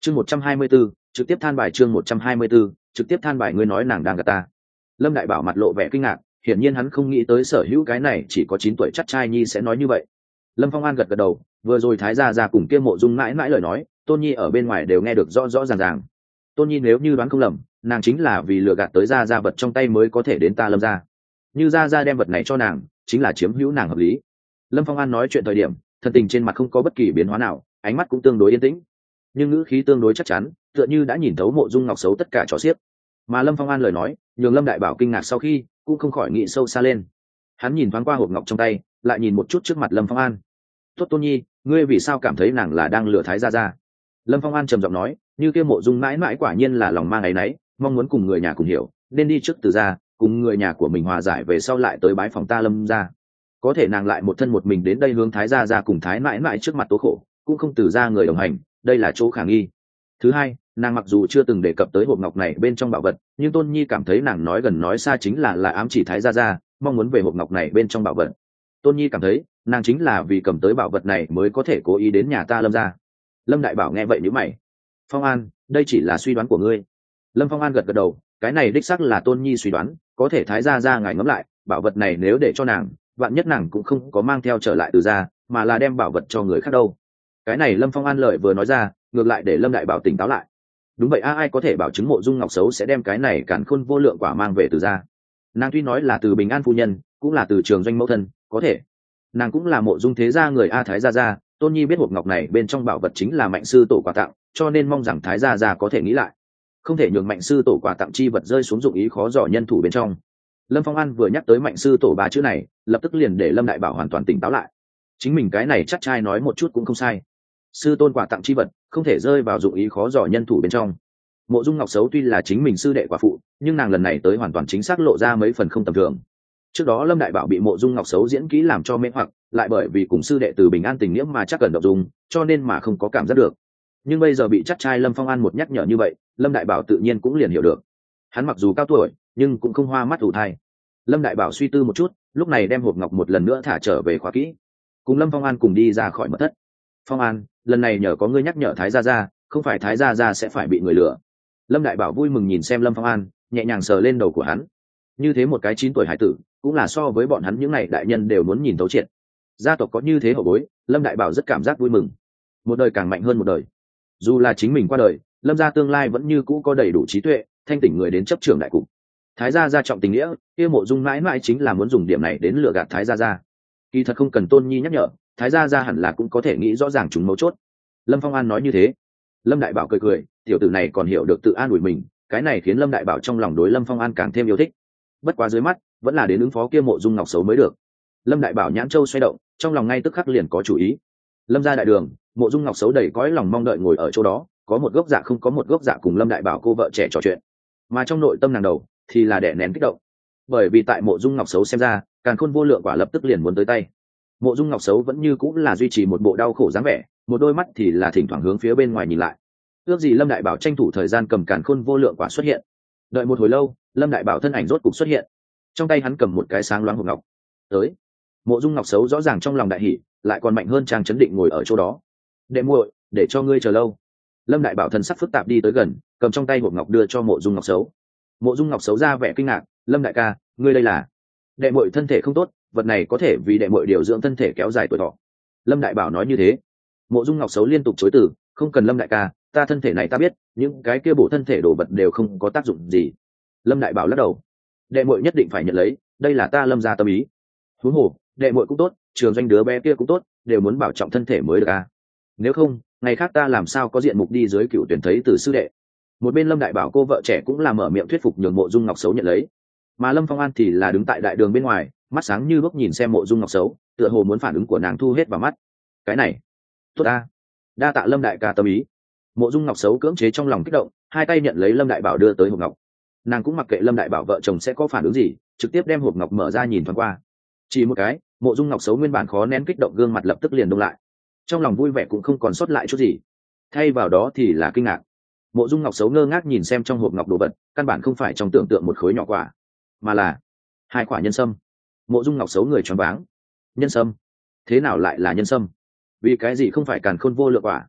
chương 124, trực tiếp than bài. chương 124, trực tiếp than bài. Ngươi nói nàng đang gạt ta? Lâm Đại Bảo mặt lộ vẻ kinh ngạc, hiển nhiên hắn không nghĩ tới sở hữu cái này chỉ có 9 tuổi chắc trai nhi sẽ nói như vậy. Lâm Phong An gật gật đầu, vừa rồi Thái gia gia cùng kia Mộ Dung mãi mãi lời nói, Tôn Nhi ở bên ngoài đều nghe được rõ rõ ràng ràng. Tôn Nhi nếu như đoán không lầm, nàng chính là vì lừa gạt tới gia gia vật trong tay mới có thể đến ta Lâm gia. Như gia gia đem vật này cho nàng, chính là chiếm hữu nàng hợp lý. Lâm Phong An nói chuyện thời điểm, thân tình trên mặt không có bất kỳ biến hóa nào, ánh mắt cũng tương đối yên tĩnh, nhưng ngữ khí tương đối chắc chắn, tựa như đã nhìn thấu Mộ Dung Ngọc xấu tất cả trò xiếc. Mà Lâm Phong An lời nói, nhường Lâm Đại Bảo kinh ngạc sau khi, cũng không khỏi nghĩ sâu xa lên. Hắn nhìn thoáng qua hộp ngọc trong tay, lại nhìn một chút trước mặt Lâm Phong An. Tốt Tôn Nhi, ngươi vì sao cảm thấy nàng là đang lừa Thái gia gia? Lâm Phong An trầm giọng nói, như kia Mộ Dung mãi mãi quả nhiên là lòng mang áy náy, mong muốn cùng người nhà cùng hiểu, nên đi trước từ gia, cùng người nhà của mình hòa giải về sau lại tới bái phòng ta Lâm gia. Có thể nàng lại một thân một mình đến đây hướng Thái gia gia cùng Thái mãi mãi trước mặt tố khổ, cũng không từ gia người đồng hành, đây là chỗ khả nghi. Thứ hai, nàng mặc dù chưa từng đề cập tới hộp ngọc này bên trong bảo vật, nhưng Tôn Nhi cảm thấy nàng nói gần nói xa chính là ám chỉ Thái gia gia mong muốn về hộp ngọc này bên trong bảo vật. Tôn Nhi cảm thấy nàng chính là vì cầm tới bảo vật này mới có thể cố ý đến nhà ta Lâm gia. Lâm Đại Bảo nghe vậy nhíu mày. Phong An, đây chỉ là suy đoán của ngươi. Lâm Phong An gật gật đầu, cái này đích xác là Tôn Nhi suy đoán, có thể Thái gia gia ngài ngẫm lại, bảo vật này nếu để cho nàng, vạn nhất nàng cũng không có mang theo trở lại từ gia, mà là đem bảo vật cho người khác đâu. Cái này Lâm Phong An lời vừa nói ra, ngược lại để Lâm Đại Bảo tỉnh táo lại. Đúng vậy, ai có thể bảo chứng Mộ Dung Ngọc xấu sẽ đem cái này càn khôn vô lượng quả mang về từ gia? Nàng tuy nói là từ Bình An phu nhân, cũng là từ Trường Doanh mẫu thân, có thể nàng cũng là Mộ Dung thế gia người Thái gia gia. Tôn Nhi biết hộp ngọc này bên trong bảo vật chính là Mạnh sư tổ quà tặng, cho nên mong rằng Thái gia gia có thể nghĩ lại, không thể nhường Mạnh sư tổ quà tặng chi vật rơi xuống dụng ý khó dò nhân thủ bên trong. Lâm Phong An vừa nhắc tới Mạnh sư tổ ba chữ này, lập tức liền để Lâm Đại Bảo hoàn toàn tỉnh táo lại. Chính mình cái này chắc trai nói một chút cũng không sai. Sư tôn quà tặng chi vật không thể rơi vào dụng ý khó dò nhân thủ bên trong. Mộ Dung Ngọc xấu tuy là chính mình sư đệ quả phụ, nhưng nàng lần này tới hoàn toàn chính xác lộ ra mấy phần không tầm thường. Trước đó Lâm Đại Bảo bị Mộ Dung Ngọc xấu diễn kỹ làm cho mê hoặc, lại bởi vì cùng sư đệ từ Bình An tình nghĩa mà chắc cần động dung, cho nên mà không có cảm giác được. Nhưng bây giờ bị chắc trai Lâm Phong An một nhắc nhở như vậy, Lâm Đại Bảo tự nhiên cũng liền hiểu được. Hắn mặc dù cao tuổi, nhưng cũng không hoa mắt ủ thai. Lâm Đại Bảo suy tư một chút, lúc này đem hộp ngọc một lần nữa thả trở về khóa kỹ, cùng Lâm Phong An cùng đi ra khỏi mật thất. Phong An, lần này nhờ có ngươi nhắc nhở Thái gia gia, không phải Thái gia gia sẽ phải bị người lừa. Lâm Đại Bảo vui mừng nhìn xem Lâm Phong An, nhẹ nhàng sờ lên đầu của hắn. Như thế một cái 9 tuổi hải tử, cũng là so với bọn hắn những này đại nhân đều muốn nhìn thấu triệt. Gia tộc có như thế hậu bối, Lâm Đại Bảo rất cảm giác vui mừng. Một đời càng mạnh hơn một đời. Dù là chính mình qua đời, Lâm gia tương lai vẫn như cũ có đầy đủ trí tuệ, thanh tỉnh người đến chấp trưởng đại cục. Thái gia gia trọng tình nghĩa, kia Mộ Dung mãi mãi chính là muốn dùng điểm này đến lừa gạt Thái gia gia. Kỳ thật không cần Tôn Nhi nhắc nhở, Thái gia gia hẳn là cũng có thể nghĩ rõ ràng chúng mấu chốt. Lâm Phong An nói như thế. Lâm Đại Bảo cười cười, tiểu tử này còn hiểu được tự an ủi mình, cái này khiến Lâm Đại Bảo trong lòng đối Lâm Phong An càng thêm yêu thích. Bất quá dưới mắt vẫn là đến ứng phó kia Mộ Dung Ngọc xấu mới được. Lâm Đại Bảo nhãn châu xoay động, trong lòng ngay tức khắc liền có chủ ý. Lâm gia đại đường, Mộ Dung Ngọc xấu đầy cõi lòng mong đợi ngồi ở chỗ đó, có một gốc dạ không có một gốc dạ cùng Lâm Đại Bảo cô vợ trẻ trò chuyện, mà trong nội tâm nàng đầu thì là đè nén kích động, bởi vì tại Mộ Dung Ngọc xấu xem ra, càn khôn vô lượng quả lập tức liền muốn tới tay. Mộ Dung Ngọc xấu vẫn như cũng là duy trì một bộ đau khổ dáng vẻ, một đôi mắt thì là thỉnh thoảng hướng phía bên ngoài nhìn lại. Ước gì Lâm Đại Bảo tranh thủ thời gian cầm càn khôn vô lượng quả xuất hiện. Đợi một hồi lâu, Lâm Đại Bảo thân ảnh rốt cục xuất hiện, trong tay hắn cầm một cái sáng loáng hộp ngọc. Tới. Mộ Dung Ngọc xấu rõ ràng trong lòng đại hỉ, lại còn mạnh hơn trang chấn định ngồi ở chỗ đó. Đệ muội, để cho ngươi chờ lâu. Lâm Đại Bảo thần sắc phức tạp đi tới gần, cầm trong tay hộp ngọc đưa cho Mộ Dung Ngọc xấu. Mộ Dung Ngọc xấu ra vẻ kinh ngạc, Lâm đại ca, ngươi đây là? Đệ muội thân thể không tốt, vật này có thể vì đệ muội điều dưỡng thân thể kéo dài tuổi thọ. Lâm Đại Bảo nói như thế. Mộ Dung Ngọc xấu liên tục chối từ, không cần Lâm đại ca, ta thân thể này ta biết, những cái kia bổ thân thể đồ vật đều không có tác dụng gì. Lâm Đại Bảo lắc đầu. Đệ muội nhất định phải nhận lấy, đây là ta Lâm gia tâm ý. Huống hồ, đệ muội cũng tốt, Trường Doanh đứa bé kia cũng tốt, đều muốn bảo trọng thân thể mới được a. Nếu không, ngày khác ta làm sao có diện mục đi dưới cựu tuyển thấy từ sư đệ. Một bên Lâm Đại Bảo cô vợ trẻ cũng là mở miệng thuyết phục nhường Mộ Dung Ngọc xấu nhận lấy, mà Lâm Phong An thì là đứng tại đại đường bên ngoài, mắt sáng như lúc nhìn xem Mộ Dung Ngọc xấu, tựa hồ muốn phản ứng của nàng thu hết vào mắt. Cái này, tốt a, đa tạ Lâm đại ca tâm ý. Mộ Dung Ngọc xấu cưỡng chế trong lòng kích động, hai tay nhận lấy Lâm Đại Bảo đưa tới hộp ngọc. Nàng cũng mặc kệ Lâm Đại Bảo vợ chồng sẽ có phản ứng gì, trực tiếp đem hộp ngọc mở ra nhìn thoáng qua. Chỉ một cái, Mộ Dung Ngọc xấu nguyên bản khó nén kích động gương mặt lập tức liền đông lại, trong lòng vui vẻ cũng không còn sót lại chút gì, thay vào đó thì là kinh ngạc. Mộ Dung Ngọc xấu ngơ ngác nhìn xem trong hộp ngọc đồ vật, căn bản không phải trong tưởng tượng một khối nhỏ quả, mà là 2 quả nhân sâm. Mộ Dung Ngọc xấu người choáng váng. Nhân sâm? Thế nào lại là nhân sâm? Vì cái gì không phải càn khôn vô lượng quả?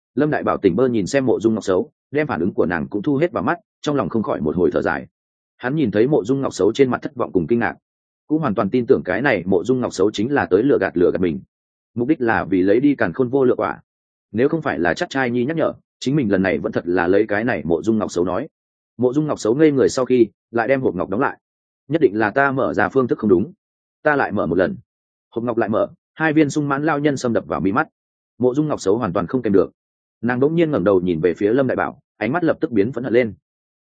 Lâm đại bảo tỉnh bơ nhìn xem mộ dung ngọc xấu, đem phản ứng của nàng cũng thu hết vào mắt, trong lòng không khỏi một hồi thở dài. Hắn nhìn thấy mộ dung ngọc xấu trên mặt thất vọng cùng kinh ngạc, cũng hoàn toàn tin tưởng cái này mộ dung ngọc xấu chính là tới lừa gạt mình, mục đích là vì lấy đi càn khôn vô lựa quả. Nếu không phải là chắc trai nhi nhắc nhở, chính mình lần này vẫn thật là lấy cái này mộ dung ngọc xấu nói. Mộ dung ngọc xấu ngây người sau khi lại đem hộp ngọc đóng lại. Nhất định là ta mở ra phương thức không đúng, ta lại mở một lần. Hộp ngọc lại mở, hai viên sung mãn lao nhân xâm đập vào mi mắt. Mộ dung ngọc xấu hoàn toàn không kèm được, nàng đỗng nhiên ngẩng đầu nhìn về phía Lâm đại bảo, ánh mắt lập tức biến phẫn hận lên.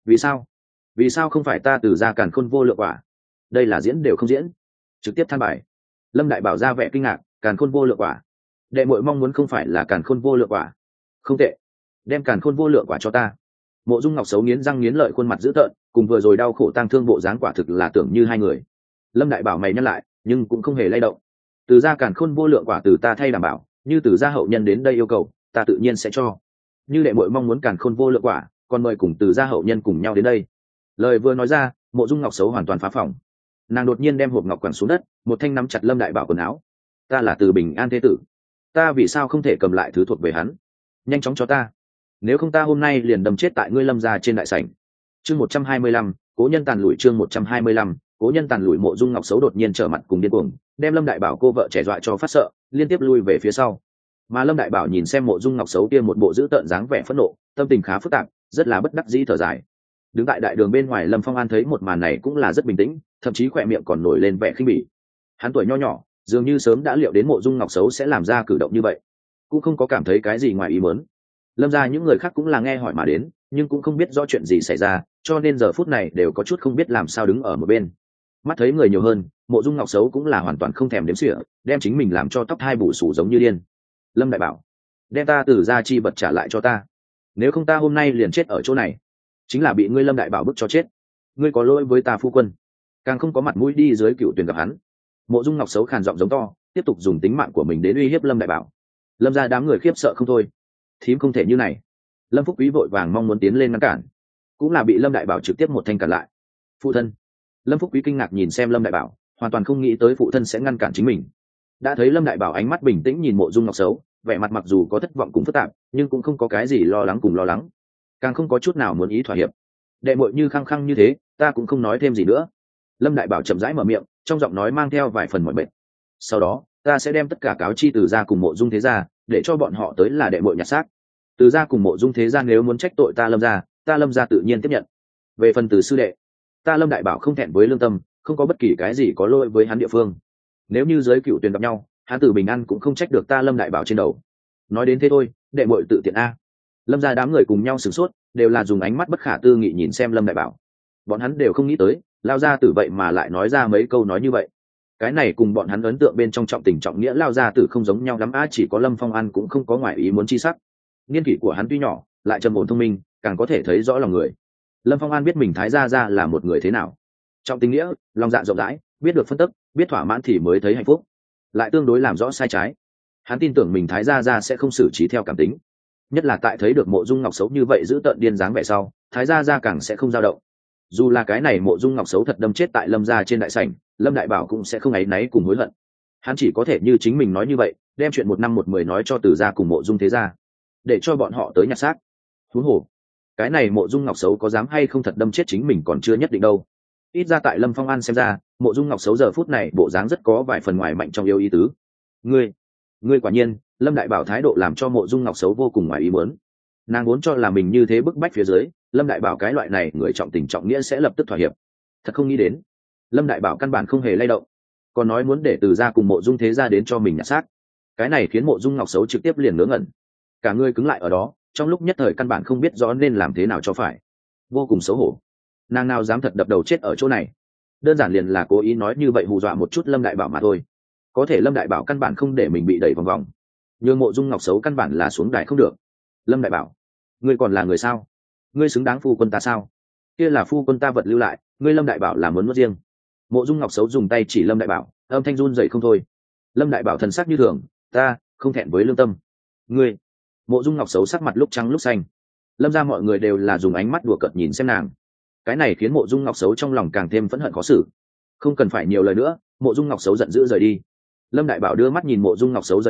Vì sao không phải ta từ ra càn khôn vô lựa quả? Đây là diễn đều không diễn, trực tiếp than bài. Lâm đại bảo ra vẻ kinh ngạc, càn khôn vô lựa quả? Đệ muội mong muốn không phải là càn khôn vô lựa quả? Không tệ, đem càn khôn vô lựa quả cho ta. Mộ dung ngọc xấu nghiến răng nghiến lợi, khuôn mặt dữ tợn, cùng vừa rồi đau khổ tang thương bộ dáng quả thực là tưởng như hai người. Lâm đại bảo mày nhắc lại, nhưng cũng không hề lay động. Từ ra càn khôn vô lượng quả từ ta thay đảm bảo, như từ gia hậu nhân đến đây yêu cầu, ta tự nhiên sẽ cho. Như đệ muội mong muốn càn khôn vô lượng quả, còn mời cùng từ gia hậu nhân cùng nhau đến đây. Lời vừa nói ra, mộ dung ngọc xấu hoàn toàn phá phòng. Nàng đột nhiên đem hộp ngọc quẳng xuống đất, một thanh nắm chặt Lâm đại bảo quần áo. Ta là từ bình an thế tử, ta vì sao không thể cầm lại thứ thuộc về hắn? Nhanh chóng cho ta, nếu không ta hôm nay liền đâm chết tại ngươi Lâm gia trên đại sảnh. Chương 125, cố nhân tàn lụi. Chương 125, cố nhân tàn lụi. Mộ dung ngọc xấu đột nhiên trở mặt cùng điên cuồng, đem Lâm đại bảo cô vợ trẻ dọa cho phát sợ, liên tiếp lui về phía sau. Mà Lâm đại bảo nhìn xem mộ dung ngọc xấu kia một bộ dữ tợn dáng vẻ phẫn nộ, tâm tình khá phức tạp, rất là bất đắc dĩ thở dài. Đứng tại đại đường bên ngoài, Lâm Phong An thấy một màn này cũng là rất bình tĩnh, thậm chí khỏe miệng còn nổi lên vẻ khinh bỉ. Hắn tuổi nho nhỏ, dường như sớm đã liệu đến mộ dung ngọc xấu sẽ làm ra cử động như vậy, cũng không có cảm thấy cái gì ngoài ý muốn. Lâm gia những người khác cũng là nghe hỏi mà đến, nhưng cũng không biết rõ chuyện gì xảy ra, cho nên giờ phút này đều có chút không biết làm sao đứng ở một bên. Mắt thấy người nhiều hơn, mộ dung ngọc xấu cũng là hoàn toàn không thèm đếm xỉa, đem chính mình làm cho tóc hai bù xù giống như điên. Lâm đại bảo, đem ta từ gia chi vật trả lại cho ta, nếu không ta hôm nay liền chết ở chỗ này. Chính là bị ngươi Lâm đại bảo bức cho chết, ngươi có lỗi với ta phu quân, càng không có mặt mũi đi dưới cựu tuyển gặp hắn. Mộ dung ngọc xấu khàn giọng giống to, tiếp tục dùng tính mạng của mình đến uy hiếp Lâm đại bảo. Lâm gia đám người khiếp sợ không thôi. Thím không thể như này. Lâm Phúc Quý vội vàng mong muốn tiến lên ngăn cản, cũng là bị Lâm đại bảo trực tiếp một thanh cản lại. Phụ thân. Lâm Phúc Quý kinh ngạc nhìn xem Lâm đại bảo, hoàn toàn không nghĩ tới phụ thân sẽ ngăn cản chính mình. Đã thấy Lâm đại bảo ánh mắt bình tĩnh nhìn mộ dung ngọc xấu, vẻ mặt mặc dù có thất vọng cùng phức tạp, nhưng cũng không có cái gì lo lắng cùng lo lắng, càng không có chút nào muốn ý thỏa hiệp. Đệ muội như khăng khăng như thế, ta cũng không nói thêm gì nữa. Lâm đại bảo chậm rãi mở miệng, trong giọng nói mang theo vài phần mỏi mệt. Sau đó ta sẽ đem tất cả cáo chi từ gia cùng mộ dung thế gia, để cho bọn họ tới là đệ muội nhặt xác. Từ gia cùng mộ dung thế gia nếu muốn trách tội ta Lâm gia, ta Lâm gia tự nhiên tiếp nhận. Về phần từ sư đệ, ta Lâm đại bảo không thẹn với lương tâm, không có bất kỳ cái gì có lỗi với hắn địa phương. Nếu như giới cựu tuyển gặp nhau, hắn tử bình an cũng không trách được ta Lâm đại bảo trên đầu. Nói đến thế thôi, đệ muội tự tiện a. Lâm gia đám người cùng nhau sửng sốt, đều là dùng ánh mắt bất khả tư nghị nhìn xem Lâm đại bảo. Bọn hắn đều không nghĩ tới, lao gia tử vậy mà lại nói ra mấy câu nói như vậy. Cái này cùng bọn hắn ấn tượng bên trong trọng tình trọng nghĩa lao gia tử không giống nhau lắm á. Chỉ có Lâm Phong An cũng không có ngoại ý muốn chi sắc. Niên kỷ của hắn tuy nhỏ, lại trầm ổn thông minh, càng có thể thấy rõ lòng người. Lâm Phong An biết mình thái gia gia là một người thế nào, trọng tình nghĩa, lòng dạ rộng rãi, biết được phân tích, biết thỏa mãn thì mới thấy hạnh phúc, lại tương đối làm rõ sai trái. Hắn tin tưởng mình thái gia gia sẽ không xử trí theo cảm tính, nhất là tại thấy được mộ dung ngọc xấu như vậy giữ tợn điên dáng vẻ sau, thái gia gia càng sẽ không dao động. Dù là cái này mộ dung ngọc xấu thật đâm chết tại Lâm gia trên đại sảnh, Lâm đại bảo cũng sẽ không áy náy cùng hối hận. Hắn chỉ có thể như chính mình nói như vậy, đem chuyện 1 năm 1 10 nói cho từ gia cùng mộ dung thế gia, để cho bọn họ tới nhặt xác. Huống hồ cái này mộ dung ngọc xấu có dám hay không thật đâm chết chính mình còn chưa nhất định đâu. Ít ra tại Lâm Phong An xem ra, mộ dung ngọc xấu giờ phút này bộ dáng rất có vài phần ngoài mạnh trong yêu ý tứ. Ngươi quả nhiên. Lâm đại bảo thái độ làm cho mộ dung ngọc xấu vô cùng ngoài ý muốn. Nàng muốn cho là mình như thế bức bách phía dưới, Lâm đại bảo cái loại này người trọng tình trọng nghĩa sẽ lập tức thỏa hiệp. Thật không nghĩ đến, Lâm đại bảo căn bản không hề lay động, còn nói muốn để từ gia cùng mộ dung thế gia đến cho mình nhặt xác. Cái này khiến mộ dung ngọc xấu trực tiếp liền ngớ ngẩn, cả người cứng lại ở đó, trong lúc nhất thời căn bản không biết rõ nên làm thế nào cho phải, vô cùng xấu hổ. Nàng nào dám thật đập đầu chết ở chỗ này, đơn giản liền là cố ý nói như vậy hù dọa một chút Lâm đại bảo mà thôi. Có thể Lâm đại bảo căn bản không để mình bị đẩy vòng vòng, nhưng mộ dung ngọc xấu căn bản là xuống đài không được. Lâm đại bảo, ngươi còn là người sao? Ngươi xứng đáng phu quân ta sao? Kia là phu quân ta vật lưu lại, ngươi Lâm đại bảo là muốn nuốt riêng. Mộ dung ngọc xấu dùng tay chỉ Lâm đại bảo, âm thanh run dậy không thôi. Lâm đại bảo thần sắc như thường, ta không thẹn với lương tâm. Ngươi. Mộ dung ngọc xấu sắc mặt lúc trắng lúc xanh. Lâm ra mọi người đều là dùng ánh mắt đùa cợt nhìn xem nàng. Cái này khiến mộ dung ngọc xấu trong lòng càng thêm phẫn hận khó xử. Không cần phải nhiều lời nữa, mộ dung ngọc xấu giận dữ rời đi. Lâm đại bảo đưa mắt nhìn mộ dung ngọc xấu rời đi,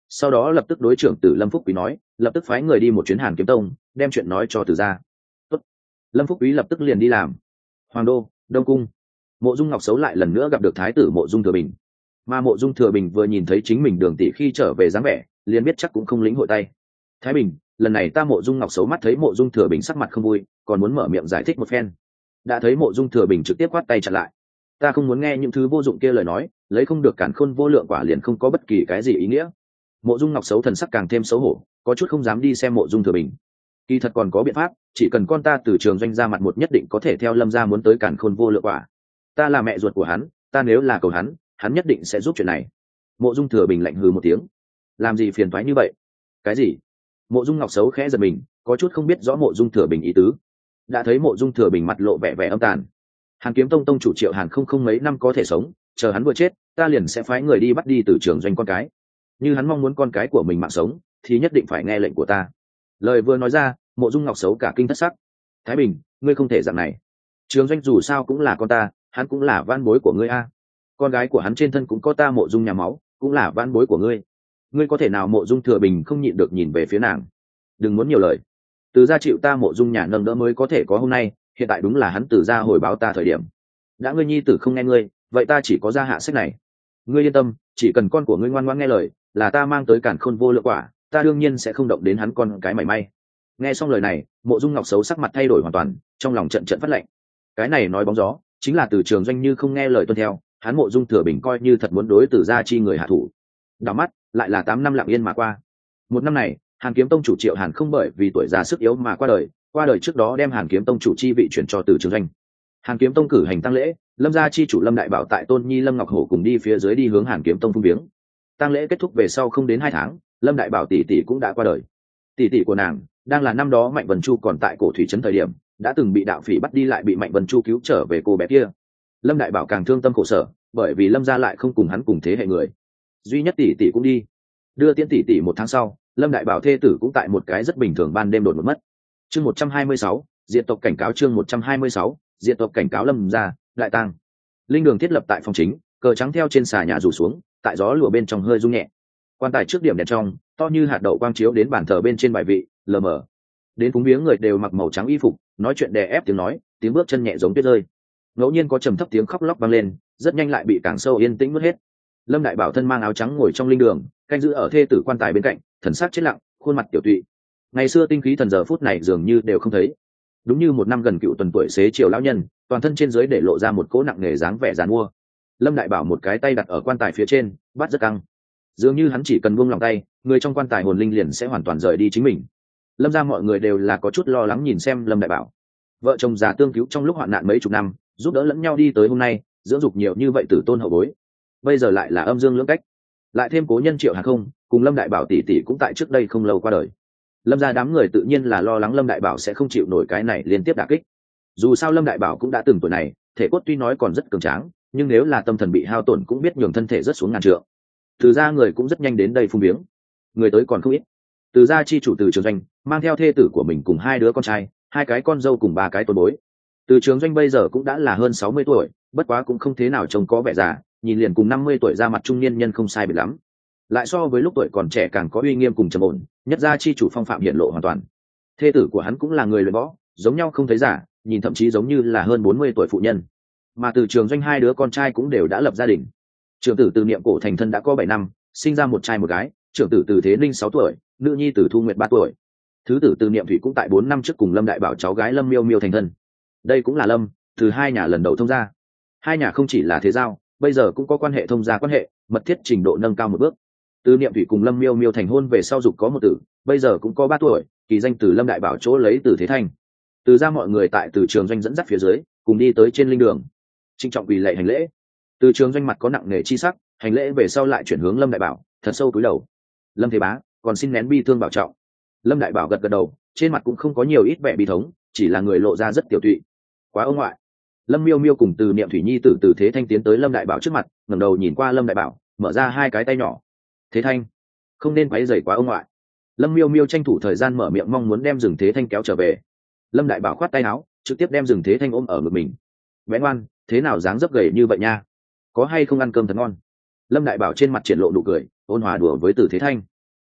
sau đó lập tức đối trưởng tử Lâm Phúc Quý nói, lập tức phái người đi một chuyến Hàn Kiếm Tông, đem chuyện nói cho Từ gia. Tốt. Lâm Phúc Quý lập tức liền đi làm. Hoàng đô, Đông cung. Mộ Dung Ngọc Sấu lại lần nữa gặp được thái tử Mộ Dung Thừa Bình. Mà Mộ Dung Thừa Bình vừa nhìn thấy chính mình Đường tỷ khi trở về dáng vẻ, liền biết chắc cũng không lĩnh hội tay. Thái Bình, lần này ta Mộ Dung Ngọc Sấu mắt thấy Mộ Dung Thừa Bình sắc mặt không vui, còn muốn mở miệng giải thích một phen. Đã thấy Mộ Dung Thừa Bình trực tiếp quát tay chặn lại. Ta không muốn nghe những thứ vô dụng kia lời nói, lấy không được cản khôn vô lượng quả liền không có bất kỳ cái gì ý nghĩa. Mộ Dung Ngọc Sấu thần sắc càng thêm xấu hổ, có chút không dám đi xem Mộ Dung Thừa Bình. Kỳ thật còn có biện pháp, chỉ cần con ta từ Trường Doanh ra mặt một nhất định có thể theo Lâm gia muốn tới cản khôn vô lượng quả. Ta là mẹ ruột của hắn, ta nếu là cầu hắn nhất định sẽ giúp chuyện này. Mộ Dung Thừa Bình lạnh hừ một tiếng. Làm gì phiền toái như vậy? Cái gì? Mộ Dung Ngọc Sấu khẽ giật mình, có chút không biết rõ Mộ Dung Thừa Bình ý tứ. Đã thấy Mộ Dung Thừa Bình mặt lộ vẻ âm tàn. Hàn Kiếm Tông tông chủ Triệu Hàn không mấy năm có thể sống, chờ hắn vừa chết, ta liền sẽ phái người đi bắt đi từ Trường Doanh con cái. Như hắn mong muốn con cái của mình mạng sống, thì nhất định phải nghe lệnh của ta. Lời vừa nói ra, Mộ Dung Ngọc Sấu cả kinh thất sắc. Thái Bình, ngươi không thể dạng này. Trường Doanh dù sao cũng là con ta, hắn cũng là van bối của ngươi a. Con gái của hắn trên thân cũng có ta Mộ Dung nhà máu, cũng là van bối của ngươi. Ngươi có thể nào? Mộ Dung Thừa Bình không nhịn được nhìn về phía nàng. Đừng muốn nhiều lời. Từ gia chịu ta Mộ Dung nhà nâng đỡ mới có thể có hôm nay, hiện tại đúng là hắn từ gia hồi báo ta thời điểm. Đã ngươi nhi tử không nghe ngươi, vậy ta chỉ có ra hạ sách này. Ngươi yên tâm, chỉ cần con của ngươi ngoan ngoãn nghe lời, là ta mang tới cản khôn vô lượng quả, ta đương nhiên sẽ không động đến hắn con cái mảy may. Nghe xong lời này, Mộ Dung Ngọc Sấu sắc mặt thay đổi hoàn toàn, trong lòng trận phát lạnh. Cái này nói bóng gió, chính là từ Trường Doanh như không nghe lời tuân theo, hắn Mộ Dung Thừa Bình coi như thật muốn đối Từ gia chi người hạ thủ. Đảo mắt, lại là 8 năm lặng yên mà qua. Một năm này, Hàn Kiếm Tông chủ Triệu Hàn không bởi vì tuổi già sức yếu mà qua đời trước đó đem Hàn Kiếm Tông chủ chi vị chuyển cho Từ Trường Doanh. Hàn Kiếm Tông cử hành tang lễ, Lâm gia chi chủ Lâm Đại Bảo tại Tôn Nhi Lâm Ngọc Hổ cùng đi phía dưới đi hướng Hàn Kiếm Tông phung viếng. Tang lễ kết thúc về sau không đến 2 tháng, Lâm Đại Bảo tỷ tỷ cũng đã qua đời. Tỷ tỷ của nàng đang là năm đó Mạnh Vân Chu còn tại Cổ Thủy trấn thời điểm, đã từng bị đạo phỉ bắt đi lại bị Mạnh Vân Chu cứu trở về cô bé kia. Lâm Đại Bảo càng thương tâm khổ sở, bởi vì Lâm gia lại không cùng hắn cùng thế hệ người. Duy nhất tỷ tỷ cũng đi. Đưa tiễn tỷ tỷ 1 tháng sau, Lâm Đại Bảo thê tử cũng tại một cái rất bình thường ban đêm đột ngột mất. Chương 126, diện tộc cảnh cáo. Chương 126, diện tộc cảnh cáo Lâm gia đại tang. Linh đường thiết lập tại phòng chính, cờ trắng theo trên xà nhà rủ xuống, tại gió lùa bên trong hơi rung nhẹ. Quan tài trước điểm đèn trong, to như hạt đậu quang chiếu đến bàn thờ bên trên bài vị, lờ mờ. Đến cúng viếng người đều mặc màu trắng y phục, nói chuyện đè ép tiếng nói, tiếng bước chân nhẹ giống tuyết rơi. Ngẫu nhiên có trầm thấp tiếng khóc lóc vang lên, rất nhanh lại bị càng sâu yên tĩnh mất hết. Lâm Đại Bảo thân mang áo trắng ngồi trong linh đường, canh giữ ở thê tử quan tài bên cạnh, thần sắc chết lặng, khuôn mặt tiểu tụy. Ngày xưa tinh khí thần giờ phút này dường như đều không thấy. Đúng như một năm gần cựu tuần tuổi xế chiều lão nhân, toàn thân trên dưới để lộ ra một cỗ nặng nề dáng vẻ giàn mua. Lâm Đại Bảo một cái tay đặt ở quan tài phía trên, bắt rất căng. Dường như hắn chỉ cần buông lòng tay, người trong quan tài hồn linh liền sẽ hoàn toàn rời đi chính mình. Lâm gia mọi người đều là có chút lo lắng nhìn xem Lâm Đại Bảo. Vợ chồng già tương cứu trong lúc hoạn nạn mấy chục năm, giúp đỡ lẫn nhau đi tới hôm nay, dưỡng dục nhiều như vậy tử tôn hậu bối. Bây giờ lại là âm dương lưỡng cách. Lại thêm cố nhân Triệu Hàn không, cùng Lâm Đại Bảo tỷ tỷ cũng tại trước đây không lâu qua đời. Lâm gia đám người tự nhiên là lo lắng Lâm Đại Bảo sẽ không chịu nổi cái này liên tiếp đả kích. Dù sao Lâm Đại Bảo cũng đã từng tuổi này, thể cốt tuy nói còn rất cường tráng, nhưng nếu là tâm thần bị hao tổn cũng biết nhường thân thể rất xuống ngàn trượng. Từ gia người cũng rất nhanh đến đây phung viếng. Người tới còn không ít. Từ gia chi chủ Từ Trường Doanh mang theo thê tử của mình cùng 2 đứa con trai, 2 cái con dâu cùng 3 cái tôn bối. Từ Trường Doanh bây giờ cũng đã là hơn 60 tuổi, bất quá cũng không thế nào trông có vẻ già, nhìn liền cùng 50 tuổi ra mặt trung niên nhân không sai biệt lắm. Lại so với lúc tuổi còn trẻ càng có uy nghiêm cùng trầm ổn, nhất gia chi chủ phong phạm hiện lộ hoàn toàn. Thê tử của hắn cũng là người luyện võ, giống nhau không thấy giả, nhìn thậm chí giống như là hơn 40 tuổi phụ nhân. Mà Từ Trường Doanh 2 đứa con trai cũng đều đã lập gia đình. Trưởng tử Từ Niệm Cổ thành thân đã có 7 năm, sinh ra một trai một gái, trưởng tử Từ Thế Ninh 6 tuổi, nữ nhi Từ Thu Nguyệt 3 tuổi. Thứ tử Từ Niệm Thủy cũng tại 4 năm trước cùng Lâm Đại Bảo cháu gái Lâm Miêu Miêu thành thân. Đây cũng là Lâm, từ 2 nhà lần đầu thông gia. 2 nhà không chỉ là thế giao, bây giờ cũng có quan hệ thông gia quan hệ, mật thiết trình độ nâng cao một bước. Từ Niệm Thủy cùng Lâm Miêu Miêu thành hôn về sau dục có một tử, bây giờ cũng có 3 tuổi, kỳ danh từ Lâm Đại Bảo chỗ lấy Từ Thế Thanh. Từ ra mọi người tại Từ Trường Doanh dẫn dắt phía dưới, cùng đi tới trên linh đường, trịnh trọng quỳ lạy hành lễ. Từ Trường Doanh mặt có nặng nề chi sắc, hành lễ về sau lại chuyển hướng Lâm Đại Bảo, thật sâu cúi đầu. Lâm Thế Bá, còn xin nén bi thương bảo trọng. Lâm Đại Bảo gật gật đầu, trên mặt cũng không có nhiều ít vẻ bi thống, chỉ là người lộ ra rất tiểu tụy. Quá ông ngoại. Lâm Miêu Miêu cùng Từ Niệm Thủy nhi tử Từ Thế Thanh tiến tới Lâm Đại Bảo trước mặt, ngẩng đầu nhìn qua Lâm Đại Bảo, mở ra 2 cái tay nhỏ. Thế Thanh, không nên quấy rầy quá ông ngoại. Lâm Miêu Miêu tranh thủ thời gian mở miệng mong muốn đem Dừng Thế Thanh kéo trở về. Lâm Đại Bảo khoát tay áo, trực tiếp đem Dừng Thế Thanh ôm ở ngực mình. Bé ngoan, thế nào dáng dấp gầy như vậy nha? Có hay không ăn cơm thật ngon? Lâm Đại Bảo trên mặt triển lộ nụ cười, ôn hòa đùa với Từ Thế Thanh.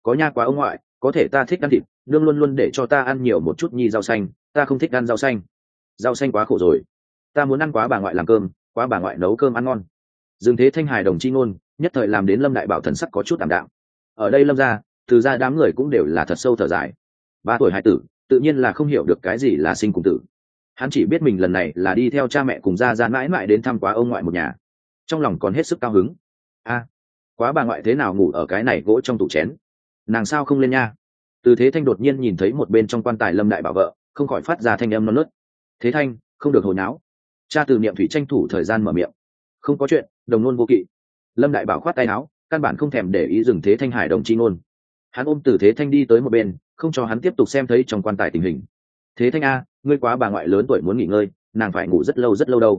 có nha quá ông ngoại, có thể ta thích ăn thịt, nương luôn luôn để cho ta ăn nhiều một chút nhi rau xanh, ta không thích ăn rau xanh. Rau xanh quá khổ rồi, ta muốn ăn quá bà ngoại làm cơm, quá bà ngoại nấu cơm ăn ngon. Dương Thế Thanh hài đồng chi ngôn nhất thời làm đến Lâm Đại Bảo thần sắc có chút tạm đạm. Ở đây Lâm gia, từ gia đám người cũng đều là thật sâu thở dài. 3 tuổi hải tử tự nhiên là không hiểu được cái gì là sinh cùng tử. Hắn chỉ biết mình lần này là đi theo cha mẹ cùng gia gia mãi mãi đến thăm quá ông ngoại một nhà, trong lòng còn hết sức cao hứng. Quá bà ngoại thế nào ngủ ở cái này gỗ trong tủ chén, nàng sao không lên nha? Từ Thế Thanh đột nhiên nhìn thấy một bên trong quan tài Lâm Đại Bảo vợ, không khỏi phát ra thanh âm non nớt. Thế Thanh, không được hồi náo. Cha Từ Niệm Thủy tranh thủ thời gian mở miệng. Không có chuyện, đồng nôn vô kỵ. Lâm Đại Bảo khoát tay áo, căn bản không thèm để ý dừng Thế Thanh hải đồng chi ngôn. Hắn ôm Từ Thế Thanh đi tới một bên, không cho hắn tiếp tục xem thấy trong quan tài tình hình. Thế Thanh a, ngươi quá bà ngoại lớn tuổi muốn nghỉ ngơi, nàng phải ngủ rất lâu đâu.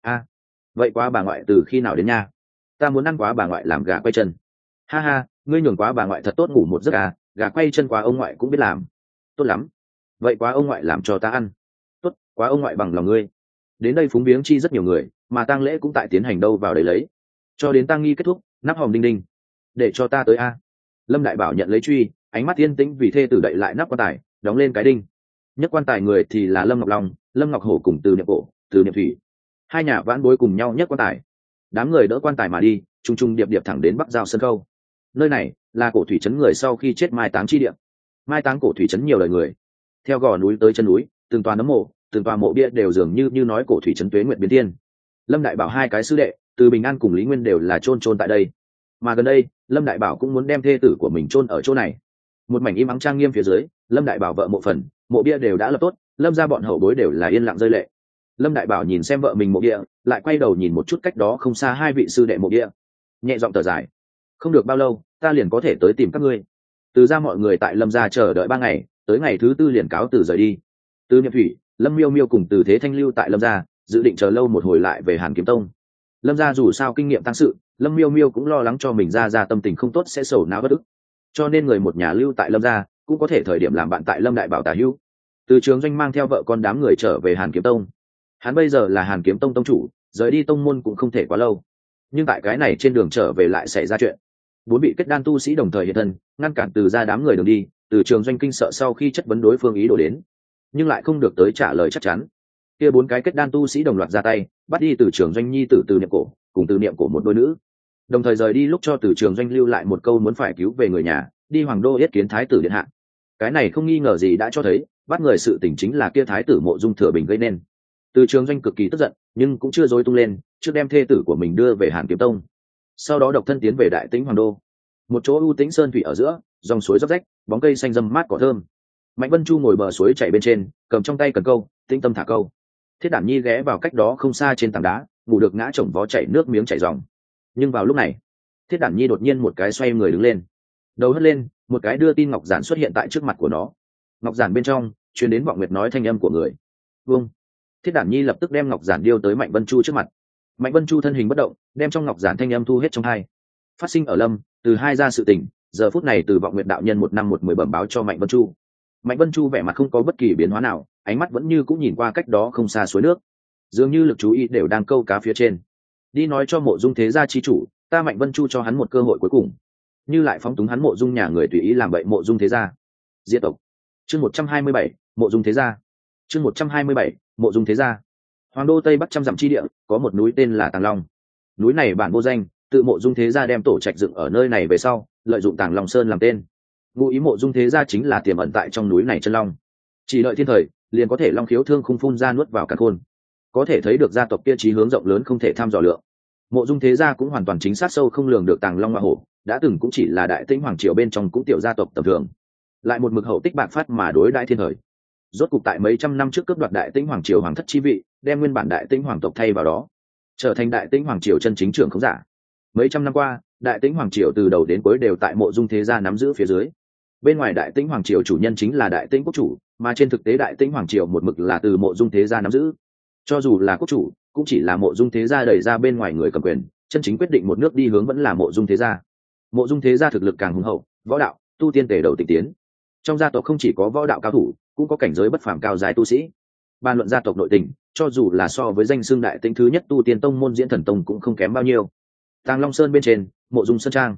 Vậy quá bà ngoại từ khi nào đến nha? Ta muốn ăn quá bà ngoại làm gà quay chân. Ha ha, ngươi nhường quá bà ngoại thật tốt ngủ một giấc à, gà quay chân quá ông ngoại cũng biết làm. Tốt lắm. Vậy quá ông ngoại làm cho ta ăn. Tốt, quá ông ngoại bằng lòng ngươi. Đến đây phúng viếng chi rất nhiều người, mà tang lễ cũng tại tiến hành đâu vào đấy lấy. Cho đến tang nghi kết thúc, nắp hòm đinh đinh. Để cho ta tới a. Lâm Đại Bảo nhận lấy truy, ánh mắt yên tĩnh vì thê tử đậy lại nắp quan tài, đóng lên cái đinh. Nhất quan tài người thì là Lâm Ngọc Long, Lâm Ngọc Hổ cùng Từ Niệm Cổ, Từ Niệm Thủy. Hai nhà vãn bối cùng nhau nhất quan tài. Đám người đỡ quan tài mà đi, trung trung điệp điệp thẳng đến Bắc Giao sân khâu. Nơi này là cổ thủy trấn người sau khi chết mai táng chi địa. Mai táng cổ thủy trấn nhiều đời người, theo gò núi tới chân núi, từng tòa nấm mộ, từng tòa mộ bia đều dường như nói cổ thủy trấn tuế nguyện biến thiên. Lâm Đại Bảo hai cái sư đệ, Từ Bình An cùng Lý Nguyên đều là chôn tại đây. Mà gần đây, Lâm Đại Bảo cũng muốn đem thê tử của mình chôn ở chỗ này. Một mảnh im ắng trang nghiêm phía dưới, Lâm Đại Bảo vợ mộ phần, mộ bia đều đã lập tốt, Lâm gia bọn hậu bối đều là yên lặng rơi lệ. Lâm Đại Bảo nhìn xem vợ mình mộ bia, lại quay đầu nhìn một chút cách đó không xa hai vị sư đệ mộ bia, nhẹ giọng thở dài. Không được bao lâu, ta liền có thể tới tìm các ngươi. Từ ra mọi người tại Lâm gia chờ đợi 3 ngày, tới ngày thứ 4 liền cáo từ rời đi. Từ Niệm Thủy, Lâm Miêu Miêu cùng Từ Thế Thanh lưu tại Lâm gia, dự định chờ lâu một hồi lại về Hàn Kiếm Tông. Lâm gia dù sao kinh nghiệm tăng sự, Lâm Miêu Miêu cũng lo lắng cho mình ra tâm tình không tốt sẽ sầu não bất ức, cho nên người một nhà lưu tại Lâm gia cũng có thể thời điểm làm bạn tại Lâm Đại Bảo tả hữu. Từ Trường Doanh mang theo vợ con đám người trở về Hàn Kiếm Tông. Hắn bây giờ là Hàn Kiếm Tông tông chủ, rời đi tông môn cũng không thể quá lâu. Nhưng tại cái này trên đường trở về lại xảy ra chuyện. 4 bị kết đan tu sĩ đồng thời hiện thân, ngăn cản Từ ra đám người đường đi. Từ Trường Doanh kinh sợ sau khi chất vấn đối phương ý đồ đến, nhưng lại không được tới trả lời chắc chắn. Kia 4 cái kết đan tu sĩ đồng loạt ra tay, bắt đi Từ Trường Doanh nhi tử Từ Niệm Cổ, cùng Từ Niệm Cổ một đôi nữ. Đồng thời rời đi lúc cho Từ Trường Doanh lưu lại một câu muốn phải cứu về người nhà, đi Hoàng Đô yết kiến thái tử điện hạ. Cái này không nghi ngờ gì đã cho thấy, bắt người sự tình chính là kia thái tử Mộ Dung Thừa Bình gây nên. Từ Trường Doanh cực kỳ tức giận, nhưng cũng chưa dối tung lên, trước đem thê tử của mình đưa về Hàn Kiếm Tông. Sau đó độc thân tiến về Đại Tĩnh Hoàng Đô, một chỗ ưu tĩnh sơn thủy ở giữa, dòng suối róc rách, bóng cây xanh râm mát cỏ thơm. Mạnh Vân Chu ngồi bờ suối chảy bên trên, cầm trong tay cần câu, tĩnh tâm thả câu. Thiết Đản Nhi ghé vào cách đó không xa trên tảng đá, ngủ được ngã chồng vó chảy nước miếng chảy ròng. Nhưng vào lúc này, Thiết Đản Nhi đột nhiên một cái xoay người đứng lên, đầu hất lên, một cái đưa tin ngọc giản xuất hiện tại trước mặt của nó. Ngọc giản bên trong truyền đến vọng nguyệt nói thanh âm của người. Vâng. Thiết Đản Nhi lập tức đem ngọc giản điêu tới Mạnh Vân Chu trước mặt. Mạnh Vân Chu thân hình bất động, đem trong ngọc giản thanh âm thu hết trong hai. Phát sinh ở Lâm, từ hai ra sự tình, giờ phút này từ vọng nguyệt đạo nhân 1 năm 1 10 bẩm báo cho Mạnh Vân Chu. Mạnh Vân Chu vẻ mặt không có bất kỳ biến hóa nào, ánh mắt vẫn như cũng nhìn qua cách đó không xa suối nước, dường như lực chú ý đều đang câu cá phía trên. Đi nói cho Mộ Dung thế gia chi chủ, ta Mạnh Vân Chu cho hắn một cơ hội cuối cùng, như lại phóng túng hắn Mộ Dung nhà người tùy ý làm bậy Mộ Dung thế gia. Diệt tộc. Chương 127, Mộ Dung thế gia. Chương 127, Mộ Dung thế gia. Hoàng Đô Tây Bắc trăm dặm chi địa, có một núi tên là Tàng Long. Núi này bản vô danh, tự Mộ Dung thế gia đem tổ trạch dựng ở nơi này về sau, lợi dụng Tàng Long Sơn làm tên. Ngụ ý Mộ Dung thế gia chính là tiềm ẩn tại trong núi này chân long. Chỉ đợi thiên thời, liền có thể long khiếu thương khung phun ra nuốt vào càn khôn. Có thể thấy được gia tộc kia chí hướng rộng lớn không thể tham dò lượng. Mộ Dung thế gia cũng hoàn toàn chính xác sâu không lường được Tàng Long Ma Hổ, đã từng cũng chỉ là Đại Tĩnh hoàng triều bên trong cũng tiểu gia tộc tầm thường, lại một mực hậu tích bạc phát mà đối đãi thiên thời. Rốt cục tại mấy trăm năm trước cướp đoạt Đại Tĩnh hoàng triều hoàng thất chi vị, đem nguyên bản Đại Tĩnh hoàng tộc thay vào đó, trở thành Đại Tĩnh hoàng triều chân chính trưởng khống giả. Mấy trăm năm qua, Đại Tĩnh hoàng triều từ đầu đến cuối đều tại Mộ Dung thế gia nắm giữ phía dưới. Bên ngoài Đại Tĩnh hoàng triều chủ nhân chính là Đại Tĩnh quốc chủ, mà trên thực tế Đại Tĩnh hoàng triều một mực là từ Mộ Dung thế gia nắm giữ. Cho dù là quốc chủ, cũng chỉ là Mộ Dung thế gia đẩy ra bên ngoài người cầm quyền, chân chính quyết định một nước đi hướng vẫn là Mộ Dung thế gia. Mộ Dung thế gia thực lực càng hùng hậu, võ đạo, tu tiên tề đầu tịch tiến. Trong gia tộc không chỉ có võ đạo cao thủ, cũng có cảnh giới bất phàm cao dài tu sĩ. Bàn luận gia tộc nội tình, cho dù là so với danh xưng Đại Tĩnh thứ nhất tu tiên tông môn Diễn Thần Tông cũng không kém bao nhiêu. Tàng Long Sơn bên trên, Mộ Dung sơn trang.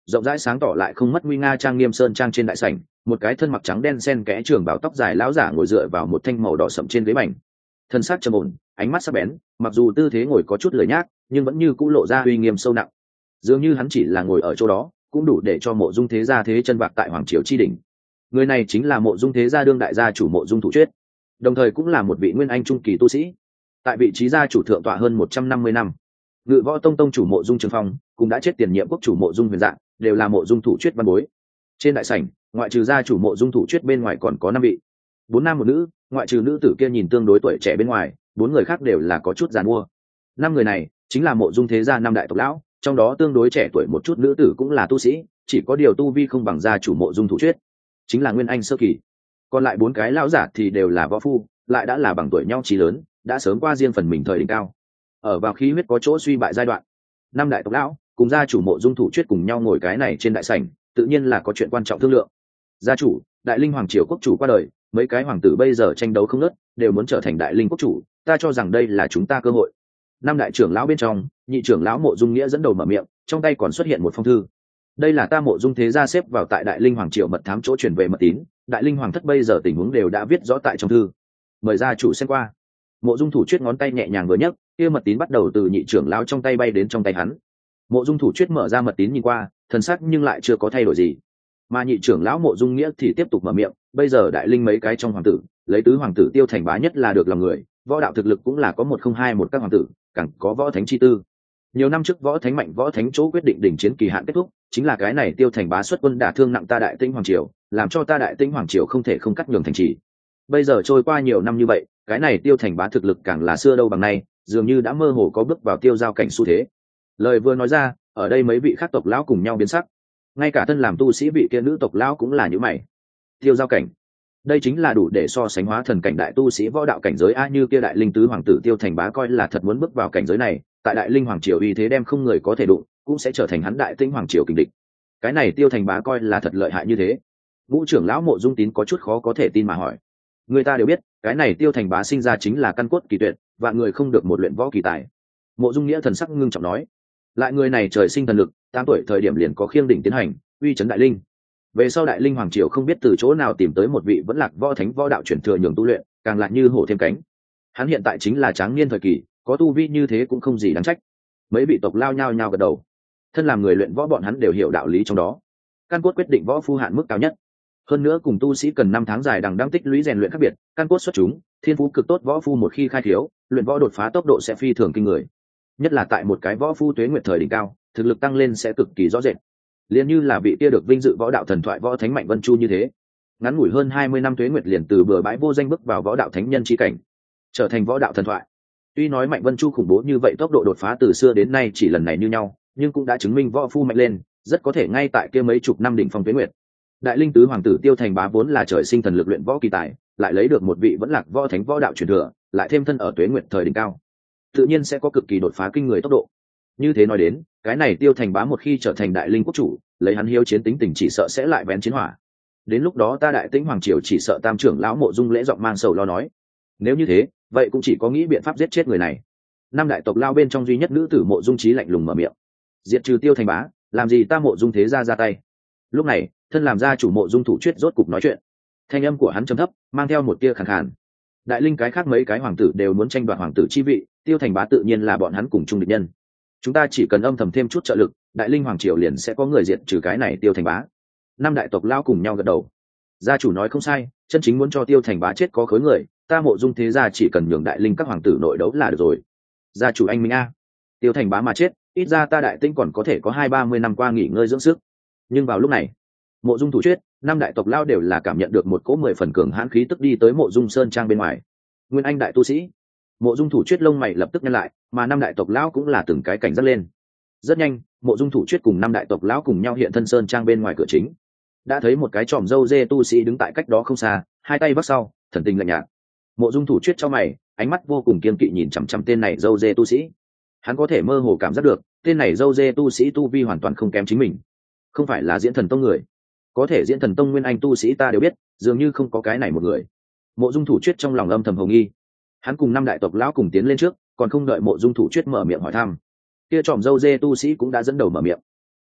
rộng rãi sáng tỏ lại không mất nguy nga trang nghiêm sơn trang trên đại sảnh, một cái thân mặc trắng đen xen kẽ trường bảo tóc dài lão giả ngồi dựa vào một thanh màu đỏ sậm trên ghế bành, thân xác trầm ổn, ánh mắt sắc bén, mặc dù tư thế ngồi có chút lười nhác nhưng vẫn như cũ lộ ra uy nghiêm sâu nặng. Dường như hắn chỉ là ngồi ở chỗ đó cũng đủ để cho Mộ Dung Thế Gia thế chân bạc tại hoàng triều chi đỉnh. Người này chính là Mộ Dung Thế Gia đương đại gia chủ Mộ Dung Thủ Chuyết, đồng thời cũng là một vị nguyên anh trung kỳ tu sĩ, tại vị trí gia chủ thượng tọa hơn 150 năm. Ngự Võ Tông tông chủ Mộ Dung Trường Phong cũng đã chết tiền nhiệm quốc chủ Mộ Dung Huyền Dạng, đều là Mộ Dung Thủ Chuyết văn bối. Trên đại sảnh, ngoại trừ gia chủ Mộ Dung Thủ Chuyết bên ngoài còn có 5 vị, 4 nam một nữ, ngoại trừ nữ tử kia nhìn tương đối tuổi trẻ bên ngoài, 4 người khác đều là có chút giàn mua. 5 người này chính là Mộ Dung Thế Gia năm đại tộc lão, trong đó tương đối trẻ tuổi một chút nữ tử cũng là tu sĩ, chỉ có điều tu vi không bằng gia chủ Mộ Dung Thủ Chuyết, chính là nguyên anh sơ kỳ. Còn lại 4 cái lão giả thì đều là võ phu, lại đã là bằng tuổi nhau chí lớn, đã sớm qua riêng phần mình thời đỉnh cao, ở vào khí huyết có chỗ suy bại giai đoạn. Năm đại tộc lão cùng gia chủ Mộ Dung Thủ Chuyết cùng nhau ngồi cái này trên đại sảnh, tự nhiên là có chuyện quan trọng thương lượng. Gia chủ, Đại Linh hoàng triều quốc chủ qua đời, mấy cái hoàng tử bây giờ tranh đấu không ngớt, đều muốn trở thành Đại Linh quốc chủ, ta cho rằng đây là chúng ta cơ hội. Năm đại trưởng lão bên trong, nhị trưởng lão Mộ Dung Nghĩa dẫn đầu mở miệng, trong tay còn xuất hiện một phong thư. Đây là ta Mộ Dung Thế Gia xếp vào tại Đại Linh hoàng triều mật thám chỗ truyền về mật tín, Đại Linh hoàng thất bây giờ tình huống đều đã viết rõ tại trong thư, mời gia chủ xem qua. Mộ Dung Thủ Chuyết ngón tay nhẹ nhàng vừa nhấc, kia mật tín bắt đầu từ nhị trưởng lão trong tay bay đến trong tay hắn. Mộ Dung Thủ Chuyết mở ra mật tín nhìn qua, thần sắc nhưng lại chưa có thay đổi gì. Mà nhị trưởng lão Mộ Dung Nghĩa thì tiếp tục mở miệng, bây giờ Đại Linh mấy cái trong hoàng tử, lấy tứ hoàng tử Tiêu Thành Bá nhất là được lòng người, võ đạo thực lực cũng là có 102 các hoàng tử, càng có võ thánh chi tư. Nhiều năm trước võ thánh mạnh võ thánh chỗ quyết định đỉnh chiến kỳ hạn kết thúc, chính là cái này Tiêu Thành Bá xuất quân đả thương nặng ta Đại Tĩnh hoàng triều, làm cho ta Đại Tĩnh hoàng triều không thể không cắt nhường thành trì. Bây giờ trôi qua nhiều năm như vậy, cái này Tiêu Thành Bá thực lực càng là xưa đâu bằng nay, dường như đã mơ hồ có bước vào tiêu giao cảnh xu thế. Lời vừa nói ra, ở đây mấy vị khác tộc lão cùng nhau biến sắc, ngay cả thân làm tu sĩ vị kia nữ tộc lão cũng là như mày. Tiêu giao cảnh, đây chính là đủ để so sánh hóa thần cảnh đại tu sĩ võ đạo cảnh giới a, như kia Đại Linh tứ hoàng tử Tiêu Thành Bá coi là thật muốn bước vào cảnh giới này, tại Đại Linh hoàng triều uy thế đem không người có thể đụng, cũng sẽ trở thành hắn Đại Tĩnh hoàng triều kình địch. Cái này Tiêu Thành Bá coi là thật lợi hại như thế. Vũ trưởng lão Mộ Dung Tín có chút khó có thể tin mà hỏi. Người ta đều biết, cái này Tiêu Thành Bá sinh ra chính là căn cốt kỳ tuyệt, và người không được một luyện võ kỳ tài. Mộ Dung Nghĩa thần sắc ngưng trọng nói, lại người này trời sinh thần lực, 8 tuổi thời điểm liền có khiêng đỉnh tiến hành, uy chấn Đại Linh. Về sau Đại Linh hoàng triều không biết từ chỗ nào tìm tới một vị vẫn lạc võ thánh võ đạo chuyển thừa nhường tu luyện, càng lại như hổ thêm cánh. Hắn hiện tại chính là tráng niên thời kỳ, có tu vi như thế cũng không gì đáng trách. Mấy vị tộc lao nhao nhao gật đầu. Thân làm người luyện võ bọn hắn đều hiểu đạo lý trong đó. Căn cốt quyết định võ phu hạn mức cao nhất. Hơn nữa cùng tu sĩ cần 5 tháng dài đằng đẵng tích lũy rèn luyện khác biệt, căn cốt xuất chúng, thiên phú cực tốt võ phu một khi khai thiếu, luyện võ đột phá tốc độ sẽ phi thường kinh người. Nhất là tại một cái võ phu tuế nguyệt thời đỉnh cao, thực lực tăng lên sẽ cực kỳ rõ rệt. Liên như là vị kia được vinh dự võ đạo thần thoại võ thánh Mạnh Vân Chu như thế, ngắn ngủi hơn 20 năm tuế nguyệt liền từ bừa bãi vô danh bước vào võ đạo thánh nhân chi cảnh, trở thành võ đạo thần thoại. Tuy nói Mạnh Vân Chu khủng bố như vậy, tốc độ đột phá từ xưa đến nay chỉ lần này như nhau, nhưng cũng đã chứng minh võ phu mạnh lên, rất có thể ngay tại kia mấy chục năm đỉnh phong tuế nguyệt. Đại Linh tứ hoàng tử Tiêu Thành Bá vốn là trời sinh thần lực luyện võ kỳ tài, lại lấy được một vị vẫn lạc võ thánh võ đạo truyền thừa, lại thêm thân ở tuế nguyệt thời đỉnh cao, tự nhiên sẽ có cực kỳ đột phá kinh người tốc độ. Như thế nói đến, cái này Tiêu Thành Bá một khi trở thành Đại Linh quốc chủ, lấy hắn hiếu chiến tính tình chỉ sợ sẽ lại vén chiến hỏa. Đến lúc đó ta Đại Tĩnh hoàng triều chỉ sợ tam trưởng lão Mộ Dung lễ giọng mang sầu lo nói, nếu như thế, vậy cũng chỉ có nghĩ biện pháp giết chết người này. Năm đại tộc lao bên trong duy nhất nữ tử Mộ Dung Trí lạnh lùng mở miệng, diệt trừ Tiêu Thành Bá, làm gì ta Mộ Dung Thế Gia ra tay. Lúc này, thân làm gia chủ Mộ Dung Thủ Chuyết rốt cục nói chuyện, thanh âm của hắn trầm thấp, mang theo một tia khàn khàn. Đại Linh cái khác mấy cái hoàng tử đều muốn tranh đoạt hoàng tử chi vị, Tiêu Thành Bá tự nhiên là bọn hắn cùng chung địch nhân. Chúng ta chỉ cần âm thầm thêm chút trợ lực, Đại Linh hoàng triều liền sẽ có người diệt trừ cái này Tiêu Thành Bá. Năm đại tộc lao cùng nhau gật đầu. Gia chủ nói không sai, chân chính muốn cho Tiêu Thành Bá chết có khối người, ta Mộ Dung Thế Gia chỉ cần nhường Đại Linh các hoàng tử nội đấu là được rồi. Gia chủ anh minh a, Tiêu Thành Bá mà chết, ít ra ta Đại Tĩnh còn có thể có 20-30 năm qua nghỉ ngơi dưỡng sức. Nhưng vào lúc này, Mộ Dung Thủ Chuyết, năm đại tộc lao đều là cảm nhận được một cỗ 10 phần cường hãn khí tức đi tới Mộ Dung Sơn Trang bên ngoài. Nguyên anh đại tu sĩ. Mộ Dung Thủ Chuyết lông mày lập tức nhăn lại, mà năm đại tộc lão cũng là từng cái cảnh giác lên. Rất nhanh, Mộ Dung Thủ Chuyết cùng năm đại tộc lão cùng nhau hiện thân Sơn Trang bên ngoài cửa chính. Đã thấy một cái tròm râu dê tu sĩ đứng tại cách đó không xa, hai tay vác sau, thần tình lạnh nhạt. Mộ Dung Thủ Chuyết cho mày, ánh mắt vô cùng kiên kỵ nhìn chằm chằm tên này râu dê tu sĩ. Hắn có thể mơ hồ cảm giác được, tên này râu dê tu sĩ tu vi hoàn toàn không kém chính mình, không phải là Diễn Thần Tông người. Có thể Diễn Thần Tông nguyên anh tu sĩ ta đều biết, dường như không có cái này một người. Mộ Dung Thủ Chuyết trong lòng âm thầm hồng nghi. Hắn cùng năm đại tộc lão cùng tiến lên trước, còn không đợi Mộ Dung Thủ Chuyết mở miệng hỏi thăm, kia tròm râu dê tu sĩ cũng đã dẫn đầu mở miệng.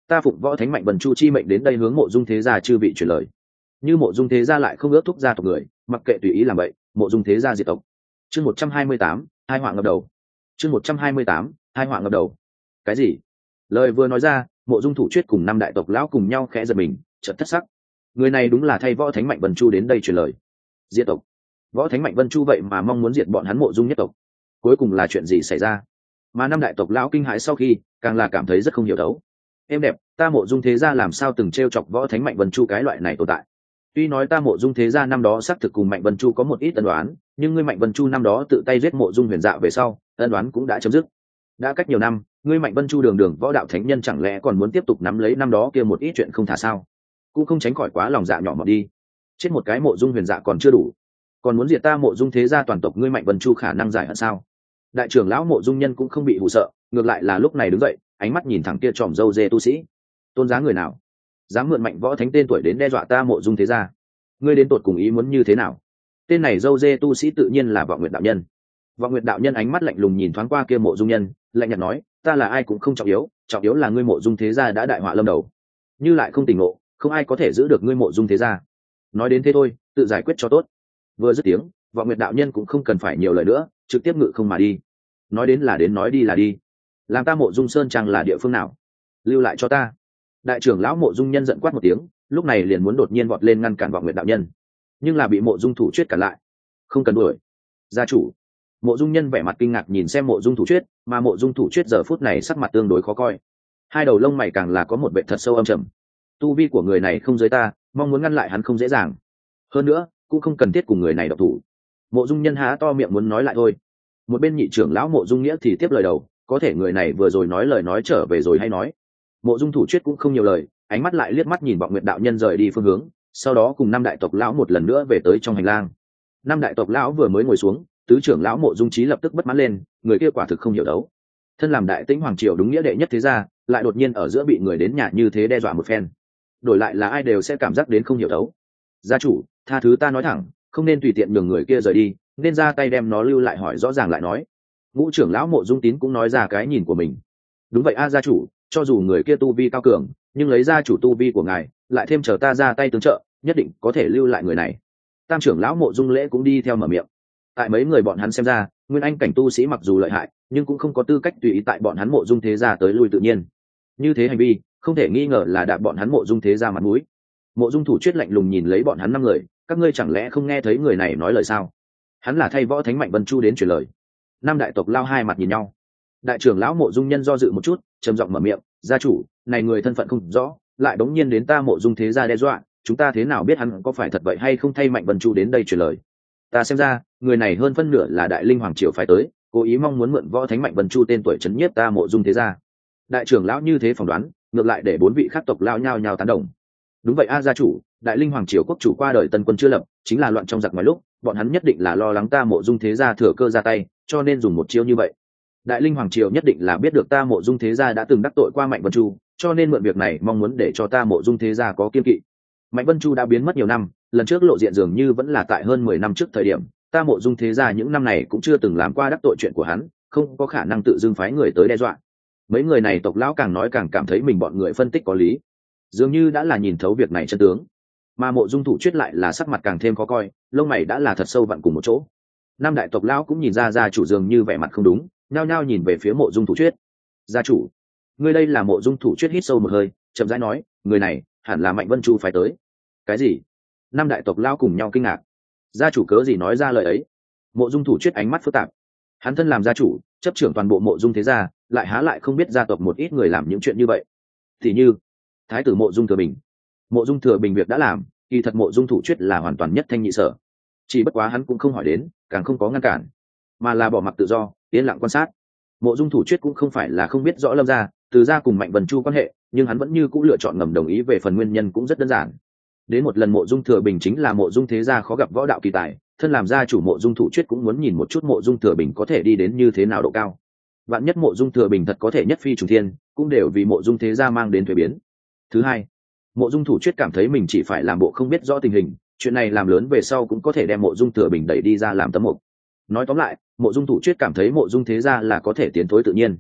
ta phụng võ thánh mạnh vân chu chi mệnh đến đây hướng mộ dung thế gia chư vị truyền lời. Như mộ dung thế gia lại không ước thúc gia tộc người, mặc kệ tùy ý làm vậy, mộ dung thế gia diệt tộc. Chương 128, hai họa ngập đầu. Chương 128, hai họa ngập đầu. Cái gì? Lời vừa nói ra, mộ dung thủ chuyết cùng năm đại tộc lão cùng nhau khẽ giật mình, chợt thất sắc. Người này đúng là thay võ thánh mạnh vân chu đến đây truyền lời. Diệt tộc? Võ thánh mạnh vân chu vậy mà mong muốn diệt bọn hắn mộ dung nhất tộc. Cuối cùng là chuyện gì xảy ra? Mà năm đại tộc lão kinh hãi sau khi, càng là cảm thấy rất không hiểu thấu. Em đẹp, ta mộ dung thế gia làm sao từng trêu chọc võ thánh mạnh vân chu cái loại này tồn tại? Tuy nói ta mộ dung thế gia năm đó xác thực cùng mạnh vân chu có một ít ân đoán, nhưng ngươi mạnh vân chu năm đó tự tay giết mộ dung huyền dạ về sau, ân đoán cũng đã chấm dứt. Đã cách nhiều năm, ngươi mạnh vân chu đường đường võ đạo thánh nhân chẳng lẽ còn muốn tiếp tục nắm lấy năm đó kia một ít chuyện không thả sao? Cũng không tránh khỏi quá lòng dạ nhỏ mọn đi. Chết một cái mộ dung huyền dạ còn chưa đủ, còn muốn diệt ta mộ dung thế gia toàn tộc, ngươi mạnh vân chu khả năng giải hận sao? Đại trưởng lão mộ dung nhân cũng không bị hù sợ, ngược lại là lúc này đứng dậy, ánh mắt nhìn thẳng kia tròm râu dê tu sĩ. Tôn giá người nào dám mượn mạnh võ thánh tên tuổi đến đe dọa ta mộ dung thế gia? Ngươi đến tột cùng ý muốn như thế nào? Tên này râu dê tu sĩ tự nhiên là Vọng Nguyệt đạo nhân. Vọng Nguyệt đạo nhân ánh mắt lạnh lùng nhìn thoáng qua kia mộ dung nhân, lạnh nhạt nói, ta là ai cũng không trọng yếu là ngươi mộ dung thế gia đã đại họa lâm đầu. Như lại không tỉnh ngộ, không ai có thể giữ được ngươi mộ dung thế gia. Nói đến thế thôi, tự giải quyết cho tốt. Vừa dứt tiếng, Vọng Nguyệt đạo nhân cũng không cần phải nhiều lời nữa, trực tiếp ngự không mà đi. Nói đến là đến, nói đi là đi. Làm ta mộ dung sơn trang là địa phương nào? Lưu lại cho ta. Đại trưởng lão mộ dung nhân giận quát một tiếng, lúc này liền muốn đột nhiên vọt lên ngăn cản Vọng Nguyệt đạo nhân, nhưng là bị mộ dung thủ chuyết cản lại. Không cần đuổi, gia chủ. Mộ dung nhân vẻ mặt kinh ngạc nhìn xem mộ dung thủ chuyết, mà mộ dung thủ chuyết giờ phút này sắc mặt tương đối khó coi, hai đầu lông mày càng là có một vẻ thật sâu âm trầm. Tu vi của người này không dưới ta, mong muốn ngăn lại hắn không dễ dàng, hơn nữa cũng không cần thiết cùng người này độc thủ. Mộ dung nhân há to miệng muốn nói lại thôi. Một bên nhị trưởng lão mộ dung nghĩa thì tiếp lời đầu, có thể người này vừa rồi nói lời nói trở về rồi hay nói. Mộ dung thủ chuyết cũng không nhiều lời, ánh mắt lại liếc mắt nhìn Vọng Nguyệt đạo nhân rời đi phương hướng, sau đó cùng năm đại tộc lão một lần nữa về tới trong hành lang. Năm đại tộc lão vừa mới ngồi xuống, tứ trưởng lão mộ dung trí lập tức bất mãn lên, người kia quả thực không hiểu đấu. Thân làm đại tĩnh hoàng triều đúng nghĩa đệ nhất thế gia, lại đột nhiên ở giữa bị người đến nhà như thế đe dọa một phen, đổi lại là ai đều sẽ cảm giác đến không hiểu đấu. Gia chủ, tha thứ ta nói thẳng, không nên tùy tiện nhường người kia rời đi, nên ra tay đem nó lưu lại hỏi rõ ràng lại nói. Ngũ trưởng lão mộ dung tín cũng nói ra cái nhìn của mình. Đúng vậy a gia chủ, cho dù người kia tu vi cao cường, nhưng lấy gia chủ tu vi của ngài, lại thêm chờ ta ra tay tương trợ, nhất định có thể lưu lại người này. Tam trưởng lão mộ dung lễ cũng đi theo mở miệng. Tại mấy người bọn hắn xem ra, nguyên anh cảnh tu sĩ mặc dù lợi hại, nhưng cũng không có tư cách tùy ý tại bọn hắn mộ dung thế gia tới lui tự nhiên. Như thế hành vi không thể nghi ngờ là đạp bọn hắn mộ dung thế gia mặt mũi. Mộ dung thủ chuyết lạnh lùng nhìn lấy bọn hắn năm người, các ngươi chẳng lẽ không nghe thấy người này nói lời sao? Hắn là thay võ thánh mạnh vân chu đến truyền lời. Năm đại tộc lao hai mặt nhìn nhau. Đại trưởng lão mộ dung nhân do dự một chút, trầm giọng mở miệng, gia chủ, này người thân phận không rõ, lại đống nhiên đến ta mộ dung thế gia đe dọa, chúng ta thế nào biết hắn có phải thật vậy hay không thay mạnh vân chu đến đây truyền lời? Ta xem ra người này hơn phân nửa là đại linh hoàng triều phái tới, cố ý mong muốn mượn võ thánh mạnh vân chu tên tuổi trấn nhiếp ta mộ dung thế gia. Đại trưởng lão như thế phỏng đoán, ngược lại để bốn vị khác tộc lao nhao nhao tán đồng. Đúng vậy a gia chủ, đại linh hoàng triều quốc chủ qua đời tân quân chưa lập, chính là loạn trong giặc ngoài lúc, bọn hắn nhất định là lo lắng ta mộ dung thế gia thừa cơ ra tay, cho nên dùng một chiêu như vậy. Đại linh hoàng triều nhất định là biết được ta mộ dung thế gia đã từng đắc tội qua mạnh vân chu, cho nên mượn việc này mong muốn để cho ta mộ dung thế gia có kiên kỵ. Mạnh vân chu đã biến mất nhiều năm, lần trước lộ diện dường như vẫn là tại hơn 10 năm trước thời điểm, ta mộ dung thế gia những năm này cũng chưa từng làm qua đắc tội chuyện của hắn, không có khả năng tự dưng phái người tới đe dọa. Mấy người này tộc lão càng nói càng cảm thấy mình bọn người phân tích có lý, dường như đã là nhìn thấu việc này chân tướng. Mà mộ dung thủ chuyết lại là sắc mặt càng thêm khó coi, lông mày đã là thật sâu vặn cùng một chỗ. Năm đại tộc lão cũng nhìn ra gia chủ dường như vẻ mặt không đúng, nhao nhao nhìn về phía mộ dung thủ chuyết. Gia chủ, người đây là mộ dung thủ chuyết hít sâu một hơi, chậm rãi nói, người này hẳn là mạnh vân chu phái tới. Cái gì? Năm đại tộc lão cùng nhau kinh ngạc. Gia chủ cớ gì nói ra lời ấy? Mộ dung thủ chuyết ánh mắt phức tạp. Hắn thân làm gia chủ, chấp trưởng toàn bộ mộ dung thế gia, lại há lại không biết gia tộc một ít người làm những chuyện như vậy. Thì như thái tử mộ dung thừa bình. Mộ dung thừa bình việc đã làm, kỳ thật mộ dung thủ chuyết là hoàn toàn nhất thanh nhị sở. Chỉ bất quá hắn cũng không hỏi đến, càng không có ngăn cản, mà là bỏ mặc tự do, yên lặng quan sát. Mộ dung thủ chuyết cũng không phải là không biết rõ lâm gia, từ gia cùng mạnh vân chu quan hệ, nhưng hắn vẫn như cũng lựa chọn ngầm đồng ý, về phần nguyên nhân cũng rất đơn giản. Đến một lần mộ dung thừa bình chính là mộ dung thế gia khó gặp võ đạo kỳ tài, thân làm gia chủ mộ dung thủ chuyết cũng muốn nhìn một chút mộ dung thừa bình có thể đi đến như thế nào độ cao. Vạn nhất mộ dung thừa bình thật có thể nhất phi trùng thiên, cũng đều vì mộ dung thế gia mang đến thuế biến. Thứ hai, mộ dung thủ chuyết cảm thấy mình chỉ phải làm bộ không biết rõ tình hình, chuyện này làm lớn về sau cũng có thể đem mộ dung thừa bình đẩy đi ra làm tấm mục. Nói tóm lại, mộ dung thủ chuyết cảm thấy mộ dung thế gia là có thể tiến thối tự nhiên.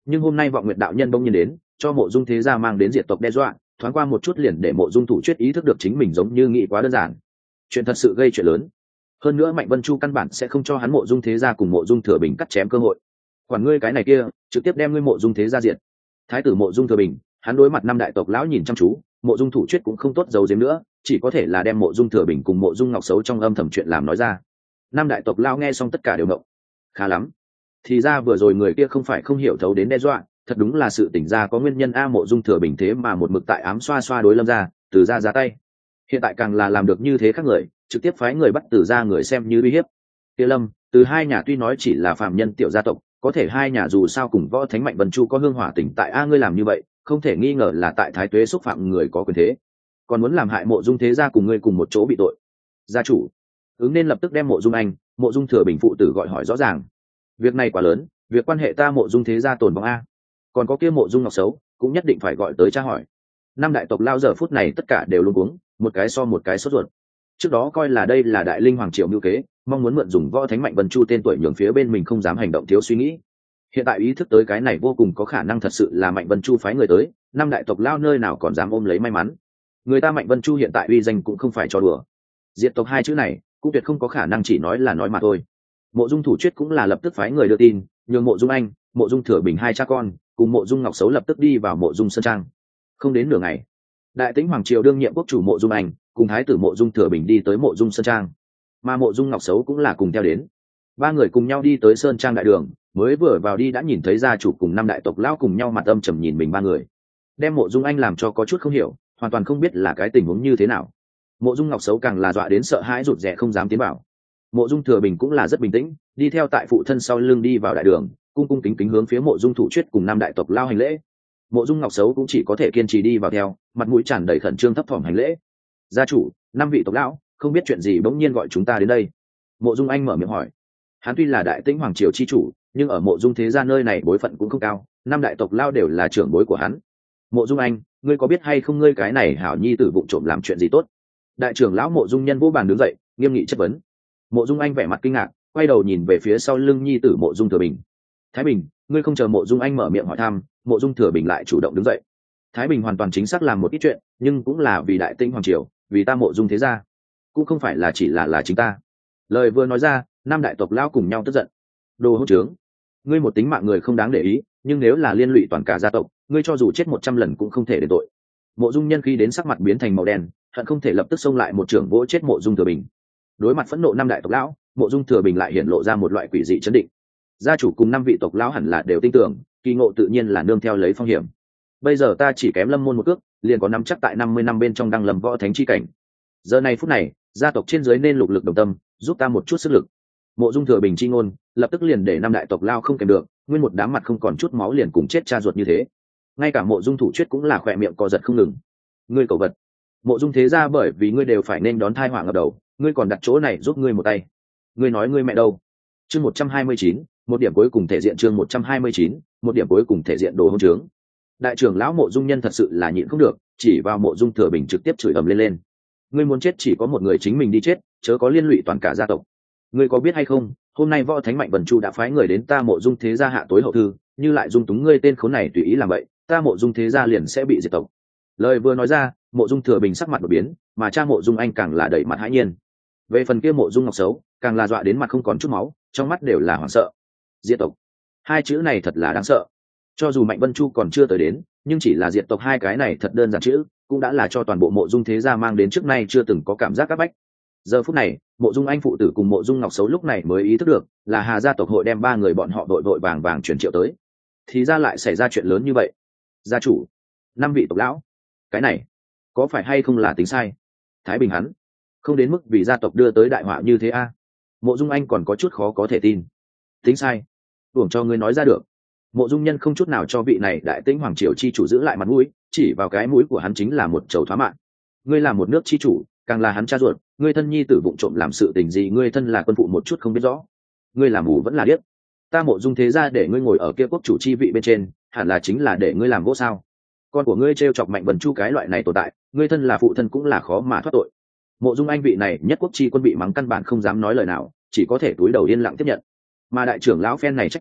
nhưng hôm nay vọng nguyện đạo nhân bỗng nhiên đến cho mộ dung thế gia mang đến diệt tộc đe dọa, thoáng qua một chút liền để mộ dung thủ chuyết ý thức được chính mình giống như nghĩ quá đơn giản. Chuyện thật sự gây chuyện lớn. Hơn nữa Mạnh Vân Chu căn bản sẽ không cho hắn mộ dung thế gia cùng mộ dung thừa bình cắt chém cơ hội. Quản ngươi cái này kia, trực tiếp đem ngươi mộ dung thế gia diệt. Thái tử mộ dung thừa bình, hắn đối mặt năm đại tộc lão nhìn chăm chú, mộ dung thủ chuyết cũng không tốt giấu giếm nữa, chỉ có thể là đem mộ dung thừa bình cùng mộ dung ngọc xấu trong âm thầm chuyện làm nói ra. Năm đại tộc lão nghe xong tất cả đều ngộng. Khá lắm, thì ra vừa rồi người kia không phải không hiểu thấu đến đe dọa, thật đúng là sự tỉnh ra có nguyên nhân. A, mộ dung thừa bình thế mà một mực tại ám xoa xoa đối Lâm gia, Từ gia ra tay, hiện tại càng là làm được như thế khác người, trực tiếp phái người bắt Từ gia người xem như uy hiếp. Kia Lâm, Từ hai nhà tuy nói chỉ là phàm nhân tiểu gia tộc, có thể hai nhà dù sao cùng võ thánh Mạnh Vân Chu có hương hỏa tình tại. A, ngươi làm như vậy không thể nghi ngờ là tại thái tuế xúc phạm người có quyền thế, còn muốn làm hại mộ dung thế gia cùng ngươi cùng một chỗ bị tội. Gia chủ ứng nên lập tức đem mộ dung anh, mộ dung thừa bình phụ tử gọi hỏi rõ ràng. Việc này quá lớn, việc quan hệ ta mộ dung thế gia tồn vong. A, còn có kia mộ dung ngọc xấu cũng nhất định phải gọi tới tra hỏi. Năm đại tộc lao giờ phút này tất cả đều luống cuống, một cái so một cái sốt ruột. Trước đó coi là đây là đại linh hoàng triều mưu kế, mong muốn mượn dùng võ thánh Mạnh Vân Chu tên tuổi nhường phía bên mình không dám hành động thiếu suy nghĩ. Hiện tại ý thức tới cái này vô cùng có khả năng thật sự là Mạnh Vân Chu phái người tới, năm đại tộc lao nơi nào còn dám ôm lấy may mắn. Người ta Mạnh Vân Chu hiện tại uy danh cũng không phải cho đùa, diệt tộc hai chữ này cũng tuyệt không có khả năng chỉ nói là nói mà thôi. Mộ dung thủ chuyết cũng là lập tức phái người đưa tin, nhường mộ dung anh, mộ dung thừa bình hai cha con cùng mộ dung ngọc xấu lập tức đi vào mộ dung sơn trang. Không đến nửa ngày, đại tĩnh hoàng triều đương nhiệm quốc chủ mộ dung anh cùng thái tử mộ dung thừa bình đi tới mộ dung sơn trang, mà mộ dung ngọc xấu cũng là cùng theo đến. Ba người cùng nhau đi tới sơn trang đại đường, mới vừa vào đi đã nhìn thấy gia chủ cùng năm đại tộc lão cùng nhau mặt âm trầm nhìn mình ba người, đem mộ dung anh làm cho có chút không hiểu, hoàn toàn không biết là cái tình huống như thế nào. Mộ dung ngọc xấu càng là dọa đến sợ hãi rụt rè không dám tiến vào. Mộ dung thừa bình cũng là rất bình tĩnh, đi theo tại phụ thân sau lưng đi vào đại đường, cung cung kính kính hướng phía mộ dung thủ chuyết cùng năm đại tộc lao hành lễ. Mộ dung ngọc xấu cũng chỉ có thể kiên trì đi vào theo, mặt mũi tràn đầy khẩn trương thấp thỏm hành lễ. Gia chủ, năm vị tộc lão không biết chuyện gì bỗng nhiên gọi chúng ta đến đây. Mộ dung anh mở miệng hỏi. Hắn tuy là đại tĩnh hoàng triều chi chủ, nhưng ở mộ dung thế gia nơi này bối phận cũng không cao, năm đại tộc lao đều là trưởng bối của hắn. Mộ dung anh, ngươi có biết hay không ngươi cái này hảo nhi tử vụng trộm làm chuyện gì tốt? Đại trưởng lão mộ dung nhân vô bàn đứng dậy, nghiêm nghị chất vấn. Mộ dung anh vẻ mặt kinh ngạc, quay đầu nhìn về phía sau lưng nhi tử mộ dung thừa bình. Thái Bình, ngươi không chờ mộ dung anh mở miệng hỏi thăm, mộ dung thừa bình lại chủ động đứng dậy. Thái Bình hoàn toàn chính xác làm một ít chuyện, nhưng cũng là vì đại tĩnh hoàng triều, vì ta mộ dung thế gia, cũng không phải là chỉ là chính ta. Lời vừa nói ra, năm đại tộc lão cùng nhau tức giận. Đồ hỗn trướng, ngươi một tính mạng người không đáng để ý, nhưng nếu là liên lụy toàn cả gia tộc, ngươi cho dù chết 100 lần cũng không thể đền tội. Mộ dung nhân khi đến sắc mặt biến thành màu đen, hận không thể lập tức xông lại một trường vỗ chết mộ dung thừa bình. Đối mặt phẫn nộ năm đại tộc lão, mộ dung thừa bình lại hiện lộ ra một loại quỷ dị chấn định. Gia chủ cùng năm vị tộc lão hẳn là đều tin tưởng, kỳ ngộ tự nhiên là nương theo lấy phong hiểm. Bây giờ ta chỉ kém lâm môn một cước, liền có nắm chắc tại 50 năm bên trong đăng lâm võ thánh chi cảnh. Giờ này phút này, gia tộc trên dưới nên lục lực đồng tâm, giúp ta một chút sức lực. Mộ dung thừa bình chi ngôn, lập tức liền để năm đại tộc lao không kèm được, nguyên một đám mặt không còn chút máu liền cùng chết cha ruột như thế. Ngay cả mộ dung thủ chuyết cũng là khỏe miệng co giật không ngừng. Ngươi cầu vật, mộ dung thế gia bởi vì ngươi đều phải nên đón tai họa ngập đầu, ngươi còn đặt chỗ này giúp ngươi một tay. Ngươi nói ngươi mẹ đâu? Chương 129, một điểm cuối cùng thể diện. Chương 129, một điểm cuối cùng thể diện đồ hỗn trướng. Đại trưởng lão mộ dung nhân thật sự là nhịn không được, chỉ vào mộ dung thừa bình trực tiếp chửi ầm lên. Ngươi muốn chết chỉ có một người, chính mình đi chết, chớ có liên lụy toàn cả gia tộc. Ngươi có biết hay không, hôm nay võ thánh Mạnh Vân Chu đã phái người đến ta mộ dung thế gia hạ tối hậu thư, như lại dung túng ngươi tên khốn này tùy ý làm vậy, ta mộ dung thế gia liền sẽ bị diệt tộc. Lời vừa nói ra, mộ dung thừa bình sắc mặt đột biến, mà cha mộ dung anh càng là đẩy mặt hãi nhiên. Về phần kia mộ dung ngọc xấu, càng là dọa đến mặt không còn chút máu, trong mắt đều là hoảng sợ. Diệt tộc, hai chữ này thật là đáng sợ. Cho dù Mạnh Vân Chu còn chưa tới đến, nhưng chỉ là diệt tộc hai cái này thật đơn giản chữ, cũng đã là cho toàn bộ mộ dung thế gia mang đến trước nay chưa từng có cảm giác áp bách. Giờ phút này, mộ dung anh phụ tử cùng mộ dung ngọc xấu lúc này mới ý thức được là Hà gia tộc hội đem ba người bọn họ vội vàng vàng chuyển triệu tới, thì ra lại xảy ra chuyện lớn như vậy. Gia chủ, năm vị tộc lão, cái này có phải hay không là tính sai? Thái Bình hắn không đến mức vì gia tộc đưa tới đại họa như thế a? Mộ dung anh còn có chút khó có thể tin. Tính sai? Uổng cho ngươi nói ra được. Mộ dung nhân không chút nào cho vị này đại tĩnh hoàng triều chi chủ giữ lại mặt mũi, chỉ vào cái mũi của hắn chính là một chầu thoá mạng. Ngươi là một nước chi chủ, càng là hắn cha ruột, ngươi thân nhi tử vụng trộm làm sự tình gì, ngươi thân là quân phụ một chút không biết rõ. Ngươi làm mù vẫn là điếc. Ta mộ dung thế gia để ngươi ngồi ở kia quốc chủ chi vị bên trên, hẳn là chính là để ngươi làm gỗ sao? Con của ngươi trêu chọc Mạnh Vân Chu cái loại này tồn tại, ngươi thân là phụ thân cũng là khó mà thoát tội. Mộ dung anh vị này nhất quốc chi quân bị mắng căn bản không dám nói lời nào, chỉ có thể cúi đầu yên lặng tiếp nhận. Mà đại trưởng lão phen này trách cứ,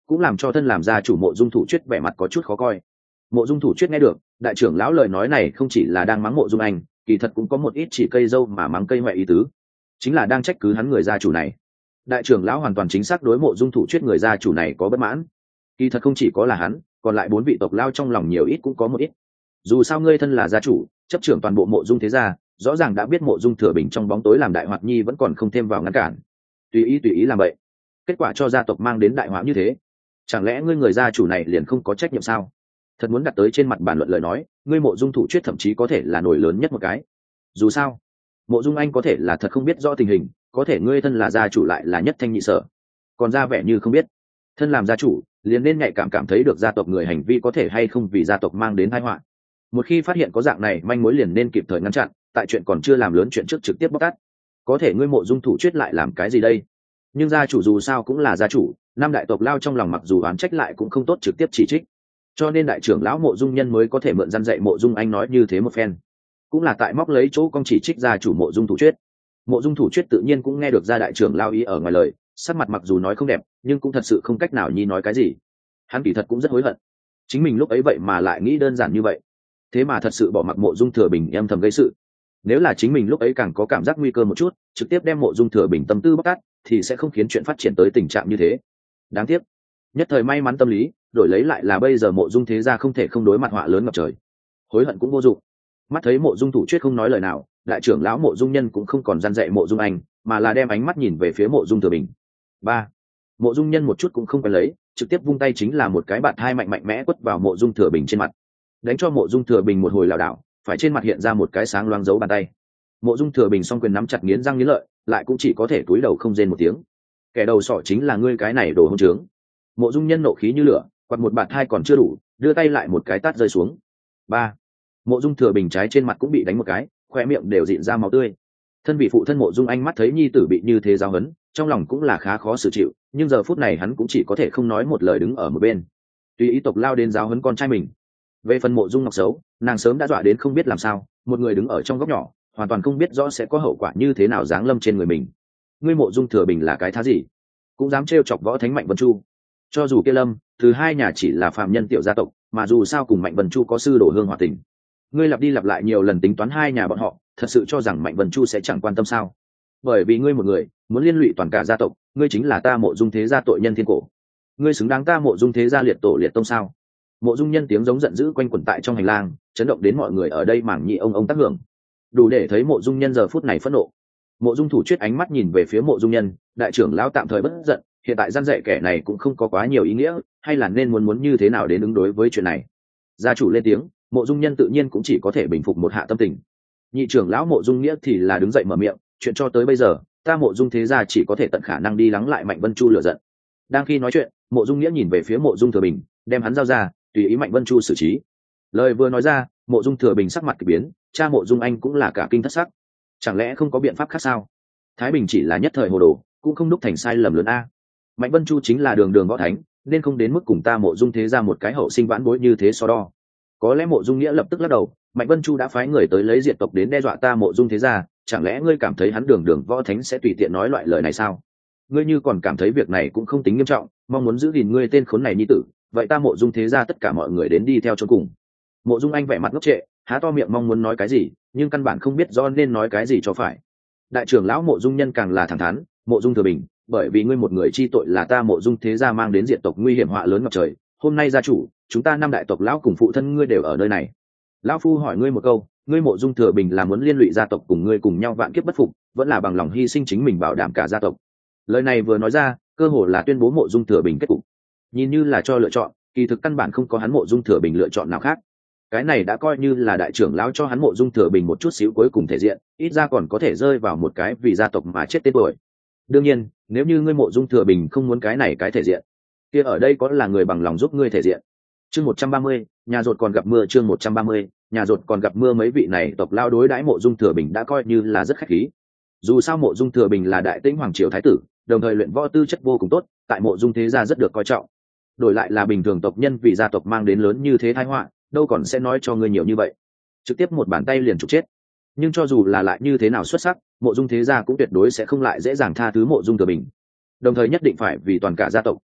cũng làm cho thân làm gia chủ Mộ Dung Thủ Chuyết vẻ mặt có chút khó coi. Mộ Dung Thủ Chuyết nghe được đại trưởng lão lời nói này không chỉ là đang mắng Mộ Dung Anh, kỳ thật cũng có một ít chỉ cây dâu mà mắng cây hoẹ ý tứ, chính là đang trách cứ hắn người gia chủ này. Đại trưởng lão hoàn toàn chính xác đối Mộ Dung Thủ Chuyết người gia chủ này có bất mãn. Kỳ thật không chỉ có là hắn, còn lại 4 vị tộc lao trong lòng nhiều ít cũng có một ít. Dù sao ngươi thân là gia chủ, chấp trưởng toàn bộ Mộ Dung thế gia, rõ ràng đã biết Mộ Dung Thừa Bình trong bóng tối làm đại hoạt nhi vẫn còn không thêm vào ngăn cản, tùy ý làm vậy, kết quả cho gia tộc mang đến đại họa như thế. Chẳng lẽ ngươi người gia chủ này liền không có trách nhiệm sao? Thật muốn đặt tới trên mặt bàn luận lời nói, ngươi Mộ Dung Thủ Chuyết thậm chí có thể là nổi lớn nhất một cái. Dù sao Mộ Dung Anh có thể là thật không biết rõ tình hình, có thể ngươi thân là gia chủ lại là nhất thanh nhị sở, còn ra vẻ như không biết. Thân làm gia chủ liền nên nhạy cảm thấy được gia tộc người hành vi có thể hay không vì gia tộc mang đến tai họa. Một khi phát hiện có dạng này manh mối liền nên kịp thời ngăn chặn, tại chuyện còn chưa làm lớn chuyện trước trực tiếp bóc tát. Có thể ngươi Mộ Dung Thủ Chuyết lại làm cái gì đây? Nhưng gia chủ dù sao cũng là gia chủ, 5 đại tộc lao trong lòng mặc dù oán trách lại cũng không tốt trực tiếp chỉ trích, cho nên đại trưởng lão Mộ Dung Nhân mới có thể mượn răn dạy Mộ Dung Anh nói như thế một phen, cũng là tại móc lấy chỗ công chỉ trích gia chủ Mộ Dung Thủ Chuyết. Mộ Dung Thủ Chuyết tự nhiên cũng nghe được gia đại trưởng lao ý ở ngoài lời, sắc mặt mặc dù nói không đẹp nhưng cũng thật sự không cách nào nhi nói cái gì. Hắn kỳ thật cũng rất hối hận, chính mình lúc ấy vậy mà lại nghĩ đơn giản như vậy, thế mà thật sự bỏ mặc Mộ Dung Thừa Bình âm thầm gây sự. Nếu là chính mình lúc ấy càng có cảm giác nguy cơ một chút, trực tiếp đem Mộ Dung Thừa Bình tâm tư bóc tát, thì sẽ không khiến chuyện phát triển tới tình trạng như thế. Đáng tiếc, nhất thời may mắn tâm lý, đổi lấy lại là bây giờ Mộ Dung thế gia không thể không đối mặt họa lớn ngập trời. Hối hận cũng vô dụng. Mắt thấy Mộ Dung Thủ Chuyết không nói lời nào, đại trưởng lão Mộ Dung Nhân cũng không còn răn dạy Mộ Dung Anh, mà là đem ánh mắt nhìn về phía Mộ Dung Thừa Bình. 3. Mộ Dung Nhân một chút cũng không phải lấy, trực tiếp vung tay chính là một cái bạt hai mạnh mẽ quất vào Mộ Dung Thừa Bình trên mặt, đánh cho Mộ Dung Thừa Bình một hồi lảo đảo, phải trên mặt hiện ra một cái sáng loáng dấu bàn tay. Mộ Dung Thừa Bình song quyền nắm chặt nghiến răng nghiến lợi, lại cũng chỉ có thể cúi đầu không rên một tiếng. Kẻ đầu sọ chính là ngươi cái này đồ hỗn trướng. Mộ Dung Nhân nộ khí như lửa, quạt một bạt hai còn chưa đủ, đưa tay lại một cái tát rơi xuống. 3. Mộ Dung Thừa Bình trái trên mặt cũng bị đánh một cái, khoe miệng đều rịn ra máu tươi. Thân vị phụ thân Mộ Dung Anh mắt thấy nhi tử bị như thế giáo huấn, trong lòng cũng là khá khó xử chịu, nhưng giờ phút này hắn cũng chỉ có thể không nói một lời đứng ở một bên, tùy ý tộc lao đến giáo huấn con trai mình. Về phần Mộ Dung Ngọc xấu, nàng sớm đã dọa đến không biết làm sao, một người đứng ở trong góc nhỏ, hoàn toàn không biết rõ sẽ có hậu quả như thế nào giáng lâm trên người mình. Ngươi Mộ Dung Thừa Bình là cái thá gì, cũng dám trêu chọc võ thánh Mạnh Vân Chu? Cho dù kia lâm từ hai nhà chỉ là phàm nhân tiểu gia tộc, mà dù sao cùng Mạnh Vân Chu có sư đồ hương hòa tình, ngươi lặp đi lặp lại nhiều lần tính toán hai nhà bọn họ, thật sự cho rằng Mạnh Vân Chu sẽ chẳng quan tâm sao? Bởi vì ngươi một người muốn liên lụy toàn cả gia tộc, ngươi chính là ta Mộ Dung thế gia tội nhân thiên cổ, ngươi xứng đáng ta Mộ Dung thế gia liệt tổ liệt tông sao? Mộ Dung Nhân tiếng giống giận dữ quanh quẩn tại trong hành lang, chấn động đến mọi người ở đây mảng nhị ông tác hưởng, đủ để thấy Mộ Dung Nhân giờ phút này phẫn nộ. Mộ Dung Thủ Chuyết ánh mắt nhìn về phía Mộ Dung Nhân, đại trưởng lão tạm thời bất giận, hiện tại gian dạy kẻ này cũng không có quá nhiều ý nghĩa, hay là nên muốn như thế nào đến ứng đối với chuyện này. Gia chủ lên tiếng, Mộ Dung Nhân tự nhiên cũng chỉ có thể bình phục một hạ tâm tình. Nhị trưởng lão Mộ Dung Nghĩa thì là đứng dậy mở miệng, chuyện cho tới bây giờ, ta Mộ Dung thế gia chỉ có thể tận khả năng đi lắng lại Mạnh Vân Chu lửa giận. Đang khi nói chuyện, Mộ Dung Nghĩa nhìn về phía Mộ Dung Thừa Bình, đem hắn giao ra, tùy ý Mạnh Vân Chu xử trí. Lời vừa nói ra, Mộ Dung Thừa Bình sắc mặt kỳ biến, cha Mộ Dung Anh cũng là cả kinh thất sắc. Chẳng lẽ không có biện pháp khác sao? Thái Bình chỉ là nhất thời hồ đồ, cũng không đúc thành sai lầm lớn a. Mạnh Vân Chu chính là đường võ thánh, nên không đến mức cùng ta Mộ Dung thế gia một cái hậu sinh vãn bối như thế so đo. Có lẽ Mộ Dung Nghĩa lập tức lắc đầu, Mạnh Vân Chu đã phái người tới lấy diệt tộc đến đe dọa ta Mộ Dung thế gia, chẳng lẽ ngươi cảm thấy hắn đường võ thánh sẽ tùy tiện nói loại lời này sao? Ngươi như còn cảm thấy việc này cũng không tính nghiêm trọng, mong muốn giữ gìn ngươi tên khốn này nhi tử, vậy ta Mộ Dung thế gia tất cả mọi người đến đi theo cho cùng. Mộ Dung Anh vẻ mặt ngốc trệ, há to miệng mong muốn nói cái gì, nhưng căn bản không biết do nên nói cái gì cho phải. Đại trưởng lão Mộ Dung Nhân càng là thẳng thắn, Mộ Dung Thừa Bình, bởi vì ngươi một người chi tội là ta Mộ Dung thế gia mang đến diệt tộc nguy hiểm họa lớn ngập trời, hôm nay gia chủ, chúng ta 5 đại tộc lão cùng phụ thân ngươi đều ở nơi này. Lão phu hỏi ngươi một câu, ngươi Mộ Dung Thừa Bình là muốn liên lụy gia tộc cùng ngươi cùng nhau vạn kiếp bất phục, vẫn là bằng lòng hy sinh chính mình bảo đảm cả gia tộc? Lời này vừa nói ra, cơ hồ là tuyên bố Mộ Dung Thừa Bình kết cục. Nhìn như là cho lựa chọn, kỳ thực căn bản không có hắn Mộ Dung Thừa Bình lựa chọn nào khác. Cái này đã coi như là đại trưởng lão cho hắn Mộ Dung Thừa Bình một chút xíu cuối cùng thể diện, ít ra còn có thể rơi vào một cái vì gia tộc mà chết tên tuổi. Đương nhiên, nếu như ngươi Mộ Dung Thừa Bình không muốn cái này cái thể diện, kia ở đây có là người bằng lòng giúp ngươi thể diện. Chương 130, nhà rột còn gặp mưa. Chương 130, nhà rột còn gặp mưa. Mấy vị này tộc lao đối đãi Mộ Dung Thừa Bình đã coi như là rất khách khí. Dù sao Mộ Dung Thừa Bình là đại tĩnh hoàng triều thái tử, đồng thời luyện võ tư chất vô cùng tốt, tại Mộ Dung thế gia rất được coi trọng. Đổi lại là bình thường tộc nhân vì gia tộc mang đến lớn như thế tai họa, đâu còn sẽ nói cho ngươi nhiều như vậy, trực tiếp một bàn tay liền trục chết. Nhưng cho dù là lại như thế nào xuất sắc, Mộ Dung thế gia cũng tuyệt đối sẽ không lại dễ dàng tha thứ Mộ Dung Thừa Bình, đồng thời nhất định phải vì toàn cả gia tộc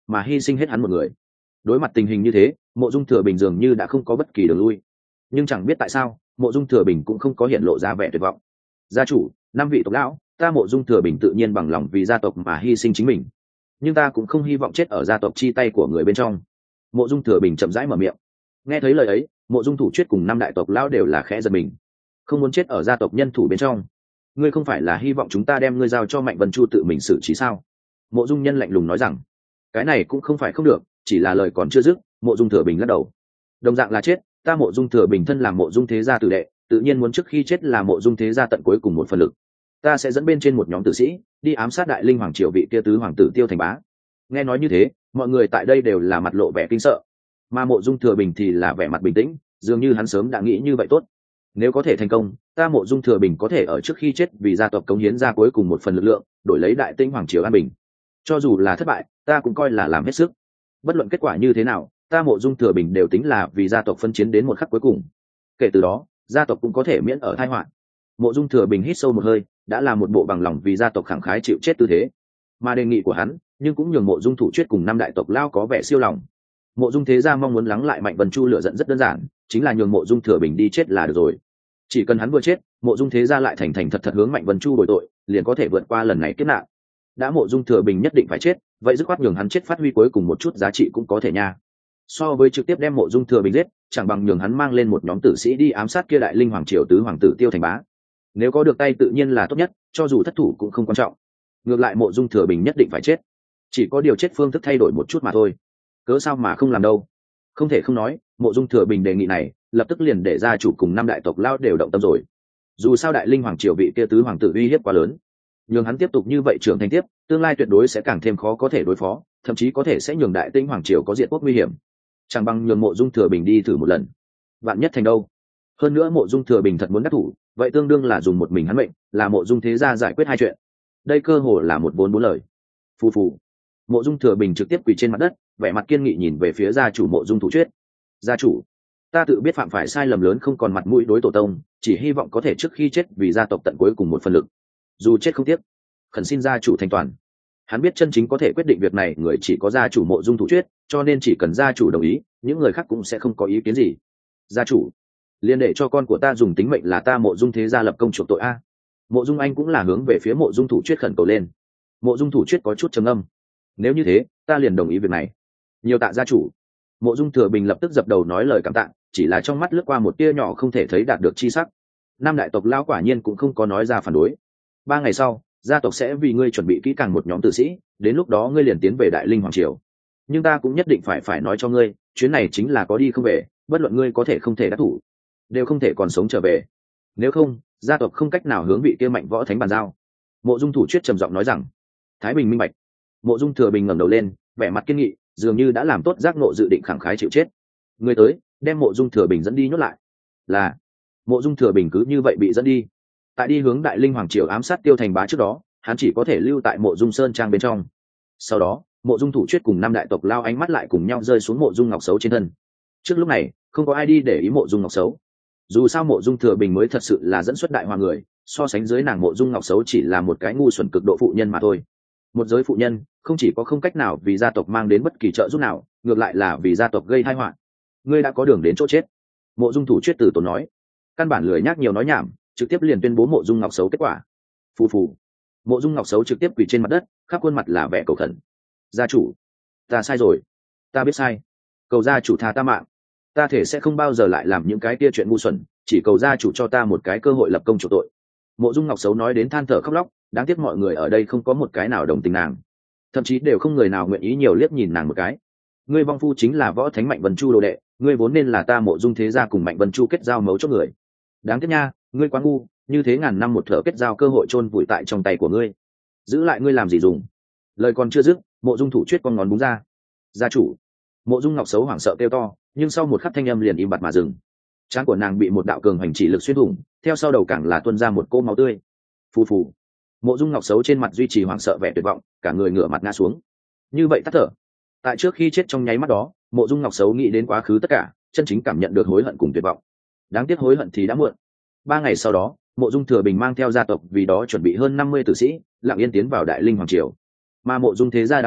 mà hy sinh hết hắn một người. Đối mặt tình hình như thế, Mộ Dung Thừa Bình dường như đã không có bất kỳ đường lui. Nhưng chẳng biết tại sao, Mộ Dung Thừa Bình cũng không có hiện lộ ra vẻ tuyệt vọng. Gia chủ, 5 vị tộc lão, ta Mộ Dung Thừa Bình tự nhiên bằng lòng vì gia tộc mà hy sinh chính mình, nhưng ta cũng không hy vọng chết ở gia tộc chi tay của người bên trong. Mộ Dung Thừa Bình chậm rãi mở miệng. Nghe thấy lời ấy, Mộ Dung Thủ Chuyết cùng 5 đại tộc lão đều là khẽ giật mình. Không muốn chết ở gia tộc nhân thủ bên trong. Ngươi không phải là hy vọng chúng ta đem ngươi giao cho Mạnh Vân Chu tự mình xử trí sao? Mộ Dung Nhân lạnh lùng nói rằng. Cái này cũng không phải không được, chỉ là lời còn chưa dứt, Mộ Dung Thừa Bình lắc đầu. Đồng dạng là chết, ta Mộ Dung Thừa Bình thân làm Mộ Dung thế gia tử đệ, tự nhiên muốn trước khi chết là Mộ Dung thế gia tận cuối cùng một phần lực. Ta sẽ dẫn bên trên một nhóm tử sĩ đi ám sát Đại Linh Hoàng triều vị kia tứ hoàng tử Tiêu Thành Bá. Nghe nói như thế, mọi người tại đây đều là mặt lộ vẻ kinh sợ, mà Mộ Dung Thừa Bình thì là vẻ mặt bình tĩnh, dường như hắn sớm đã nghĩ như vậy tốt. Nếu có thể thành công, ta Mộ Dung Thừa Bình có thể ở trước khi chết vì gia tộc cống hiến ra cuối cùng một phần lực lượng, đổi lấy Đại Tinh Hoàng triều an bình. Cho dù là thất bại, ta cũng coi là làm hết sức. Bất luận kết quả như thế nào, ta Mộ Dung Thừa Bình đều tính là vì gia tộc phân chiến đến một khắc cuối cùng. Kể từ đó, gia tộc cũng có thể miễn ở tai họa. Mộ Dung Thừa Bình hít sâu một hơi, đã là một bộ bằng lòng vì gia tộc khẳng khái chịu chết tư thế. Mà đề nghị của hắn, nhưng cũng nhường Mộ Dung Thủ Chuyết cùng 5 đại tộc lao có vẻ siêu lòng. Mộ Dung thế gia mong muốn lắng lại Mạnh Vân Chu lửa giận rất đơn giản, chính là nhường Mộ Dung Thừa Bình đi chết là được rồi. Chỉ cần hắn vừa chết, Mộ Dung thế gia lại thành thành thật thật hướng Mạnh Vân Chu bồi tội, liền có thể vượt qua lần này kiếp nạn. Đã Mộ Dung Thừa Bình nhất định phải chết, vậy dứt khoát nhường hắn chết phát huy cuối cùng một chút giá trị cũng có thể nha. So với trực tiếp đem Mộ Dung Thừa Bình giết, chẳng bằng nhường hắn mang lên một nhóm tử sĩ đi ám sát kia Đại Linh Hoàng triều tứ hoàng tử Tiêu Thành Bá. Nếu có được tay tự nhiên là tốt nhất, cho dù thất thủ cũng không quan trọng. Ngược lại Mộ Dung Thừa Bình nhất định phải chết, chỉ có điều chết phương thức thay đổi một chút mà thôi. Cớ sao mà không làm đâu. Không thể không nói, Mộ Dung Thừa Bình đề nghị này lập tức liền để gia chủ cùng 5 đại tộc lao đều động tâm rồi. Dù sao Đại Linh Hoàng triều vị kia tứ hoàng tử uy hiếp quá lớn, nhường hắn tiếp tục như vậy trưởng thành tiếp, tương lai tuyệt đối sẽ càng thêm khó có thể đối phó, thậm chí có thể sẽ nhường Đại Tinh Hoàng triều có diệt quốc nguy hiểm. Chẳng bằng nhường Mộ Dung Thừa Bình đi thử một lần, vạn nhất thành đâu. Hơn nữa Mộ Dung Thừa Bình thật muốn đắc thủ, vậy tương đương là dùng một mình hắn mệnh, là Mộ Dung thế gia giải quyết 2 chuyện. Đây cơ hồ là một vốn 4 lời. Phù phù. Mộ Dung Thừa Bình trực tiếp quỳ trên mặt đất, vẻ mặt kiên nghị nhìn về phía gia chủ Mộ Dung Thủ Chuyết. Gia chủ, ta tự biết phạm phải sai lầm lớn không còn mặt mũi đối tổ tông, chỉ hy vọng có thể trước khi chết vì gia tộc tận cuối cùng một phần lực, dù chết không tiếc. Khẩn xin gia chủ thành toàn. Hắn biết chân chính có thể quyết định việc này người chỉ có gia chủ Mộ Dung Thủ Chuyết, cho nên chỉ cần gia chủ đồng ý, những người khác cũng sẽ không có ý kiến gì. Gia chủ, liên để cho con của ta dùng tính mệnh là ta Mộ Dung thế gia lập công chuộc tội a. Mộ Dung Anh cũng là hướng về phía Mộ Dung Thủ Chuyết khẩn cầu lên. Mộ Dung Thủ Chuyết có chút trầm ngâm. Nếu như thế, ta liền đồng ý việc này. Nhiều tạ gia chủ. Mộ Dung Thừa Bình lập tức dập đầu nói lời cảm tạ, chỉ là trong mắt lướt qua một tia nhỏ không thể thấy đạt được chi sắc. 5 đại tộc lao quả nhiên cũng không có nói ra phản đối. 3 ngày sau, gia tộc sẽ vì ngươi chuẩn bị kỹ càng một nhóm tử sĩ, đến lúc đó ngươi liền tiến về Đại Linh Hoàng triều. Nhưng ta cũng nhất định phải nói cho ngươi, chuyến này chính là có đi không về, bất luận ngươi có thể không thể đắc thủ, đều không thể còn sống trở về. Nếu không, gia tộc không cách nào hướng vị kia Mạnh Võ Thánh bàn giao. Mộ Dung Thủ Chuyết trầm giọng nói rằng. Thái Bình minh bạch. Mộ Dung Thừa Bình ngẩng đầu lên, vẻ mặt kiên nghị, dường như đã làm tốt giác ngộ dự định khẳng khái chịu chết. Người tới, đem Mộ Dung Thừa Bình dẫn đi nhốt lại. Là. Mộ Dung Thừa Bình cứ như vậy bị dẫn đi. Tại đi hướng Đại Linh Hoàng triều ám sát Tiêu Thành Bá trước đó, hắn chỉ có thể lưu tại Mộ Dung Sơn trang bên trong. Sau đó, Mộ Dung Thủ Chuyết cùng 5 đại tộc lao ánh mắt lại cùng nhau rơi xuống Mộ Dung Ngọc Sấu trên thân. Trước lúc này, không có ai đi để ý Mộ Dung Ngọc Sấu. Dù sao Mộ Dung Thừa Bình mới thật sự là dẫn xuất đại hoa người, so sánh dưới nàng Mộ Dung Ngọc Sấu chỉ là một cái ngu xuẩn cực độ phụ nhân mà thôi. Một giới phụ nhân, không chỉ có không cách nào vì gia tộc mang đến bất kỳ trợ giúp nào, ngược lại là vì gia tộc gây tai họa. Ngươi đã có đường đến chỗ chết. Mộ Dung Thủ Chuyết từ tốn nói. Căn bản lười nhác nhiều nói nhảm, trực tiếp liền tuyên bố Mộ Dung Ngọc Sấu kết quả. Phù phù. Mộ Dung Ngọc Sấu trực tiếp quỳ trên mặt đất, khắp khuôn mặt là vẻ cầu khẩn. Gia chủ, ta sai rồi, ta biết sai, cầu gia chủ tha ta mạng, ta thể sẽ không bao giờ lại làm những cái kia chuyện ngu xuẩn, chỉ cầu gia chủ cho ta một cái cơ hội lập công chuộc tội. Mộ Dung Ngọc Sấu nói đến than thở khóc lóc, đáng tiếc mọi người ở đây không có một cái nào đồng tình nàng, thậm chí đều không người nào nguyện ý nhiều liếc nhìn nàng một cái. Ngươi vong phu chính là Võ Thánh Mạnh Vân Chu đồ đệ, ngươi vốn nên là ta Mộ Dung thế gia cùng Mạnh Vân Chu kết giao mấu chốt người. Đáng tiếc nha, ngươi quá ngu, như thế ngàn năm một thở kết giao cơ hội chôn vùi tại trong tay của ngươi, giữ lại ngươi làm gì dùng. Lời còn chưa dứt, Mộ Dung Thủ Chuyết con ngón búng ra. Gia chủ. Mộ Dung Ngọc Sấu hoảng sợ kêu to, nhưng sau một khắc thanh âm liền im bặt mà dừng. Trán của nàng bị một đạo cường hành chỉ lực xuyên thủng, theo sau đầu càng là tuôn ra một cỗ máu tươi. Phù phù. Mộ Dung Ngọc Sấu trên mặt duy trì hoảng sợ vẻ tuyệt vọng, cả người ngửa mặt ngã xuống. Như vậy tắt thở. Tại trước khi chết trong nháy mắt đó, Mộ Dung Ngọc Sấu nghĩ đến quá khứ tất cả, chân chính cảm nhận được hối hận cùng tuyệt vọng. Đáng tiếc hối hận thì đã muộn. 3 ngày sau đó, Mộ Dung Thừa Bình mang theo gia tộc vì đó chuẩn bị hơn 50 tử sĩ, lặng yên tiến vào Đại Linh Hoàng triều. Mà Mộ Dung thế gia đám người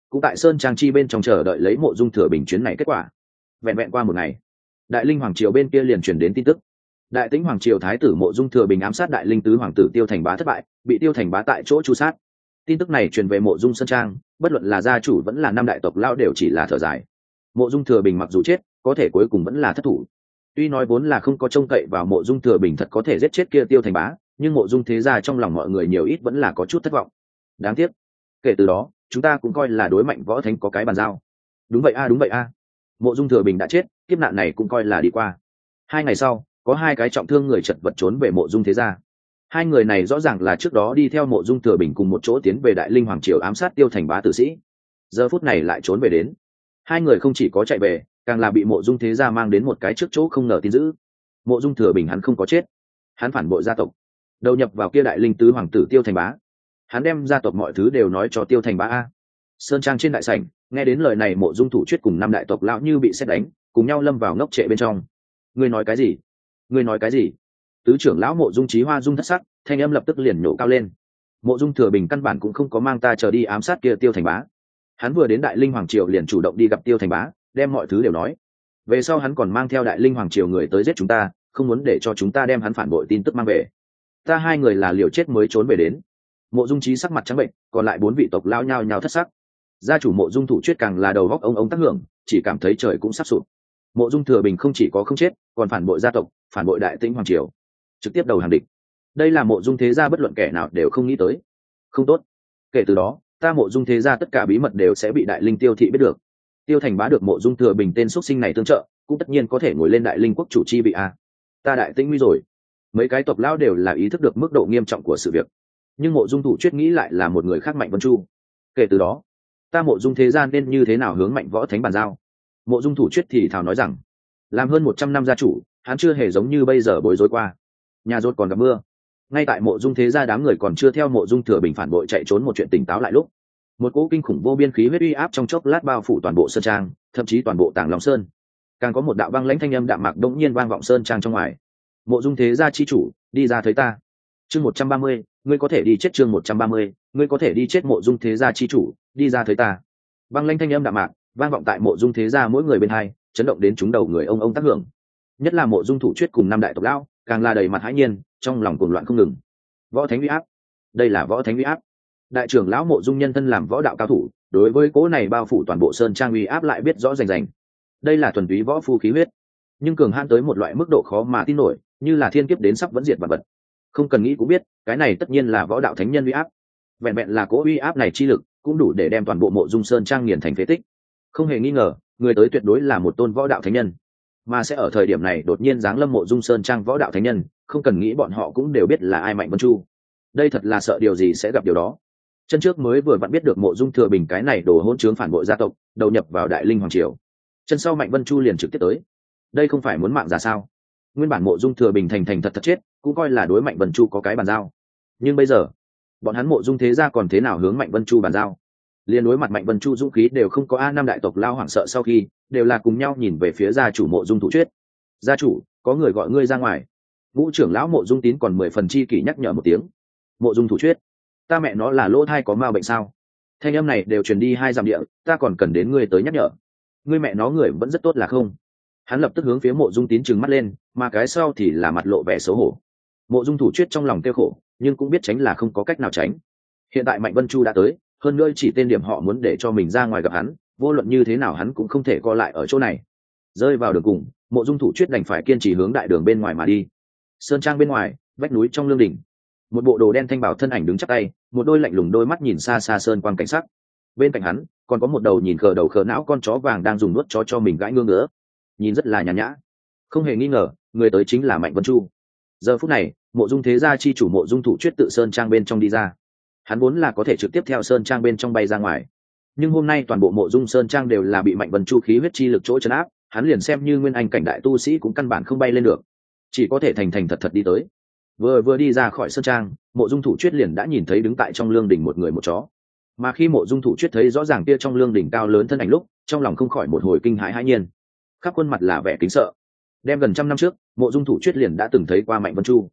cũng tại sơn trang chi bên trong chờ đợi lấy mộ dung thừa bình chuyến này kết quả. Vẹn vẹn qua một ngày, đại linh hoàng triều bên kia liền truyền đến tin tức. Đại tĩnh hoàng triều thái tử mộ dung thừa bình ám sát đại linh tứ hoàng tử Tiêu Thành Bá thất bại, bị Tiêu Thành Bá tại chỗ tru sát. Tin tức này truyền về mộ dung sơn trang, bất luận là gia chủ vẫn là năm đại tộc lao đều chỉ là thở dài. Mộ dung thừa bình mặc dù chết, có thể cuối cùng vẫn là thất thủ. Tuy nói vốn là không có trông cậy vào mộ dung thừa bình thật có thể giết chết kia Tiêu Thành Bá, nhưng mộ dung thế gia trong lòng mọi người nhiều ít vẫn là có chút thất vọng. Đáng tiếc, kể từ đó chúng ta cũng coi là đối mạnh võ thánh có cái bàn giao. Đúng vậy a, đúng vậy a. Mộ dung thừa bình đã chết, kiếp nạn này cũng coi là đi qua. 2 ngày sau, có 2 cái trọng thương người chật vật trốn về mộ dung thế gia. 2 người này rõ ràng là trước đó đi theo mộ dung thừa bình cùng một chỗ tiến về đại linh hoàng triều ám sát Tiêu Thành Bá tử sĩ, giờ phút này lại trốn về đến. 2 người không chỉ có chạy về, càng là bị mộ dung thế gia mang đến một cái trước chỗ không ngờ tin dữ. Mộ dung thừa bình hắn không có chết, hắn phản bội gia tộc, đầu nhập vào kia đại linh tứ hoàng tử Tiêu Thành Bá. Hắn đem gia tộc mọi thứ đều nói cho Tiêu Thành Bá a. Sơn trang trên đại sảnh, nghe đến lời này mộ dung thủ chuyết cùng năm đại tộc lão như bị sét đánh, cùng nhau lâm vào ngốc trệ bên trong. Ngươi nói cái gì? Ngươi nói cái gì? Tứ trưởng lão mộ dung chí hoa dung thất sắc, thanh âm lập tức liền nổ cao lên. Mộ dung thừa bình căn bản cũng không có mang ta chờ đi ám sát kia Tiêu Thành Bá. Hắn vừa đến đại linh hoàng triều liền chủ động đi gặp Tiêu Thành Bá, đem mọi thứ đều nói. Về sau hắn còn mang theo đại linh hoàng triều người tới giết chúng ta, không muốn để cho chúng ta đem hắn phản bội tin tức mang về. Ta 2 người là liều chết mới trốn về đến. Mộ dung chí sắc mặt trắng bệnh, còn lại 4 vị tộc lão nhao nhao thất sắc. Gia chủ mộ dung thủ chuyết càng là đầu góc ông tác hưởng, chỉ cảm thấy trời cũng sắp sụp. Mộ dung thừa bình không chỉ có không chết, còn phản bội gia tộc, phản bội đại tĩnh hoàng triều, trực tiếp đầu hàng địch. Đây là mộ dung thế gia bất luận kẻ nào đều không nghĩ tới. Không tốt. Kể từ đó, ta mộ dung thế gia tất cả bí mật đều sẽ bị đại linh Tiêu thị biết được. Tiêu Thành Bá được mộ dung thừa bình tên xuất sinh này tương trợ, cũng tất nhiên có thể ngồi lên đại linh quốc chủ chi vị a. Ta đại tĩnh nguy rồi. Mấy cái tộc lão đều là ý thức được mức độ nghiêm trọng của sự việc, nhưng mộ dung thủ chuyết nghĩ lại là một người khác Mạnh Vân Chu. Kể từ đó, ta mộ dung thế gian nên như thế nào hướng mạnh võ thánh bàn giao? Mộ dung thủ chuyết thì thào nói rằng, làm hơn 100 năm gia chủ, hắn chưa hề giống như bây giờ bối rối qua. Nhà rốt còn gặp mưa. Ngay tại mộ dung thế gia đám người còn chưa theo mộ dung thừa bình phản bội chạy trốn một chuyện tỉnh táo lại lúc, một cỗ kinh khủng vô biên khí huyết uy áp trong chốc lát bao phủ toàn bộ sơn trang, thậm chí toàn bộ Tàng Long Sơn. Càng có một đạo băng lãnh thanh âm đạm mạc đống nhiên vang vọng sơn trang trong ngoài. Mộ dung thế gia chi chủ, đi ra thấy ta. Chương 130, ngươi có thể đi chết. Chương 130, ngươi có thể đi chết. Mộ dung thế gia chi chủ, đi ra thấy ta. Băng lãnh thanh âm đạm mạc vang vọng tại mộ dung thế gia mỗi người bên hai, chấn động đến chúng đầu người ông tác hưởng. Nhất là mộ dung thủ chuyết cùng năm đại tộc lão, càng là đầy mặt hãi nhiên, trong lòng cuồng loạn không ngừng. Võ thánh uy áp, đây là võ thánh uy áp. Đại trưởng lão mộ dung nhân thân làm võ đạo cao thủ, đối với cỗ này bao phủ toàn bộ sơn trang uy áp lại biết rõ rành rành. Đây là thuần túy võ phu khí huyết, nhưng cường hãn tới một loại mức độ khó mà tin nổi, như là thiên kiếp đến sắp vẫn diệt vật vật. Không cần nghĩ cũng biết, cái này tất nhiên là võ đạo thánh nhân uy áp. Vẹn vẹn là cỗ uy áp này chi lực, cũng đủ để đem toàn bộ mộ dung sơn trang nghiền thành phế tích. Không hề nghi ngờ, người tới tuyệt đối là một tôn võ đạo thánh nhân, mà sẽ ở thời điểm này đột nhiên giáng lâm mộ dung sơn trang võ đạo thánh nhân, không cần nghĩ bọn họ cũng đều biết là ai. Mạnh Vân Chu, đây thật là sợ điều gì sẽ gặp điều đó. Chân trước mới vừa vặn biết được mộ dung thừa bình cái này đồ hỗn trướng phản bội gia tộc, đầu nhập vào đại linh hoàng triều. Chân sau Mạnh Vân Chu liền trực tiếp tới, đây không phải muốn mạng ra sao? Nguyên bản mộ dung thừa bình thành thật chết, cũng coi là đối Mạnh Vân Chu có cái bàn giao, nhưng bây giờ bọn hắn mộ dung thế gia còn thế nào hướng Mạnh Vân Chu bàn giao? Liên đối mặt Mạnh Vân Chu dũng khí đều không có. Năm đại tộc lao hoảng sợ sau khi đều là cùng nhau nhìn về phía gia chủ mộ dung thủ chuyết. Gia chủ, có người gọi ngươi ra ngoài. Ngũ trưởng lão mộ dung tín còn 10 phần chi kỷ nhắc nhở một tiếng. Mộ dung thủ chuyết, ta mẹ nó là lỗ thai có ma bệnh sao? Thanh âm này đều truyền đi 2 dặm địa, ta còn cần đến ngươi tới nhắc nhở? Ngươi mẹ nó người vẫn rất tốt là không? Hắn lập tức hướng phía mộ dung tín trừng mắt lên, mà cái sau thì là mặt lộ vẻ xấu hổ. Mộ dung thủ chuyết trong lòng kêu khổ, nhưng cũng biết tránh là không có cách nào tránh. Hiện tại Mạnh Vân Chu đã tới, hơn nữa chỉ tên điểm họ muốn để cho mình ra ngoài gặp hắn, vô luận như thế nào hắn cũng không thể co lại ở chỗ này. Rơi vào đường cùng, mộ dung thủ chuyết đành phải kiên trì hướng đại đường bên ngoài mà đi. Sơn trang bên ngoài, vách núi trong lương đỉnh, một bộ đồ đen thanh bảo thân ảnh đứng chắp tay, một đôi lạnh lùng đôi mắt nhìn xa xa sơn quang cảnh sắc. Bên cạnh hắn còn có một đầu nhìn khờ đầu khờ não con chó vàng đang dùng nuốt chó cho mình gãi ngưỡng nữa, nhìn rất là nhàn nhã. Không hề nghi ngờ, người tới chính là Mạnh Vân Chu. Giờ phút này, mộ dung thế gia chi chủ mộ dung thủ chuyết tự sơn trang bên trong đi ra. Hắn vốn là có thể trực tiếp theo sơn trang bên trong bay ra ngoài, nhưng hôm nay toàn bộ mộ dung sơn trang đều là bị Mạnh Vân Chu khí huyết chi lực chỗ trấn áp, hắn liền xem như nguyên anh cảnh đại tu sĩ cũng căn bản không bay lên được, chỉ có thể thành thật đi tới. Vừa đi ra khỏi sơn trang, mộ dung thủ chuyết liền đã nhìn thấy đứng tại trong lương đỉnh một người một chó. Mà khi mộ dung thủ chuyết thấy rõ ràng kia trong lương đỉnh cao lớn thân ảnh lúc, trong lòng không khỏi một hồi kinh hãi hãi nhiên, khắp khuôn mặt là vẻ kính sợ. Đem gần 100 năm trước, mộ dung thủ chuyết liền đã từng thấy qua Mạnh Vân Chu.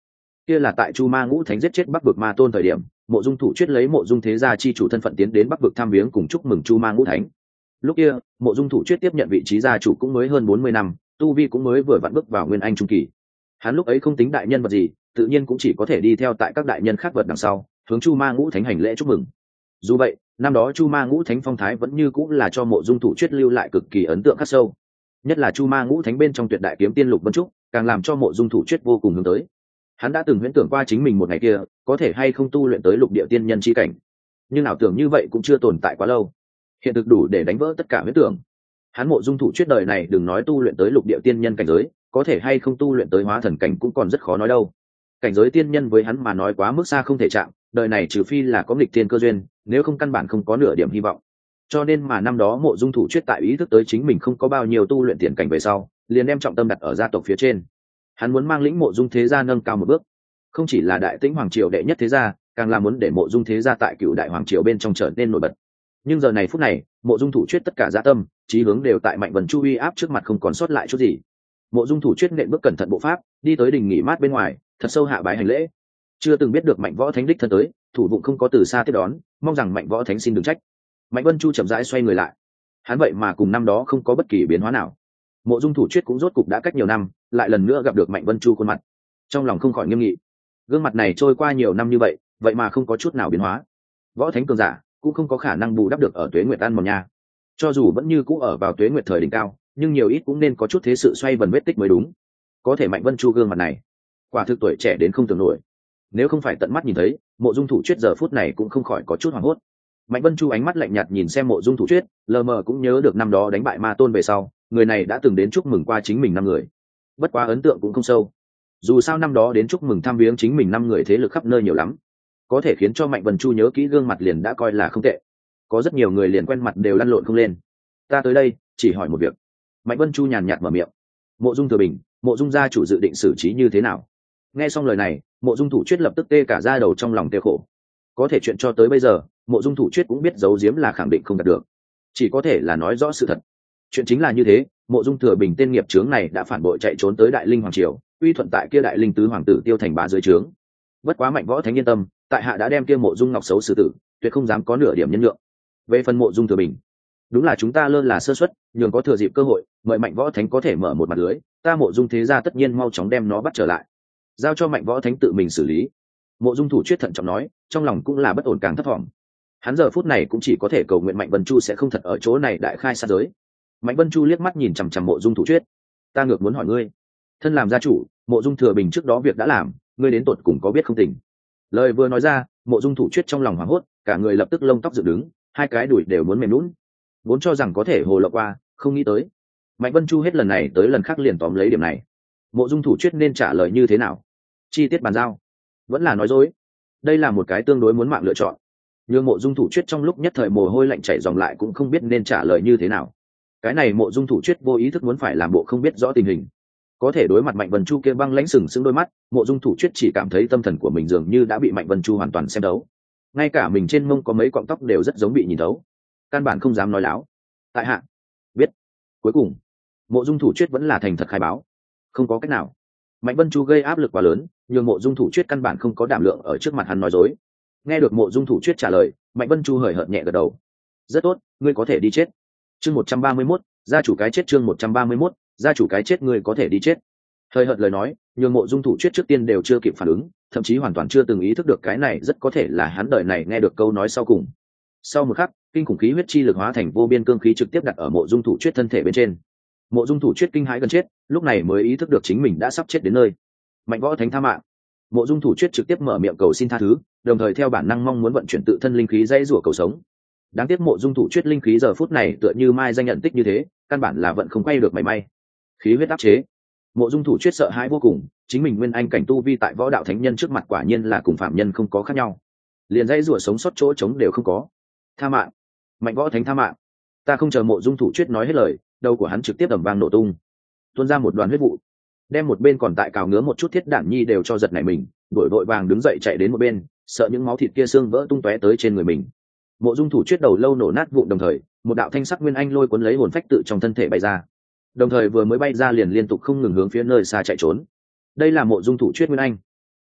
kia là tại Chu Ma Ngũ Thánh giết chết Bắc vực Ma Tôn thời điểm, Mộ Dung Thủ Chuyết lấy Mộ Dung Thế Gia chi chủ thân phận tiến đến Bắc vực thăm viếng cùng chúc mừng Chu Ma Ngũ Thánh. Lúc kia, Mộ Dung Thủ Chuyết tiếp nhận vị trí gia chủ cũng mới hơn 40 năm, tu vi cũng mới vừa vặn bước vào nguyên anh trung kỳ. Hắn lúc ấy không tính đại nhân vật gì, tự nhiên cũng chỉ có thể đi theo tại các đại nhân khác vật đằng sau, hướng Chu Ma Ngũ Thánh hành lễ chúc mừng. Dù vậy, năm đó Chu Ma Ngũ Thánh phong thái vẫn như cũng là cho Mộ Dung Thủ Chuyết lưu lại cực kỳ ấn tượng khắc sâu. Nhất là Chu Ma Ngũ Thánh bên trong tuyệt đại kiếm tiên Lục Vân Trúc, càng làm cho Mộ Dung Thủ Chuyết vô cùng hướng tới. Hắn đã từng huyễn tưởng qua chính mình một ngày kia có thể hay không tu luyện tới lục địa tiên nhân chi cảnh, nhưng ảo tưởng như vậy cũng chưa tồn tại quá lâu, hiện thực đủ để đánh vỡ tất cả huyễn tưởng. Hắn Mộ Dung Thủ Chuyết đời này đừng nói tu luyện tới lục địa tiên nhân cảnh giới, có thể hay không tu luyện tới hóa thần cảnh cũng còn rất khó nói đâu. Cảnh giới tiên nhân với hắn mà nói quá mức xa không thể chạm, đời này trừ phi là có nghịch tiên cơ duyên, nếu không căn bản không có nửa điểm hy vọng. Cho nên mà năm đó Mộ Dung Thủ Chuyết tại ý thức tới chính mình không có bao nhiêu tu luyện tiền cảnh về sau, liền đem trọng tâm đặt ở gia tộc phía trên. Hắn muốn mang lĩnh Mộ Dung Thế Gia nâng cao một bước, không chỉ là đại tĩnh hoàng triều đệ nhất thế gia, càng là muốn để Mộ Dung Thế Gia tại cựu đại hoàng triều bên trong trở nên nổi bật. Nhưng giờ này phút này, Mộ Dung Thủ Chuyết tất cả dạ tâm, chí hướng đều tại Mạnh Vân Chu uy áp trước mặt không còn sót lại chút gì. Mộ Dung Thủ Chuyết nện bước cẩn thận bộ pháp, đi tới đình nghỉ mát bên ngoài, thật sâu hạ bái hành lễ. Chưa từng biết được Mạnh Võ Thánh đích thân tới, thủ vụng không có từ xa tiếp đón, mong rằng Mạnh Võ Thánh xin đừng trách. Mạnh Vân Chu chậm rãi xoay người lại. Hắn vậy mà cùng năm đó không có bất kỳ biến hóa nào. Mộ Dung Thủ Chuyết cũng rốt cục đã cách nhiều năm, lại lần nữa gặp được Mạnh Vân Chu khuôn mặt, trong lòng không khỏi nghiêm nghị. Gương mặt này trôi qua nhiều năm như vậy mà không có chút nào biến hóa. Võ Thánh cường giả cũng không có khả năng bù đắp được ở Tuế Nguyệt ăn mòn nha. Cho dù vẫn như cũ ở vào Tuế Nguyệt thời đỉnh cao, nhưng nhiều ít cũng nên có chút thế sự xoay vần vết tích mới đúng. Có thể Mạnh Vân Chu gương mặt này, quả thực tuổi trẻ đến không tưởng nổi. Nếu không phải tận mắt nhìn thấy, Mộ Dung Thủ Chuyết giờ phút này cũng không khỏi có chút hoảng hốt. Mạnh Vân Chu ánh mắt lạnh nhạt nhìn xem Mộ Dung Thủ Chuyết, lờ mờ cũng nhớ được năm đó đánh bại Ma Tôn về sau, người này đã từng đến chúc mừng qua chính mình 5 người. Bất quá ấn tượng cũng không sâu. Dù sao năm đó đến chúc mừng thăm viếng chính mình 5 người thế lực khắp nơi nhiều lắm, có thể khiến cho Mạnh Vân Chu nhớ kỹ gương mặt liền đã coi là không tệ. Có rất nhiều người liền quen mặt đều lăn lộn không lên. Ta tới đây chỉ hỏi một việc. Mạnh Vân Chu nhàn nhạt mở miệng. Mộ Dung Thừa Bình, Mộ Dung gia chủ dự định xử trí như thế nào? Nghe xong lời này, Mộ Dung Thủ Chuyết lập tức tê cả da đầu, trong lòng tê khổ. Có thể chuyện cho tới bây giờ, Mộ Dung Thủ Chuyết cũng biết giấu giếm là khẳng định không đạt được, chỉ có thể là nói rõ sự thật. Chuyện chính là như thế, Mộ Dung Thừa Bình tên nghiệp chướng này đã phản bội chạy trốn tới Đại Linh hoàng triều, uy thuận tại kia Đại Linh tứ hoàng tử Tiêu Thành bá dưới trướng. Bất quá Mạnh Võ Thánh yên tâm, tại hạ đã đem kia Mộ Dung Ngọc xấu xử tử, tuyệt không dám có nửa điểm nhân lượng. Về phần Mộ Dung Thừa Bình, đúng là chúng ta lơ là sơ suất, nhường có thừa dịp cơ hội, mời Mạnh Võ Thánh có thể mở một mặt lưới, ta Mộ Dung Thế Gia tất nhiên mau chóng đem nó bắt trở lại, giao cho Mạnh Võ Thánh tự mình xử lý. Mộ Dung Thủ Chuyết thận trọng nói, trong lòng cũng là bất ổn càng thấp thỏm. Hắn giờ phút này cũng chỉ có thể cầu nguyện Mạnh Vân Chu sẽ không thật ở chỗ này đại khai sát giới. Mạnh Vân Chu liếc mắt nhìn chằm chằm Mộ Dung Thủ Chuyết. Ta ngược muốn hỏi ngươi, thân làm gia chủ, Mộ Dung Thừa Bình trước đó việc đã làm, ngươi đến tột cùng có biết không tình? Lời vừa nói ra, Mộ Dung Thủ Chuyết trong lòng hoảng hốt, cả người lập tức lông tóc dựng đứng, hai cái đùi đều muốn mềm nhũn. Vốn cho rằng có thể hồ lộ qua, không nghĩ tới Mạnh Vân Chu hết lần này tới lần khác liền tóm lấy điểm này. Mộ Dung Thủ Chuyết nên trả lời như thế nào? Chi tiết bàn giao, vẫn là nói dối? Đây là một cái tương đối muốn mạng lựa chọn. Nhưng Mộ Dung Thủ Chuyết trong lúc nhất thời mồ hôi lạnh chảy ròng lại cũng không biết nên trả lời như thế nào. Cái này Mộ Dung Thủ Chuyết vô ý thức muốn phải làm bộ không biết rõ tình hình. Có thể đối mặt Mạnh Vân Chu kia băng lãnh sừng sững đôi mắt, Mộ Dung Thủ Chuyết chỉ cảm thấy tâm thần của mình dường như đã bị Mạnh Vân Chu hoàn toàn xem đấu. Ngay cả mình trên mông có mấy cọng tóc đều rất giống bị nhìn thấu. Căn bản không dám nói láo. Tại hạ biết. Cuối cùng Mộ Dung Thủ Chuyết vẫn là thành thật khai báo. Không có cách nào, Mạnh Vân Chu gây áp lực quá lớn, nhưng Mộ Dung Thủ Chuyết căn bản không có đảm lượng ở trước mặt hắn nói dối. Nghe được Mộ Dung Thủ Chuyết trả lời, Mạnh Vân Chu hời hợt nhẹ gật đầu. Rất tốt, ngươi có thể đi chết. Chương 131, gia chủ cái chết. Chương 131, gia chủ cái chết, ngươi có thể đi chết. Hời hợt lời nói, nhưng Mộ Dung Thủ Chuyết trước tiên đều chưa kịp phản ứng, thậm chí hoàn toàn chưa từng ý thức được cái này rất có thể là hắn đời này nghe được câu nói sau cùng. Sau một khắc, kinh khủng khí huyết chi lực hóa thành vô biên cương khí trực tiếp đặt ở Mộ Dung Thủ Chuyết thân thể bên trên. Mộ Dung Thủ Chuyết kinh hãi gần chết, lúc này mới ý thức được chính mình đã sắp chết đến nơi. Mạnh Võ Thánh tha mạng. Mộ Dung Thủ Chuyết trực tiếp mở miệng cầu xin tha thứ, đồng thời theo bản năng mong muốn vận chuyển tự thân linh khí dãy rủa cầu sống. Đáng tiếc Mộ Dung Thủ Chuyết linh khí giờ phút này tựa như mai danh nhận tích như thế, căn bản là vận không quay được mảy may. Khí huyết áp chế. Mộ Dung Thủ Chuyết sợ hãi vô cùng, chính mình nguyên anh cảnh tu vi tại võ đạo thánh nhân trước mặt quả nhiên là cùng phạm nhân không có khác nhau, liền dãy rủa sống sót chỗ trống đều không có. Tha mạng, Mạnh Võ Thánh tha mạng. Ta không chờ Mộ Dung Thủ Chuyết nói hết lời, đầu của hắn trực tiếp ầm vang nổ tung, tuôn ra một đoàn huyết vụ, đem một bên còn tại cào ngứa một chút Thiết Đản Nhi đều cho giật nảy mình, đội vội vàng đứng dậy chạy đến một bên, sợ những máu thịt kia xương vỡ tung tóe tới trên người mình. Mộ Dung Thủ Chuyết đầu lâu nổ nát vụn, đồng thời một đạo thanh sắc nguyên anh lôi cuốn lấy hồn phách tự trong thân thể bay ra, đồng thời vừa mới bay ra liền liên tục không ngừng hướng phía nơi xa chạy trốn. Đây là Mộ Dung Thủ Chuyết nguyên anh.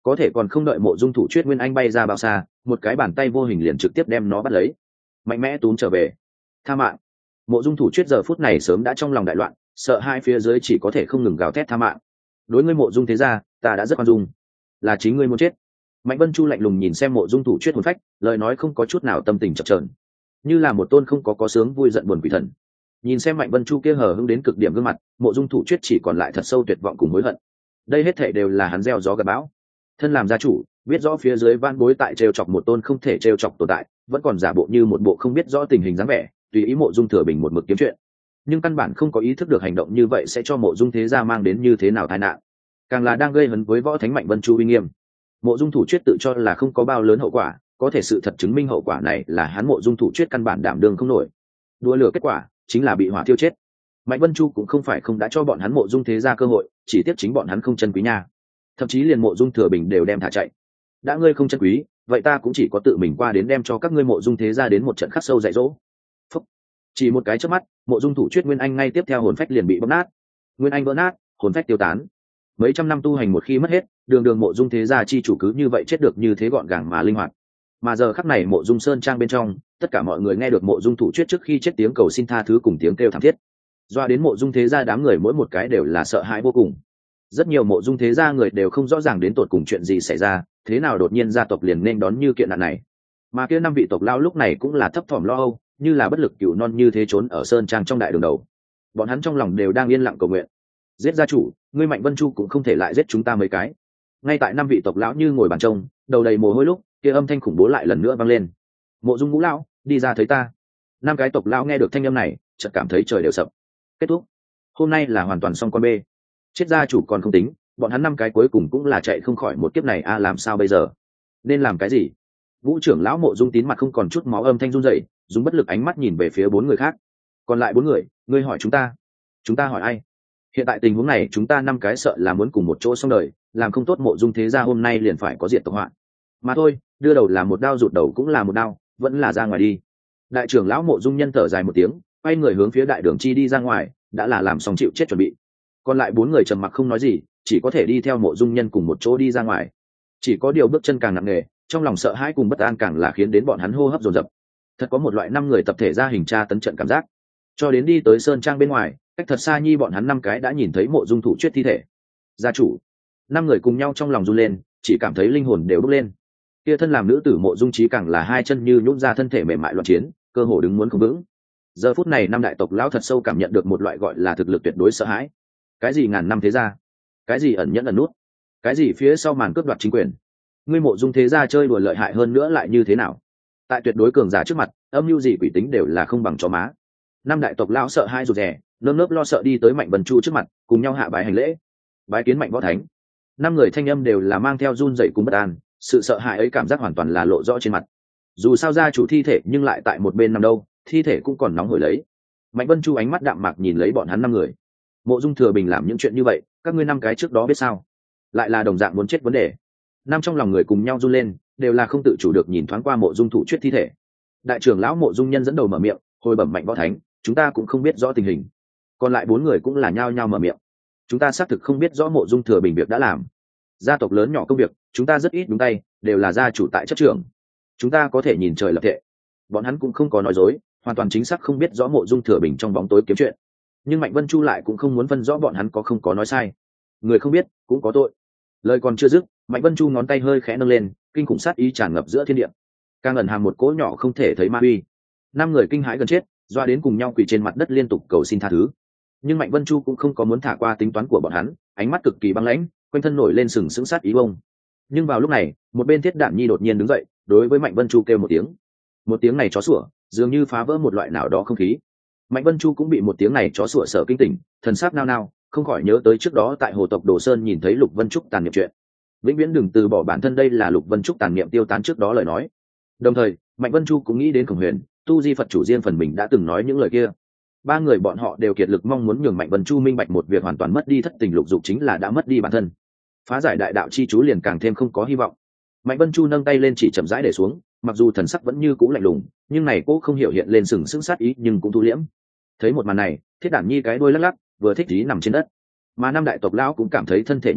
có thể còn không đợi mộ dung thủ chuyết nguyên anh bay ra bao xa, một cái bàn tay vô hình liền trực tiếp đem nó bắt lấy, mạnh mẽ túm trở về. Tha mạng! Mộ dung thủ chuyết giờ phút này sớm đã trong lòng đại loạn, sợ hai phía dưới chỉ có thể không ngừng gào thét tha mạng. Đối ngươi mộ dung thế gia, ta đã rất khoan dung, là chính ngươi muốn chết. Mạnh Vân Chu lạnh lùng nhìn xem mộ dung thủ chuyết hồn phách, lời nói không có chút nào tâm tình chập chờn, như là một tôn không có sướng vui giận buồn quỷ thần. Nhìn xem Mạnh Vân Chu kia hờ hững đến cực điểm gương mặt, mộ dung thủ chuyết chỉ còn lại thật sâu tuyệt vọng cùng hối hận. Đây hết thảy đều là hắn gieo gió gặt bão. Thân làm gia chủ, biết rõ phía dưới van bối tại trêu chọc một tôn không thể trêu chọc tồn tại, vẫn còn giả bộ như một bộ không biết rõ tình hình dáng vẻ, tùy ý mộ dung thừa bình một mực kiếm chuyện, nhưng căn bản không có ý thức được hành động như vậy sẽ cho mộ dung thế gia mang đến như thế nào tai nạn, càng là đang gây hấn với võ thánh Mạnh Vân Chu uy nghiêm. Mộ dung thủ chuyết tự cho là không có bao lớn hậu quả, có thể sự thật chứng minh hậu quả này là hắn mộ dung thủ chuyết căn bản đảm đương không nổi. Đua lửa kết quả chính là bị hỏa thiêu chết. Mạnh Vân Chu cũng không phải không đã cho bọn hắn mộ dung thế gia cơ hội, chỉ tiếc chính bọn hắn không chân quý nha. Thậm chí liền mộ dung thừa bình đều đem thả chạy. Đã ngươi không chân quý, vậy ta cũng chỉ có tự mình qua đến đem cho các ngươi mộ dung thế gia đến một trận khắc sâu dạy dỗ. Phúc. Chỉ một cái chớp mắt, mộ dung thủ chuyết nguyên anh ngay tiếp theo hồn phách liền bị bóp nát. Nguyên anh vỡ nát, hồn phách tiêu tán. Mấy trăm năm tu hành một khi mất hết, đường mộ dung thế gia chi chủ cứ như vậy chết được như thế gọn gàng mà linh hoạt. Mà giờ khắc này mộ dung sơn trang bên trong, tất cả mọi người nghe được mộ dung thủ chuyết trước khi chết tiếng cầu xin tha thứ cùng tiếng kêu thảm thiết. Doa đến mộ dung thế gia đám người mỗi một cái đều là sợ hãi vô cùng. Rất nhiều mộ dung thế gia người đều không rõ ràng đến tột cùng chuyện gì xảy ra, thế nào đột nhiên gia tộc liền nên đón như kiện nạn này. Mà kia 5 vị tộc lao lúc này cũng là thấp thỏm lo âu, như là bất lực cừu non như thế trốn ở sơn trang trong đại đường đầu. Bọn hắn trong lòng đều đang yên lặng cầu nguyện. Giết gia chủ, ngươi Mạnh Vân Chu cũng không thể lại giết chúng ta mấy cái. Ngay tại 5 vị tộc lão như ngồi bàn trông, đầu đầy mồ hôi lúc, kia âm thanh khủng bố lại lần nữa vang lên. Mộ dung ngũ lão, đi ra thấy ta. 5 cái tộc lão nghe được thanh âm này, chợt cảm thấy trời đều sập. Kết thúc. Hôm nay là hoàn toàn xong con bê. Chết gia chủ còn không tính, bọn hắn 5 cái cuối cùng cũng là chạy không khỏi một kiếp này a, làm sao bây giờ? Nên làm cái gì? Vũ trưởng lão Mộ Dung Tín mặt không còn chút máu, âm thanh run rẩy, dùng bất lực ánh mắt nhìn về phía 4 người khác. Còn lại 4 người, ngươi hỏi chúng ta hỏi ai? Hiện tại tình huống này chúng ta 5 cái sợ là muốn cùng một chỗ xong đời, làm không tốt Mộ Dung thế gia hôm nay liền phải có diệt tộc họa. Mà thôi, đưa đầu là một đao rụt đầu cũng là một đao, vẫn là ra ngoài đi. Đại trưởng lão Mộ Dung Nhân thở dài một tiếng, quay người hướng phía đại đường chi đi ra ngoài, đã là làm xong chịu chết chuẩn bị. Còn lại 4 người trầm mặc không nói gì, chỉ có thể đi theo Mộ Dung Nhân cùng một chỗ đi ra ngoài. Chỉ có điều bước chân càng nặng nề, trong lòng sợ hãi cùng bất an càng là khiến đến bọn hắn hô hấp dồn dập. Thật có một loại 5 người tập thể ra hình tra tấn trận cảm giác. Cho đến đi tới sơn trang bên ngoài, cách thật xa nhi bọn hắn 5 cái đã nhìn thấy Mộ Dung thủ chuyết thi thể. Gia chủ. 5 người cùng nhau trong lòng run lên, chỉ cảm thấy linh hồn đều bốc lên. Kia thân làm nữ tử Mộ Dung Trí càng là 2 chân như nhũn ra, thân thể mềm mại loạn chiến, cơ hồ đứng muốn không vững. Giờ phút này 5 đại tộc lão thật sâu cảm nhận được một loại gọi là thực lực tuyệt đối sợ hãi. Cái gì ngàn năm thế gia, cái gì ẩn nhẫn ẩn nút, cái gì phía sau màn cướp đoạt chính quyền, ngươi Mộ Dung thế gia chơi đùa lợi hại hơn nữa lại như thế nào? Tại tuyệt đối cường giả trước mặt, âm mưu gì quỷ tính đều là không bằng chó má. 5 đại tộc lão sợ hai rụt rè, nơm nớp lo sợ đi tới Mạnh Vân Chu trước mặt, cùng nhau hạ bái hành lễ. Bái kiến Mạnh võ thánh. 5 người thanh âm đều là mang theo run rẩy cùng bất an, sự sợ hãi ấy cảm giác hoàn toàn là lộ rõ trên mặt. Dù sao gia chủ thi thể nhưng lại tại một bên nằm đâu, thi thể cũng còn nóng hổi lấy. Mạnh Vân Chu ánh mắt đạm mạc nhìn lấy bọn hắn 5 người. Mộ Dung Thừa Bình làm những chuyện như vậy, các ngươi 5 cái trước đó biết sao? Lại là đồng dạng muốn chết vấn đề. 5 trong lòng người cùng nhau run lên, đều là không tự chủ được nhìn thoáng qua Mộ Dung thủ chuyết thi thể. Đại trưởng lão Mộ Dung Nhân dẫn đầu mở miệng, hồi bẩm Mạnh võ thánh, chúng ta cũng không biết rõ tình hình. Còn lại 4 người cũng là nhao nhao mở miệng. Chúng ta xác thực không biết rõ Mộ Dung Thừa Bình việc đã làm. Gia tộc lớn nhỏ công việc, chúng ta rất ít đúng tay, đều là gia chủ tại chấp trưởng. Chúng ta có thể nhìn trời lập thệ. Bọn hắn cũng không có nói dối, hoàn toàn chính xác không biết rõ Mộ Dung Thừa Bình trong bóng tối kiếm chuyện. Nhưng Mạnh Vân Chu lại cũng không muốn phân rõ bọn hắn có không có nói sai. Người không biết cũng có tội. Lời còn chưa dứt, Mạnh Vân Chu ngón tay hơi khẽ nâng lên, kinh khủng sát ý tràn ngập giữa thiên địa, càng ẩn hàm một cỗ nhỏ không thể thấy ma uy. 5 người kinh hãi gần chết, doa đến cùng nhau quỳ trên mặt đất liên tục cầu xin tha thứ. Nhưng Mạnh Vân Chu cũng không có muốn thả qua tính toán của bọn hắn, ánh mắt cực kỳ băng lãnh, quanh thân nổi lên sừng sững sát ý bông. Nhưng vào lúc này, một bên Thiết Đản Nhi đột nhiên đứng dậy, đối với Mạnh Vân Chu kêu một tiếng. Một tiếng này chó sủa, dường như phá vỡ một loại nào đó không khí. Mạnh Vân Chu cũng bị một tiếng này chó sủa sợ kinh tỉnh, thần sắc nao nao, không khỏi nhớ tới trước đó tại hồ tộc Đồ Sơn nhìn thấy Lục Vân Trúc tàn niệm chuyện. Vĩnh viễn đừng từ bỏ bản thân, đây là Lục Vân Trúc tàn niệm tiêu tán trước đó lời nói. Đồng thời, Mạnh Vân Chu cũng nghĩ đến Khổng Huyền, tu di Phật chủ riêng phần mình đã từng nói những lời kia. 3 người bọn họ đều kiệt lực mong muốn nhường Mạnh Vân Chu minh bạch một việc hoàn toàn mất đi thất tình lục dục chính là đã mất đi bản thân. Phá giải đại đạo chi chú liền càng thêm không có hy vọng. Mạnh Vân Chu nâng tay lên chỉ chậm rãi để xuống, mặc dù thần sắc vẫn như cũ lạnh lùng, nhưng này cô không hiểu hiện lên sừng sững sát ý nhưng cũng thu liễm. Thấy một màn này, Thiết Đản Nhi cái đuôi lắc lắc, vừa thích ý nằm trên đất. Mà 5 đại tộc lão cũng cảm thấy thân thể nhẹ bẫng,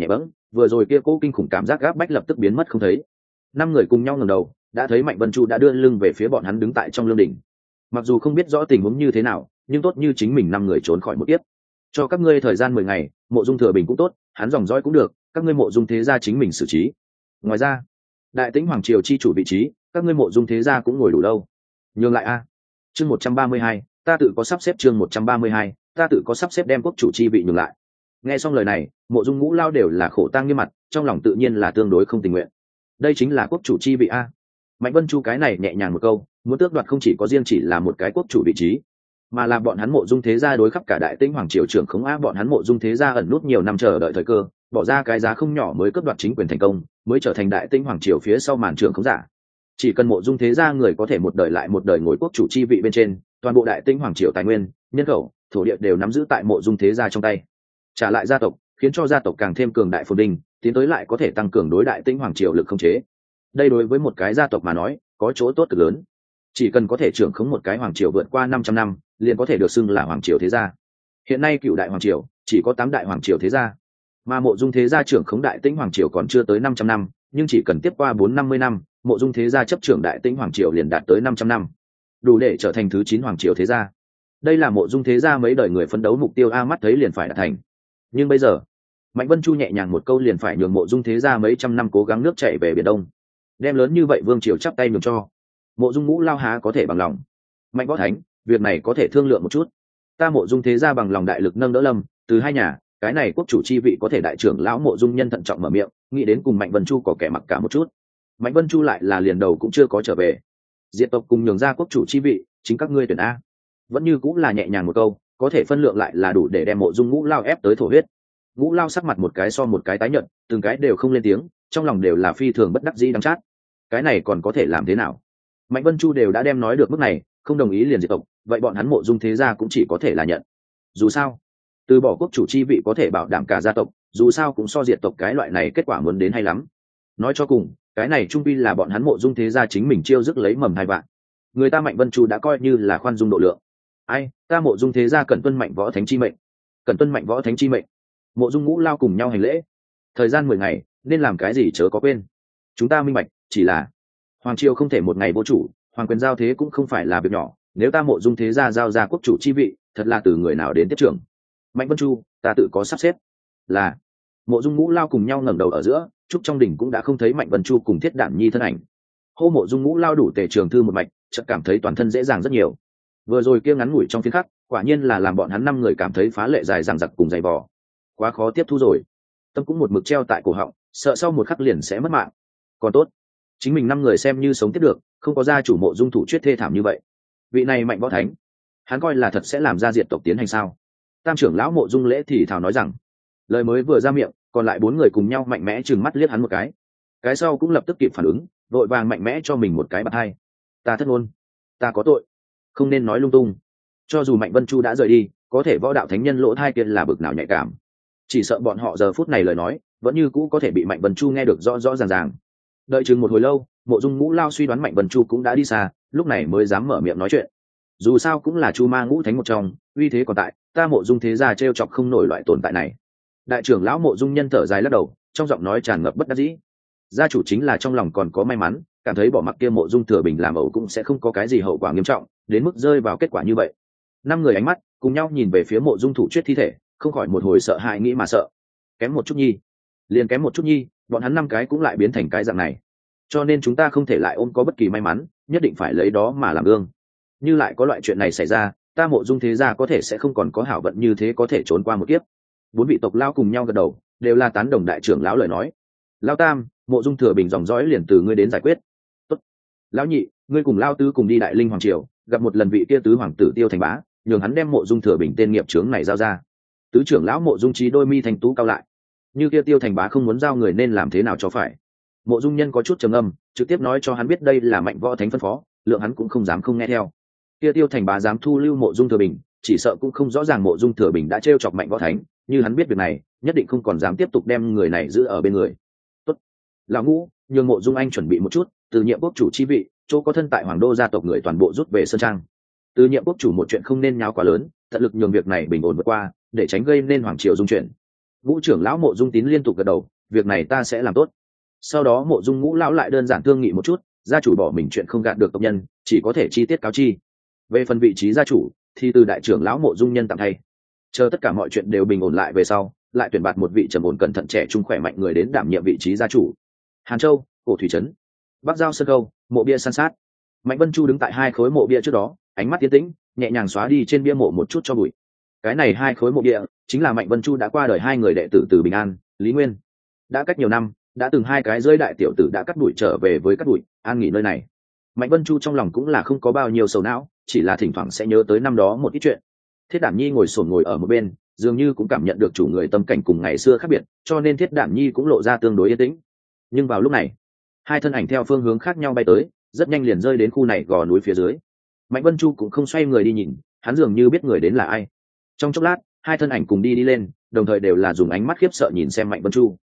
vừa rồi kia cố kinh khủng cảm giác gáp bách lập tức biến mất không thấy. Năm người cùng nhau ngẩng đầu, đã thấy Mạnh Vân Chu đã đưa lưng về phía bọn hắn đứng tại trong lương đỉnh. Mặc dù không biết rõ tình huống như thế nào, nhưng tốt như chính mình năm người trốn khỏi một kiếp. Cho các ngươi thời gian 10 ngày, Mộ Dung Thừa Bình cũng tốt, hắn dòng dõi cũng được, các ngươi Mộ Dung thế gia chính mình xử trí. Ngoài ra, Đại Tĩnh hoàng triều chi chủ vị trí, các ngươi Mộ Dung thế gia cũng ngồi đủ lâu. Nhường lại a. Chương 132, ta tự có sắp xếp. Chương 132, ta tự có sắp xếp đem quốc chủ chi vị nhường lại. Nghe xong lời này, Mộ Dung Ngũ Lao đều là khổ tang nghiêm mặt, trong lòng tự nhiên là tương đối không tình nguyện. Đây chính là quốc chủ chi vị a. Mạnh Vân Chu cái này nhẹ nhàng một câu, muốn tước đoạt không chỉ có riêng chỉ là một cái quốc chủ vị trí, mà là bọn hắn Mộ Dung thế gia đối khắp cả Đại Tĩnh hoàng triều trưởng khống á, bọn hắn Mộ Dung thế gia ẩn nút nhiều năm chờ đợi thời cơ, bỏ ra cái giá không nhỏ mới cướp đoạt chính quyền thành công, mới trở thành Đại Tĩnh hoàng triều phía sau màn trưởng khống giả. Chỉ cần Mộ Dung thế gia người có thể một đời lại một đời ngồi quốc chủ chi vị bên trên, toàn bộ Đại Tĩnh hoàng triều tài nguyên, nhân khẩu, thổ địa đều nắm giữ tại Mộ Dung thế gia trong tay. Trả lại gia tộc, khiến cho gia tộc càng thêm cường đại phồn vinh, tiến tới lại có thể tăng cường đối Đại Tĩnh hoàng triều lực khống chế. Đây đối với một cái gia tộc mà nói, có chỗ tốt cực lớn. Chỉ cần có thể trưởng khống một cái hoàng triều vượt qua 500 năm, liền có thể được xưng là hoàng triều thế gia. Hiện nay cựu đại hoàng triều chỉ có 8 đại hoàng triều thế gia, mà Mộ Dung thế gia trưởng khống Đại Tĩnh hoàng triều còn chưa tới 500 năm, nhưng chỉ cần tiếp qua 450 năm, Mộ Dung thế gia chấp trưởng Đại Tĩnh hoàng triều liền đạt tới 500 năm, đủ để trở thành thứ 9 hoàng triều thế gia. Đây là Mộ Dung thế gia mấy đời người phấn đấu mục tiêu a, mắt thấy liền phải đạt thành. Nhưng bây giờ, Mạnh Vân Chu nhẹ nhàng một câu liền phải nhường Mộ Dung thế gia mấy trăm năm cố gắng nước chảy về biển đông, đem lớn như vậy vương triều chắp tay nhường cho Mộ Dung Ngũ Lao há có thể bằng lòng. Mạnh Võ Thánh, việc này có thể thương lượng một chút. Ta Mộ Dung thế gia bằng lòng đại lực nâng đỡ Lâm từ hai nhà, cái này quốc chủ chi vị có thể đại trưởng lão Mộ Dung Nhân thận trọng mở miệng, nghĩ đến cùng Mạnh Vân Chu có kẻ mặc cả một chút. Mạnh Vân Chu lại là liền đầu cũng chưa có trở về. Diệt tộc cùng nhường ra quốc chủ chi vị, chính các ngươi tuyển a. Vẫn như cũng là nhẹ nhàng một câu, có thể phân lượng lại là đủ để đem Mộ Dung Ngũ Lao ép tới thổ huyết. Ngũ Lao sắc mặt một cái so một cái tái nhợt, từng cái đều không lên tiếng, trong lòng đều là phi thường bất đắc dĩ đắng chát. Cái này còn có thể làm thế nào? Mạnh Vân Chu đều đã đem nói được mức này, không đồng ý liền diệt tộc, vậy bọn hắn Mộ Dung thế gia cũng chỉ có thể là nhận. Dù sao, từ bỏ quốc chủ chi vị có thể bảo đảm cả gia tộc, dù sao cũng so diệt tộc cái loại này kết quả muốn đến hay lắm. Nói cho cùng, cái này trung quy là bọn hắn Mộ Dung thế gia chính mình chiêu dứt lấy mầm hai vạn. Người ta Mạnh Vân Chu đã coi như là khoan dung độ lượng. Ai, ta Mộ Dung thế gia cần tuân Mạnh Võ Thánh chi mệnh. Cần tuân Mạnh Võ Thánh chi mệnh. Mộ Dung Ngũ Lao cùng nhau hành lễ. Thời gian 10 ngày, nên làm cái gì chớ có quên. Chúng ta minh bạch, chỉ là hoàng triều không thể một ngày vô chủ, hoàng quyền giao thế cũng không phải là việc nhỏ, nếu ta Mộ Dung thế gia giao ra quốc chủ chi vị, thật là từ người nào đến tiếp trưởng. Mạnh Vân Chu, ta tự có sắp xếp. Là. Mộ Dung Ngũ Lao cùng nhau ngẩng đầu ở giữa, trúc trong đỉnh cũng đã không thấy Mạnh Vân Chu cùng Thiết Đản Nhi thân ảnh. Hô Mộ Dung Ngũ Lao đủ tề trường thư một mạch, chợt cảm thấy toàn thân dễ dàng rất nhiều. Vừa rồi kia ngắn ngủi trong phiên khắc, quả nhiên là làm bọn hắn 5 người cảm thấy phá lệ dài dằng dặc cùng dày vò. Quá khó tiếp thu rồi. Tâm cũng một mực treo tại cổ họng, sợ sau một khắc liền sẽ mất mạng. Còn tốt, chính mình 5 người xem như sống tiếp được, không có gia chủ Mộ Dung thủ chuyết thê thảm như vậy. Vị này Mạnh Võ Thánh, hắn coi là thật sẽ làm ra diệt tộc tiến hành sao? Tam trưởng lão Mộ Dung Lễ thì thào nói rằng, lời mới vừa ra miệng, còn lại 4 người cùng nhau mạnh mẽ trừng mắt liếc hắn một cái sau cũng lập tức kịp phản ứng, vội vàng mạnh mẽ cho mình một cái bạt hai. Ta thất ngôn, ta có tội, không nên nói lung tung. Cho dù Mạnh Vân Chu đã rời đi, có thể võ đạo thánh nhân lỗ thai kia là bực nào nhạy cảm, chỉ sợ bọn họ giờ phút này lời nói vẫn như cũ có thể bị Mạnh Vân Chu nghe được rõ rõ ràng ràng. Đợi chừng một hồi lâu, Mộ Dung Ngũ Lao suy đoán Mạnh Vân Chu cũng đã đi xa, lúc này mới dám mở miệng nói chuyện. Dù sao cũng là Chu Ma Ngũ Thánh một trong, uy thế còn tại, ta Mộ Dung thế gia trêu chọc không nổi loại tồn tại này. Đại trưởng lão Mộ Dung Nhân thở dài lắc đầu, trong giọng nói tràn ngập bất đắc dĩ. Gia chủ chính là trong lòng còn có may mắn, cảm thấy bỏ mặc kia Mộ Dung Thừa Bình làm ẩu cũng sẽ không có cái gì hậu quả nghiêm trọng, đến mức rơi vào kết quả như vậy. 5 người ánh mắt cùng nhau nhìn về phía Mộ Dung thủ chuyết thi thể, không khỏi một hồi sợ hãi nghĩ mà sợ. Kém một chút nhi, liền kém một chút nhi, bọn hắn 5 cái cũng lại biến thành cái dạng này. Cho nên chúng ta không thể lại ôm có bất kỳ may mắn, nhất định phải lấy đó mà làm gương. Như lại có loại chuyện này xảy ra, ta Mộ Dung thế gia có thể sẽ không còn có hảo vận như thế có thể trốn qua một kiếp. 4 vị tộc lão cùng nhau gật đầu, đều là tán đồng đại trưởng lão lời nói. Lão Tam, Mộ Dung Thừa Bình dòng dõi liền từ ngươi đến giải quyết. Tốt. Lão Nhị, ngươi cùng Lão Tứ cùng đi Đại Linh hoàng triều, gặp một lần vị kia tứ hoàng tử Tiêu Thành Bá, nhường hắn đem Mộ Dung Thừa Bình tên nghiệp chướng này giao ra. Tứ trưởng lão Mộ Dung Chí đôi mi thành tú cao lại. Như kia Tiêu Thành Bá không muốn giao người nên làm thế nào cho phải? Mộ Dung Nhân có chút trầm ngâm, trực tiếp nói cho hắn biết đây là Mạnh Võ Thánh phân phó, lượng hắn cũng không dám không nghe theo. Kia Tiêu Thành Bá dám thu lưu Mộ Dung Thừa Bình, chỉ sợ cũng không rõ ràng Mộ Dung Thừa Bình đã trêu chọc Mạnh Võ Thánh, như hắn biết việc này, nhất định không còn dám tiếp tục đem người này giữ ở bên người. Tốt, lão Ngũ, nhường Mộ Dung anh chuẩn bị một chút, từ nhiệm quốc chủ chi vị, chỗ có thân tại Hoàng Đô gia tộc người toàn bộ rút về sơn trang. Từ nhiệm quốc chủ một chuyện không nên nháo quá lớn, tận lực nhường việc này bình ổn vượt qua, để tránh gây nên hoàng triều dung chuyển. Ngũ trưởng lão Mộ Dung Tín liên tục gật đầu, việc này ta sẽ làm tốt. Sau đó Mộ Dung Ngũ lão lại đơn giản thương nghị một chút, gia chủ bỏ mình chuyện không gạt được tộc nhân, chỉ có thể chi tiết cáo chi. Về phần vị trí gia chủ thì từ đại trưởng lão Mộ Dung Nhân tạm thay. Chờ tất cả mọi chuyện đều bình ổn lại về sau, lại tuyển bạt một vị trầm ổn cẩn thận trẻ trung khỏe mạnh người đến đảm nhiệm vị trí gia chủ. Hàn Châu, Cổ Thủy Trấn, Bắc Giao Sơn Câu, mộ bia san sát. Mạnh Vân Chu đứng tại hai khối mộ bia trước đó, ánh mắt tiến tĩnh, nhẹ nhàng xóa đi trên bia mộ một chút cho bụi. Cái này hai khối mộ bia chính là Mạnh Vân Chu đã qua đời hai người đệ tử từ Bình An, Lý Nguyên. Đã cách nhiều năm, đã từng hai cái rơi đại tiểu tử đã cắt đuổi trở về với cắt đuổi, an nghỉ nơi này. Mạnh Vân Chu trong lòng cũng là không có bao nhiêu sầu não, chỉ là thỉnh thoảng sẽ nhớ tới năm đó một ít chuyện. Thiết Đảm Nhi ngồi ở một bên, dường như cũng cảm nhận được chủ người tâm cảnh cùng ngày xưa khác biệt, cho nên Thiết Đảm Nhi cũng lộ ra tương đối yên tĩnh. Nhưng vào lúc này, hai thân ảnh theo phương hướng khác nhau bay tới, rất nhanh liền rơi đến khu này gò núi phía dưới. Mạnh Vân Chu cũng không xoay người đi nhìn, hắn dường như biết người đến là ai. Trong chốc lát, hai thân ảnh cùng đi lên, đồng thời đều là dùng ánh mắt khiếp sợ nhìn xem Mạnh Vân Chu.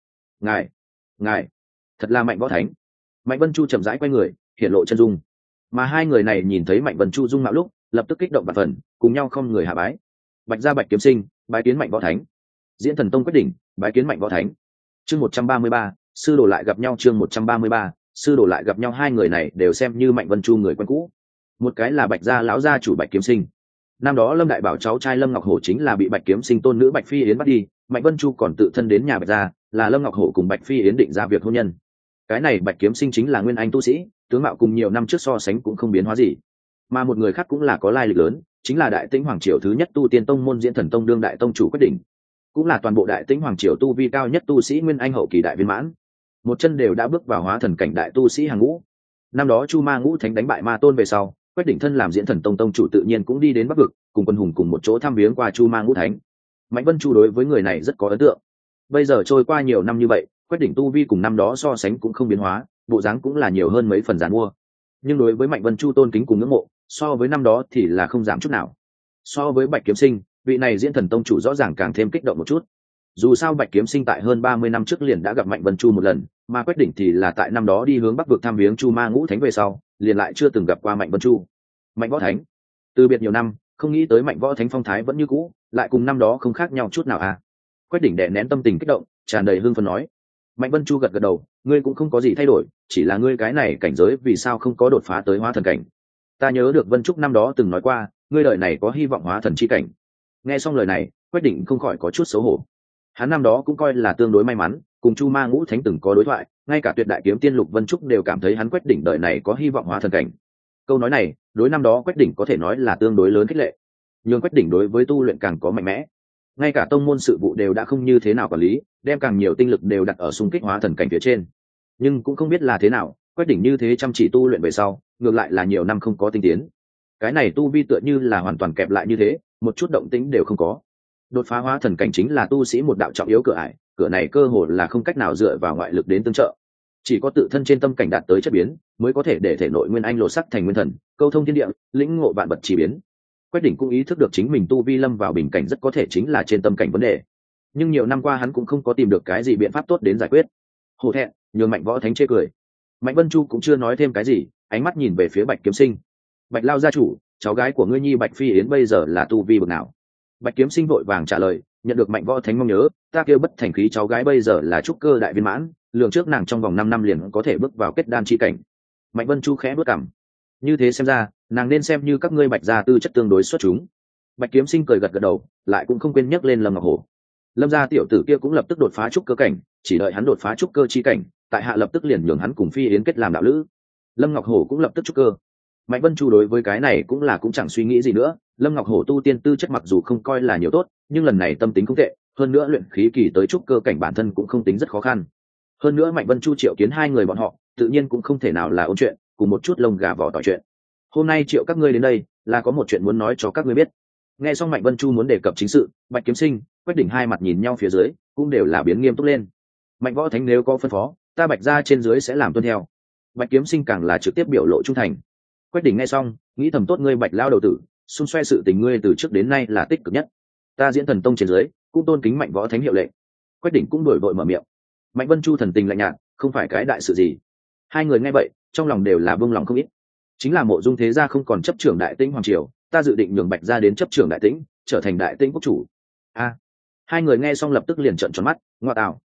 Ngài, thật là Mạnh Võ Thánh. Mạnh Vân Chu chậm rãi quay người, hiện lộ chân dung. Mà hai người này nhìn thấy Mạnh Vân Chu dung mạo lúc, lập tức kích động bạt phần, cùng nhau không người hạ bái. Bạch gia Bạch Kiếm Sinh, bái kiến Mạnh Võ Thánh. Diễn Thần Tông quyết định, bái kiến Mạnh Võ Thánh. Chương 133, sư đồ lại gặp nhau. Chương 133, sư đồ lại gặp nhau. Hai người này đều xem như Mạnh Vân Chu người quen cũ. Một cái là Bạch gia lão gia chủ Bạch Kiếm Sinh. Năm đó Lâm đại bảo cháu trai Lâm Ngọc Hổ chính là bị Bạch Kiếm Sinh tôn nữ Bạch Phi Yến bắt đi, Mạnh Vân Chu còn tự thân đến nhà Bạch gia, là Lâm Ngọc Hổ cùng Bạch Phi Yến định ra việc hôn nhân. Cái này Bạch Kiếm Sinh chính là nguyên anh tu sĩ, tướng mạo cùng nhiều năm trước so sánh cũng không biến hóa gì. Mà một người khác cũng là có lai lịch lớn, chính là Đại Tĩnh Hoàng triều thứ nhất tu tiên tông môn Diễn Thần Tông đương đại tông chủ Quyết Định, cũng là toàn bộ Đại Tĩnh Hoàng triều tu vi cao nhất tu sĩ nguyên anh hậu kỳ đại viên mãn, một chân đều đã bước vào hóa thần cảnh đại tu sĩ hàng ngũ. Năm đó Chu Ma Ngũ Thánh đánh bại Ma Tôn về sau, Quyết Định thân làm Diễn Thần Tông tông chủ tự nhiên cũng đi đến Bắc vực, cùng quân hùng cùng một chỗ thăm viếng qua Chu Ma Ngũ Thánh. Mạnh Vân Chu đối với người này rất có ấn tượng. Bây giờ trôi qua nhiều năm như vậy, Quyết Định tu vi cùng năm đó so sánh cũng không biến hóa, bộ dáng cũng là nhiều hơn mấy phần giàn mua. Nhưng đối với Mạnh Vân Chu tôn kính cùng ngưỡng mộ, so với năm đó thì là không giảm chút nào. So với Bạch Kiếm Sinh, vị này Diễn Thần Tông chủ rõ ràng càng thêm kích động một chút. Dù sao Bạch Kiếm Sinh tại hơn 30 năm trước liền đã gặp Mạnh Vân Chu một lần, mà Quyết Định thì là tại năm đó đi hướng Bắc vực thăm viếng Chu Ma Ngũ Thánh về sau, liền lại chưa từng gặp qua Mạnh Vân Chu. Mạnh Võ Thánh, từ biệt nhiều năm, không nghĩ tới Mạnh Võ Thánh phong thái vẫn như cũ, lại cùng năm đó không khác nhau chút nào à? Quyết Định đè nén tâm tình kích động, tràn đầy hưng phấn nói. Mạnh Vân Chu gật gật đầu, ngươi cũng không có gì thay đổi, chỉ là ngươi cái này cảnh giới vì sao không có đột phá tới hóa thần cảnh? Ta nhớ được Vân Trúc năm đó từng nói qua, ngươi đời này có hy vọng hóa thần chi cảnh. Nghe xong lời này, Quyết Định không khỏi có chút xấu hổ. Hắn năm đó cũng coi là tương đối may mắn, cùng Chu Ma Ngũ Thánh từng có đối thoại, ngay cả tuyệt đại kiếm tiên Lục Vân Trúc đều cảm thấy hắn Quyết Định đời này có hy vọng hóa thần cảnh. Câu nói này, đối năm đó Quyết Định có thể nói là tương đối lớn khích lệ. Nhưng Quyết Định đối với tu luyện càng có mạnh mẽ. Ngay cả tông môn sự vụ đều đã không như thế nào quản lý, đem càng nhiều tinh lực đều đặt ở xung kích hóa thần cảnh phía trên. Nhưng cũng không biết là thế nào, Quyết Định như thế chăm chỉ tu luyện về sau, ngược lại là nhiều năm không có tinh tiến. Cái này tu vi tựa như là hoàn toàn kẹp lại như thế, một chút động tĩnh đều không có. Đột phá hóa thần cảnh chính là tu sĩ một đạo trọng yếu cửa ải, cửa này cơ hồ là không cách nào dựa vào ngoại lực đến tương trợ. Chỉ có tự thân trên tâm cảnh đạt tới chất biến, mới có thể để thể nội nguyên anh lộ sắc thành nguyên thần, câu thông thiên địa, lĩnh ngộ vạn vật chỉ biến. Quyết Định cũng ý thức được chính mình tu vi lâm vào bình cảnh rất có thể chính là trên tâm cảnh vấn đề. Nhưng nhiều năm qua hắn cũng không có tìm được cái gì biện pháp tốt đến giải quyết. Hổ thẹn, nhường Mạnh Võ Thánh chê cười. Mạnh Vân Chu cũng chưa nói thêm cái gì, ánh mắt nhìn về phía Bạch Kiếm Sinh. Bạch lao gia chủ, cháu gái của ngươi nhi Bạch Phi Yến bây giờ là tu vi bậc nào? Bạch Kiếm Sinh vội vàng trả lời, nhận được Mạnh Võ Thánh mong nhớ, ta kêu bất thành khí cháu gái bây giờ là trúc cơ đại viên mãn, lường trước nàng trong vòng 5 năm liền có thể bước vào kết đan chi cảnh. Mạnh Vân Chu khẽ bước cằm. Như thế xem ra, nàng nên xem như các ngươi Bạch gia tư chất tương đối xuất chúng. Bạch Kiếm Sinh cười gật gật đầu, lại cũng không quên nhắc lên Lâm Ngọc Hổ. Lâm gia tiểu tử kia cũng lập tức đột phá trúc cơ cảnh, chỉ đợi hắn đột phá trúc cơ chi cảnh, tại hạ lập tức liền nhường hắn cùng Phi Yến kết làm đạo lữ. Lâm Ngọc Hổ cũng lập tức trúc cơ. Mạnh Vân Chu đối với cái này cũng chẳng suy nghĩ gì nữa. Lâm Ngọc Hổ tu tiên tư chất mặc dù không coi là nhiều tốt, nhưng lần này tâm tính không tệ, hơn nữa luyện khí kỳ tới trúc cơ cảnh bản thân cũng không tính rất khó khăn. Hơn nữa Mạnh Vân Chu triệu kiến hai người bọn họ, tự nhiên cũng không thể nào là ôn chuyện, cùng một chút lông gà vỏ tỏi chuyện. Hôm nay triệu các ngươi đến đây, là có một chuyện muốn nói cho các ngươi biết. Nghe xong Mạnh Vân Chu muốn đề cập chính sự, Bạch Kiếm Sinh, Quyết Định hai mặt nhìn nhau phía dưới, cũng đều là biến nghiêm túc lên. Mạnh Võ Thánh nếu có phân phó, ta Bạch gia trên dưới sẽ làm tuân theo. Bạch Kiếm Sinh càng là trực tiếp biểu lộ trung thành. Quyết Định nghe xong, nghĩ thầm tốt ngươi Bạch lao đầu tử, xung xoe sự tình ngươi từ trước đến nay là tích cực nhất. Ta Diễn Thần Tông trên dưới, cũng tôn kính Mạnh Võ Thánh hiệu lệnh. Quyết Định cũng đổi vội mở miệng. Mạnh Vân Chu thần tình lạnh nhạt, không phải cái đại sự gì. Hai người nghe vậy, trong lòng đều là buông lòng không ít. Chính là Mộ Dung thế gia không còn chấp trưởng Đại Tĩnh hoàng triều, ta dự định nhường Bạch gia đến chấp trưởng Đại Tĩnh, trở thành Đại Tĩnh quốc chủ. A. Hai người nghe xong lập tức liền trợn tròn mắt, ngoa tạo.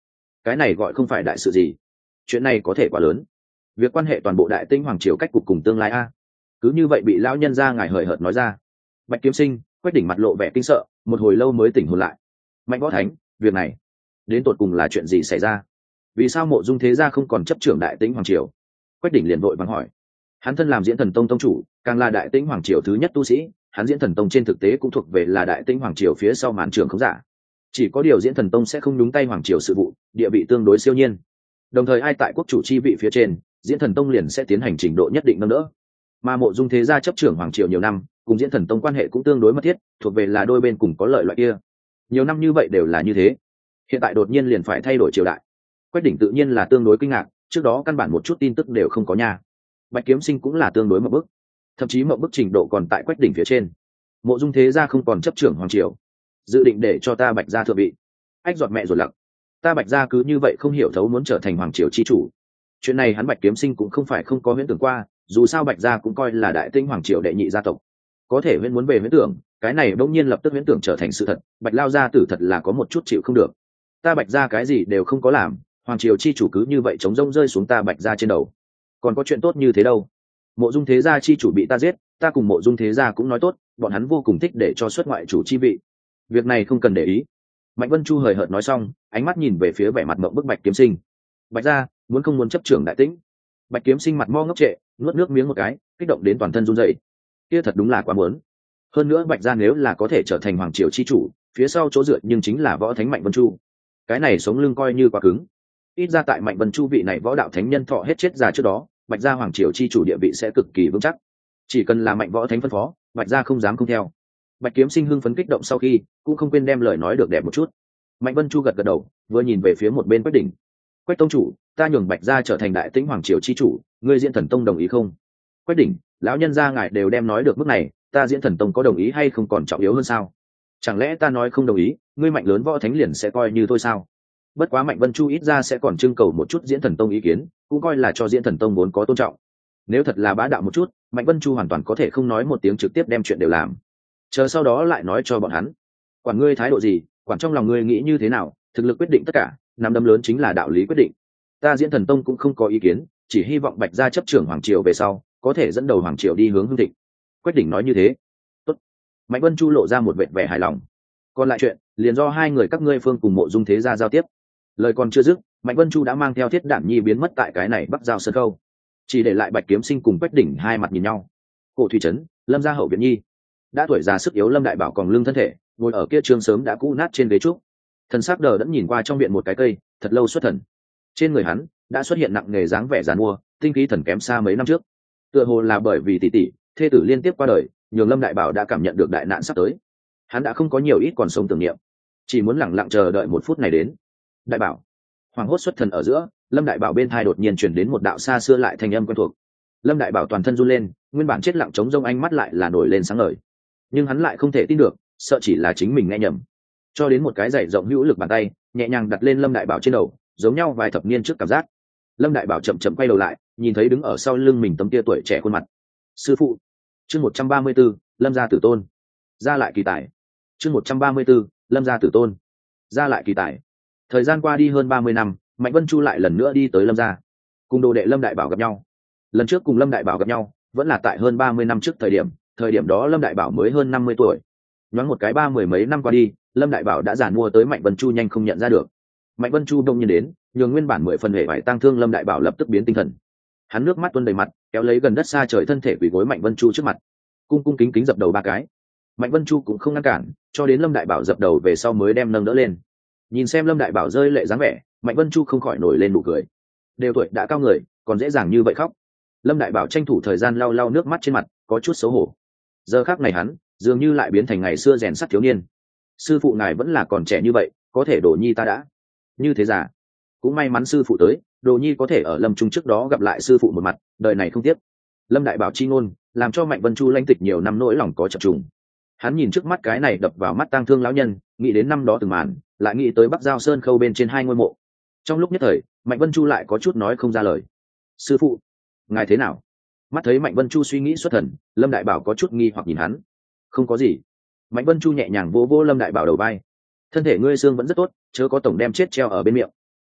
cái này gọi không phải đại sự gì. Chuyện này có thể quá lớn, việc quan hệ toàn bộ Đại Tĩnh hoàng triều cách cục cùng tương lai a. Cứ như vậy bị lão nhân gia ngài hời hợt nói ra. Bạch Kiếm Sinh, Quách Đỉnh mặt lộ vẻ kinh sợ, một hồi lâu mới tỉnh hồn lại. Mạnh Võ Thánh, việc này đến tột cùng là chuyện gì xảy ra? Vì sao Mộ Dung thế gia không còn chấp trưởng Đại Tĩnh hoàng triều? Quách Đỉnh liền vội vàng hỏi. Hắn thân làm Diễn Thần Tông tông chủ, càng là Đại Tĩnh hoàng triều thứ nhất tu sĩ, hắn Diễn Thần Tông trên thực tế cũng thuộc về là Đại Tĩnh hoàng triều phía sau màn trường không giả. Chỉ có điều Diễn Thần Tông sẽ không nhúng tay hoàng triều sự vụ, địa vị tương đối siêu nhiên. Đồng thời ai tại quốc chủ chi vị phía trên, Diễn Thần Tông liền sẽ tiến hành trình độ nhất định nâng đỡ. Mà Mộ Dung thế gia chấp trưởng hoàng triều nhiều năm, cùng Diễn Thần Tông quan hệ cũng tương đối mật thiết, thuộc về là đôi bên cùng có lợi loại kia. Nhiều năm như vậy đều là như thế, hiện tại đột nhiên liền phải thay đổi triều đại. Quách Đỉnh tự nhiên là tương đối kinh ngạc, trước đó căn bản một chút tin tức đều không có nha. Bạch Kiếm Sinh cũng là tương đối mộng bức, thậm chí mộng bức trình độ còn tại Quách Đỉnh phía trên. Mộ Dung thế gia không còn chấp trưởng hoàng triều, dự định để cho ta Bạch gia thượng vị. Ách giọt mẹ rồi lặng, ta Bạch gia cứ như vậy không hiểu thấu muốn trở thành hoàng triều chi chủ. Chuyện này hắn Bạch Kiếm Sinh cũng không phải không có huyễn tưởng qua, dù sao Bạch gia cũng coi là Đại Tĩnh hoàng triều đệ nhị gia tộc, có thể huyễn muốn về huyễn tưởng, cái này bỗng nhiên lập tức huyễn tưởng trở thành sự thật. Bạch lao gia tử thật là có một chút chịu không được. Ta Bạch gia cái gì đều không có làm, hoàng triều chi chủ cứ như vậy chống rông rơi xuống ta Bạch gia trên đầu, còn có chuyện tốt như thế đâu. Mộ Dung thế gia chi chủ bị ta giết, ta cùng Mộ Dung thế gia cũng nói tốt, bọn hắn vô cùng thích để cho xuất ngoại chủ chi vị, việc này không cần để ý. Mạnh Vân Chu hời hợt nói xong, ánh mắt nhìn về phía vẻ mặt mộng bức Bạch Kiếm Sinh. Bạch gia muốn không muốn chấp trưởng Đại Tĩnh? Bạch Kiếm Sinh mặt mo ngốc trệ, nuốt nước miếng một cái, kích động đến toàn thân run rẩy. Kia thật đúng là quá muốn. Hơn nữa Bạch gia nếu là có thể trở thành hoàng triều chi chủ, phía sau chỗ dựa nhưng chính là võ thánh Mạnh Vân Chu. Cái này sống lưng coi như quá cứng. Ít ra tại Mạnh Vân Chu vị này võ đạo thánh nhân thọ hết chết già trước đó, Bạch gia hoàng triều chi chủ địa vị sẽ cực kỳ vững chắc. Chỉ cần là Mạnh võ thánh phân phó, Bạch gia không dám không theo. Bạch Kiếm Sinh hưng phấn kích động sau khi, cũng không quên đem lời nói được đẹp một chút. Mạnh Vân Chu gật gật đầu, vừa nhìn về phía một bên Quách Đỉnh. Quách tông chủ, ta nhường Bạch gia trở thành Đại Tĩnh hoàng triều chi chủ, ngươi Diễn Thần Tông đồng ý không? Quách Đỉnh, lão nhân gia ngài đều đem nói được mức này, ta Diễn Thần Tông có đồng ý hay không còn trọng yếu hơn sao? Chẳng lẽ ta nói không đồng ý, ngươi Mạnh lớn võ thánh liền sẽ coi như thôi sao? Bất quá Mạnh Vân Chu ít ra sẽ còn trưng cầu một chút Diễn Thần Tông ý kiến, cũng coi là cho Diễn Thần Tông vốn có tôn trọng. Nếu thật là bá đạo một chút, Mạnh Vân Chu hoàn toàn có thể không nói một tiếng trực tiếp đem chuyện đều làm, chờ sau đó lại nói cho bọn hắn. Quản ngươi thái độ gì, quản trong lòng ngươi nghĩ như thế nào, thực lực quyết định tất cả, nắm đấm lớn chính là đạo lý quyết định. Ta Diễn Thần Tông cũng không có ý kiến, chỉ hy vọng Bạch gia chấp trưởng hoàng triều về sau, có thể dẫn đầu hoàng triều đi hướng hưng thịnh. Quách Đỉnh nói như thế. Tốt. Mạnh Vân Chu lộ ra một vệt vẻ hài lòng. Còn lại chuyện, liền do hai người các ngươi phương cùng Mộ Dung thế gia giao tiếp. Lời còn chưa dứt, Mạnh Vân Chu đã mang theo Thiết Đản Nhi biến mất tại cái này Bắc Giao Sơn Khâu, chỉ để lại Bạch Kiếm Sinh cùng Quách Đỉnh hai mặt nhìn nhau. Cổ thủy trấn, Lâm gia hậu viện nhi, đã tuổi già sức yếu Lâm Đại Bảo còn lưng thân thể, ngồi ở kia trương sớm đã cũ nát trên ghế trúc, thần sắc đờ đẫn nhìn qua trong viện một cái cây, thật lâu xuất thần. Trên người hắn đã xuất hiện nặng nề dáng vẻ giàn mua, tinh khí thần kém xa mấy năm trước. Tựa hồ là bởi vì tỷ tỷ, thê tử liên tiếp qua đời, nhường Lâm Đại Bảo đã cảm nhận được đại nạn sắp tới. Hắn đã không có nhiều ít còn sống tưởng niệm, chỉ muốn lẳng lặng chờ đợi một phút này đến. Đại Bảo, hoàng hốt xuất thần ở giữa, Lâm Đại Bảo bên thai đột nhiên truyền đến một đạo xa xưa lại thanh âm quen thuộc. Lâm Đại Bảo toàn thân run lên, nguyên bản chết lặng trống rông ánh mắt lại là nổi lên sáng ngời. Nhưng hắn lại không thể tin được, sợ chỉ là chính mình nghe nhầm. Cho đến một cái dày rộng hữu lực bàn tay nhẹ nhàng đặt lên Lâm Đại Bảo trên đầu, giống nhau vài thập niên trước cảm giác. Lâm Đại Bảo chậm chậm quay đầu lại, nhìn thấy đứng ở sau lưng mình tấm tia tuổi trẻ khuôn mặt. Sư phụ. Chương 134, Lâm gia tử tôn. Ra lại kỳ tài. Chương 134, Lâm gia tử tôn. Ra lại kỳ tài. Thời gian qua đi hơn 30 năm, Mạnh Vân Chu lại lần nữa đi tới Lâm gia, cùng đồ đệ Lâm Đại Bảo gặp nhau. Lần trước cùng Lâm Đại Bảo gặp nhau, vẫn là tại hơn 30 năm trước thời điểm đó Lâm Đại Bảo mới hơn 50 tuổi. Nhoáng một cái 30 mấy năm qua đi, Lâm Đại Bảo đã giàn mua tới Mạnh Vân Chu nhanh không nhận ra được. Mạnh Vân Chu đông nhiên đến, nhường nguyên bản 10 phần hệ vải tang thương Lâm Đại Bảo lập tức biến tinh thần. Hắn nước mắt tuôn đầy mặt, kéo lấy gần đất xa trời thân thể quỳ gối Mạnh Vân Chu trước mặt, cung cung kính kính dập đầu 3 cái. Mạnh Vân Chu cũng không ngăn cản, cho đến Lâm Đại Bảo dập đầu về sau mới đem nâng đỡ lên. Nhìn xem Lâm Đại Bảo rơi lệ dáng vẻ, Mạnh Vân Chu không khỏi nổi lên nụ cười. Đều tuổi đã cao người, còn dễ dàng như vậy khóc. Lâm Đại Bảo tranh thủ thời gian lau lau nước mắt trên mặt, có chút xấu hổ. Giờ khắc này hắn dường như lại biến thành ngày xưa rèn sắt thiếu niên. Sư phụ ngài vẫn là còn trẻ như vậy, có thể Đồ Nhi ta đã như thế già. Cũng may mắn sư phụ tới, Đồ Nhi có thể ở Lâm Trung trước đó gặp lại sư phụ một mặt, đời này không tiếc. Lâm Đại Bảo chi ngôn làm cho Mạnh Vân Chu lanh tịch nhiều năm nỗi lòng có chập trùng. Hắn nhìn trước mắt cái này đập vào mắt tang thương lão nhân, nghĩ đến năm đó từng màn, lại nghĩ tới Bắc Giao Sơn Khâu bên trên 2 ngôi mộ. Trong lúc nhất thời, Mạnh Vân Chu lại có chút nói không ra lời. Sư phụ, ngài thế nào? Mắt thấy Mạnh Vân Chu suy nghĩ xuất thần, Lâm Đại Bảo có chút nghi hoặc nhìn hắn. Không có gì. Mạnh Vân Chu nhẹ nhàng vỗ vỗ Lâm Đại Bảo đầu vai. Thân thể ngươi xương vẫn rất tốt, chớ có tổng đem chết treo ở bên miệng.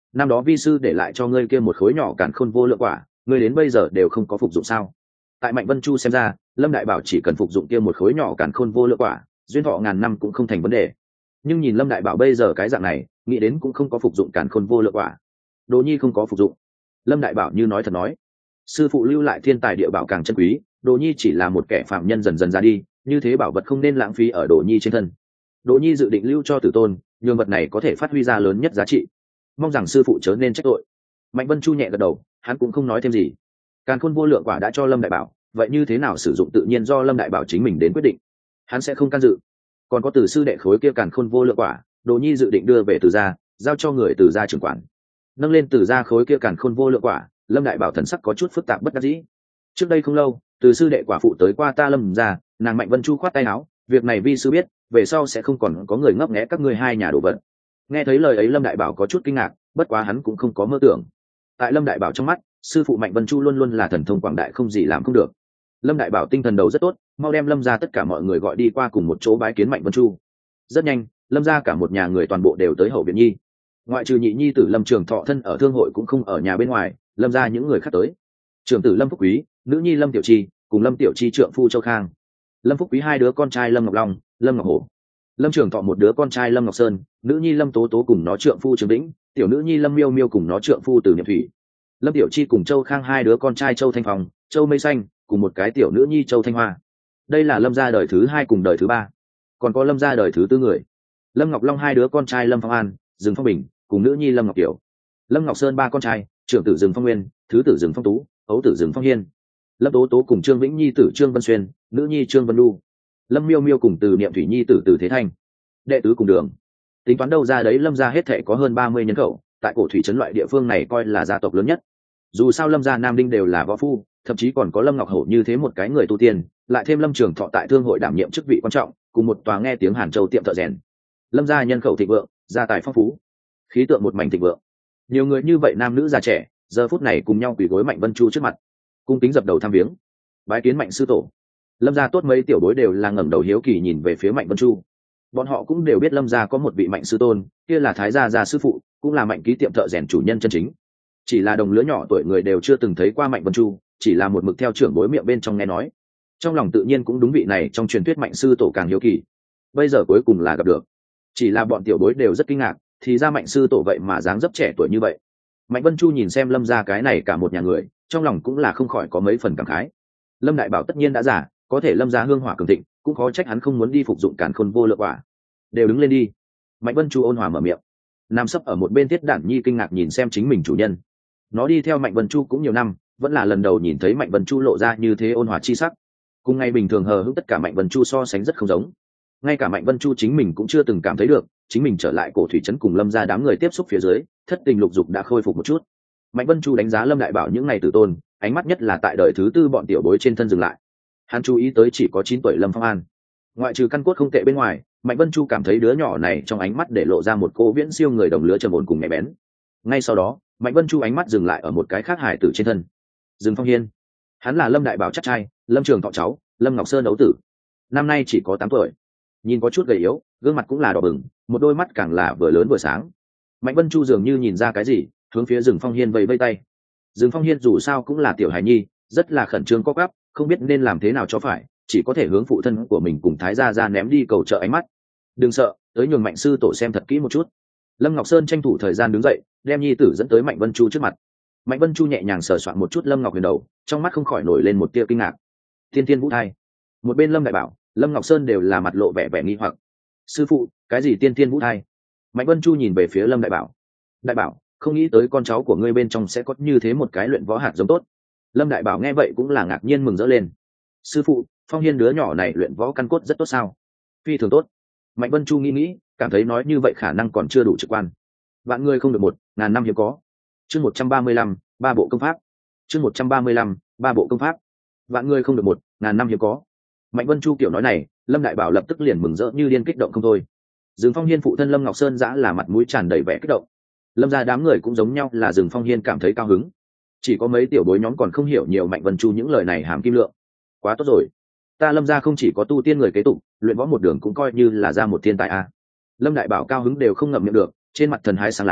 năm đó vi sư để lại cho ngươi kia một khối nhỏ càn khôn vô lượng quả, ngươi đến bây giờ đều không có phục dụng sao? Tại Mạnh Vân Chu xem ra, Lâm Đại Bảo chỉ cần phục dụng kia một khối nhỏ càn khôn vô lượng quả, duyên thọ ngàn năm cũng không thành vấn đề. Nhưng nhìn Lâm Đại Bảo bây giờ cái dạng này, nghĩ đến cũng không có phục dụng càn khôn vô lượng quả. Đồ Nhi không có phục dụng. Lâm Đại Bảo như nói thật nói, sư phụ lưu lại thiên tài địa bảo càng chân quý, Đồ Nhi chỉ là một kẻ phạm nhân dần dần ra đi, như thế bảo vật không nên lãng phí ở Đồ Nhi trên thân. Đồ Nhi dự định lưu cho tử tôn, nhường vật này có thể phát huy ra lớn nhất giá trị. Mong rằng sư phụ chớ nên trách tội. Mạnh Vân Chu nhẹ gật đầu, hắn cũng không nói thêm gì. Càn khôn vô lượng quả đã cho Lâm Đại Bảo, vậy như thế nào sử dụng tự nhiên do Lâm Đại Bảo chính mình đến quyết định, hắn sẽ không can dự. Còn có Từ sư đệ khối kia càn khôn vô lượng quả, Đồ Nhi dự định đưa về Từ gia, giao cho người Từ gia trưởng quản. Nâng lên Từ gia khối kia càn khôn vô lượng quả, Lâm Đại Bảo thần sắc có chút phức tạp bất đắc dĩ. Trước đây không lâu, Từ sư đệ quả phụ tới qua ta Lâm gia, nàng Mạnh Vân Chu khoát tay áo, việc này vi sư biết, về sau sẽ không còn có người ngấp nghé các ngươi hai nhà đồ vật. Nghe thấy lời ấy Lâm Đại Bảo có chút kinh ngạc, bất quá hắn cũng không có mơ tưởng. Tại Lâm Đại Bảo trong mắt, sư phụ Mạnh Vân Chu luôn luôn là thần thông quảng đại không gì làm không được. Lâm Đại Bảo tinh thần đầu rất tốt, mau đem Lâm gia tất cả mọi người gọi đi qua cùng một chỗ bái kiến Mạnh Vân Chu. Rất nhanh, Lâm gia cả một nhà người toàn bộ đều tới hậu viện nhi. Ngoại trừ nhị nhi tử Lâm Trường Thọ thân ở thương hội cũng không ở nhà bên ngoài, Lâm gia những người khác tới. Trưởng tử Lâm Phúc Quý, nữ nhi Lâm Tiểu Chi, cùng Lâm Tiểu Chi trượng phu Châu Khang. Lâm Phúc Quý hai đứa con trai Lâm Ngọc Long, Lâm Ngọc Hổ. Lâm Trường Thọ một đứa con trai Lâm Ngọc Sơn, nữ nhi Lâm Tố Tố cùng nó trượng phu Trương Vĩnh, tiểu nữ nhi Lâm Miêu Miêu cùng nó trượng phu Từ Niệm Thủy. Lâm Tiểu Chi cùng Châu Khang hai đứa con trai Châu Thanh Phong, Châu Mây Xanh, cùng một cái tiểu nữ nhi Châu Thanh Hoa. Đây là Lâm gia đời thứ hai cùng đời thứ ba, còn có Lâm gia đời thứ tư người. Lâm Ngọc Long hai đứa con trai Lâm Phong An, Dương Phong Bình, cùng nữ nhi Lâm Ngọc Kiều. Lâm Ngọc Sơn ba con trai, trưởng tử Dương Phong Nguyên, thứ tử Dương Phong Tú, ấu tử Dương Phong Hiên. Lâm Tố Tố cùng Trương Vĩnh nhi tử Trương Vân Xuyên, nữ nhi Trương Vân Du. Lâm Miêu Miêu cùng Từ Niệm Thủy nhi tử Từ Thế Thanh. Đệ tứ cùng đường. Tính toán đâu ra đấy Lâm gia hết thảy có hơn 30 nhân khẩu, tại cổ thủy trấn loại địa phương này coi là gia tộc lớn nhất. Dù sao Lâm gia Nam Đinh đều là võ phu, thậm chí còn có Lâm Ngọc Hổ như thế một cái người tu tiên, lại thêm Lâm Trường Thọ tại thương hội đảm nhiệm chức vị quan trọng, cùng một tòa nghe tiếng Hàn Châu tiệm thợ rèn. Lâm gia nhân khẩu thịnh vượng, gia tài phong phú, khí tượng một mảnh thịnh vượng. Nhiều người như vậy nam nữ già trẻ, giờ phút này cùng nhau quỳ gối Mạnh Vân Chu trước mặt, cung kính dập đầu thăm viếng, bái kiến Mạnh sư tổ. Lâm gia tốt mấy tiểu bối đều là ngẩng đầu hiếu kỳ nhìn về phía Mạnh Vân Chu. Bọn họ cũng đều biết Lâm gia có một vị Mạnh sư tôn, kia là Thái gia gia sư phụ, cũng là Mạnh ký tiệm thợ rèn chủ nhân chân chính. Chỉ là đồng lứa nhỏ tuổi người đều chưa từng thấy qua Mạnh Vân Chu, chỉ là một mực theo trưởng bối miệng bên trong nghe nói. Trong lòng tự nhiên cũng đúng vị này trong truyền thuyết Mạnh sư tổ càng hiếu kỳ. Bây giờ cuối cùng là gặp được. Chỉ là bọn tiểu bối đều rất kinh ngạc, thì ra Mạnh sư tổ vậy mà dáng dấp trẻ tuổi như vậy. Mạnh Vân Chu nhìn xem Lâm gia cái này cả một nhà người, trong lòng cũng là không khỏi có mấy phần cảm khái. Lâm Đại Bảo tất nhiên đã già, có thể Lâm gia hương hỏa cường thịnh, cũng khó trách hắn không muốn đi phục dụng càn khôn vô lượng quả. Đều đứng lên đi. Mạnh Vân Chu ôn hòa mở miệng. Nam sấp ở một bên Tiết Đản Nhi kinh ngạc nhìn xem chính mình chủ nhân. Nó đi theo Mạnh Vân Chu cũng nhiều năm, vẫn là lần đầu nhìn thấy Mạnh Vân Chu lộ ra như thế ôn hòa chi sắc. Cùng ngày bình thường hờ hững tất cả Mạnh Vân Chu so sánh rất không giống. Ngay cả Mạnh Vân Chu chính mình cũng chưa từng cảm thấy được, chính mình trở lại cổ thủy trấn cùng Lâm gia đám người tiếp xúc phía dưới, thất tình lục dục đã khôi phục một chút. Mạnh Vân Chu đánh giá Lâm Đại Bảo những ngày tử tôn, ánh mắt nhất là tại đời thứ tư bọn tiểu bối trên thân dừng lại. Hắn chú ý tới chỉ có 9 tuổi Lâm Phong An. Ngoại trừ căn cốt không tệ bên ngoài, Mạnh Vân Chu cảm thấy đứa nhỏ này trong ánh mắt để lộ ra một cô viễn siêu người đồng lứa trầm ổn cùng mẹ bén. Ngay sau đó, Mạnh Vân Chu ánh mắt dừng lại ở một cái khác hài tử trên thân. Dương Phong Hiên. Hắn là Lâm Đại Bảo chắc trai, Lâm Trường Thọ cháu, Lâm Ngọc Sơn ấu tử. Năm nay chỉ có 8 tuổi. Nhìn có chút gầy yếu, gương mặt cũng là đỏ bừng, một đôi mắt càng là vừa lớn vừa sáng. Mạnh Vân Chu dường như nhìn ra cái gì, hướng phía Dương Phong Hiên vẫy vẫy tay. Dương Phong Hiên dù sao cũng là tiểu hài nhi, rất là khẩn trương co quắp, không biết nên làm thế nào cho phải, chỉ có thể hướng phụ thân của mình cùng Thái gia ra ném đi cầu trợ ánh mắt. Đừng sợ, tới nhường Mạnh sư tổ xem thật kỹ một chút. Lâm Ngọc Sơn tranh thủ thời gian đứng dậy, đem nhi tử dẫn tới Mạnh Vân Chu trước mặt. Mạnh Vân Chu nhẹ nhàng sờ soạn một chút Lâm Ngọc Huyền đầu, trong mắt không khỏi nổi lên một tia kinh ngạc. Thiên Thiên Vũ Thai. Một bên Lâm Đại Bảo, Lâm Ngọc Sơn đều là mặt lộ vẻ vẻ nghi hoặc. Sư phụ, cái gì Tiên Thiên Vũ Thai? Mạnh Vân Chu nhìn về phía Lâm Đại Bảo. Đại Bảo, không nghĩ tới con cháu của ngươi bên trong sẽ có như thế một cái luyện võ hạt giống tốt. Lâm Đại Bảo nghe vậy cũng là ngạc nhiên mừng rỡ lên. Sư phụ, Phong Hiên đứa nhỏ này luyện võ căn cốt rất tốt sao? Phi thường tốt. Mạnh Vân Chu nghĩ, cảm thấy nói như vậy khả năng còn chưa đủ trực quan. Vạn người không được một, ngàn năm hiếm có. Chương 135, ba bộ công pháp. Chương 135, ba bộ công pháp. Vạn người không được một, ngàn năm hiếm có. Mạnh Vân Chu kiểu nói này, Lâm Đại Bảo lập tức liền mừng rỡ như điên kích động không thôi. Dương Phong Hiên phụ thân Lâm Ngọc Sơn dã là mặt mũi tràn đầy vẻ kích động. Lâm gia đám người cũng giống nhau là Dương Phong Hiên cảm thấy cao hứng. Chỉ có mấy tiểu bối nhóm còn không hiểu nhiều Mạnh Vân Chu những lời này hàm kim lượng. Quá tốt rồi, ta Lâm gia không chỉ có tu tiên người kế tục, luyện võ một đường cũng coi như là ra một thiên tài a. Lâm Đại Bảo cao hứng đều không ngậm miệng được, trên mặt thần hái sáng láng,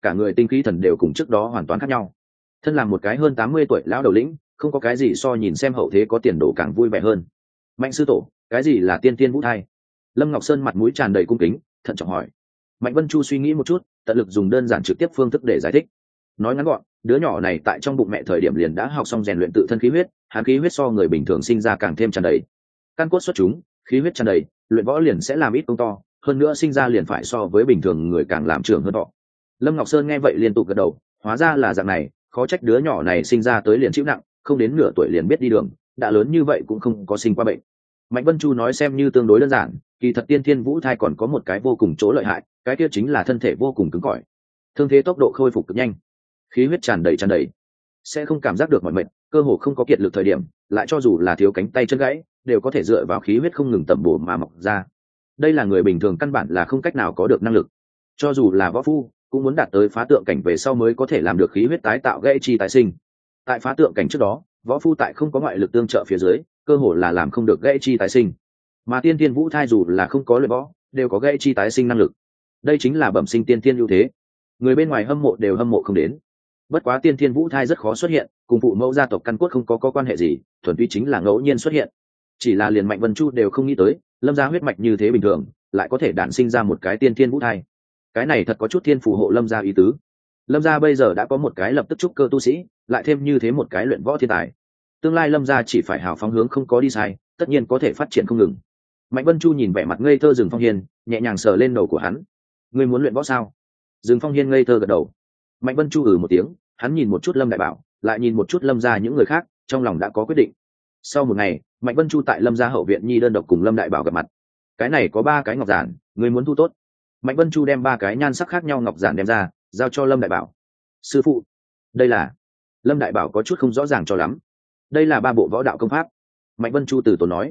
cả người tinh khí thần đều cùng trước đó hoàn toàn khác nhau. Thân làm một cái hơn 80 tuổi lão đầu lĩnh, không có cái gì so nhìn xem hậu thế có tiền đồ càng vui vẻ hơn. Mạnh sư tổ, cái gì là tiên tiên vũ thai? Lâm Ngọc Sơn mặt mũi tràn đầy cung kính, thận trọng hỏi. Mạnh Vân Chu suy nghĩ một chút, tận lực dùng đơn giản trực tiếp phương thức để giải thích. Nói ngắn gọn, đứa nhỏ này tại trong bụng mẹ thời điểm liền đã học xong rèn luyện tự thân khí huyết, hắn khí huyết so người bình thường sinh ra càng thêm tràn đầy. Căn cốt xuất chúng, khí huyết tràn đầy, luyện võ liền sẽ làm ít công to, hơn nữa sinh ra liền phải so với bình thường người càng làm trưởng hơn họ. Lâm Ngọc Sơn nghe vậy liên tục gật đầu, hóa ra là dạng này, khó trách đứa nhỏ này sinh ra tới liền chịu nặng, không đến nửa tuổi liền biết đi đường, đã lớn như vậy cũng không có sinh qua bệnh. Mạnh Vân Chu nói xem như tương đối đơn giản, kỳ thật tiên thiên vũ thai còn có một cái vô cùng chỗ lợi hại, cái kia chính là thân thể vô cùng cứng cỏi, thương thế tốc độ khôi phục cực nhanh, khí huyết tràn đầy, sẽ không cảm giác được mỏi mệt, cơ hồ không có kiệt lực thời điểm, lại cho dù là thiếu cánh tay chân gãy, đều có thể dựa vào khí huyết không ngừng tẩm bổ mà mọc ra. Đây là người bình thường căn bản là không cách nào có được năng lực, cho dù là võ phu cũng muốn đạt tới phá tượng cảnh về sau mới có thể làm được khí huyết tái tạo gãy chi tái sinh. Tại phá tượng cảnh trước đó, võ phu tại không có ngoại lực tương trợ phía dưới, cơ hồ là làm không được gãy chi tái sinh. Mà tiên thiên vũ thai dù là không có luyện võ, đều có gãy chi tái sinh năng lực. Đây chính là bẩm sinh tiên thiên ưu thế. Người bên ngoài hâm mộ đều hâm mộ không đến. Bất quá tiên thiên vũ thai rất khó xuất hiện, cùng phụ mẫu gia tộc căn cốt không có quan hệ gì, thuần túy chính là ngẫu nhiên xuất hiện. Chỉ là liền Mạnh Vân Chu đều không nghĩ tới, Lâm gia huyết mạch như thế bình thường, lại có thể đản sinh ra một cái tiên thiên vũ thai. Cái này thật có chút thiên phù hộ Lâm gia ý tứ. Lâm gia bây giờ đã có một cái lập tức trúc cơ tu sĩ, lại thêm như thế một cái luyện võ thiên tài. Tương lai Lâm gia chỉ phải hào phóng hướng không có đi sai, tất nhiên có thể phát triển không ngừng. Mạnh Vân Chu nhìn vẻ mặt ngây thơ Dừng Phong Hiên, nhẹ nhàng sờ lên đầu của hắn. Ngươi muốn luyện võ sao? Dừng Phong Hiên ngây thơ gật đầu. Mạnh Vân Chu một tiếng, hắn nhìn một chút Lâm Đại Bảo, lại nhìn một chút Lâm gia những người khác, trong lòng đã có quyết định. Sau một ngày, Mạnh Vân Chu tại Lâm gia hậu viện nhi đơn độc cùng Lâm Đại Bảo gặp mặt. Cái này có 3 cái ngọc giản, ngươi muốn thu tốt. Mạnh Vân Chu đem 3 cái nhan sắc khác nhau ngọc giản đem ra, giao cho Lâm Đại Bảo. Sư phụ, đây là... Lâm Đại Bảo có chút không rõ ràng cho lắm. Đây là 3 bộ võ đạo công pháp. Mạnh Vân Chu từ tốn nói.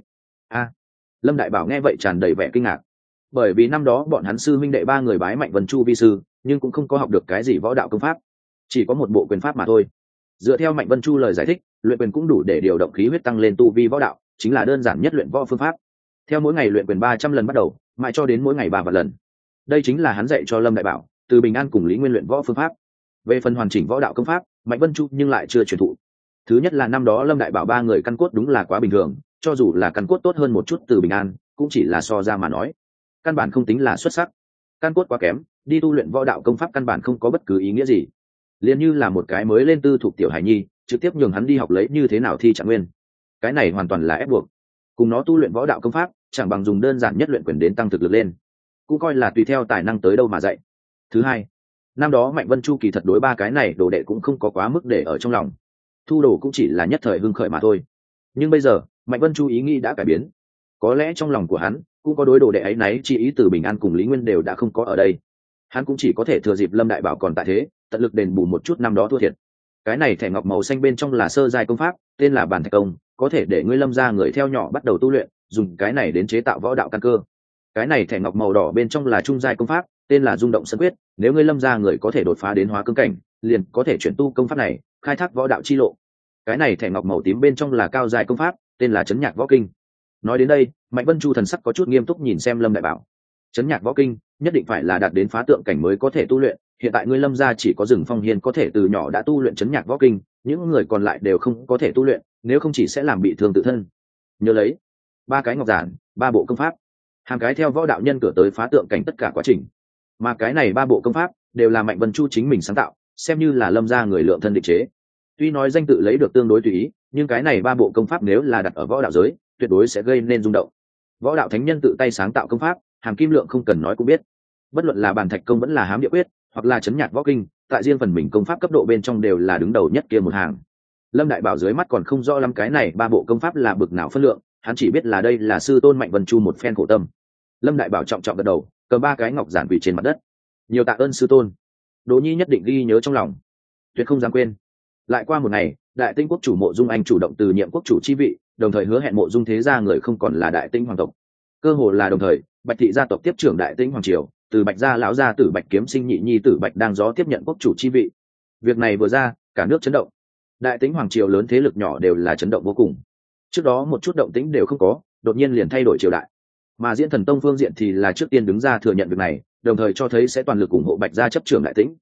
Lâm Đại Bảo nghe vậy tràn đầy vẻ kinh ngạc. Bởi vì năm đó bọn hắn sư huynh đệ 3 người bái Mạnh Vân Chu vi sư, nhưng cũng không có học được cái gì võ đạo công pháp, chỉ có một bộ quyền pháp mà thôi. Dựa theo Mạnh Vân Chu lời giải thích, luyện quyền cũng đủ để điều động khí huyết tăng lên tu vi võ đạo, chính là đơn giản nhất luyện võ phương pháp. Theo mỗi ngày luyện quyền 300 lần bắt đầu, mãi cho đến mỗi ngày 3 vạn lần. Đây chính là hắn dạy cho Lâm Đại Bảo, từ Bình An cùng Lý Nguyên luyện võ phương pháp. Về phần hoàn chỉnh võ đạo công pháp, Mạnh Vân Chu nhưng lại chưa truyền thụ. Thứ nhất là năm đó Lâm Đại Bảo 3 người căn cốt đúng là quá bình thường, cho dù là căn cốt tốt hơn một chút từ Bình An, cũng chỉ là so ra mà nói, căn bản không tính là xuất sắc. Căn cốt quá kém, đi tu luyện võ đạo công pháp căn bản không có bất cứ ý nghĩa gì. Liên như là một cái mới lên tư thuộc tiểu hải nhi, trực tiếp nhường hắn đi học lấy như thế nào thi trạng nguyên. Cái này hoàn toàn là ép buộc. Cùng nó tu luyện võ đạo công pháp, chẳng bằng dùng đơn giản nhất luyện quyền đến tăng thực lực lên, cũng coi là tùy theo tài năng tới đâu mà dạy. Thứ hai, năm đó Mạnh Vân Chu kỳ thật đối 3 cái này đồ đệ cũng không có quá mức để ở trong lòng, thu đồ cũng chỉ là nhất thời hưng khởi mà thôi. Nhưng bây giờ Mạnh Vân Chu ý nghĩ đã cải biến, có lẽ trong lòng của hắn cũng có đối đồ đệ ấy náy chi ý, từ Bình An cùng Lý Nguyên đều đã không có ở đây, hắn cũng chỉ có thể thừa dịp Lâm Đại Bảo còn tại thế, tận lực đền bù một chút năm đó thua thiệt. Cái này thẻ ngọc màu xanh bên trong là sơ giai công pháp, tên là Bàn Thạch Công, có thể để ngươi Lâm gia người theo nhỏ bắt đầu tu luyện, dùng cái này đến chế tạo võ đạo căn cơ. Cái này thẻ ngọc màu đỏ bên trong là trung giai công pháp, tên là Rung Động Sân Quyết, nếu ngươi Lâm gia người có thể đột phá đến hóa cương cảnh, liền có thể chuyển tu công pháp này, khai thác võ đạo chi lộ. Cái này thẻ ngọc màu tím bên trong là cao giai công pháp, tên là Chấn Nhạc Võ Kinh. Nói đến đây, Mạnh Vân Chu thần sắc có chút nghiêm túc nhìn xem Lâm Đại Bảo. Chấn Nhạc Võ Kinh nhất định phải là đạt đến phá tượng cảnh mới có thể tu luyện, hiện tại ngươi Lâm gia chỉ có Dừng Phong Hiên có thể từ nhỏ đã tu luyện Chấn Nhạc Võ Kinh, những người còn lại đều không có thể tu luyện, nếu không chỉ sẽ làm bị thương tự thân. Nhớ lấy, 3 cái ngọc giản, 3 bộ công pháp, hàng cái theo võ đạo nhân cửa tới phá tượng cảnh tất cả quá trình. Mà cái này 3 bộ công pháp đều là Mạnh Vân Chu chính mình sáng tạo, xem như là Lâm gia người lượng thân định chế. Tuy nói danh tự lấy được tương đối tùy ý, nhưng cái này 3 bộ công pháp nếu là đặt ở võ đạo giới, tuyệt đối sẽ gây nên rung động. Võ đạo thánh nhân tự tay sáng tạo công pháp, hàm kim lượng không cần nói cũng biết. Bất luận là Bàn Thạch Công vẫn là Hám Địa Quyết, hoặc là Chấn Nhạc Võ Kinh, tại riêng phần mình công pháp cấp độ bên trong đều là đứng đầu nhất kia một hàng. Lâm Đại Bảo dưới mắt còn không rõ lắm cái này 3 bộ công pháp là bực nào phân lượng, hắn chỉ biết là đây là sư tôn Mạnh Vân Chu một phen khổ tâm. Lâm Đại Bảo trọng trọng gật đầu, cầm 3 cái ngọc giản quỳ trên mặt đất. Nhiều tạ ơn sư tôn, Đỗ Nhi nhất định ghi nhớ trong lòng, tuyệt không dám quên. Lại qua một ngày, Đại Tinh quốc chủ Mộ Dung Anh chủ động từ nhiệm quốc chủ chi vị, đồng thời hứa hẹn Mộ Dung thế gia người không còn là Đại Tinh hoàng tộc. Cơ hồ là đồng thời, Bạch thị gia tộc tiếp trưởng Đại Tinh hoàng triều, từ Bạch gia lão gia tử Bạch Kiếm Sinh nhị nhi tử Bạch Đang Gió tiếp nhận quốc chủ chi vị. Việc này vừa ra, cả nước chấn động. Đại Tinh hoàng triều lớn thế lực nhỏ đều là chấn động vô cùng. Trước đó một chút động tĩnh đều không có, đột nhiên liền thay đổi triều đại. Mà Diễn Thần Tông phương diện thì là trước tiên đứng ra thừa nhận việc này, đồng thời cho thấy sẽ toàn lực ủng hộ Bạch gia chấp trưởng Đại Tĩnh.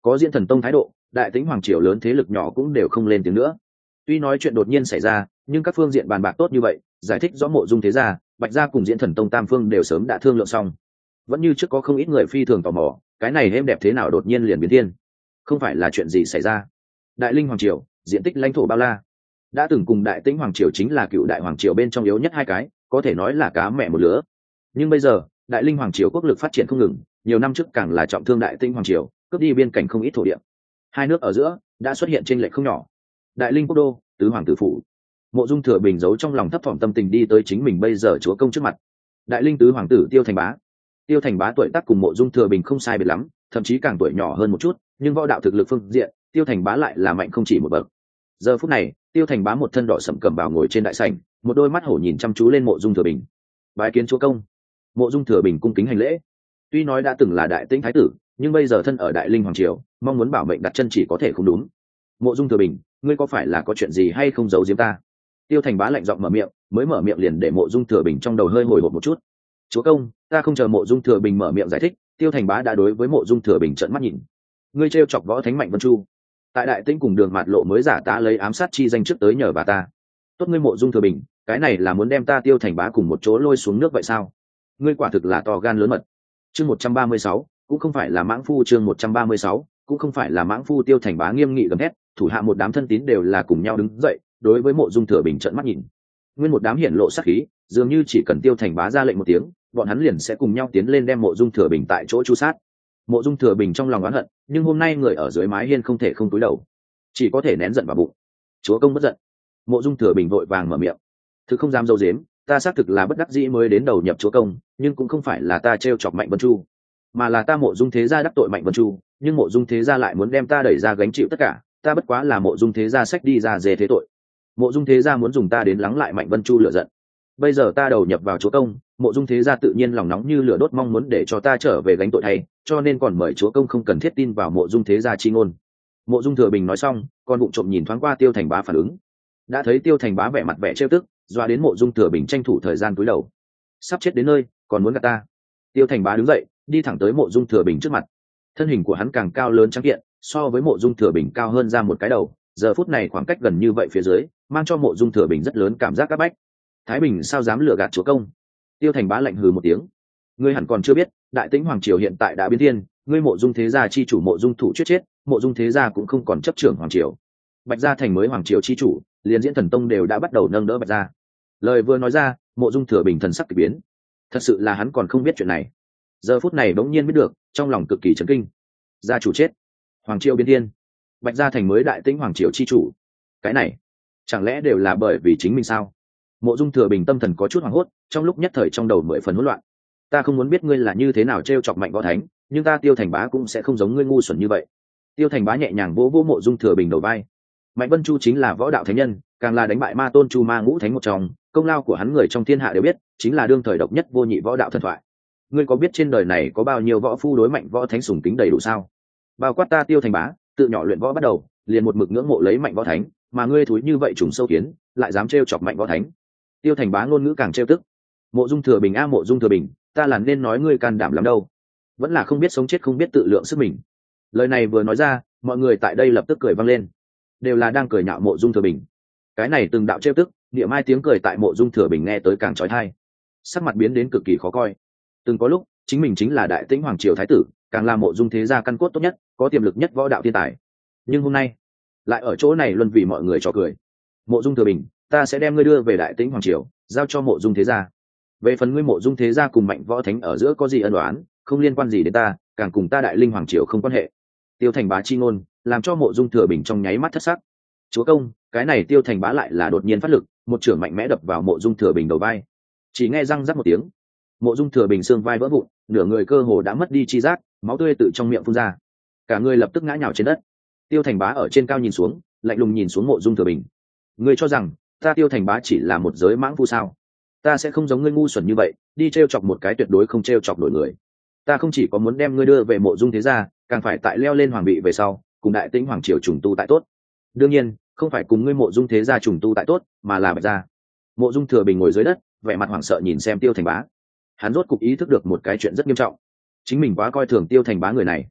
Có Diễn Thần Tông thái độ, đại tĩnh hoàng triều lớn thế lực nhỏ cũng đều không lên tiếng nữa. Tuy nói chuyện đột nhiên xảy ra, nhưng các phương diện bàn bạc tốt như vậy, giải thích rõ mộ dung thế gia, Bạch gia cùng Diễn Thần Tông tam phương đều sớm đã thương lượng xong. Vẫn như trước có không ít người phi thường tò mò, cái này êm đẹp thế nào đột nhiên liền biến thiên? Không phải là chuyện gì xảy ra? Đại Linh hoàng triều, diện tích lãnh thổ bao la, đã từng cùng đại tĩnh hoàng triều chính là cựu đại hoàng triều bên trong yếu nhất hai cái, có thể nói là cá mẹ một lứa. Nhưng bây giờ, đại Linh hoàng triều quốc lực phát triển không ngừng, nhiều năm trước càng là trọng thương đại tĩnh hoàng triều, cướp đi biên cảnh không ít thổ địa. Hai nước ở giữa đã xuất hiện chênh lệch không nhỏ. Đại Linh quốc đô, tứ hoàng tử phủ. Mộ Dung Thừa Bình giấu trong lòng thấp thỏm tâm tình đi tới chính mình bây giờ chúa công trước mặt. Đại Linh tứ hoàng tử Tiêu Thành Bá. Tiêu Thành Bá tuổi tác cùng Mộ Dung Thừa Bình không sai biệt lắm, thậm chí càng tuổi nhỏ hơn một chút, nhưng võ đạo thực lực phương diện, Tiêu Thành Bá lại là mạnh không chỉ một bậc. Giờ phút này, Tiêu Thành Bá một thân đỏ sẫm cầm bào ngồi trên đại sảnh, một đôi mắt hổ nhìn chăm chú lên Mộ Dung Thừa Bình. Bái kiến chúa công. Mộ Dung Thừa Bình cung kính hành lễ. Tuy nói đã từng là đại tĩnh thái tử, nhưng bây giờ thân ở đại Linh hoàng triều, mong muốn bảo mệnh đặt chân chỉ có thể không đúng. Mộ Dung Thừa Bình, ngươi có phải là có chuyện gì hay không giấu giếm ta? Tiêu Thành Bá lạnh giọng mở miệng, mới mở miệng liền để Mộ Dung Thừa Bình trong đầu hơi hồi hộp một chút. Chúa công, ta không chờ Mộ Dung Thừa Bình mở miệng giải thích, Tiêu Thành Bá đã đối với Mộ Dung Thừa Bình trợn mắt nhìn. Ngươi trêu chọc võ thánh Mạnh Vân Chu, tại đại tĩnh cùng Đường Mạt Lộ mới giả tá lấy ám sát chi danh trước tới nhờ bà ta. Tốt ngươi Mộ Dung Thừa Bình, cái này là muốn đem ta Tiêu Thành Bá cùng một chỗ lôi xuống nước vậy sao? Ngươi quả thực là to gan lớn mật. Chương 136, cũng không phải là mãng phu. Chương 136, cũng không phải là mãng phu. Tiêu Thành Bá nghiêm nghị gầm thét, thủ hạ một đám thân tín đều là cùng nhau đứng dậy, đối với Mộ Dung Thừa Bình trợn mắt nhìn. Nguyên một đám hiển lộ sát khí, dường như chỉ cần Tiêu Thành Bá ra lệnh một tiếng, bọn hắn liền sẽ cùng nhau tiến lên đem Mộ Dung Thừa Bình tại chỗ chu sát. Mộ Dung Thừa Bình trong lòng oán hận, nhưng hôm nay người ở dưới mái hiên không thể không cúi đầu, chỉ có thể nén giận vào bụng. Chúa công bất giận. Mộ Dung Thừa Bình vội vàng mở miệng. Thực không dám dâu dếm, ta xác thực là bất đắc dĩ mới đến đầu nhập chúa công, nhưng cũng không phải là ta trêu chọc Mạnh Vân Chu, mà là ta Mộ Dung thế gia đắc tội Mạnh Vân Chu, nhưng Mộ Dung thế gia lại muốn đem ta đẩy ra gánh chịu tất cả, ta bất quá là Mộ Dung thế gia sách đi ra dề thế tội. Mộ Dung thế gia muốn dùng ta đến lắng lại Mạnh Vân Chu lửa giận. Bây giờ ta đầu nhập vào chúa công, Mộ Dung thế gia tự nhiên lòng nóng như lửa đốt, mong muốn để cho ta trở về gánh tội thay, cho nên còn mời chúa công không cần thiết tin vào Mộ Dung thế gia chi ngôn. Mộ Dung Thừa Bình nói xong, còn bụng trộm nhìn thoáng qua Tiêu Thành Bá phản ứng. Đã thấy Tiêu Thành Bá vẻ mặt vẻ trêu tức, doa đến Mộ Dung Thừa Bình tranh thủ thời gian cúi đầu. Sắp chết đến nơi, còn muốn gạt ta? Tiêu Thành Bá đứng dậy, đi thẳng tới Mộ Dung Thừa Bình trước mặt. Thân hình của hắn càng cao lớn trắng kiện, so với Mộ Dung Thừa Bình cao hơn ra một cái đầu, giờ phút này khoảng cách gần như vậy phía dưới, mang cho Mộ Dung Thừa Bình rất lớn cảm giác áp bách. Thái Bình sao dám lừa gạt chúa công? Tiêu Thành Bá lạnh hừ một tiếng. Ngươi hẳn còn chưa biết, đại tĩnh hoàng triều hiện tại đã biến thiên, ngươi Mộ Dung thế gia chi chủ Mộ Dung thủ chết, Mộ Dung thế gia cũng không còn chấp trưởng hoàng triều. Bạch gia thành mới hoàng triều chi chủ, liền Diễn Thần Tông đều đã bắt đầu nâng đỡ Bạch gia. Lời vừa nói ra, Mộ Dung Thừa Bình thần sắc kỳ biến. Thật sự là hắn còn không biết chuyện này, giờ phút này bỗng nhiên biết được, trong lòng cực kỳ chấn kinh. Gia chủ chết, hoàng triều biến thiên, Bạch gia thành mới đại tĩnh hoàng triều chi chủ, cái này chẳng lẽ đều là bởi vì chính mình sao? Mộ Dung Thừa Bình tâm thần có chút hoảng hốt, trong lúc nhất thời trong đầu mười phần hỗn loạn. Ta không muốn biết ngươi là như thế nào trêu chọc Mạnh Võ Thánh, nhưng ta Tiêu Thành Bá cũng sẽ không giống ngươi ngu xuẩn như vậy. Tiêu Thành Bá nhẹ nhàng vỗ vỗ Mộ Dung Thừa Bình đầu vai. Mạnh Vân Chu chính là võ đạo thánh nhân, càng là đánh bại Ma Tôn Chu Ma Ngũ Thánh một trong, công lao của hắn người trong thiên hạ đều biết, chính là đương thời độc nhất vô nhị võ đạo thần thoại. Ngươi có biết trên đời này có bao nhiêu võ phu đối Mạnh Võ Thánh sùng kính đầy đủ sao? Bao quát ta Tiêu Thành Bá, tự nhỏ luyện võ bắt đầu, liền một mực ngưỡng mộ lấy Mạnh Võ Thánh, mà ngươi thúi như vậy trùng sâu kiến, lại dám trêu chọc Mạnh Võ Thánh. Tiêu Thành Bá ngôn ngữ càng trêu tức. Mộ Dung Thừa Bình a Mộ Dung Thừa Bình, ta là nên nói ngươi can đảm lắm đâu, vẫn là không biết sống chết không biết tự lượng sức mình. Lời này vừa nói ra, mọi người tại đây lập tức cười vang lên, đều là đang cười nhạo Mộ Dung Thừa Bình. Cái này từng đạo trêu tức, niệm ai tiếng cười tại Mộ Dung Thừa Bình nghe tới càng trói tai, sắc mặt biến đến cực kỳ khó coi. Từng có lúc chính mình chính là đại tĩnh hoàng triều thái tử, càng là Mộ Dung thế gia căn cốt tốt nhất, có tiềm lực nhất võ đạo thiên tài, nhưng hôm nay lại ở chỗ này luân vì mọi người trò cười. Mộ Dung Thừa Bình, ta sẽ đem ngươi đưa về đại tĩnh hoàng triều, giao cho Mộ Dung thế gia. Về phần ngươi Mộ Dung thế gia cùng Mạnh Võ Thánh ở giữa có gì ân oán, không liên quan gì đến ta, càng cùng ta đại Linh hoàng triều không quan hệ. Tiêu Thành Bá chi ngôn làm cho Mộ Dung Thừa Bình trong nháy mắt thất sắc. Chúa công, cái này Tiêu Thành Bá lại là đột nhiên phát lực, một chưởng mạnh mẽ đập vào Mộ Dung Thừa Bình đầu vai. Chỉ nghe răng rắc một tiếng, Mộ Dung Thừa Bình xương vai vỡ vụn, nửa người cơ hồ đã mất đi chi giác, máu tươi từ trong miệng phun ra, cả người lập tức ngã nhào trên đất. Tiêu Thành Bá ở trên cao nhìn xuống, lạnh lùng nhìn xuống Mộ Dung Thừa Bình. Ngươi cho rằng ta Tiêu Thành Bá chỉ là một giới mãng phu sao? Ta sẽ không giống ngươi ngu xuẩn như vậy, đi trêu chọc một cái tuyệt đối không trêu chọc nổi người. Ta không chỉ có muốn đem ngươi đưa về Mộ Dung thế gia, càng phải tại leo lên hoàng vị về sau, cùng đại tĩnh hoàng triều trùng tu tại tốt. Đương nhiên, không phải cùng ngươi Mộ Dung thế gia trùng tu tại tốt, mà là Bạch gia. Mộ Dung Thừa Bình ngồi dưới đất, vẻ mặt hoảng sợ nhìn xem Tiêu Thành Bá. Hắn rốt cục ý thức được một cái chuyện rất nghiêm trọng, chính mình quá coi thường Tiêu Thành Bá người này.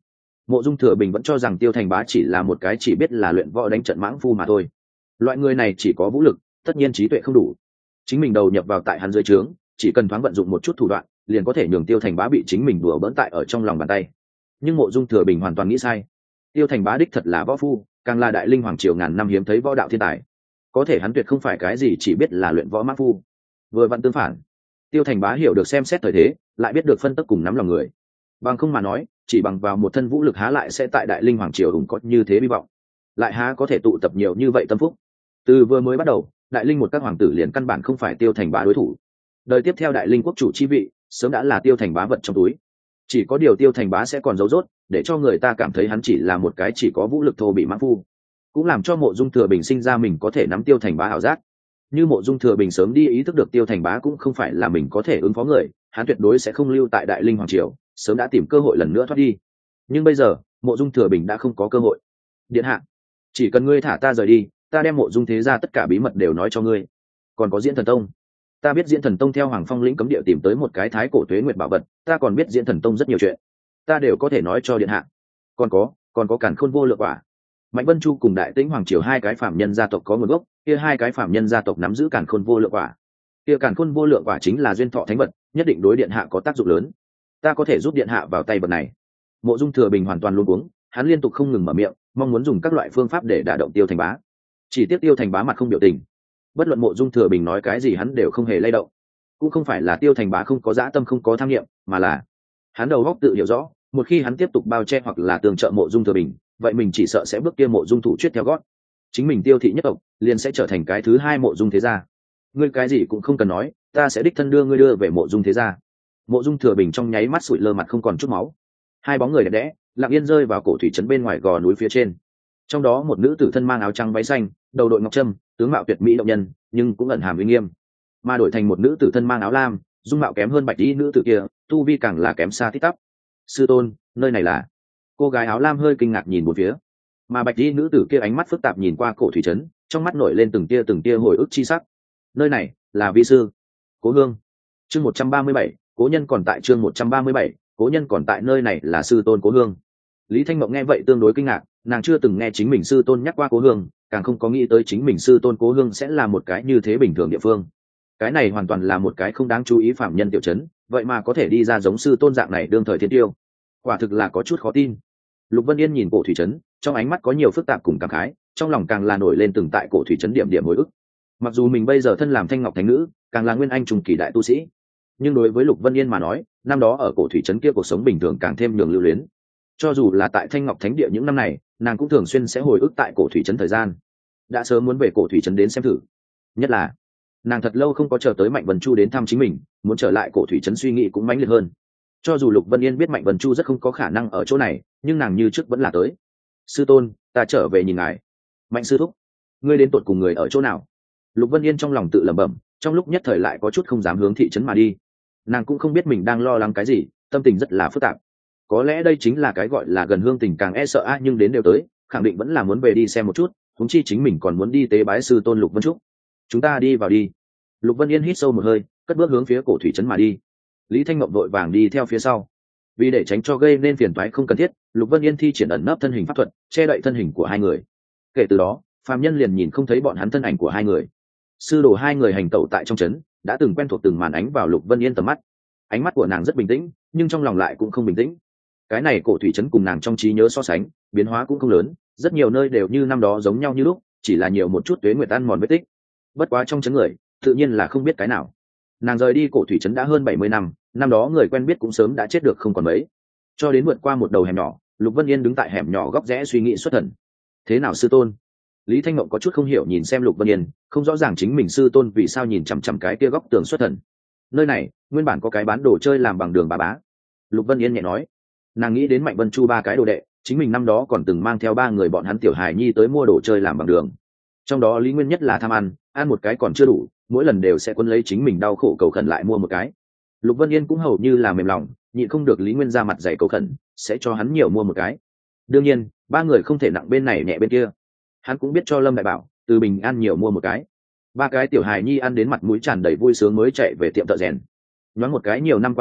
Mộ Dung Thừa Bình vẫn cho rằng Tiêu Thành Bá chỉ là một cái chỉ biết là luyện võ đánh trận mãng phu mà thôi. Loại người này chỉ có vũ lực, tất nhiên trí tuệ không đủ. Chính mình đầu nhập vào tại hắn dưới trướng, chỉ cần thoáng vận dụng một chút thủ đoạn, liền có thể nhường Tiêu Thành Bá bị chính mình đùa bỡn tại ở trong lòng bàn tay. Nhưng Mộ Dung Thừa Bình hoàn toàn nghĩ sai. Tiêu Thành Bá đích thật là võ phu, càng là đại linh hoàng triều ngàn năm hiếm thấy võ đạo thiên tài. Có thể hắn tuyệt không phải cái gì chỉ biết là luyện võ mãng phu. Vừa vặn tương phản, Tiêu Thành Bá hiểu được xem xét thời thế, lại biết được phân tích cùng nắm lòng người. Bằng không mà nói, chỉ bằng vào một thân vũ lực há lại sẽ tại đại linh hoàng triều ủng có như thế hy vọng, lại há có thể tụ tập nhiều như vậy tâm phúc. Từ vừa mới bắt đầu, đại linh một các hoàng tử liền căn bản không phải Tiêu Thành Bá đối thủ. Đời tiếp theo đại linh quốc chủ chi vị sớm đã là Tiêu Thành Bá vật trong túi. Chỉ có điều Tiêu Thành Bá sẽ còn giấu rốt, để cho người ta cảm thấy hắn chỉ là một cái chỉ có vũ lực thô bị mãng phu, cũng làm cho Mộ Dung Thừa Bình sinh ra mình có thể nắm Tiêu Thành Bá ảo giác. Như Mộ Dung Thừa Bình sớm đi ý thức được Tiêu Thành Bá cũng không phải là mình có thể ứng phó người, hắn tuyệt đối sẽ không lưu tại đại linh hoàng triều, sớm đã tìm cơ hội lần nữa thoát đi. Nhưng bây giờ Mộ Dung Thừa Bình đã không có cơ hội. Điện hạ, chỉ cần ngươi thả ta rời đi, ta đem Mộ Dung thế gia tất cả bí mật đều nói cho ngươi. Còn có Diễn Thần Tông, ta biết Diễn Thần Tông theo Hoàng Phong lĩnh cấm địa tìm tới một cái thái cổ tuế nguyệt bảo vật, ta còn biết Diễn Thần Tông rất nhiều chuyện, ta đều có thể nói cho điện hạ. Còn có Càn Khôn Vô Lượng Quả. Mạnh Vân Chu cùng Đại Tĩnh hoàng triều hai cái phạm nhân gia tộc có nguồn gốc, kia hai cái phạm nhân gia tộc nắm giữ Càn Khôn Vô Lượng Quả. Kia Càn Khôn Vô Lượng Quả chính là duyên thọ thánh vật, nhất định đối điện hạ có tác dụng lớn. Ta có thể giúp điện hạ vào tay vật này. Mộ Dung Thừa Bình hoàn toàn luống cuống, hắn liên tục không ngừng mở miệng, mong muốn dùng các loại phương pháp để đả động Tiêu Thành Bá. Chỉ tiếc Tiêu Thành Bá mặt không biểu tình. Bất luận Mộ Dung Thừa Bình nói cái gì hắn đều không hề lay động. Cũng không phải là Tiêu Thành Bá không có dã tâm không có tham nghiệm, mà là hắn đầu óc tự hiểu rõ, một khi hắn tiếp tục bao che hoặc là tường trợ Mộ Dung Thừa Bình, vậy mình chỉ sợ sẽ bước kia Mộ Dung thủ chuyết theo gót. Chính mình Tiêu thị nhất tộc liền sẽ trở thành cái thứ hai Mộ Dung thế gia. Ngươi cái gì cũng không cần nói, ta sẽ đích thân đưa về Mộ Dung thế gia. Mộ Dung Thừa Bình trong nháy mắt sụi lơ mặt không còn chút máu. Hai bóng người đẹp đẽ lặng yên rơi vào cổ thủy trấn bên ngoài gò núi phía trên. Trong đó một nữ tử thân mang áo trắng váy xanh, đầu đội ngọc trâm, tướng mạo tuyệt mỹ động nhân, nhưng cũng ẩn hàm uy nghiêm. Mà đổi thành một nữ tử thân mang áo lam, dung mạo kém hơn bạch y nữ tử kia, tu vi càng là kém xa tít tắp. Sư tôn, nơi này là? Cô gái áo lam hơi kinh ngạc nhìn một phía, mà bạch y nữ tử kia ánh mắt phức tạp nhìn qua cổ thủy trấn, trong mắt nổi lên từng tia hồi ức chi sắc. Nơi này là vi sư Cố Hương. Chương 137, cố nhân còn tại. Chương 137, cố nhân còn tại. Nơi này là sư tôn Cố Hương. Lý Thanh Mộng nghe vậy tương đối kinh ngạc, nàng chưa từng nghe chính mình sư tôn nhắc qua Cố Hương, càng không có nghĩ tới chính mình sư tôn Cố Hương sẽ là một cái như thế bình thường địa phương. Cái này hoàn toàn là một cái không đáng chú ý phạm nhân tiểu trấn, vậy mà có thể đi ra giống sư tôn dạng này đương thời thiên tiêu, quả thực là có chút khó tin. Lục Vân Yên nhìn cổ thủy trấn, trong ánh mắt có nhiều phức tạp cùng cảm khái, trong lòng càng là nổi lên từng tại cổ thủy trấn điểm điểm hồi ức. Mặc dù mình bây giờ thân làm Thanh Ngọc Thánh Nữ, càng là nguyên anh trùng kỳ đại tu sĩ, nhưng đối với Lục Vân Yên mà nói, năm đó ở cổ thủy trấn kia cuộc sống bình thường càng thêm nhường lưu luyến. Cho dù là tại Thanh Ngọc Thánh Địa những năm này, nàng cũng thường xuyên sẽ hồi ức tại cổ thủy trấn thời gian, đã sớm muốn về cổ thủy trấn đến xem thử. Nhất là nàng thật lâu không có chờ tới Mạnh Vân Chu đến thăm chính mình, muốn trở lại cổ thủy trấn suy nghĩ cũng mãnh liệt hơn. Cho dù Lục Vân Yên biết Mạnh Vân Chu rất không có khả năng ở chỗ này, nhưng nàng như trước vẫn là tới. Sư tôn, ta trở về nhìn ngài. Mạnh sư thúc, ngươi đến tụt cùng người ở chỗ nào? Lục Vân Yên trong lòng tự lẩm bẩm, trong lúc nhất thời lại có chút không dám hướng thị trấn mà đi. Nàng cũng không biết mình đang lo lắng cái gì, tâm tình rất là phức tạp. Có lẽ đây chính là cái gọi là gần hương tình càng e sợ nhưng đến đều tới, khẳng định vẫn là muốn về đi xem một chút, huống chi chính mình còn muốn đi tế bái sư tôn Lục Vân Trúc. Chúng ta đi vào đi. Lục Vân Yên hít sâu một hơi, cất bước hướng phía cổ thủy trấn mà đi. Lý Thanh Mộng vội vàng đi theo phía sau. Vì để tránh cho gây nên phiền toái không cần thiết, Lục Vân Yên thi triển ẩn nấp thân hình pháp thuật, che đậy thân hình của hai người. Kể từ đó, phàm nhân liền nhìn không thấy bọn hắn thân ảnh của hai người. Sư đồ hai người hành tẩu tại trong trấn, đã từng quen thuộc từng màn ánh vào Lục Vân Yên tầm mắt. Ánh mắt của nàng rất bình tĩnh, nhưng trong lòng lại cũng không bình tĩnh. Cái này cổ thủy trấn cùng nàng trong trí nhớ so sánh, biến hóa cũng không lớn, rất nhiều nơi đều như năm đó giống nhau như lúc, chỉ là nhiều một chút tuế nguyệt ăn mòn vết tích. Bất quá trong trấn người, tự nhiên là không biết cái nào. Nàng rời đi cổ thủy trấn đã hơn 70 năm, năm đó người quen biết cũng sớm đã chết được không còn mấy. Cho đến vượt qua một đầu hẻm nhỏ, Lục Vân Yên đứng tại hẻm nhỏ góc rẽ suy nghĩ xuất thần. Thế nào sư tôn? Lý Thanh Mộng có chút không hiểu nhìn xem Lục Vân Yên, không rõ ràng chính mình sư tôn vì sao nhìn chằm chằm cái kia góc tường xuất thần. Nơi này nguyên bản có cái bán đồ chơi làm bằng đường bà bá. Lục Vân Yên nhẹ nói. Nàng nghĩ đến Mạnh Vân Chu ba cái đồ đệ, chính mình năm đó còn từng mang theo ba người bọn hắn tiểu hài nhi tới mua đồ chơi làm bằng đường. Trong đó lý nguyên nhất là tham ăn một cái còn chưa đủ, mỗi lần đều sẽ quân lấy chính mình đau khổ cầu khẩn lại mua một cái. Lục Vân Yên cũng hầu như là mềm lòng, nhịn không được lý nguyên ra mặt dày cầu khẩn, sẽ cho hắn nhiều mua một cái. Đương nhiên, ba người không thể nặng bên này nhẹ bên kia. Hắn cũng biết cho Lâm Đại Bảo, từ bình an nhiều mua một cái. Ba cái tiểu hài nhi ăn đến mặt mũi tràn đầy vui sướng mới chạy về tiệm thợ rèn. Nhoáng một cái nhiều năm qua đi,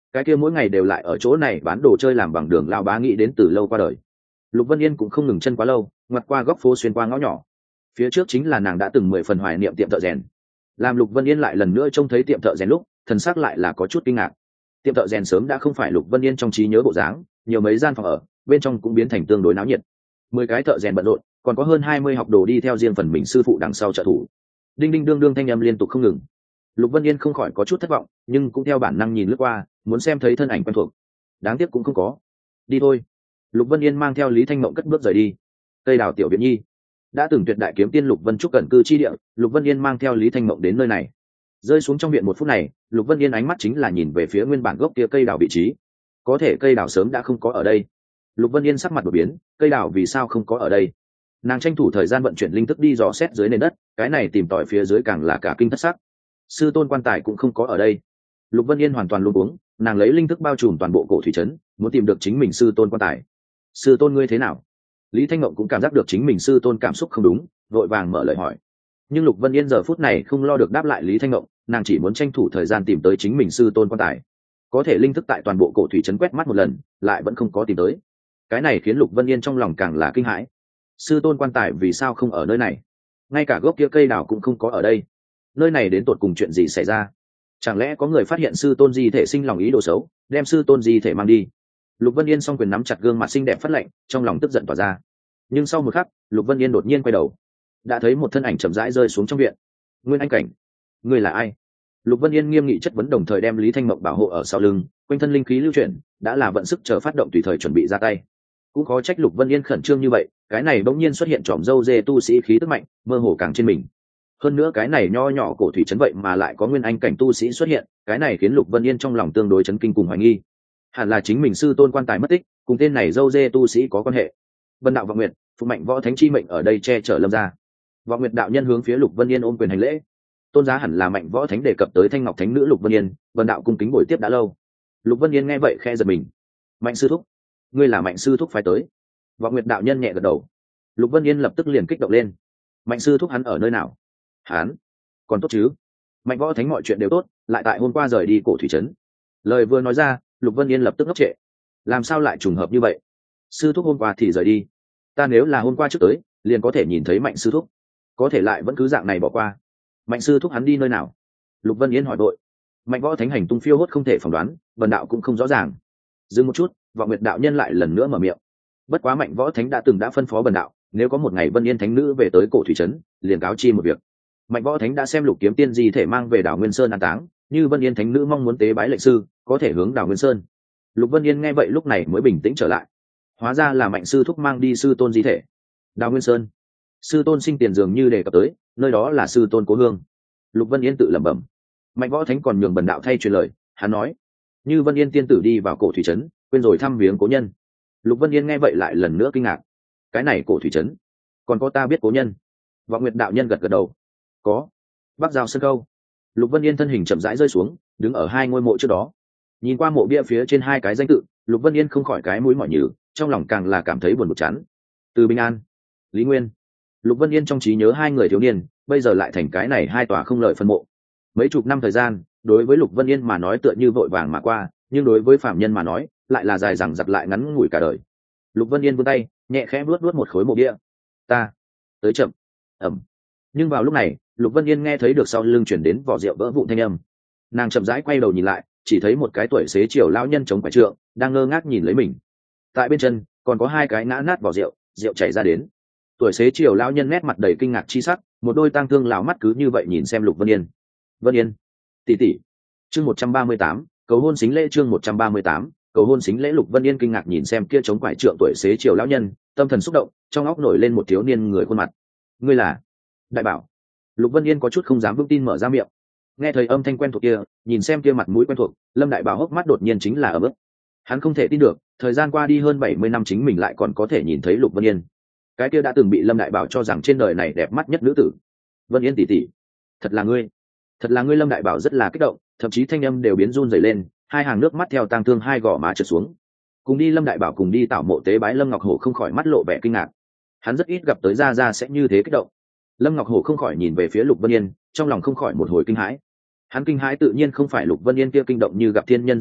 cái kia mỗi ngày đều lại ở chỗ này bán đồ chơi làm bằng đường lao bá nghĩ đến từ lâu qua đời. Lục Vân Yên cũng không ngừng chân quá lâu, ngoặt qua góc phố xuyên qua ngõ nhỏ. Phía trước chính là nàng đã từng 10 phần hoài niệm tiệm thợ rèn. Làm Lục Vân Yên lại lần nữa trông thấy tiệm thợ rèn lúc, thần sắc lại là có chút kinh ngạc. Tiệm thợ rèn sớm đã không phải Lục Vân Yên trong trí nhớ bộ dáng, nhiều mấy gian phòng ở, bên trong cũng biến thành tương đối náo nhiệt. 10 cái thợ rèn bận rộn, còn có hơn 20 học đồ đi theo riêng phần mình sư phụ đằng sau trợ thủ. Đinh đinh đương đương thanh âm liên tục không ngừng. Lục Vân Yên không khỏi có chút thất vọng, nhưng cũng theo bản năng nhìn lướt qua, muốn xem thấy thân ảnh quen thuộc. Đáng tiếc cũng không có. Đi thôi. Lục Vân Yên mang theo Lý Thanh Mộng cất bước rời đi. Cây đào tiểu viện nhi, đã từng tuyệt đại kiếm tiên Lục Vân Trúc cẩn cư chi địa, Lục Vân Yên mang theo Lý Thanh Mộng đến nơi này. Rơi xuống trong viện một phút này, Lục Vân Yên ánh mắt chính là nhìn về phía nguyên bản gốc kia cây đào vị trí. Có thể cây đào sớm đã không có ở đây. Lục Vân Yên sắc mặt đổi biến, cây đào vì sao không có ở đây? Nàng tranh thủ thời gian vận chuyển linh thức đi dò xét dưới nền đất, cái này tìm tòi phía dưới càng là cả kinh thất sắc. Sư tôn quan tài cũng không có ở đây. Lục Vân Yên hoàn toàn luống cuống, nàng lấy linh thức bao trùm toàn bộ cổ thủy trấn, muốn tìm được chính mình sư tôn quan tài. Sư tôn ngươi thế nào? Lý Thanh Ngộng cũng cảm giác được chính mình sư tôn cảm xúc không đúng, vội vàng mở lời hỏi. Nhưng Lục Vân Yên giờ phút này không lo được đáp lại Lý Thanh Ngộng, nàng chỉ muốn tranh thủ thời gian tìm tới chính mình sư tôn quan tài. Có thể linh thức tại toàn bộ cổ thủy trấn quét mắt một lần, lại vẫn không có tìm tới. Cái này khiến Lục Vân Yên trong lòng càng là kinh hãi. Sư tôn quan tài vì sao không ở nơi này? Ngay cả gốc kia cây đào cũng không có ở đây. Nơi này đến tột cùng chuyện gì xảy ra? Chẳng lẽ có người phát hiện sư tôn di thể sinh lòng ý đồ xấu, đem sư tôn di thể mang đi? Lục Vân Yên song quyền nắm chặt gương mặt xinh đẹp phát lạnh, trong lòng tức giận tỏa ra. Nhưng sau một khắc, Lục Vân Yên đột nhiên quay đầu, đã thấy một thân ảnh chậm rãi rơi xuống trong viện. Nguyên Anh Cảnh, ngươi là ai? Lục Vân Yên nghiêm nghị chất vấn, đồng thời đem Lý Thanh Mộng bảo hộ ở sau lưng, quanh thân linh khí lưu chuyển, đã là vận sức chờ phát động tùy thời chuẩn bị ra tay. Cũng khó trách Lục Vân Yên khẩn trương như vậy, cái này bỗng nhiên xuất hiện tròm dâu dê tu sĩ khí tức mạnh, mơ hồ càng trên mình. Hơn nữa cái này nho nhỏ cổ thủy trấn vậy mà lại có Nguyên Anh Cảnh tu sĩ xuất hiện, cái này khiến Lục Vân Yên trong lòng tương đối chấn kinh cùng hoài nghi. Hẳn là chính mình sư tôn quan tài mất tích, cùng tên này dâu dê tu sĩ có quan hệ. Vân đạo Vọng Nguyệt, phụ mạnh võ thánh chi mệnh ở đây che chở Lâm gia. Vọng Nguyệt đạo nhân hướng phía Lục Vân Yên ôm quyền hành lễ. Tôn giá hẳn là mạnh võ thánh đề cập tới Thanh Ngọc thánh nữ Lục Vân Yên, Vân đạo cung kính bồi tiếp đã lâu. Lục Vân Yên nghe vậy khe giật mình. Mạnh sư thúc, ngươi là Mạnh sư thúc phái tới? Vọng Nguyệt đạo nhân nhẹ gật đầu. Lục Vân Yên lập tức liền kích động lên. Mạnh sư thúc hắn ở nơi nào? Hắn còn tốt chứ? Mạnh võ thánh mọi chuyện đều tốt, lại tại hôm qua rời đi cổ thủy trấn. Lời vừa nói ra, Lục Vân Yên lập tức ngốc trệ. Làm sao lại trùng hợp như vậy? Sư thúc hôm qua thì rời đi, ta nếu là hôm qua trước tới liền có thể nhìn thấy Mạnh sư thúc, có thể lại vẫn cứ dạng này bỏ qua. Mạnh sư thúc hắn đi nơi nào? Lục Vân Yên hỏi đội. Mạnh võ thánh hành tung phiêu hốt không thể phỏng đoán, Vân đạo cũng không rõ ràng. Dừng một chút, Vọng Nguyệt đạo nhân lại lần nữa mở miệng. Bất quá Mạnh võ thánh đã từng phân phó Vân đạo, nếu có một ngày Vân Yên thánh nữ về tới cổ thủy trấn, liền cáo chi một việc. Mạnh võ thánh đã xem Lục kiếm tiên di thể mang về đảo Nguyên Sơn an táng, như Vân Yên thánh nữ mong muốn tế bái lệnh sư, có thể hướng đảo Nguyên Sơn. Lục Vân Yên nghe vậy lúc này mới bình tĩnh trở lại. Hóa ra là Mạnh sư thúc mang đi sư tôn di thể. Đào Nguyên Sơn, sư tôn sinh tiền dường như đề cập tới, nơi đó là sư tôn cố hương. Lục Vân Yên tự lẩm bẩm. Mạnh võ thánh còn nhường Bần đạo thay truyền lời, hắn nói như Vân Yên tiên tử đi vào cổ thủy trấn, quên rồi thăm viếng cố nhân. Lục Vân Yên nghe vậy lại lần nữa kinh ngạc. Cái này cổ thủy trấn còn có ta biết cố nhân? Vọng Nguyệt đạo nhân gật gật đầu. Có. Bắc Giao Sơn Câu. Lục Vân Yên thân hình chậm rãi rơi xuống, đứng ở hai ngôi mộ trước đó, nhìn qua mộ bia phía trên hai cái danh tự, Lục Vân Yên không khỏi cái mũi mỏi nhừ, trong lòng càng là cảm thấy buồn bực chán. Từ Bình An, Lý Nguyên. Lục Vân Yên trong trí nhớ hai người thiếu niên, bây giờ lại thành cái này hai tòa không lợi phân mộ. Mấy chục năm thời gian, đối với Lục Vân Yên mà nói tựa như vội vàng mà qua, nhưng đối với phạm nhân mà nói, lại là dài dằng dặc lại ngắn ngủi cả đời. Lục Vân Yên vươn tay, nhẹ khẽ vuốt vuốt một khối mộ bia. Ta tới chậm. Ẩm. Nhưng vào lúc này, Lục Vân Yên nghe thấy được sau lưng chuyển đến vỏ rượu vỡ vụn thanh âm. Nàng chậm rãi quay đầu nhìn lại, chỉ thấy một cái tuổi xế chiều lão nhân chống quải trượng, đang ngơ ngác nhìn lấy mình. Tại bên chân còn có hai cái ngã nát vỏ rượu, rượu chảy ra đến. Tuổi xế chiều lão nhân nét mặt đầy kinh ngạc chi sắc, một đôi tang thương lão mắt cứ như vậy nhìn xem Lục Vân Yên. Vân Yên, tỷ tỷ. Chương 138, cầu hôn xính lễ. Chương 138, cầu hôn xính lễ. Lục Vân Yên kinh ngạc nhìn xem kia chống quải trượng tuổi xế chiều lão nhân, tâm thần xúc động, trong óc nổi lên một thiếu niên người khuôn mặt. Ngươi là Đại Bảo? Lục Vân Yên có chút không dám vững tin mở ra miệng. Nghe thấy âm thanh quen thuộc kia, nhìn xem kia mặt mũi quen thuộc, Lâm Đại Bảo hốc mắt đột nhiên chính là ấm ức. Hắn không thể tin được, thời gian qua đi hơn 70 năm chính mình lại còn có thể nhìn thấy Lục Vân Yên. Cái kia đã từng bị Lâm Đại Bảo cho rằng trên đời này đẹp mắt nhất nữ tử. Vân Yên tỷ tỷ, thật là ngươi. Thật là ngươi. Lâm Đại Bảo rất là kích động, thậm chí thanh âm đều biến run rẩy lên, hai hàng nước mắt theo tang thương hai gò má trượt xuống. Cùng đi Lâm Đại Bảo cùng đi tảo mộ tế bái Lâm Ngọc Hổ không khỏi mắt lộ vẻ kinh ngạc. Hắn rất ít gặp tới gia sẽ như thế kích động. Lâm Ngọc Hổ không khỏi nhìn về phía Lục Vân Yên, trong lòng không khỏi một hồi kinh hãi. Hắn kinh hãi tự nhiên không phải Lục Vân Yên kia kinh động như gặp thiên nhân dung mạo,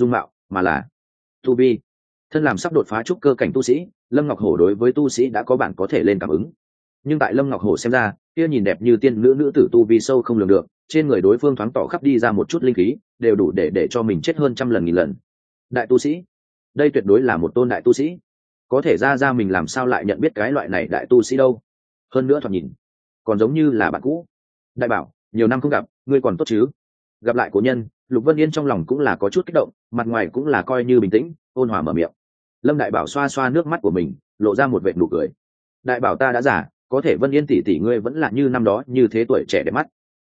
mà là tu vi. Thân làm sắp đột phá trúc cơ cảnh tu sĩ, Lâm Ngọc Hổ đối với tu sĩ đã có bạn có thể lên cảm ứng. Nhưng tại Lâm Ngọc Hổ xem ra, kia nhìn đẹp như tiên nữ tử tu vi sâu không lường được, trên người đối phương thoáng tỏ khắp đi ra một chút linh khí, đều đủ để cho mình chết hơn trăm lần nghìn lần. Đại tu sĩ, đây tuyệt đối là một tôn đại tu sĩ. Có thể ra mình làm sao lại nhận biết cái loại này đại tu sĩ đâu? Hơn nữa thoạt nhìn, còn giống như là bạn cũ. Đại bảo, nhiều năm không gặp, ngươi còn tốt chứ? Gặp lại cố nhân, Lục Vân Yên trong lòng cũng là có chút kích động, mặt ngoài cũng là coi như bình tĩnh, ôn hòa mở miệng. Lâm Đại Bảo xoa xoa nước mắt của mình, lộ ra một vệt nụ cười. Đại Bảo ta đã già, có thể Vân Yên tỷ tỷ ngươi vẫn là như năm đó như thế tuổi trẻ đẹp mắt.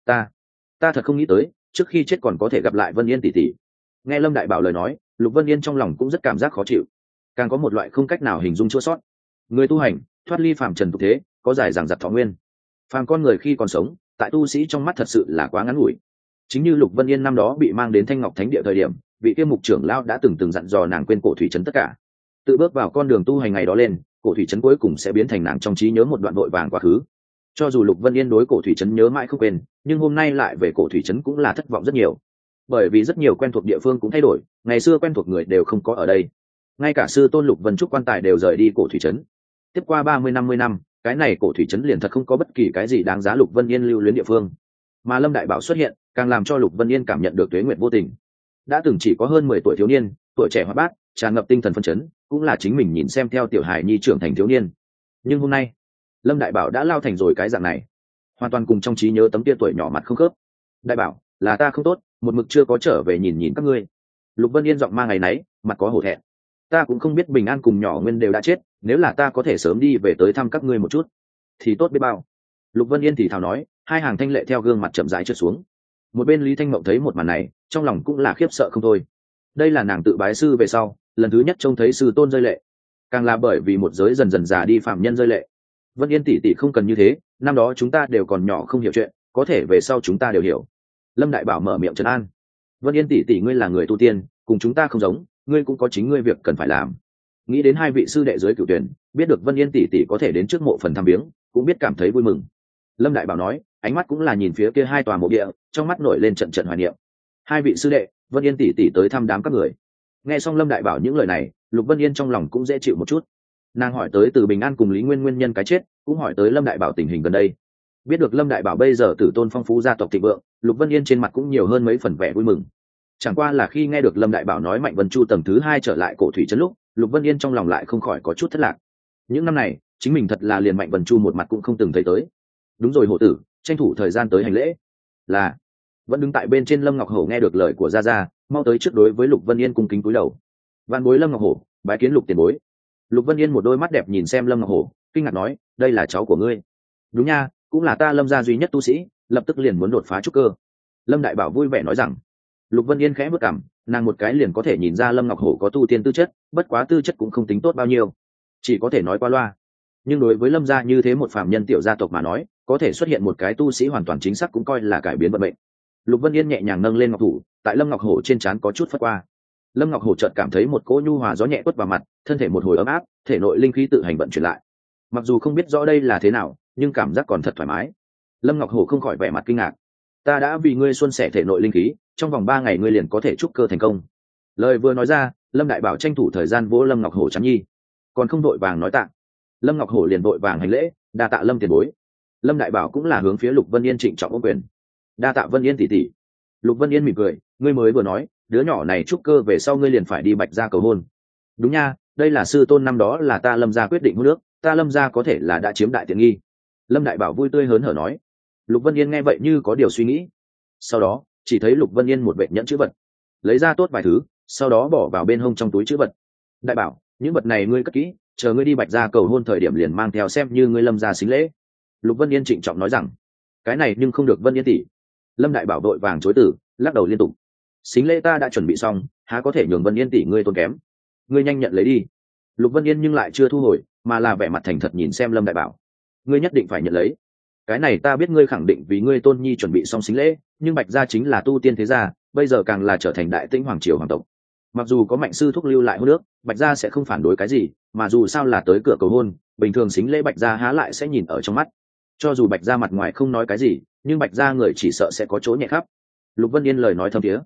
Ta thật không nghĩ tới, trước khi chết còn có thể gặp lại Vân Yên tỷ tỷ. Nghe Lâm Đại Bảo lời nói, Lục Vân Yên trong lòng cũng rất cảm giác khó chịu, càng có một loại không cách nào hình dung chua sót. Người tu hành, thoát ly phàm trần tục thế, có dài dằng dặc thọ nguyên. Phàm con người khi còn sống, tại tu sĩ trong mắt thật sự là quá ngắn ngủi. Chính như Lục Vân Yên năm đó bị mang đến Thanh Ngọc Thánh Địa thời điểm, vị kia mục trưởng lão đã từng dặn dò nàng quên cổ thủy trấn tất cả. Tự bước vào con đường tu hành ngày đó lên, cổ thủy trấn cuối cùng sẽ biến thành nàng trong trí nhớ một đoạn vội vàng quá khứ. Cho dù Lục Vân Yên đối cổ thủy trấn nhớ mãi không quên, nhưng hôm nay lại về cổ thủy trấn cũng là thất vọng rất nhiều. Bởi vì rất nhiều quen thuộc địa phương cũng thay đổi, ngày xưa quen thuộc người đều không có ở đây. Ngay cả sư tôn Lục Vân Trúc quan tài đều rời đi cổ thủy trấn. Tiếp qua 30-50 năm, cái này cổ thủy trấn liền thật không có bất kỳ cái gì đáng giá Lục Vân Yên lưu luyến địa phương. Mà Lâm Đại Bảo xuất hiện, càng làm cho Lục Vân Yên cảm nhận được tuế nguyệt vô tình. Đã từng chỉ có hơn 10 tuổi thiếu niên, tuổi trẻ hoạt bát, tràn ngập tinh thần phấn chấn, cũng là chính mình nhìn xem theo tiểu hài nhi trưởng thành thiếu niên. Nhưng hôm nay, Lâm Đại Bảo đã lao thành rồi cái dạng này, hoàn toàn cùng trong trí nhớ tấm kia tuổi nhỏ mặt không khớp. Đại Bảo, là ta không tốt, một mực chưa có trở về nhìn các ngươi. Lục Vân Yên giọng mang ngày nấy, mặt có hổ thẹn. Ta cũng không biết Bình An cùng nhỏ Nguyên đều đã chết, nếu là ta có thể sớm đi về tới thăm các ngươi một chút thì tốt biết bao. Lục Vân Yên thì thào nói, hai hàng thanh lệ theo gương mặt chậm rãi trượt xuống. Một bên Lý Thanh Mộng thấy một màn này, trong lòng cũng là khiếp sợ không thôi. Đây là nàng tự bái sư về sau, lần thứ nhất trông thấy sư tôn rơi lệ, càng là bởi vì một giới dần dần già đi phạm nhân rơi lệ. Vân Yên tỷ tỷ không cần như thế, năm đó chúng ta đều còn nhỏ không hiểu chuyện, có thể về sau chúng ta đều hiểu. Lâm Đại Bảo mở miệng trấn an. Vân Yên tỷ tỷ ngươi là người tu tiên, cùng chúng ta không giống, ngươi cũng có chính ngươi việc cần phải làm. Nghĩ đến hai vị sư đệ dưới cửu tuyển, biết được Vân Yên tỷ tỷ có thể đến trước mộ phần thăm viếng, cũng biết cảm thấy vui mừng. Lâm Đại Bảo nói, ánh mắt cũng là nhìn phía kia hai tòa mộ địa, trong mắt nổi lên trận trận hoài niệm. Hai vị sư đệ, Vân Yên tỷ tỷ tới thăm đám các người. Nghe xong Lâm Đại Bảo những lời này, Lục Vân Yên trong lòng cũng dễ chịu một chút. Nàng hỏi tới từ Bình An cùng Lý Nguyên nguyên nhân cái chết, cũng hỏi tới Lâm Đại Bảo tình hình gần đây. Biết được Lâm Đại Bảo bây giờ tử tôn phong phú gia tộc thịnh vượng, Lục Vân Yên trên mặt cũng nhiều hơn mấy phần vẻ vui mừng. Chẳng qua là khi nghe được Lâm Đại Bảo nói Mạnh Vân Chu tầng thứ 2 trở lại cổ thủy trấn lúc, Lục Vân Yên trong lòng lại không khỏi có chút thất lạc. Những năm này, chính mình thật là liền Mạnh Vân Chu một mặt cũng không từng thấy tới. Đúng rồi hộ tử, tranh thủ thời gian tới hành lễ. Là. Vẫn đứng tại bên trên Lâm Ngọc Hổ nghe được lời của gia gia, mau tới trước đối với Lục Vân Yên cung kính cúi đầu. Vạn bối Lâm Ngọc Hổ, bái kiến Lục tiền bối. Lục Vân Yên một đôi mắt đẹp nhìn xem Lâm Ngọc Hổ, kinh ngạc nói, đây là cháu của ngươi. Đúng nha, cũng là ta Lâm gia duy nhất tu sĩ, lập tức liền muốn đột phá trúc cơ. Lâm Đại Bảo vui vẻ nói rằng. Lục Vân Yên khẽ bước cằm, nàng một cái liền có thể nhìn ra Lâm Ngọc Hổ có tu tiên tư chất, bất quá tư chất cũng không tính tốt bao nhiêu, chỉ có thể nói qua loa. Nhưng đối với Lâm gia như thế một phàm nhân tiểu gia tộc mà nói, có thể xuất hiện một cái tu sĩ hoàn toàn chính xác cũng coi là cải biến vận mệnh. Lục Vân Yên nhẹ nhàng nâng lên ngọc thủ, tại Lâm Ngọc Hổ trên trán có chút phất qua. Lâm Ngọc Hổ chợt cảm thấy một cỗ nhu hòa gió nhẹ quất vào mặt, thân thể một hồi ấm áp, thể nội linh khí tự hành vận chuyển lại. Mặc dù không biết rõ đây là thế nào, nhưng cảm giác còn thật thoải mái. Lâm Ngọc Hổ không khỏi vẻ mặt kinh ngạc. Ta đã vì ngươi xuân sẻ thể nội linh khí, trong vòng 3 ngày ngươi liền có thể trúc cơ thành công. Lời vừa nói ra, Lâm Đại Bảo tranh thủ thời gian vỗ Lâm Ngọc Hổ chắn nhi, còn không đội vàng nói tạ. Lâm Ngọc Hổ liền đội vàng hành lễ, đa tạ Lâm tiền bối. Lâm Đại Bảo cũng là hướng phía Lục Vân Yên trịnh trọng ôm quyền. Đa tạ Vân Yên tỷ tỷ. Lục Vân Yên mỉm cười, ngươi mới vừa nói, đứa nhỏ này trúc cơ về sau ngươi liền phải đi Bạch gia cầu hôn. Đúng nha, đây là sư tôn năm đó là ta Lâm gia quyết định hôn nước, ta Lâm gia có thể là đã chiếm đại tiện nghi. Lâm Đại Bảo vui tươi hớn hở nói. Lục Vân Yên nghe vậy như có điều suy nghĩ. Sau đó, chỉ thấy Lục Vân Yên một vệt nhẫn chữ vật, lấy ra tốt vài thứ, sau đó bỏ vào bên hông trong túi chữ vật. Đại Bảo, những vật này ngươi cất kỹ, chờ ngươi đi Bạch gia cầu hôn thời điểm liền mang theo xem như ngươi Lâm gia xính lễ. Lục Vân Yên trịnh trọng nói rằng, cái này nhưng không được Vân Yên tỷ. Lâm Đại Bảo đội vàng chối từ, lắc đầu liên tục. Xính lễ ta đã chuẩn bị xong, há có thể nhường Vân Yên tỷ ngươi tốn kém. Ngươi nhanh nhận lấy đi. Lục Vân Yên nhưng lại chưa thu hồi, mà là vẻ mặt thành thật nhìn xem Lâm Đại Bảo. Ngươi nhất định phải nhận lấy. Cái này ta biết ngươi khẳng định vì ngươi tôn nhi chuẩn bị xong xính lễ, nhưng Bạch gia chính là tu tiên thế gia, bây giờ càng là trở thành đại tĩnh hoàng triều hoàng tộc. Mặc dù có Mạnh sư thúc lưu lại hôn nước, Bạch gia sẽ không phản đối cái gì, mà dù sao là tới cửa cầu hôn, bình thường xính lễ Bạch gia há lại sẽ nhìn ở trong mắt. Cho dù Bạch gia mặt ngoài không nói cái gì, nhưng Bạch gia người chỉ sợ sẽ có chỗ nhẹ khắp. Lục Vân Yên lời nói thâm thiế.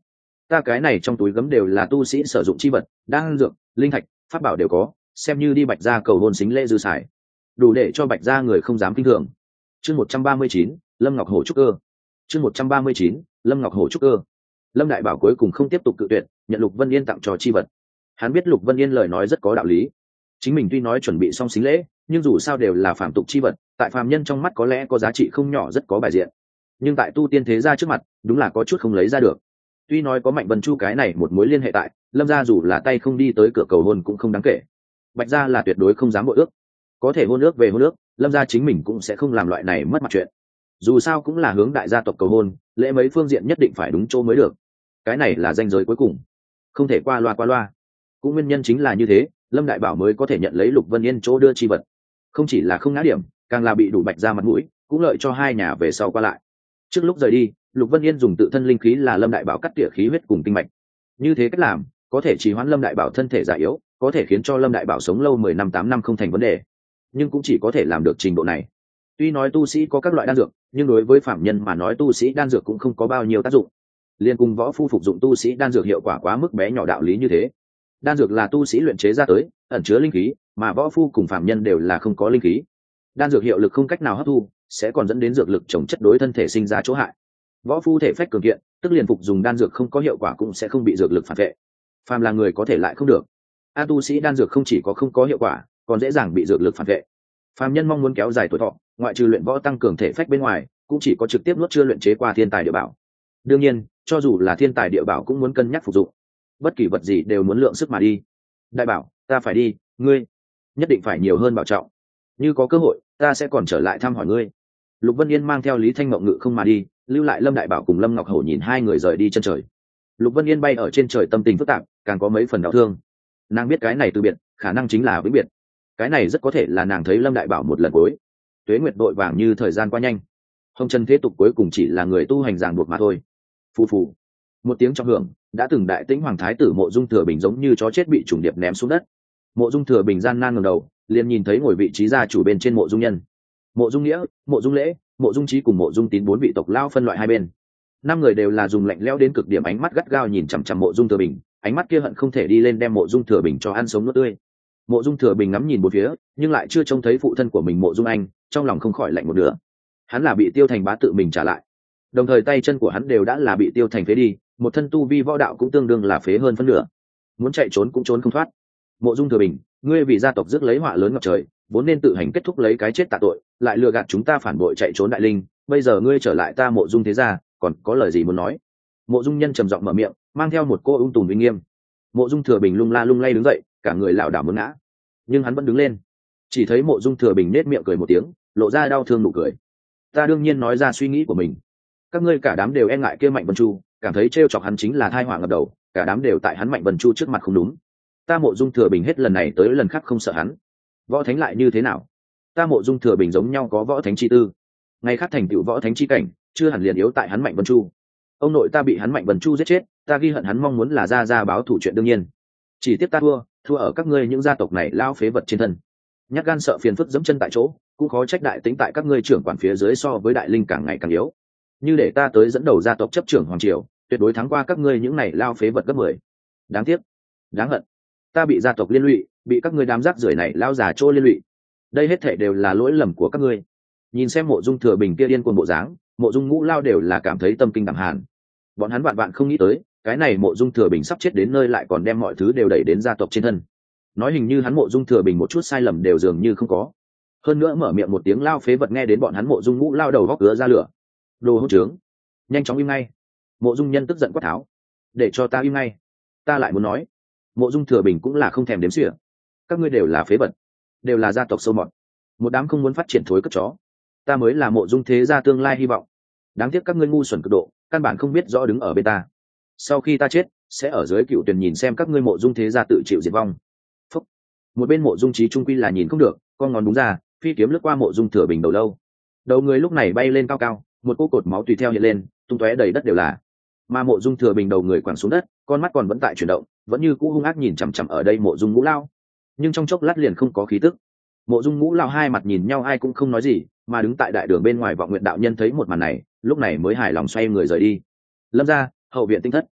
ta cái này trong túi gấm đều là tu sĩ sử dụng chi vật, đan dược, linh thạch, pháp bảo đều có, xem như đi Bạch gia cầu hôn xính lễ dư xài, đủ để cho Bạch gia người không dám kinh thường. Chương 139, Lâm Ngọc Hổ trúc cơ. Chương 139, Lâm Ngọc Hổ trúc cơ. Lâm Đại Bảo cuối cùng không tiếp tục cự tuyệt, nhận Lục Vân Yên tặng cho chi vật. Hắn biết Lục Vân Yên lời nói rất có đạo lý. Chính mình tuy nói chuẩn bị xong xính lễ, nhưng dù sao đều là phàm tục chi vật, tại phàm nhân trong mắt có lẽ có giá trị không nhỏ, rất có bài diện. Nhưng tại tu tiên thế gia trước mặt, đúng là có chút không lấy ra được. Tuy nói có Mạnh Vân Chu cái này một mối liên hệ tại, Lâm gia dù là tay không đi tới cửa cầu hôn cũng không đáng kể. Bạch gia là tuyệt đối không dám bội ước. Có thể hôn ước về hôn ước, Lâm gia chính mình cũng sẽ không làm loại này mất mặt chuyện. Dù sao cũng là hướng đại gia tộc cầu hôn, lễ mấy phương diện nhất định phải đúng chỗ mới được. Cái này là ranh giới cuối cùng, không thể qua loa. Cũng nguyên nhân chính là như thế, Lâm Đại Bảo mới có thể nhận lấy Lục Vân Yên chỗ đưa chi vật. Không chỉ là không ngã điểm, càng là bị đủ Bạch gia mặt mũi, cũng lợi cho hai nhà về sau qua lại. Trước lúc rời đi, Lục Vân Yên dùng tự thân linh khí là Lâm Đại Bảo cắt tỉa khí huyết cùng tinh mạch. Như thế cách làm, có thể trì hoãn Lâm Đại Bảo thân thể già yếu, có thể khiến cho Lâm Đại Bảo sống lâu 10 năm 8 năm không thành vấn đề. Nhưng cũng chỉ có thể làm được trình độ này. Tuy nói tu sĩ có các loại đan dược, nhưng đối với phạm nhân mà nói tu sĩ đan dược cũng không có bao nhiêu tác dụng. Liên cùng võ phu phục dụng tu sĩ đan dược hiệu quả quá mức bé nhỏ đạo lý như thế. Đan dược là tu sĩ luyện chế ra tới, ẩn chứa linh khí, mà võ phu cùng phạm nhân đều là không có linh khí. Đan dược hiệu lực không cách nào hấp thu, sẽ còn dẫn đến dược lực chống chất đối thân thể sinh ra chỗ hại. Võ phu thể phách cường kiện, tức liền phục dùng đan dược không có hiệu quả cũng sẽ không bị dược lực phản vệ. Phàm là người có thể lại không được. A tu sĩ đan dược không chỉ có không có hiệu quả, còn dễ dàng bị dược lực phản vệ. Phàm nhân mong muốn kéo dài tuổi thọ, ngoại trừ luyện võ tăng cường thể phách bên ngoài, cũng chỉ có trực tiếp nuốt chưa luyện chế qua thiên tài địa bảo. Đương nhiên, cho dù là thiên tài địa bảo cũng muốn cân nhắc phục dụng. Bất kỳ vật gì đều muốn lượng sức mà đi. Đại Bảo, ta phải đi, ngươi nhất định phải nhiều hơn bảo trọng. Như có cơ hội, ta sẽ còn trở lại thăm hỏi ngươi. Lục Vân Yên mang theo Lý Thanh Mộng ngự không mà đi, lưu lại Lâm Đại Bảo cùng Lâm Ngọc Hổ nhìn hai người rời đi chân trời. Lục Vân Yên bay ở trên trời tâm tình phức tạp, càng có mấy phần đau thương. Nàng biết cái này từ biệt, khả năng chính là vĩnh biệt. Cái này rất có thể là nàng thấy Lâm Đại Bảo một lần cuối. Tuế nguyệt đội vàng như thời gian qua nhanh. Hồng Trần thế tục cuối cùng chỉ là người tu hành ràng buộc mà thôi. Phù phù. Một tiếng trọng hưởng, đã từng đại tĩnh hoàng thái tử Mộ Dung Thừa Bình giống như chó chết bị trùng điệp ném xuống đất. Mộ Dung Thừa Bình gian nan ngẩng đầu, liền nhìn thấy ngồi vị trí gia chủ bên trên Mộ Dung Nhân, Mộ Dung Nghĩa, Mộ Dung Lễ, Mộ Dung Trí cùng Mộ Dung Tín bốn vị tộc lao phân loại hai bên. Năm người đều là dùng lạnh lẽo đến cực điểm ánh mắt gắt gao nhìn chằm chằm Mộ Dung Thừa Bình, ánh mắt kia hận không thể đi lên đem Mộ Dung Thừa Bình cho ăn sống nuốt tươi. Mộ Dung Thừa Bình ngắm nhìn bốn phía, nhưng lại chưa trông thấy phụ thân của mình Mộ Dung Anh, trong lòng không khỏi lạnh một nửa. Hắn là bị Tiêu Thành bá tự mình trả lại, đồng thời tay chân của hắn đều đã là bị Tiêu Thành phế đi, một thân tu vi võ đạo cũng tương đương là phế hơn phân nửa, muốn chạy trốn cũng trốn không thoát. Mộ Dung Thừa Bình, ngươi vì gia tộc rước lấy họa lớn ngập trời, vốn nên tự hành kết thúc lấy cái chết tạ tội, lại lừa gạt chúng ta phản bội chạy trốn đại linh, bây giờ ngươi trở lại ta Mộ Dung thế gia, còn có lời gì muốn nói? Mộ Dung Nhân trầm giọng mở miệng, mang theo một cô ung tùm uy nghiêm. Mộ Dung Thừa Bình lung la lung lay đứng dậy, cả người lảo đảo muốn ngã, nhưng hắn vẫn đứng lên. Chỉ thấy Mộ Dung Thừa Bình nết miệng cười một tiếng, lộ ra đau thương nụ cười. Ta đương nhiên nói ra suy nghĩ của mình. Các ngươi cả đám đều e ngại kia Mạnh Vân Chu, cảm thấy trêu chọc hắn chính là tai họa ngập đầu, cả đám đều tại hắn Mạnh Vân Chu trước mặt không đúng. Ta Mộ Dung Thừa Bình hết lần này tới lần khác không sợ hắn. Võ thánh lại như thế nào? Ta Mộ Dung Thừa Bình giống nhau có võ thánh chi tư, ngày khác thành tựu võ thánh chi cảnh, chưa hẳn liền yếu tại hắn Mạnh Vân Chu. Ông nội ta bị hắn Mạnh Vân Chu giết chết, ta ghi hận hắn mong muốn là ra báo thủ chuyện đương nhiên. Chỉ tiếc ta thua ở các ngươi những gia tộc này lao phế vật trên thân. Nhát gan sợ phiền phức dẫm chân tại chỗ, cũng khó trách đại tính tại các ngươi trưởng quản phía dưới so với đại linh càng ngày càng yếu. Như để ta tới dẫn đầu gia tộc chấp trưởng hoàng triều, tuyệt đối thắng qua các ngươi những này lao phế vật gấp 10. Đáng tiếc, đáng hận, ta bị gia tộc liên lụy, bị các ngươi đám rác rưởi này lao già trô liên lụy. Đây hết thảy đều là lỗi lầm của các ngươi. Nhìn xem Mộ Dung Thừa Bình kia điên cuồng bộ dáng, Mộ Dung Ngũ Lao đều là cảm thấy tâm kinh đảm hàn. Bọn hắn vạn không nghĩ tới, cái này Mộ Dung Thừa Bình sắp chết đến nơi lại còn đem mọi thứ đều đẩy đến gia tộc trên thân. Nói hình như hắn Mộ Dung Thừa Bình một chút sai lầm đều dường như không có. Hơn nữa mở miệng một tiếng lao phế vật nghe đến bọn hắn Mộ Dung Ngũ Lao đầu góc ứa ra lửa. Đồ hỗn trướng, nhanh chóng im ngay. Mộ Dung Nhân tức giận quát tháo, để cho ta im ngay. Ta lại muốn nói. Mộ Dung Thừa Bình cũng là không thèm đếm xỉa. Các ngươi đều là phế vật, đều là gia tộc sâu mọt, một đám không muốn phát triển thối cất chó. Ta mới là Mộ Dung thế gia tương lai hy vọng. Đáng tiếc các ngươi ngu xuẩn cực độ, căn bản không biết rõ đứng ở bên ta. Sau khi ta chết, sẽ ở dưới cựu tuyển nhìn xem các ngươi Mộ Dung thế gia tự chịu diệt vong. Phúc. Một bên Mộ Dung Trí trung quy là nhìn không được, con ngón đúng ra, phi kiếm lướt qua Mộ Dung Thừa Bình đầu lâu. Đầu người lúc này bay lên cao cao, một cỗ cột máu tùy theo hiện lên, tung tóe đầy đất đều là. Mà Mộ Dung Thừa Bình đầu người quẳng xuống đất, con mắt còn vẫn tại chuyển động, vẫn như cũ hung ác nhìn chằm chằm ở đây Mộ Dung Ngũ Lao. Nhưng trong chốc lát liền không có khí tức. Mộ Dung Ngũ Lao hai mặt nhìn nhau ai cũng không nói gì, mà đứng tại đại đường bên ngoài Vọng Nguyện đạo nhân thấy một màn này, lúc này mới hài lòng xoay người rời đi. Lâm gia hậu viện tinh thất.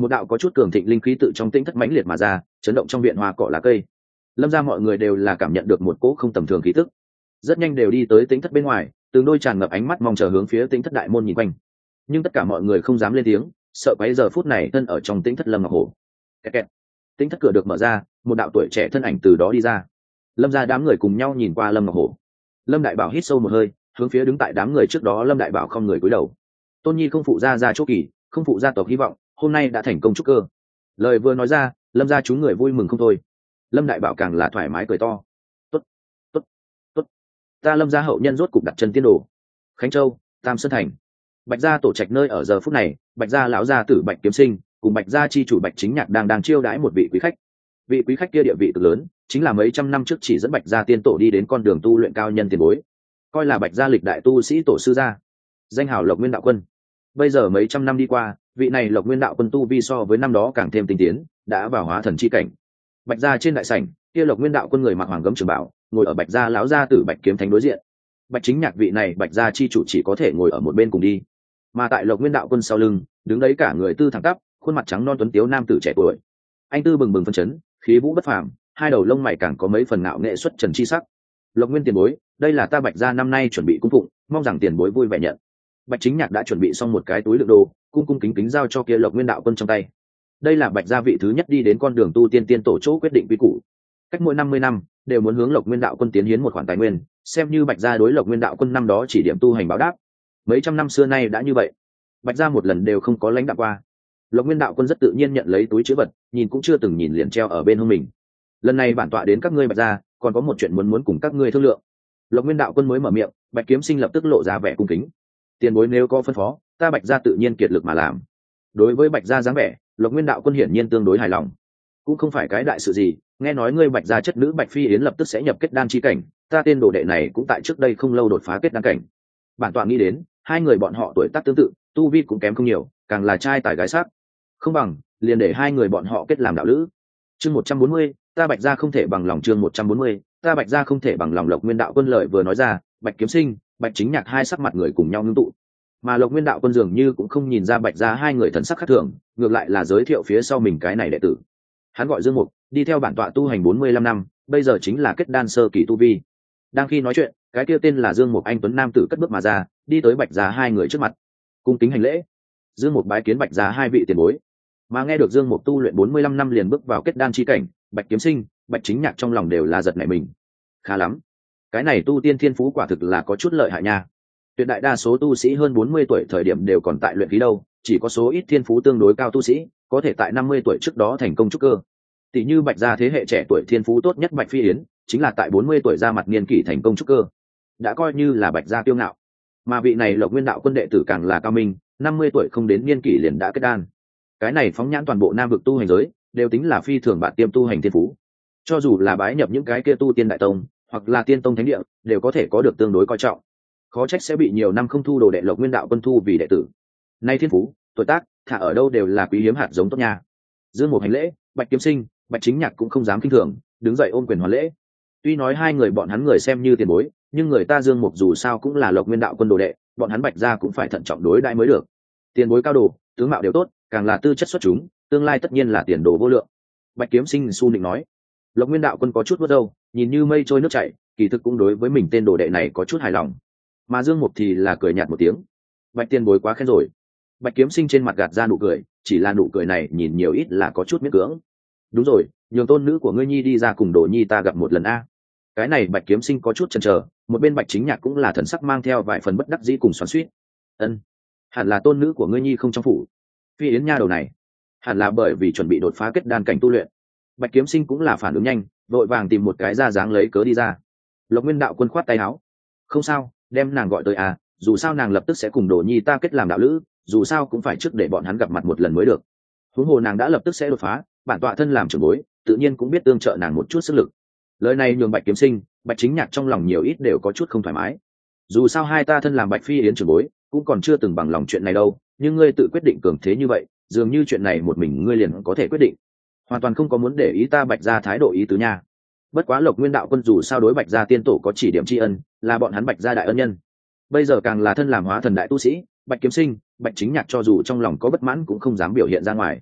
một đạo có chút cường thịnh linh khí tự trong tĩnh thất mãnh liệt mà ra, chấn động trong viện hoa cỏ lá cây. Lâm ra mọi người đều là cảm nhận được một cỗ không tầm thường khí tức, rất nhanh đều đi tới tĩnh thất bên ngoài, từng đôi tràn ngập ánh mắt mong chờ hướng phía tĩnh thất đại môn nhìn quanh. Nhưng tất cả mọi người không dám lên tiếng, sợ quấy giờ phút này thân ở trong tĩnh thất Lâm Ngọc Hổ. Kẹt kẹt. Tĩnh thất cửa được mở ra, một đạo tuổi trẻ thân ảnh từ đó đi ra. Lâm ra đám người cùng nhau nhìn qua Lâm Ngọc Hổ. Lâm Đại Bảo hít sâu một hơi, hướng phía đứng tại đám người trước đó Lâm Đại Bảo không người cúi đầu. Tôn Nhi không phụ gia chỗ kỳ, không phụ gia tộc hy vọng, hôm nay đã thành công trúc cơ. Lời vừa nói ra, Lâm gia chúng người vui mừng không thôi. Lâm Đại Bảo càng là thoải mái cười to. Tốt, tốt, tốt. Ta Lâm gia hậu nhân rốt cục đặt chân tiên đồ. Khánh Châu, Tam Sơn Thành. Bạch gia tổ trạch nơi ở giờ phút này, Bạch gia lão gia tử Bạch Kiếm Sinh cùng Bạch gia chi chủ Bạch Chính Nhạc đang chiêu đãi một vị quý khách. Vị quý khách kia địa vị cực lớn, chính là mấy trăm năm trước chỉ dẫn Bạch gia tiên tổ đi đến con đường tu luyện cao nhân tiền bối, coi là Bạch gia lịch đại tu sĩ tổ sư gia, danh hào Lộc Nguyên Đạo Quân. Bây giờ mấy trăm năm đi qua, vị này Lộc Nguyên Đạo Quân tu vi so với năm đó càng thêm tinh tiến, đã vào hóa thần chi cảnh. Bạch gia trên đại sảnh, kia Lộc Nguyên Đạo Quân người mặc hoàng gấm trường bảo, ngồi ở Bạch gia lão gia tử Bạch Kiếm Thánh đối diện. Bạch Chính Nhạc vị này Bạch gia chi chủ chỉ có thể ngồi ở một bên cùng đi. Mà tại Lộc Nguyên Đạo Quân sau lưng, đứng đấy cả người tư thẳng tắp, khuôn mặt trắng non tuấn tiếu nam tử trẻ tuổi. Anh tư bừng bừng phấn chấn, khí vũ bất phàm, hai đầu lông mày càng có mấy phần ngạo nghệ xuất trần chi sắc. Lộc Nguyên tiền bối, đây là ta Bạch gia năm nay chuẩn bị cung phụng, mong rằng tiền bối vui vẻ nhận. Bạch Chính Nhạc đã chuẩn bị xong một cái túi đựng đồ, cung cung kính kính giao cho kia Lộc Nguyên Đạo Quân trong tay. Đây là Bạch gia vị thứ nhất đi đến con đường tu tiên tiên tổ chỗ quyết định quy củ. Cách mỗi 50 năm đều muốn hướng Lộc Nguyên Đạo Quân tiến hiến một khoản tài nguyên, xem như Bạch gia đối Lộc Nguyên Đạo Quân năm đó chỉ điểm tu hành báo đáp. Mấy trăm năm xưa nay đã như vậy, Bạch gia một lần đều không có lãnh đạo qua. Lộc Nguyên Đạo Quân rất tự nhiên nhận lấy túi chữ vật, nhìn cũng chưa từng nhìn liền treo ở bên hông mình. Lần này bản tọa đến các ngươi Bạch gia, còn có một chuyện muốn cùng các ngươi thương lượng. Lộc Nguyên Đạo Quân mới mở miệng, Bạch Kiếm Sinh lập tức lộ ra vẻ cung kính. Tiền bối nếu có phân phó, ta Bạch gia tự nhiên kiệt lực mà làm. Đối với Bạch gia dáng vẻ, Lộc Nguyên Đạo Quân hiển nhiên tương đối hài lòng. Cũng không phải cái đại sự gì, nghe nói ngươi Bạch gia chất nữ Bạch Phi Yến lập tức sẽ nhập kết đan chi cảnh, ta tên đồ đệ này cũng tại trước đây không lâu đột phá kết đan cảnh. Bản tọa nghĩ đến, hai người bọn họ tuổi tác tương tự, tu vi cũng kém không nhiều, càng là trai tài gái sắc. Không bằng, liền để hai người bọn họ kết làm đạo lữ. Chương 140, ta Bạch gia không thể bằng lòng. Chương 140, ta Bạch gia không thể bằng lòng. Lộc Nguyên Đạo Quân lợi vừa nói ra, Bạch Kiếm Sinh, Bạch Chính Nhạc hai sắc mặt người cùng nhau ngưng tụ. Mà Lộc Nguyên Đạo Quân dường như cũng không nhìn ra Bạch gia hai người thần sắc khác thường, ngược lại là giới thiệu phía sau mình cái này đệ tử. Hắn gọi Dương Mục, đi theo bản tọa tu hành 45 năm, bây giờ chính là kết đan sơ kỳ tu vi. Đang khi nói chuyện, cái kia tên là Dương Mục anh tuấn nam tử cất bước mà ra, đi tới Bạch gia hai người trước mặt, cung kính hành lễ. Dương Mục bái kiến Bạch gia hai vị tiền bối. Mà nghe được Dương Mục tu luyện 45 năm liền bước vào kết đan chi cảnh, Bạch Kiếm Sinh, Bạch Chính Nhạc trong lòng đều là giật nảy mình. Khá lắm, cái này tu tiên thiên phú quả thực là có chút lợi hại nha. Tuyệt đại đa số tu sĩ hơn 40 tuổi thời điểm đều còn tại luyện khí đâu, chỉ có số ít thiên phú tương đối cao tu sĩ có thể tại 50 tuổi trước đó thành công trúc cơ. Tỷ như Bạch gia thế hệ trẻ tuổi thiên phú tốt nhất Bạch Phi Yến, chính là tại 40 tuổi ra mặt niên kỷ thành công trúc cơ, đã coi như là Bạch gia kiêu ngạo. Mà vị này Lộc Nguyên Đạo Quân đệ tử càng là cao minh, 50 tuổi không đến niên kỷ liền đã kết đan. Cái này phóng nhãn toàn bộ Nam vực tu hành giới, đều tính là phi thường bạn tiêm tu hành thiên phú. Cho dù là bái nhập những cái kia tu tiên đại tông, hoặc là tiên tông thánh địa, đều có thể có được tương đối coi trọng. Khó trách sẽ bị nhiều năm không thu đồ đệ Lộc Nguyên Đạo Quân thu vì đệ tử. Nay thiên phú, tuổi tác, thả ở đâu đều là quý hiếm hạt giống tốt nha. Dương Mục hành lễ, Bạch Kiếm Sinh, Bạch Chính Nhạc cũng không dám khinh thường, đứng dậy ôm quyền hoàn lễ. Tuy nói hai người bọn hắn người xem như tiền bối, nhưng người ta Dương Mục dù sao cũng là Lộc Nguyên Đạo Quân đồ đệ, bọn hắn Bạch gia cũng phải thận trọng đối đãi mới được. Tiền bối cao đồ, tướng mạo đều tốt, càng là tư chất xuất chúng, tương lai tất nhiên là tiền đồ vô lượng. Bạch Kiếm Sinh su nịnh nói. Lộc Nguyên Đạo Quân có chút vuốt râu, nhìn như mây trôi nước chảy, kỳ thực cũng đối với mình tên đồ đệ này có chút hài lòng. Mà Dương Mục thì là cười nhạt một tiếng. Bạch tiền bối quá khen rồi. Bạch Kiếm Sinh trên mặt gạt ra nụ cười, chỉ là nụ cười này nhìn nhiều ít là có chút miễn cưỡng. Đúng rồi, nhường tôn nữ của ngươi nhi đi ra cùng Đồ Nhi ta gặp một lần a. Cái này Bạch Kiếm Sinh có chút chần chờ, một bên Bạch Chính Nhạc cũng là thần sắc mang theo vài phần bất đắc dĩ cùng xoắn xuýt. Ân, hẳn là tôn nữ của ngươi nhi không trong phủ. Phi Yến nha đầu này, hẳn là bởi vì chuẩn bị đột phá kết đan cảnh tu luyện. Bạch Kiếm Sinh cũng là phản ứng nhanh, vội vàng tìm một cái ra dáng lấy cớ đi ra. Lộc Nguyên Đạo Quân khoát tay áo. Không sao, đem nàng gọi tới à, dù sao nàng lập tức sẽ cùng Đồ Nhi ta kết làm đạo lữ, dù sao cũng phải trước để bọn hắn gặp mặt một lần mới được. Huống hồ nàng đã lập tức sẽ đột phá, bản tọa thân làm trưởng bối, tự nhiên cũng biết tương trợ nàng một chút sức lực. Lời này nhường Bạch Kiếm Sinh, Bạch Chính Nhạc trong lòng nhiều ít đều có chút không thoải mái. Dù sao hai ta thân làm Bạch Phi Yến trưởng bối, cũng còn chưa từng bằng lòng chuyện này đâu, nhưng ngươi tự quyết định cường thế như vậy, dường như chuyện này một mình ngươi liền có thể quyết định, hoàn toàn không có muốn để ý ta Bạch gia thái độ ý tứ nha. Bất quá Lộc Nguyên Đạo Quân dù sao đối Bạch gia tiên tổ có chỉ điểm tri ân, là bọn hắn Bạch gia đại ân nhân. Bây giờ càng là thân làm hóa thần đại tu sĩ, Bạch Kiếm Sinh, Bạch Chính Nhạc cho dù trong lòng có bất mãn cũng không dám biểu hiện ra ngoài.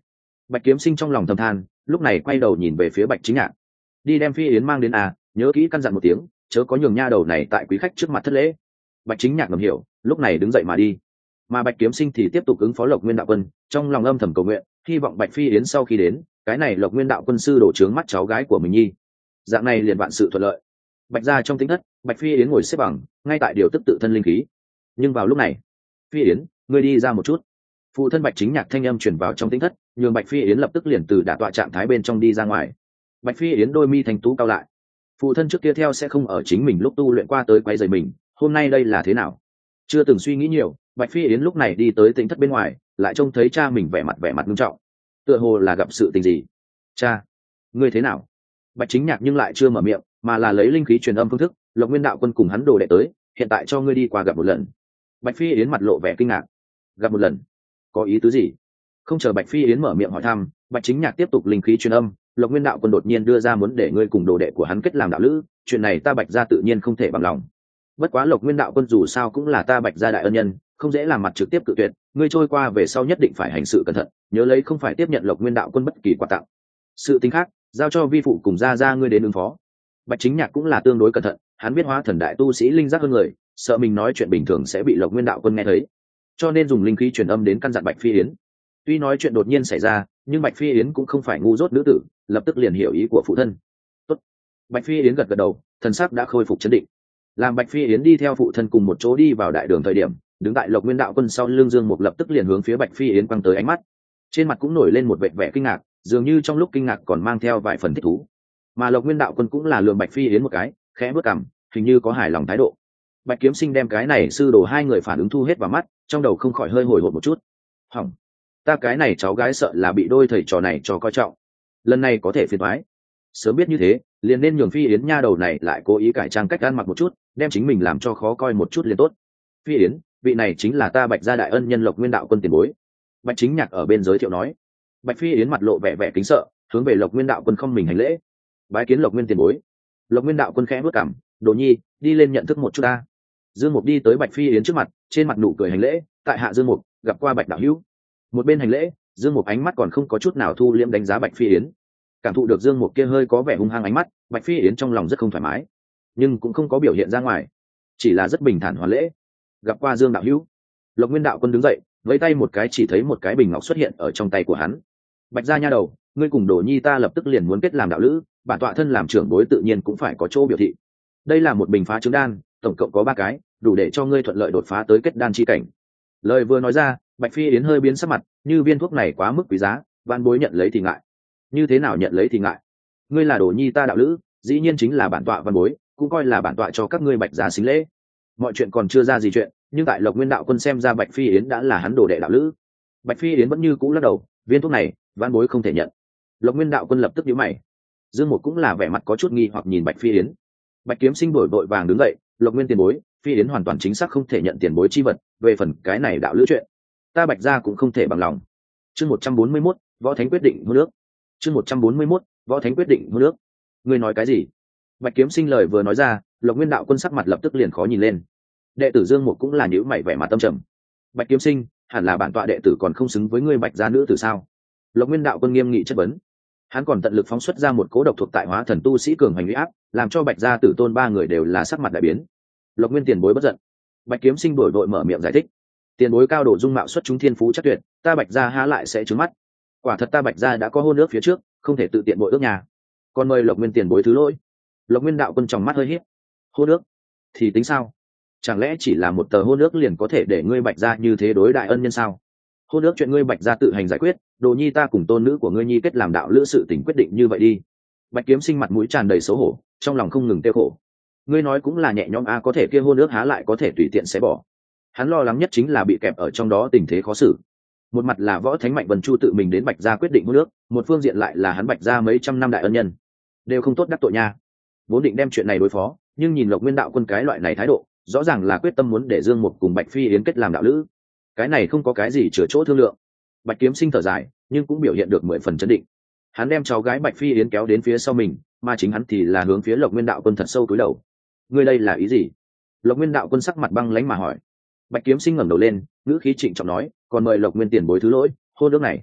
Bạch Kiếm Sinh trong lòng thầm than, lúc này quay đầu nhìn về phía Bạch Chính Nhạc. Đi đem Phi Yến mang đến à, nhớ kỹ căn dặn một tiếng, chớ có nhường nha đầu này tại quý khách trước mặt thất lễ. Bạch Chính Nhạc ngầm hiểu, lúc này đứng dậy mà đi. Mà Bạch Kiếm Sinh thì tiếp tục ứng phó Lộc Nguyên đạo quân, trong lòng âm thầm cầu nguyện, hy vọng Bạch Phi Yến sau khi đến, cái này Lộc Nguyên đạo quân sư đổ trướng mắt cháu gái của mình nhi. Dạng này liền vạn sự thuận lợi. Bạch gia trong tính thất, Bạch Phi Yến ngồi xếp bằng, ngay tại điều tức tự thân linh khí. Nhưng vào lúc này, Phi Yến, ngươi đi ra một chút. Phụ thân Bạch Chính Nhạc thanh âm truyền vào trong tính thất, nhường Bạch Phi Yến lập tức liền từ đả tọa trạng thái bên trong đi ra ngoài. Bạch Phi Yến đôi mi thành tú cao lại. Phụ thân trước kia theo sẽ không ở chính mình lúc tu luyện qua tới quấy rầy mình, hôm nay đây là thế nào? Chưa từng suy nghĩ nhiều, Bạch Phi Yến lúc này đi tới tính thất bên ngoài, lại trông thấy cha mình vẻ mặt nghiêm trọng, tựa hồ là gặp sự tình gì. Cha, ngươi thế nào? Bạch Chính Nhạc nhưng lại chưa mở miệng, mà là lấy linh khí truyền âm phương thức, Lộc Nguyên đạo quân cùng hắn đồ đệ tới, hiện tại cho ngươi đi qua gặp một lần. Bạch Phi Yến mặt lộ vẻ kinh ngạc. Gặp một lần? Có ý tứ gì? Không chờ Bạch Phi Yến mở miệng hỏi thăm, Bạch Chính Nhạc tiếp tục linh khí truyền âm, Lộc Nguyên đạo quân đột nhiên đưa ra muốn để ngươi cùng đồ đệ của hắn kết làm đạo lữ, chuyện này ta Bạch gia tự nhiên không thể bằng lòng. Bất quá Lộc Nguyên đạo quân dù sao cũng là ta Bạch gia đại ân nhân, không dễ làm mặt trực tiếp cự tuyệt, ngươi trôi qua về sau nhất định phải hành sự cẩn thận, nhớ lấy không phải tiếp nhận Lộc Nguyên đạo quân bất kỳ quà tặng. Sự tình khác, giao cho vi phụ cùng gia ngươi đến ứng phó. Bạch Chính Nhạc cũng là tương đối cẩn thận, hắn biết hóa thần đại tu sĩ linh giác hơn người, sợ mình nói chuyện bình thường sẽ bị Lộc Nguyên đạo quân nghe thấy, cho nên dùng linh khí truyền âm đến căn dặn Bạch Phi Yến. Tuy nói chuyện đột nhiên xảy ra, nhưng Bạch Phi Yến cũng không phải ngu dốt nữ tử, lập tức liền hiểu ý của phụ thân. Tốt. Bạch Phi Yến gật gật đầu, thần sắc đã khôi phục chấn định. Làm Bạch Phi Yến đi theo phụ thân cùng một chỗ đi vào đại đường thời điểm, đứng tại Lộc Nguyên đạo quân sau lưng Dương Mục lập tức liền hướng phía Bạch Phi Yến quăng tới ánh mắt. Trên mặt cũng nổi lên một vẻ kinh ngạc, dường như trong lúc kinh ngạc còn mang theo vài phần thích thú. Mà Lộc Nguyên đạo quân cũng là lườm Bạch Phi Yến một cái, khẽ bước cằm, hình như có hài lòng thái độ. Bạch Kiếm Sinh đem cái này sư đồ hai người phản ứng thu hết vào mắt, trong đầu không khỏi hơi hồi hộp một chút. Hỏng, ta cái này cháu gái sợ là bị đôi thầy trò này cho coi trọng, lần này có thể phiền toái. Sớm biết như thế, liền nên nhường Phi Yến nha đầu này lại cố ý cải trang cách ăn mặc một chút, đem chính mình làm cho khó coi một chút liền tốt. Phi Yến, vị này chính là ta Bạch gia đại ân nhân Lộc Nguyên đạo quân tiền bối. Bạch Chính Nhạc ở bên giới thiệu nói. Bạch Phi Yến mặt lộ vẻ kính sợ, hướng về Lộc Nguyên đạo quân không mình hành lễ. Bái kiến Lộc Nguyên tiền bối. Lộc Nguyên đạo quân khẽ bước cằm, Đồ Nhi, đi lên nhận thức một chút ta. Dương Mục đi tới Bạch Phi Yến trước mặt, trên mặt nụ cười hành lễ, tại hạ Dương Mục, gặp qua Bạch đạo hữu. Một bên hành lễ, Dương Mục ánh mắt còn không có chút nào thu liễm đánh giá Bạch Phi Yến. Cảm thụ được Dương Mục kia hơi có vẻ hung hăng ánh mắt, Bạch Phi Yến trong lòng rất không thoải mái, nhưng cũng không có biểu hiện ra ngoài, chỉ là rất bình thản hoàn lễ. Gặp qua Dương đạo hữu. Lộc Nguyên đạo quân đứng dậy, với tay một cái chỉ thấy một cái bình ngọc xuất hiện ở trong tay của hắn. Bạch gia nha đầu, ngươi cùng Đồ Nhi ta lập tức liền muốn kết làm đạo lữ, bản tọa thân làm trưởng bối tự nhiên cũng phải có chỗ biểu thị. Đây là một bình phá trứng đan, tổng cộng có 3 cái, đủ để cho ngươi thuận lợi đột phá tới kết đan chi cảnh. Lời vừa nói ra, Bạch Phi Yến hơi biến sắc mặt, như viên thuốc này quá mức quý giá, van bối nhận lấy thì ngại. Như thế nào nhận lấy thì ngại? Ngươi là Đồ Nhi ta đạo lữ, dĩ nhiên chính là bản tọa van bối, cũng coi là bản tọa cho các ngươi Bạch gia xính lễ. Mọi chuyện còn chưa ra gì chuyện, nhưng tại Lộc Nguyên đạo quân xem ra Bạch Phi Yến đã là hắn đồ đệ đạo lữ. Bạch Phi Yến vẫn như cũ lắc đầu, viên thuốc này van bối không thể nhận. Lộc Nguyên đạo quân lập tức nhíu mày. Dương Mục cũng là vẻ mặt có chút nghi hoặc nhìn Bạch Phi Yến. Bạch Kiếm Sinh đổi vội vàng đứng dậy, Lộc Nguyên tiền bối, Phi Yến hoàn toàn chính xác không thể nhận tiền bối chi vật, về phần cái này đạo lữ chuyện, ta Bạch gia cũng không thể bằng lòng. Chương 141, Võ Thánh quyết định hôn nước. Chương 141, Võ Thánh quyết định hôn nước. Ngươi nói cái gì? Bạch Kiếm Sinh lời vừa nói ra, Lộc Nguyên đạo quân sắc mặt lập tức liền khó nhìn lên. Đệ tử Dương Mục cũng là nhíu mày vẻ mặt tâm trầm. Bạch Kiếm Sinh, hẳn là bản tọa đệ tử còn không xứng với ngươi Bạch gia nữ tử sao? Lộc Nguyên đạo quân nghiêm nghị chất vấn. Hắn còn tận lực phóng xuất ra một cố độc thuộc tại hóa thần tu sĩ cường hành uy áp, làm cho Bạch gia tử tôn 3 người đều là sắc mặt đại biến. Lộc Nguyên tiền bối bất giận. Bạch Kiếm Sinh đổi vội mở miệng giải thích. Tiền bối cao độ dung mạo xuất chúng thiên phú chắc tuyệt, ta Bạch gia há lại sẽ trướng mắt. Quả thật ta Bạch gia đã có hôn ước phía trước, không thể tự tiện bội ước nhà. Còn mời Lộc Nguyên tiền bối thứ lỗi. Lộc Nguyên đạo quân tròng mắt hơi híp. Hôn ước thì tính sao? Chẳng lẽ chỉ là một tờ hôn ước liền có thể để ngươi Bạch gia như thế đối đại ân nhân sao? Hôn ước chuyện ngươi Bạch gia tự hành giải quyết, Đồ Nhi ta cùng tôn nữ của ngươi Nhi kết làm đạo lữ sự tình quyết định như vậy đi. Bạch Kiếm Sinh mặt mũi tràn đầy xấu hổ, trong lòng không ngừng tiêu khổ. Ngươi nói cũng là nhẹ nhõm a, có thể kia hôn ước há lại có thể tùy tiện xé bỏ. Hắn lo lắng nhất chính là bị kẹp ở trong đó tình thế khó xử. Một mặt là Võ Thánh Mạnh Vân Chu tự mình đến Bạch gia quyết định hôn ước, một phương diện lại là hắn Bạch gia mấy trăm năm đại ân nhân, đều không tốt đắc tội nha. Vốn định đem chuyện này đối phó, nhưng nhìn Lộc Nguyên đạo quân cái loại này thái độ, rõ ràng là quyết tâm muốn để Dương Mục cùng Bạch Phi Yến kết làm đạo lữ. Cái này không có cái gì chừa chỗ thương lượng. Bạch Kiếm Sinh thở dài, nhưng cũng biểu hiện được 10 phần chấn định. Hắn đem cháu gái Bạch Phi Yến kéo đến phía sau mình, mà chính hắn thì là hướng phía Lộc Nguyên đạo quân thật sâu cúi đầu. Ngươi đây là ý gì? Lộc Nguyên đạo quân sắc mặt băng lãnh mà hỏi. Bạch Kiếm Sinh ngẩng đầu lên, ngữ khí trịnh trọng nói, còn mời Lộc Nguyên tiền bối thứ lỗi, hôn ước này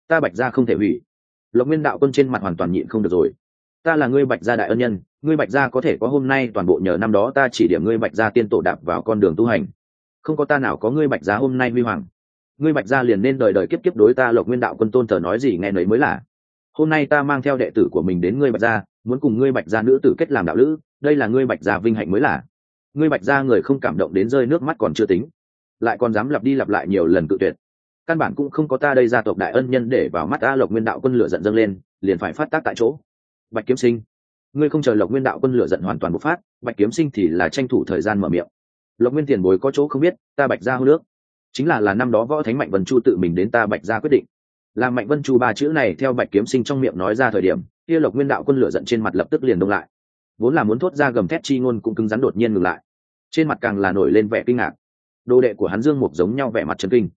ta bạch gia không thể hủy. Lộc Nguyên đạo quân trên mặt hoàn toàn nhịn không được rồi. Ta là ngươi bạch gia đại ân nhân, ngươi bạch gia có thể có hôm nay toàn bộ nhờ năm đó ta chỉ điểm ngươi bạch gia tiên tổ đạp vào con đường tu hành. Không có ta nào có ngươi bạch gia hôm nay huy hoàng. Ngươi bạch gia liền nên đời đời kiếp kiếp đối ta Lộc Nguyên đạo quân tôn thờ nói gì nghe nấy mới là. Hôm nay ta mang theo đệ tử của mình đến ngươi bạch gia, muốn cùng ngươi bạch gia nữ tử kết làm đạo lữ, đây là ngươi bạch gia vinh hạnh mới là. Ngươi bạch gia người không cảm động đến rơi nước mắt còn chưa tính, lại còn dám lặp đi lặp lại nhiều lần cự tuyệt. Căn bản cũng không có ta đây gia tộc đại ân nhân để vào mắt ta. Lộc Nguyên đạo quân lửa giận dâng lên, liền phải phát tác tại chỗ. Bạch Kiếm Sinh, ngươi không chờ Lộc Nguyên đạo quân lửa giận hoàn toàn bộc phát, Bạch Kiếm Sinh thì là tranh thủ thời gian mở miệng. Lộc Nguyên tiền bối có chỗ không biết, ta bạch gia hô nước chính là năm đó võ thánh Mạnh Vân Chu tự mình đến ta bạch gia quyết định. Làm Mạnh Vân Chu ba chữ này theo Bạch Kiếm Sinh trong miệng nói ra thời điểm, kia Lộc Nguyên đạo quân lửa giận trên mặt lập tức liền đông lại, vốn là muốn thốt ra gầm thét chi ngôn cũng cứng rắn đột nhiên ngừng lại, trên mặt càng là nổi lên vẻ kinh ngạc. Đồ đệ của hắn Dương Mục giống nhau vẻ mặt chấn kinh.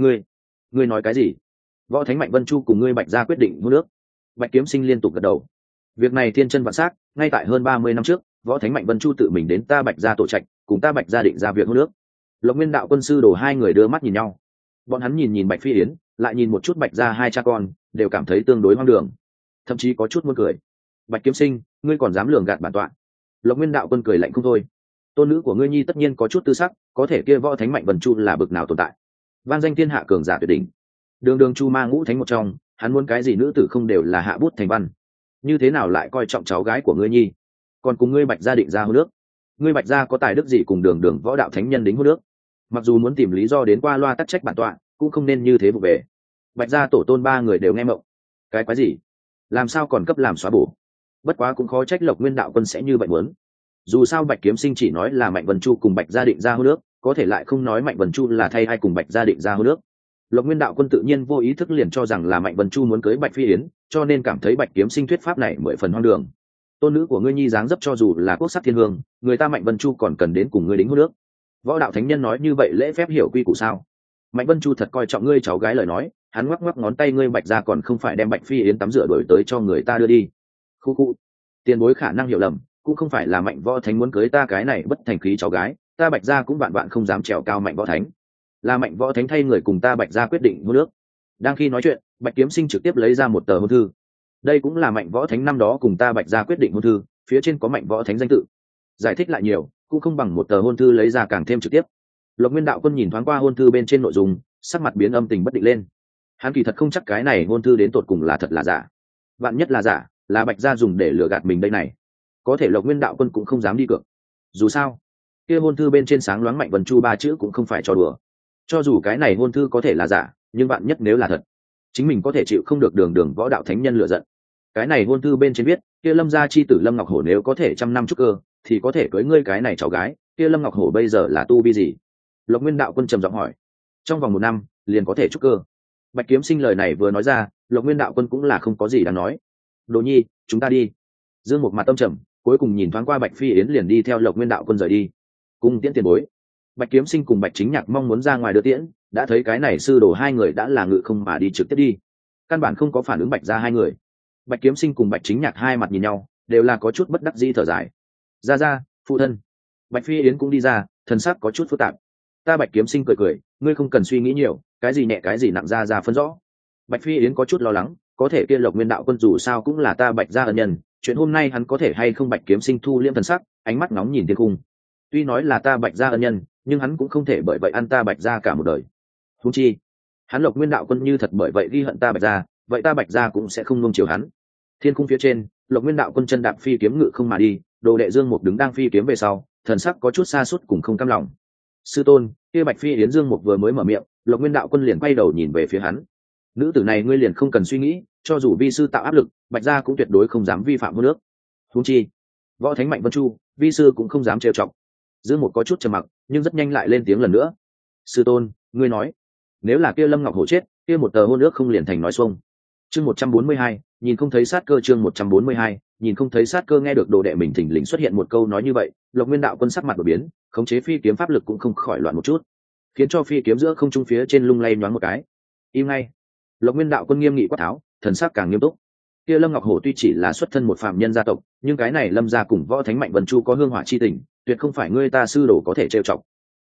Ngươi nói cái gì? Võ thánh Mạnh Vân Chu cùng ngươi bạch gia quyết định hô nước? Bạch Kiếm Sinh liên tục gật đầu. Việc này thiên chân vạn xác, ngay tại hơn 30 năm trước, võ thánh Mạnh Vân Chu tự mình đến ta bạch gia tổ trạch, cùng ta bạch gia định ra việc hô nước. Lộc Nguyên đạo quân sư đồ hai người đưa mắt nhìn nhau. Bọn hắn nhìn Bạch Phi Yến, lại nhìn một chút bạch gia hai cha con, đều cảm thấy tương đối hoang đường, thậm chí có chút muốn cười. Bạch Kiếm Sinh, ngươi còn dám lường gạt bản tọa? Lộc Nguyên đạo quân cười lạnh không thôi. Tôn nữ của ngươi nhi tất nhiên có chút tư sắc, có thể kia võ thánh Mạnh Vân Chu là bực nào tồn tại, vang danh thiên hạ cường giả tuyệt đỉnh, đường chu ma ngũ thánh một trong, hắn muốn cái gì nữ tử không đều là hạ bút thành văn, như thế nào lại coi trọng cháu gái của ngươi nhi, còn cùng ngươi bạch gia định ra hôn nước? Ngươi bạch gia có tài đức gì cùng đường võ đạo thánh nhân đính hôn nước? Mặc dù muốn tìm lý do đến qua loa tắc trách bản tọa, cũng không nên như thế vụ về. Bạch gia tổ tôn ba người đều nghe mộng. Cái quái gì? Làm sao còn cấp làm xóa bổ? Bất quá cũng khó trách Lộc Nguyên đạo quân sẽ như vậy muốn. Dù sao Bạch Kiếm Sinh chỉ nói là Mạnh Vân Chu cùng bạch gia định ra hôn nước, có thể lại không nói Mạnh Vân Chu là thay ai cùng bạch gia định ra hôn nước. Lộc Nguyên đạo quân tự nhiên vô ý thức liền cho rằng là Mạnh Vân Chu muốn cưới Bạch Phi Yến, cho nên cảm thấy Bạch Kiếm Sinh thuyết pháp này mười phần hoang đường. Tôn nữ của ngươi nhi dáng dấp cho dù là quốc sắc thiên hương, người ta Mạnh Vân Chu còn cần đến cùng ngươi đính hôn nước? Võ đạo thánh nhân nói như vậy lễ phép hiểu quy củ sao? Mạnh Vân Chu thật coi trọng ngươi cháu gái lời nói, hắn ngoắc ngoắc ngón tay, ngươi bạch gia còn không phải đem Bạch Phi Yến tắm rửa đổi tới cho người ta đưa đi? Khu tiền bối khả năng hiểu lầm, cũng không phải là Mạnh võ thánh muốn cưới ta cái này bất thành khí cháu gái, ta bạch gia cũng vạn không dám trèo cao Mạnh võ thánh, là Mạnh võ thánh thay người cùng ta bạch gia quyết định hôn nước. Đang khi nói chuyện, Bạch Kiếm Sinh trực tiếp lấy ra một tờ hôn thư. Đây cũng là Mạnh võ thánh năm đó cùng ta bạch gia quyết định hôn thư, phía trên có Mạnh võ thánh danh tự. Giải thích lại nhiều cũng không bằng một tờ hôn thư lấy ra càng thêm trực tiếp. Lộc Nguyên đạo quân nhìn thoáng qua hôn thư bên trên nội dung, sắc mặt biến âm tình bất định lên. Hắn kỳ thật không chắc cái này hôn thư đến tột cùng là thật là giả. Vạn nhất là giả, là bạch gia dùng để lừa gạt mình đây này. Có thể Lộc Nguyên đạo quân cũng không dám đi cược. Dù sao, kia hôn thư bên trên sáng loáng Mạnh Vân Chu ba chữ cũng không phải trò đùa. Cho dù cái này hôn thư có thể là giả, nhưng vạn nhất nếu là thật, chính mình có thể chịu không được đường võ đạo thánh nhân lựa giận. Cái này hôn thư bên trên viết, kia Lâm gia chi tử Lâm Ngọc Hổ nếu có thể 100 năm trúc cơ, thì có thể cưới ngươi cái này cháu gái. Kia Lâm Ngọc Hổ bây giờ là tu vi gì? Lộc Nguyên đạo quân trầm giọng hỏi. Trong vòng 1 năm liền có thể trúc cơ. Bạch Kiếm Sinh lời này vừa nói ra, Lộc Nguyên đạo quân cũng là không có gì đáng nói. Đồ nhi, chúng ta đi. Dương một mặt tâm trầm, cuối cùng nhìn thoáng qua Bạch Phi Yến liền đi theo Lộc Nguyên đạo quân rời đi. Cung tiễn tiền bối. Bạch Kiếm Sinh cùng Bạch Chính Nhạc mong muốn ra ngoài đưa tiễn, đã thấy cái này sư đồ hai người đã là ngự không mà đi trực tiếp đi, căn bản không có phản ứng Bạch ra hai người. Bạch Kiếm Sinh cùng Bạch Chính Nhạc hai mặt nhìn nhau, đều là có chút bất đắc dĩ thở dài. Ra phụ thân. Bạch Phi Yến cũng đi ra, thần sắc có chút phức tạp. Ta Bạch Kiếm Sinh cười, ngươi không cần suy nghĩ nhiều, cái gì nhẹ cái gì nặng ra phân rõ. Bạch Phi Yến có chút lo lắng, có thể kia Lộc Nguyên đạo quân dù sao cũng là ta Bạch gia ân nhân, chuyện hôm nay hắn có thể hay không? Bạch Kiếm Sinh thu liêm thần sắc, ánh mắt nóng nhìn thiên cung. Tuy nói là ta Bạch gia ân nhân, nhưng hắn cũng không thể bởi vậy ăn ta Bạch gia cả một đời. Huống chi, hắn Lộc Nguyên đạo quân như thật bởi vậy ghi hận ta Bạch gia, vậy ta Bạch gia cũng sẽ không nuông chiều hắn. Thiên cung phía trên, Lộc Nguyên đạo quân chân đạp phi kiếm ngự không mà đi, đồ đệ Dương Mục đứng đang phi kiếm về sau, thần sắc có chút xa suốt cùng không cam lòng. Sư tôn, kia Bạch Phi Yến Dương Mục vừa mới mở miệng, Lộc Nguyên đạo quân liền quay đầu nhìn về phía hắn. Nữ tử này ngươi liền không cần suy nghĩ, cho dù vi sư tạo áp lực, Bạch gia cũng tuyệt đối không dám vi phạm hôn nước. Huống chi, võ thánh Mạnh Vân Chu, vi sư cũng không dám trêu chọc. Dương Mục có chút trầm mặc, nhưng rất nhanh lại lên tiếng lần nữa. Sư tôn, ngươi nói, nếu là kia Lâm Ngọc Hổ chết, kia một tờ hôn ước không liền thành nói xuông. Chương 142, nhìn không thấy sát cơ. Chương 142, nhìn không thấy sát cơ. Nghe được đồ đệ mình thình lình xuất hiện một câu nói như vậy, Lộc Nguyên đạo quân sắc mặt đổi biến, khống chế phi kiếm pháp lực cũng không khỏi loạn một chút, khiến cho phi kiếm giữa không trung phía trên lung lay nhoáng một cái. Im ngay. Lộc Nguyên đạo quân nghiêm nghị quát tháo, thần sắc càng nghiêm túc. Kia Lâm Ngọc Hổ tuy chỉ là xuất thân một phàm nhân gia tộc, nhưng cái này Lâm gia cùng võ thánh Mạnh Vân Chu có hương hỏa chi tình, tuyệt không phải ngươi ta sư đồ có thể trêu chọc.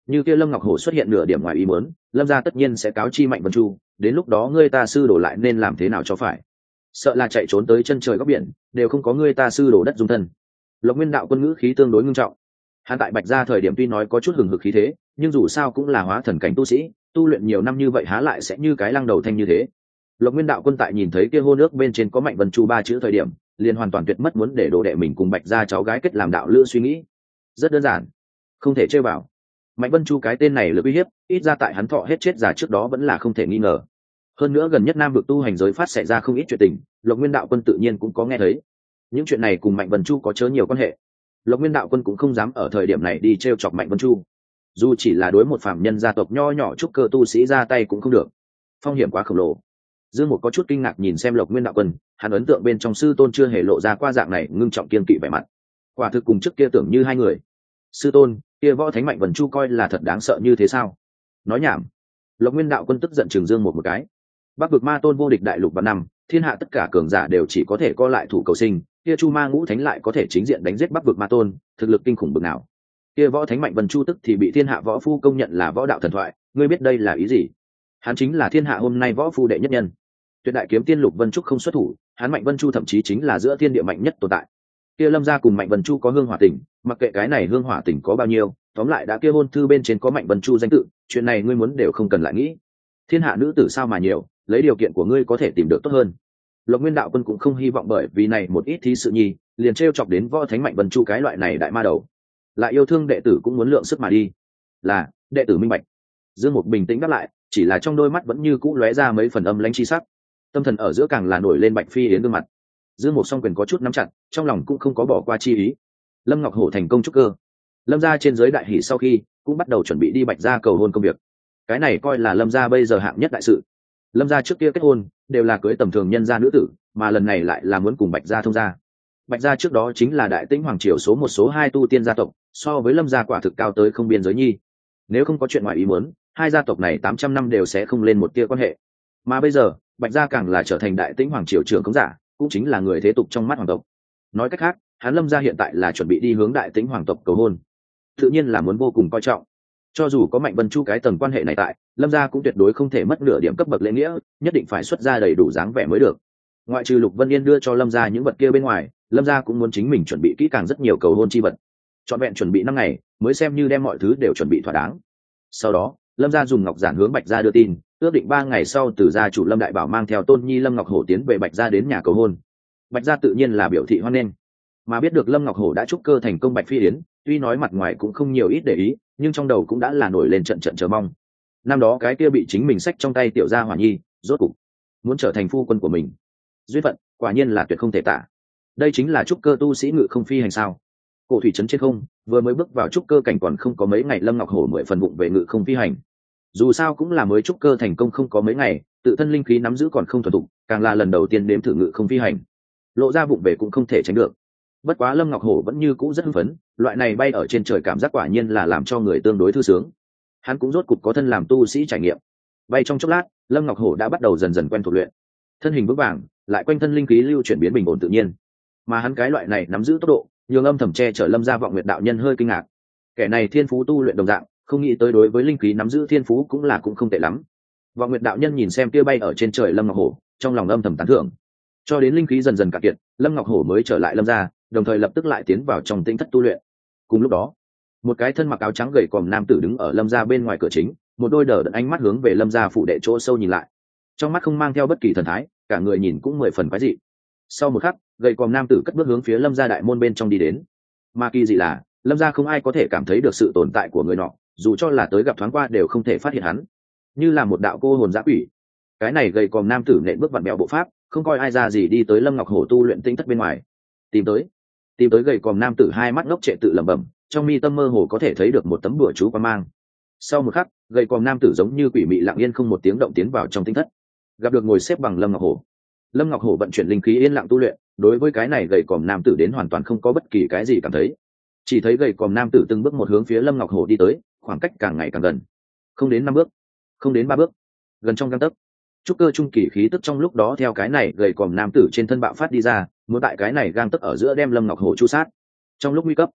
như kia Lâm Ngọc Hổ xuất hiện nửa điểm ngoài ý muốn, Lâm gia tất nhiên sẽ cáo chi Mạnh Vân Chu, đến lúc đó ngươi ta sư đổ lại nên làm thế nào cho phải. Sợ là chạy trốn tới chân trời góc biển, đều không có ngươi ta sư đổ đất dung thân. Lộc Nguyên đạo quân ngữ khí tương đối nghiêm trọng. Hắn tại Bạch gia thời điểm tuy nói có chút hừng hực khí thế, nhưng dù sao cũng là hóa thần cảnh tu sĩ, tu luyện nhiều năm như vậy há lại sẽ như cái lăng đầu thanh như thế. Lộc Nguyên đạo quân tại nhìn thấy kia hô nước bên trên có Mạnh Vân Chu ba chữ thời điểm, liền hoàn toàn tuyệt mất muốn để đồ đệ mình cùng Bạch gia cháu gái kết làm đạo lữ suy nghĩ. Rất đơn giản, không thể chơi vào. Mạnh Vân Chu cái tên này lực uy hiếp, ít ra tại hắn thọ hết chết già trước đó vẫn là không thể nghi ngờ. Hơn nữa gần nhất Nam vực tu hành giới phát xảy ra không ít chuyện tình, Lộc Nguyên đạo quân tự nhiên cũng có nghe thấy. Những chuyện này cùng Mạnh Vân Chu có chớ nhiều quan hệ. Lộc Nguyên đạo quân cũng không dám ở thời điểm này đi trêu chọc Mạnh Vân Chu. Dù chỉ là đối một phàm nhân gia tộc nho nhỏ trúc cơ tu sĩ ra tay cũng không được. Phong hiểm quá khổng lồ. Dương Mục có chút kinh ngạc nhìn xem Lộc Nguyên đạo quân, hắn ấn tượng bên trong sư tôn chưa hề lộ ra qua dạng này ngưng trọng kiên kỵ vẻ mặt. Quả thực cùng trước kia tưởng như hai người. Sư tôn, kia võ thánh Mạnh Vân Chu coi là thật đáng sợ như thế sao? Nói nhảm. Lộc Nguyên đạo quân tức giận trừng Dương Mục một cái. Bắc vực ma tôn vô địch đại lục vạn năm, thiên hạ tất cả cường giả đều chỉ có thể co lại thủ cầu sinh, kia Chu Ma Ngũ Thánh lại có thể chính diện đánh giết Bắc vực ma tôn, thực lực kinh khủng bực nào. Kia võ thánh Mạnh Vân Chu tức thì bị thiên hạ võ phu công nhận là võ đạo thần thoại, ngươi biết đây là ý gì? Hắn chính là thiên hạ hôm nay võ phu đệ nhất nhân. Tuyệt đại kiếm tiên Lục Vân Trúc không xuất thủ, hắn Mạnh Vân Chu thậm chí chính là giữa thiên địa mạnh nhất tồn tại. Kia Lâm gia cùng Mạnh Vân Chu có hương hỏa tình, mặc kệ cái này hương hỏa tình có bao nhiêu, tóm lại đã kia hôn thư bên trên có Mạnh Vân Chu danh tự, chuyện này ngươi muốn đều không cần lại nghĩ. Thiên hạ nữ tử sao mà nhiều, lấy điều kiện của ngươi có thể tìm được tốt hơn. Lộc Nguyên đạo quân cũng không hy vọng bởi vì này một ít thí sự nhi, liền trêu chọc đến võ thánh Mạnh Vân Chu cái loại này đại ma đầu. Lại yêu thương đệ tử cũng muốn lượng sức mà đi. Là, đệ tử minh bạch. Dương Mục bình tĩnh đáp lại, chỉ là trong đôi mắt vẫn như cũ lóe ra mấy phần âm lãnh chi sắc. Tâm thần ở giữa càng là nổi lên Bạch Phi Yến gương mặt. Dương Mục song quyền có chút nắm chặt, trong lòng cũng không có bỏ qua chi ý. Lâm Ngọc Hổ thành công trúc cơ. Lâm gia trên giới đại hỷ sau khi, cũng bắt đầu chuẩn bị đi Bạch gia cầu hôn công việc. Cái này coi là Lâm gia bây giờ hạng nhất đại sự. Lâm gia trước kia kết hôn đều là cưới tầm thường nhân gia nữ tử, mà lần này lại là muốn cùng Bạch gia thông gia. Bạch gia trước đó chính là đại tĩnh hoàng triều số một số hai tu tiên gia tộc, so với Lâm gia quả thực cao tới không biên giới nhi. Nếu không có chuyện ngoài ý muốn, hai gia tộc này 800 năm đều sẽ không lên một tia quan hệ. Mà bây giờ, Bạch gia càng là trở thành đại tĩnh hoàng triều trưởng công giả, cũng chính là người thế tục trong mắt hoàng tộc. Nói cách khác, hắn Lâm gia hiện tại là chuẩn bị đi hướng đại tĩnh hoàng tộc cầu hôn, tự nhiên là muốn vô cùng coi trọng. Cho dù có Mạnh Vân Chu cái tầng quan hệ này tại, Lâm gia cũng tuyệt đối không thể mất nửa điểm cấp bậc lễ nghĩa, nhất định phải xuất ra đầy đủ dáng vẻ mới được. Ngoại trừ Lục Vân Yên đưa cho Lâm gia những vật kia bên ngoài, Lâm gia cũng muốn chính mình chuẩn bị kỹ càng rất nhiều cầu hôn chi vật. Trọn vẹn chuẩn bị 5 ngày, mới xem như đem mọi thứ đều chuẩn bị thỏa đáng. Sau đó, Lâm gia dùng ngọc giản hướng Bạch gia đưa tin, ước định 3 ngày sau từ gia chủ Lâm Đại Bảo mang theo Tôn Nhi Lâm Ngọc Hổ tiến về Bạch gia đến nhà cầu hôn. Bạch gia tự nhiên là biểu thị hoan nghênh. Mà biết được Lâm Ngọc Hổ đã trúc cơ thành công Bạch Phi Yến, tuy nói mặt ngoài cũng không nhiều ít để ý, nhưng trong đầu cũng đã là nổi lên trận trận chờ mong. Năm đó cái kia bị chính mình xách trong tay tiểu gia Hỏa Nhi, rốt cục muốn trở thành phu quân của mình. Duyên phận, quả nhiên là tuyệt không thể tả. Đây chính là trúc cơ tu sĩ ngự không phi hành sao? Cổ thủy trấn trên không, vừa mới bước vào trúc cơ cảnh còn không có mấy ngày, Lâm Ngọc Hổ 10 phần bụng về ngự không phi hành. Dù sao cũng là mới trúc cơ thành công không có mấy ngày, tự thân linh khí nắm giữ còn không thuần thục, càng là lần đầu tiên nếm thử ngự không phi hành, lộ ra bụng về cũng không thể tránh được. Bất quá Lâm Ngọc Hổ vẫn như cũ rất hưng phấn, loại này bay ở trên trời cảm giác quả nhiên là làm cho người tương đối thư sướng. Hắn cũng rốt cục có thân làm tu sĩ trải nghiệm. Bay trong chốc lát, Lâm Ngọc Hổ đã bắt đầu dần dần quen thuộc luyện. Thân hình vững vàng, lại quanh thân linh khí lưu chuyển biến bình ổn tự nhiên. Mà hắn cái loại này nắm giữ tốc độ, nhường âm thầm che chở Lâm gia Vọng Nguyệt đạo nhân hơi kinh ngạc. Kẻ này thiên phú tu luyện đồng dạng, không nghĩ tới đối với linh khí nắm giữ thiên phú cũng không tệ lắm. Vọng Nguyệt đạo nhân nhìn xem kia bay ở trên trời Lâm Ngọc Hổ, trong lòng âm thầm tán thưởng. Cho đến linh khí dần dần cạn kiệt, Lâm Ngọc Hổ mới trở lại Lâm gia, đồng thời lập tức lại tiến vào trong tĩnh thất tu luyện. Cùng lúc đó, một cái thân mặc áo trắng gầy còm nam tử đứng ở Lâm gia bên ngoài cửa chính, một đôi đờ đẫn ánh mắt hướng về Lâm gia phủ đệ chỗ sâu nhìn lại. Trong mắt không mang theo bất kỳ thần thái, cả người nhìn cũng 10 phần quái dị. Sau một khắc, gầy còm nam tử cất bước hướng phía Lâm gia đại môn bên trong đi đến. Mà kỳ dị là, Lâm gia không ai có thể cảm thấy được sự tồn tại của người nọ, dù cho là tới gặp thoáng qua đều không thể phát hiện hắn, như là một đạo cô hồn dã quỷ. Cái này gầy còm nam tử nện bước vặn bèo bộ pháp, không coi ai ra gì đi tới Lâm Ngọc Hổ tu luyện tĩnh thất bên ngoài. Tìm tới gầy còm nam tử hai mắt ngốc trệ tự lẩm bẩm, trong mi tâm mơ hồ có thể thấy được một tấm bùa chú quang mang. Sau một khắc, gầy còm nam tử giống như quỷ mị lặng yên không một tiếng động tiến vào trong tĩnh thất, gặp được ngồi xếp bằng Lâm Ngọc Hổ. Lâm Ngọc Hổ vận chuyển linh khí yên lặng tu luyện, đối với cái này gầy còm nam tử đến hoàn toàn không có bất kỳ cái gì cảm thấy. Chỉ thấy gầy còm nam tử từng bước một hướng phía Lâm Ngọc Hổ đi tới, khoảng cách càng ngày càng gần. Không đến 5 bước, không đến 3 bước, gần trong gang tấc. Trúc cơ trung kỳ khí tức trong lúc đó theo cái này gầy còm nam tử trên thân bạo phát đi ra, muốn tại cái này gang tấc ở giữa đem Lâm Ngọc Hổ chu sát. Trong lúc nguy cấp,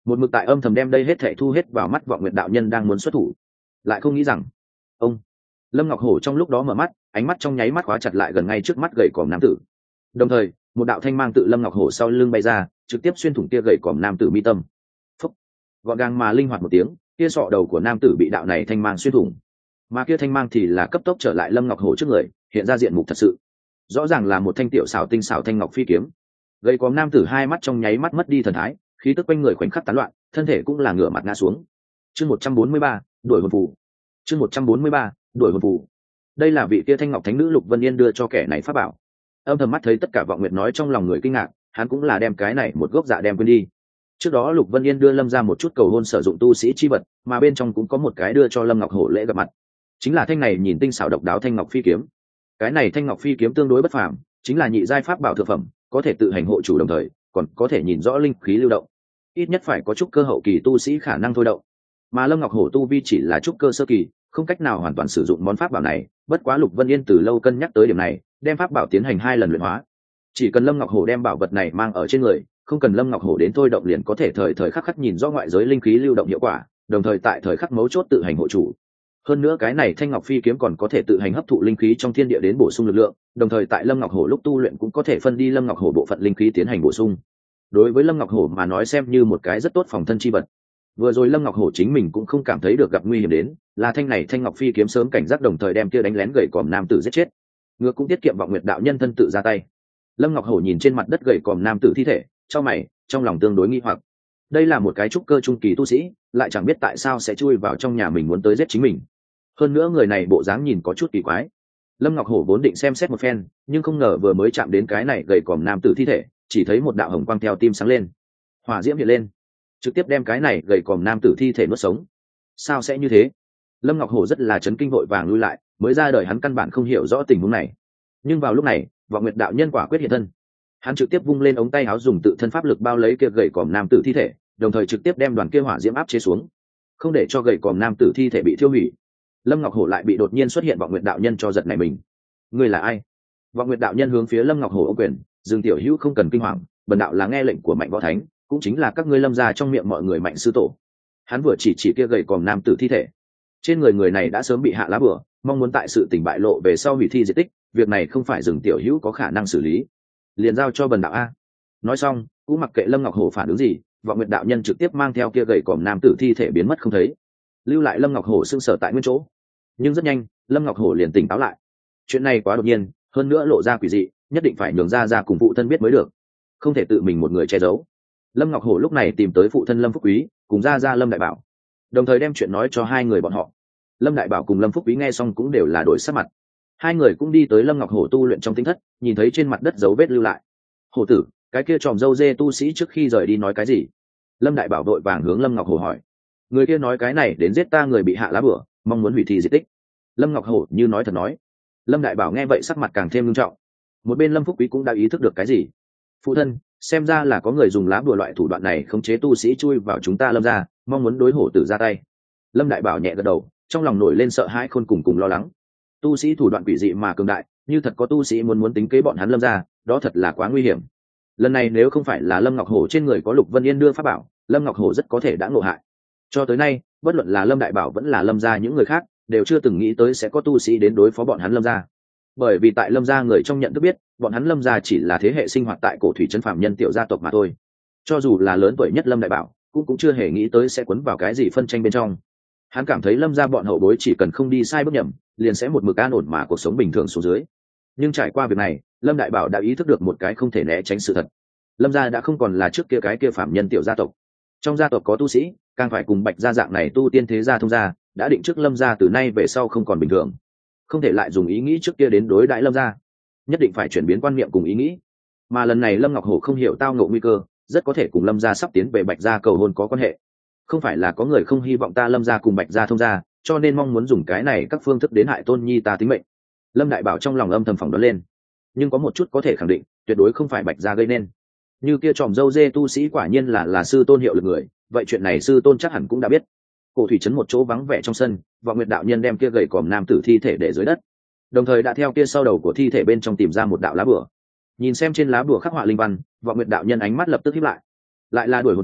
một mực tại âm thầm đem đây hết thảy thu hết vào mắt vọng nguyệt đạo nhân đang muốn xuất thủ, lại không nghĩ rằng ông lâm ngọc hổ trong lúc đó mở mắt, ánh mắt trong nháy mắt khóa chặt lại gần ngay trước mắt gầy còm nam tử. Đồng thời một đạo thanh mang tự lâm ngọc hổ sau lưng bay ra, trực tiếp xuyên thủng kia gầy còm nam tử mi tâm. Phúc, gọn gàng mà linh hoạt một tiếng, kia sọ đầu của nam tử bị đạo này thanh mang xuyên thủng, mà kia thanh mang thì là cấp tốc trở lại lâm ngọc hổ trước người, hiện ra diện mục thật sự, rõ ràng là một thanh tiểu xảo tinh xảo thanh ngọc phi kiếm. Gầy còm nam tử hai mắt trong nháy mắt mất đi thần thái, khí tức quanh người khoảnh khắc tán loạn, thân thể cũng là ngửa mặt ngã xuống. Chương 143, đuổi hồn phù. Chương 143, đuổi hồn phù. Đây là vị kia thanh ngọc thánh nữ Lục Vân Yên đưa cho kẻ này pháp bảo. Âm thầm mắt thấy tất cả vọng nguyệt nói trong lòng người kinh ngạc, hắn cũng là đem cái này một gốc dạ đem quên đi. Trước đó Lục Vân Yên đưa Lâm ra một chút cầu hôn sử dụng tu sĩ chi vật, mà bên trong cũng có một cái đưa cho Lâm Ngọc Hổ lễ gặp mặt. Chính là thanh này nhìn tinh xảo độc đáo thanh ngọc phi kiếm. Cái này thanh ngọc phi kiếm tương đối bất phàm, chính là nhị giai pháp bảo thượng phẩm, có thể tự hành hộ chủ đồng thời, còn có thể nhìn rõ linh khí lưu động. Ít nhất phải có chút cơ hậu kỳ tu sĩ khả năng thôi động. Mà Lâm Ngọc Hổ tu vi chỉ là chút cơ sơ kỳ, không cách nào hoàn toàn sử dụng món pháp bảo này, bất quá Lục Vân Yên từ lâu cân nhắc tới điểm này, đem pháp bảo tiến hành 2 lần luyện hóa. Chỉ cần Lâm Ngọc Hổ đem bảo vật này mang ở trên người, không cần Lâm Ngọc Hổ đến thôi động liền có thể thời thời khắc khắc nhìn rõ ngoại giới linh khí lưu động hiệu quả, đồng thời tại thời khắc mấu chốt tự hành hộ chủ. Hơn nữa cái này thanh ngọc phi kiếm còn có thể tự hành hấp thụ linh khí trong thiên địa đến bổ sung lực lượng, đồng thời tại Lâm Ngọc Hổ lúc tu luyện cũng có thể phân đi Lâm Ngọc Hổ bộ phận linh khí tiến hành bổ sung. Đối với Lâm Ngọc Hổ mà nói xem như một cái rất tốt phòng thân chi vật. Vừa rồi Lâm Ngọc Hổ chính mình cũng không cảm thấy được gặp nguy hiểm đến, là thanh này thanh ngọc phi kiếm sớm cảnh giác đồng thời đem kia đánh lén gầy còm nam tử giết chết. Ngược cũng tiết kiệm vọng nguyệt đạo nhân thân tự ra tay. Lâm Ngọc Hổ nhìn trên mặt đất gầy còm nam tử thi thể, chau mày, trong lòng tương đối nghi hoặc. Đây là một cái trúc cơ trung kỳ tu sĩ, lại chẳng biết tại sao sẽ chui vào trong nhà mình muốn tới giết chính mình. Hơn nữa người này bộ dáng nhìn có chút kỳ quái. Lâm Ngọc Hổ vốn định xem xét một phen, nhưng không ngờ vừa mới chạm đến cái này gầy còm nam tử thi thể, chỉ thấy một đạo hồng quang theo tim sáng lên, hỏa diễm hiện lên, trực tiếp đem cái này gầy còm nam tử thi thể nuốt sống. Sao sẽ như thế? Lâm Ngọc Hổ rất là chấn kinh vội vàng lui lại, mới ra đời hắn căn bản không hiểu rõ tình huống này. Nhưng vào lúc này, Vọng Nguyệt đạo nhân quả quyết hiện thân. Hắn trực tiếp vung lên ống tay áo dùng tự thân pháp lực bao lấy kia gầy còm nam tử thi thể, đồng thời trực tiếp đem đoàn kia hỏa diễm áp chế xuống, không để cho gầy còm nam tử thi thể bị thiêu hủy. Lâm Ngọc Hổ lại bị đột nhiên xuất hiện Vọng Nguyệt đạo nhân cho giật nảy mình. Ngươi là ai? Vọng Nguyệt đạo nhân hướng phía Lâm Ngọc Hổ ô quyền, Dương tiểu hữu không cần kinh hoàng, bần đạo là nghe lệnh của Mạnh Võ Thánh, cũng chính là các ngươi Lâm gia trong miệng mọi người Mạnh sư tổ. Hắn vừa chỉ kia gầy còm nam tử thi thể. Trên người người này đã sớm bị hạ lá bừa, mong muốn tại sự tình bại lộ về sau hủy thi diệt tích, việc này không phải Dương tiểu hữu có khả năng xử lý, liền giao cho bần đạo a. Nói xong, cũng mặc kệ Lâm Ngọc Hổ phản ứng gì, Vọng Nguyệt đạo nhân trực tiếp mang theo kia gầy còm nam tử thi thể biến mất không thấy, lưu lại Lâm Ngọc Hổ sững sờ tại nguyên chỗ. Nhưng rất nhanh, Lâm Ngọc Hổ liền tỉnh táo lại. Chuyện này quá đột nhiên, hơn nữa lộ ra quỷ dị, nhất định phải nhường ra cùng phụ thân biết mới được, không thể tự mình một người che giấu. Lâm Ngọc Hổ lúc này tìm tới phụ thân Lâm Phúc Quý cùng ra Lâm Đại Bảo, đồng thời đem chuyện nói cho hai người bọn họ. Lâm Đại Bảo cùng Lâm Phúc Quý nghe xong cũng đều là đổi sắc mặt. Hai người cũng đi tới Lâm Ngọc Hổ tu luyện trong tinh thất, nhìn thấy trên mặt đất dấu vết lưu lại. Hổ tử, cái kia tròm dâu dê tu sĩ trước khi rời đi nói cái gì? Lâm Đại Bảo đội vàng hướng Lâm Ngọc Hổ hỏi. Người kia nói cái này đến giết ta người bị hạ lá bửa, mong muốn hủy thi di tích. Lâm Ngọc Hổ như nói thật nói. Lâm Đại Bảo nghe vậy sắc mặt càng thêm nghiêm trọng. Một bên Lâm Phúc Quý cũng đã ý thức được cái gì. Phụ thân, xem ra là có người dùng lá bùa loại thủ đoạn này khống chế tu sĩ chui vào chúng ta Lâm ra, mong muốn đối hổ tử ra tay. Lâm Đại Bảo nhẹ gật đầu, trong lòng nổi lên sợ hãi khôn cùng lo lắng. Tu sĩ thủ đoạn quỷ dị mà cường đại, như thật có tu sĩ muốn tính kế bọn hắn Lâm ra, đó thật là quá nguy hiểm. Lần này nếu không phải là Lâm Ngọc Hổ trên người có Lục Vân Yên đưa pháp bảo, Lâm Ngọc Hổ rất có thể đã ngộ hại. Cho tới nay, bất luận là Lâm Đại Bảo vẫn là Lâm gia những người khác, đều chưa từng nghĩ tới sẽ có tu sĩ đến đối phó bọn hắn Lâm gia. Bởi vì tại Lâm gia người trong nhận thức biết, bọn hắn Lâm gia chỉ là thế hệ sinh hoạt tại cổ thủy trấn phạm nhân tiểu gia tộc mà thôi. Cho dù là lớn tuổi nhất Lâm Đại Bảo, cũng chưa hề nghĩ tới sẽ quấn vào cái gì phân tranh bên trong. Hắn cảm thấy Lâm gia bọn hậu bối chỉ cần không đi sai bước nhầm, liền sẽ một mực an ổn mà cuộc sống bình thường xuống dưới. Nhưng trải qua việc này, Lâm Đại Bảo đã ý thức được một cái không thể né tránh sự thật. Lâm gia đã không còn là trước kia cái kia phạm nhân tiểu gia tộc. Trong gia tộc có tu sĩ, càng phải cùng Bạch gia dạng này tu tiên thế gia thông gia, đã định trước Lâm gia từ nay về sau không còn bình thường, không thể lại dùng ý nghĩ trước kia đến đối đãi Lâm gia, nhất định phải chuyển biến quan niệm cùng ý nghĩ. Mà lần này Lâm Ngọc Hổ không hiểu tao ngộ nguy cơ, rất có thể cùng Lâm gia sắp tiến về Bạch gia cầu hôn có quan hệ. Không phải là có người không hy vọng ta Lâm gia cùng Bạch gia thông gia, cho nên mong muốn dùng cái này các phương thức đến hại tôn nhi ta tính mệnh. Lâm Đại Bảo trong lòng âm thầm phỏng đoán lên, nhưng có một chút có thể khẳng định, tuyệt đối không phải Bạch gia gây nên. Như kia tròm dâu dê tu sĩ quả nhiên là sư tôn hiệu lực người, vậy chuyện này sư tôn chắc hẳn cũng đã biết. Cổ thủy trấn một chỗ vắng vẻ trong sân, Vọng Nguyệt đạo nhân đem kia gầy còm nam tử thi thể để dưới đất, đồng thời đã theo kia sau đầu của thi thể bên trong tìm ra một đạo lá bùa. Nhìn xem trên lá bùa khắc họa linh văn, Vọng Nguyệt đạo nhân ánh mắt lập tức híp lại. Lại là đuổi hồn phù,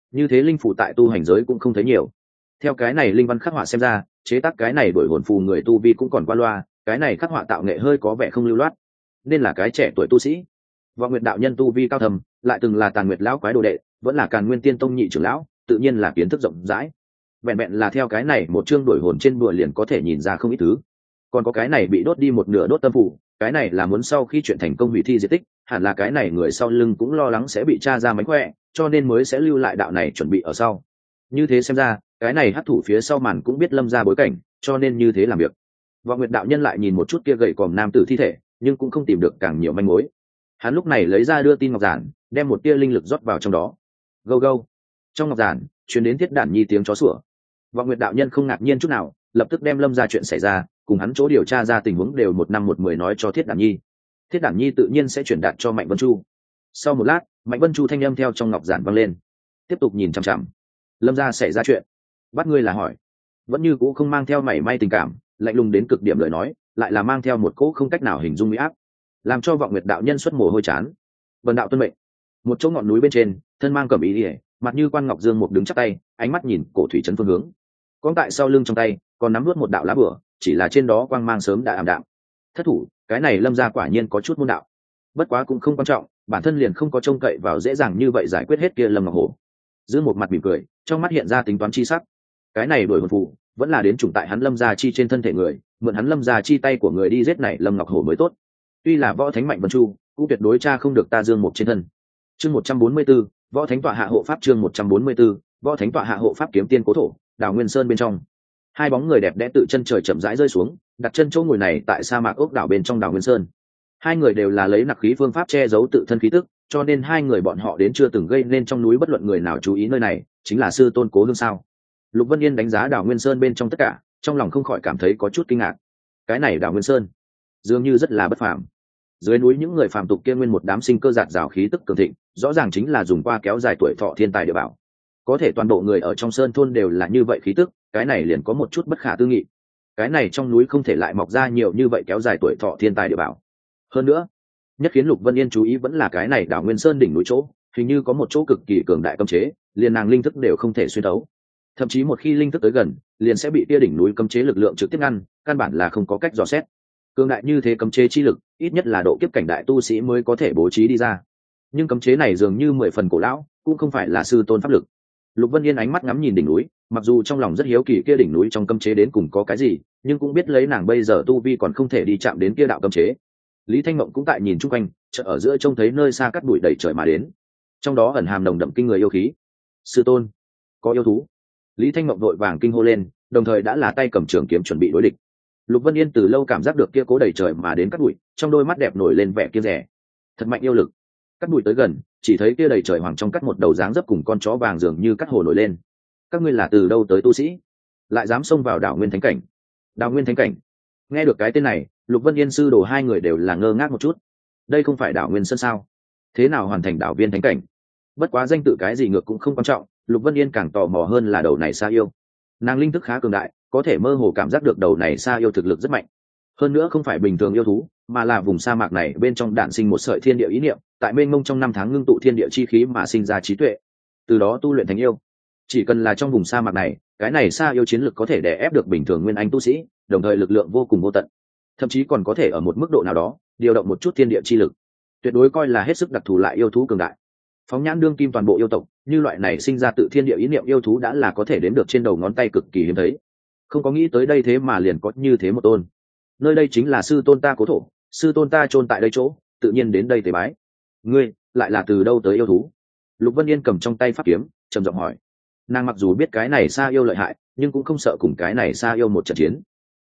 như thế linh phù tại tu hành giới cũng không thấy nhiều. Theo cái này linh văn khắc họa xem ra, chế tác cái này đổi hồn phù người tu vi cũng còn qua loa, cái này khắc họa tạo nghệ hơi có vẻ không lưu loát, nên là cái trẻ tuổi tu sĩ. Vọng Nguyệt đạo nhân tu vi cao thầm, lại từng là Tàn Nguyệt lão quái đồ đệ, vẫn là Càn Nguyên Tiên tông nhị trưởng lão, tự nhiên là kiến thức rộng rãi. Vẹn vẹn là theo cái này một chương đổi hồn trên bùa liền có thể nhìn ra không ít thứ. Còn có cái này bị đốt đi một nửa đốt tâm phủ, cái này là muốn sau khi chuyện thành công hủy thi diệt tích, hẳn là cái này người sau lưng cũng lo lắng sẽ bị tra ra mánh khỏe, cho nên mới sẽ lưu lại đạo này chuẩn bị ở sau. Như thế xem ra, cái này hắc thủ phía sau màn cũng biết Lâm ra bối cảnh, cho nên như thế làm việc. Vọng Nguyệt đạo nhân lại nhìn một chút kia gầy còm nam tử thi thể, nhưng cũng không tìm được càng nhiều manh mối. Hắn lúc này lấy ra đưa tin ngọc giản, đem một tia linh lực rót vào trong đó. Gâu gâu. Trong ngọc giản truyền đến Thiết Đản Nhi tiếng chó sủa. Vọng Nguyệt đạo nhân không ngạc nhiên chút nào, lập tức đem Lâm ra chuyện xảy ra cùng hắn chỗ điều tra ra tình huống đều 1 năm 1 mười nói cho Thiết Đản Nhi. Thiết Đản Nhi tự nhiên sẽ chuyển đạt cho Mạnh Vân Chu. Sau một lát, Mạnh Vân Chu thanh âm theo trong ngọc giản vang lên. Tiếp tục nhìn chằm chằm. Lâm ra xảy ra chuyện, bắt ngươi là hỏi. Vẫn như cũ không mang theo mảy may tình cảm, lạnh lùng đến cực điểm lời nói, lại là mang theo một cỗ không cách nào hình dung uy áp, làm cho Vọng Nguyệt đạo nhân xuất mồ hôi chán. Vân đạo tuân mệnh. Một chỗ ngọn núi bên trên, thân mang cẩm y liễu, mặt như quan ngọc dương một đứng chắp tay, ánh mắt nhìn cổ thủy trấn phương hướng. Con tại sau lưng trong tay, còn nắm nuốt một đạo lá bửa, chỉ là trên đó quang mang sớm đã ảm đạm. Thất thủ, cái này Lâm gia quả nhiên có chút môn đạo. Bất quá cũng không quan trọng, bản thân liền không có trông cậy vào dễ dàng như vậy giải quyết hết kia Lâm Ngọc Hổ. Giữ một mặt mỉm cười, trong mắt hiện ra tính toán chi sắc. Cái này đổi hồn phù, vẫn là đến trùng tại hắn Lâm gia chi trên thân thể người, mượn hắn Lâm gia chi tay của người đi giết này Lâm Ngọc Hổ mới tốt. Tuy là võ thánh Mạnh Vân Chu, cũng tuyệt đối tra không được ta Dương Mục trên thân. Chương 144, võ thánh tọa hạ hộ pháp. Chương 144, võ thánh tọa hạ hộ pháp. Kiếm tiên cố thổ, Đào Nguyên Sơn bên trong. Hai bóng người đẹp đẽ tự chân trời chậm rãi rơi xuống, đặt chân chỗ ngồi này tại sa mạc ốc đảo bên trong Đào Nguyên Sơn. Hai người đều là lấy nặc khí phương pháp che giấu tự thân khí tức, cho nên hai người bọn họ đến chưa từng gây nên trong núi bất luận người nào chú ý nơi này, chính là sư tôn Cố Hương sao? Lục Vân Yên đánh giá Đào Nguyên Sơn bên trong tất cả, trong lòng không khỏi cảm thấy có chút kinh ngạc. Cái này Đào Nguyên Sơn, dường như rất là bất phàm. Dưới núi những người phàm tục kia nguyên một đám sinh cơ giạt rào khí tức cường thịnh, rõ ràng chính là dùng qua kéo dài tuổi thọ thiên tài địa bảo. Có thể toàn bộ người ở trong sơn thôn đều là như vậy khí tức, cái này liền có một chút bất khả tư nghị. Cái này trong núi không thể lại mọc ra nhiều như vậy kéo dài tuổi thọ thiên tài địa bảo. Hơn nữa, nhất khiến Lục Vân Yên chú ý vẫn là cái này Đào Nguyên Sơn đỉnh núi chỗ, hình như có một chỗ cực kỳ cường đại cấm chế, liền nàng linh thức đều không thể xuyên thấu. Thậm chí một khi linh thức tới gần, liền sẽ bị tia đỉnh núi cấm chế lực lượng trực tiếp ngăn, căn bản là không có cách dò xét. Cường đại như thế cấm chế chi lực, ít nhất là độ kiếp cảnh đại tu sĩ mới có thể bố trí đi ra. Nhưng cấm chế này dường như 10 phần cổ lão, cũng không phải là sư tôn pháp lực. Lục Vân Yên ánh mắt ngắm nhìn đỉnh núi, mặc dù trong lòng rất hiếu kỳ kia đỉnh núi trong cấm chế đến cùng có cái gì, nhưng cũng biết lấy nàng bây giờ tu vi còn không thể đi chạm đến kia đạo cấm chế. Lý Thanh Mộng cũng tại nhìn chung quanh, chợt ở giữa trông thấy nơi xa cát bụi đầy trời mà đến, trong đó ẩn hàm nồng đậm kinh người yêu khí. Sư tôn, có yêu thú. Lý Thanh Mộng vội vàng kinh hô lên, đồng thời đã là tay cầm trường kiếm chuẩn bị đối địch. Lục Vân Yên từ lâu cảm giác được kia cố đầy trời mà đến cát bụi, trong đôi mắt đẹp nổi lên vẻ kiêng dè. Thật mạnh yêu lực. Cát bụi tới gần, chỉ thấy kia đầy trời hoàng trong cắt một đầu dáng dấp cùng con chó vàng dường như cắt hồ nổi lên. Các ngươi là từ đâu tới tu sĩ, lại dám xông vào Đào Nguyên Thánh cảnh? Đào Nguyên Thánh cảnh. Nghe được cái tên này, Lục Vân Yên sư đồ hai người đều là ngơ ngác một chút. Đây không phải Đào Nguyên Sơn sao? Thế nào hoàn thành Đào Viên Thánh cảnh? Bất quá danh tự cái gì ngược cũng không quan trọng, Lục Vân Yên càng tò mò hơn là đầu này Sa Yêu. Nàng linh thức khá cường đại, có thể mơ hồ cảm giác được đầu này Sa Yêu thực lực rất mạnh. Hơn nữa không phải bình thường yêu thú, mà là vùng sa mạc này bên trong đản sinh một sợi thiên địa ý niệm, tại mênh mông trong 5 tháng ngưng tụ thiên địa chi khí mà sinh ra trí tuệ, từ đó tu luyện thành yêu. Chỉ cần là trong vùng sa mạc này, cái này Sa Yêu chiến lực có thể đè ép được bình thường nguyên anh tu sĩ, đồng thời lực lượng vô cùng vô tận, thậm chí còn có thể ở một mức độ nào đó điều động một chút thiên địa chi lực, tuyệt đối coi là hết sức đặc thù lại yêu thú cường đại. Phóng nhãn đương kim toàn bộ yêu tộc, như loại này sinh ra tự thiên địa ý niệm yêu thú đã là có thể đếm được trên đầu ngón tay, cực kỳ hiếm thấy. Không có nghĩ tới đây thế mà liền có như thế một tôn. Nơi đây chính là sư tôn ta Cố thổ, sư tôn ta chôn tại đây chỗ, tự nhiên đến đây tế bái. Ngươi lại là từ đâu tới yêu thú? Lục Vân Yên cầm trong tay pháp kiếm, trầm giọng hỏi. Nàng mặc dù biết cái này Sa Yêu lợi hại, nhưng cũng không sợ cùng cái này Sa Yêu một trận chiến.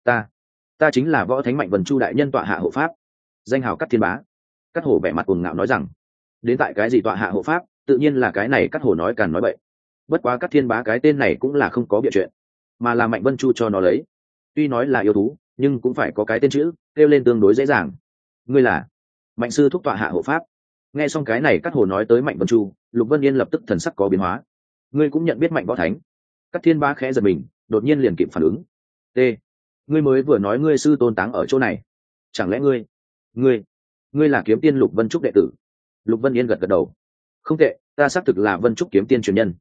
Ta chính là võ thánh Mạnh Vân Chu đại nhân tọa hạ hộ pháp, danh hào Cát Thiên Bá. Cát Hổ vẻ mặt cuồng ngạo nói rằng, đến tại cái gì tọa hạ hộ pháp, tự nhiên là cái này Cát Hổ nói càn nói bậy. Bất quá Cát Thiên Bá cái tên này cũng là không có bịa chuyện, mà là Mạnh Vân Chu cho nó lấy. Tuy nói là yêu thú, nhưng cũng phải có cái tên chữ, kêu lên tương đối dễ dàng. Ngươi là Mạnh sư thúc tọa hạ hộ pháp. Nghe xong cái này Cát Hổ nói tới Mạnh Vân Chu, Lục Vân Yên lập tức thần sắc có biến hóa. Ngươi cũng nhận biết Mạnh võ thánh? Cát Thiên Bá khẽ giật mình, đột nhiên liền kịp phản ứng. T, ngươi mới vừa nói ngươi sư tôn táng ở chỗ này, chẳng lẽ ngươi là kiếm tiên Lục Vân Trúc đệ tử? Lục Vân Yên gật gật đầu. Không tệ, ta xác thực là Vân Trúc kiếm tiên truyền nhân.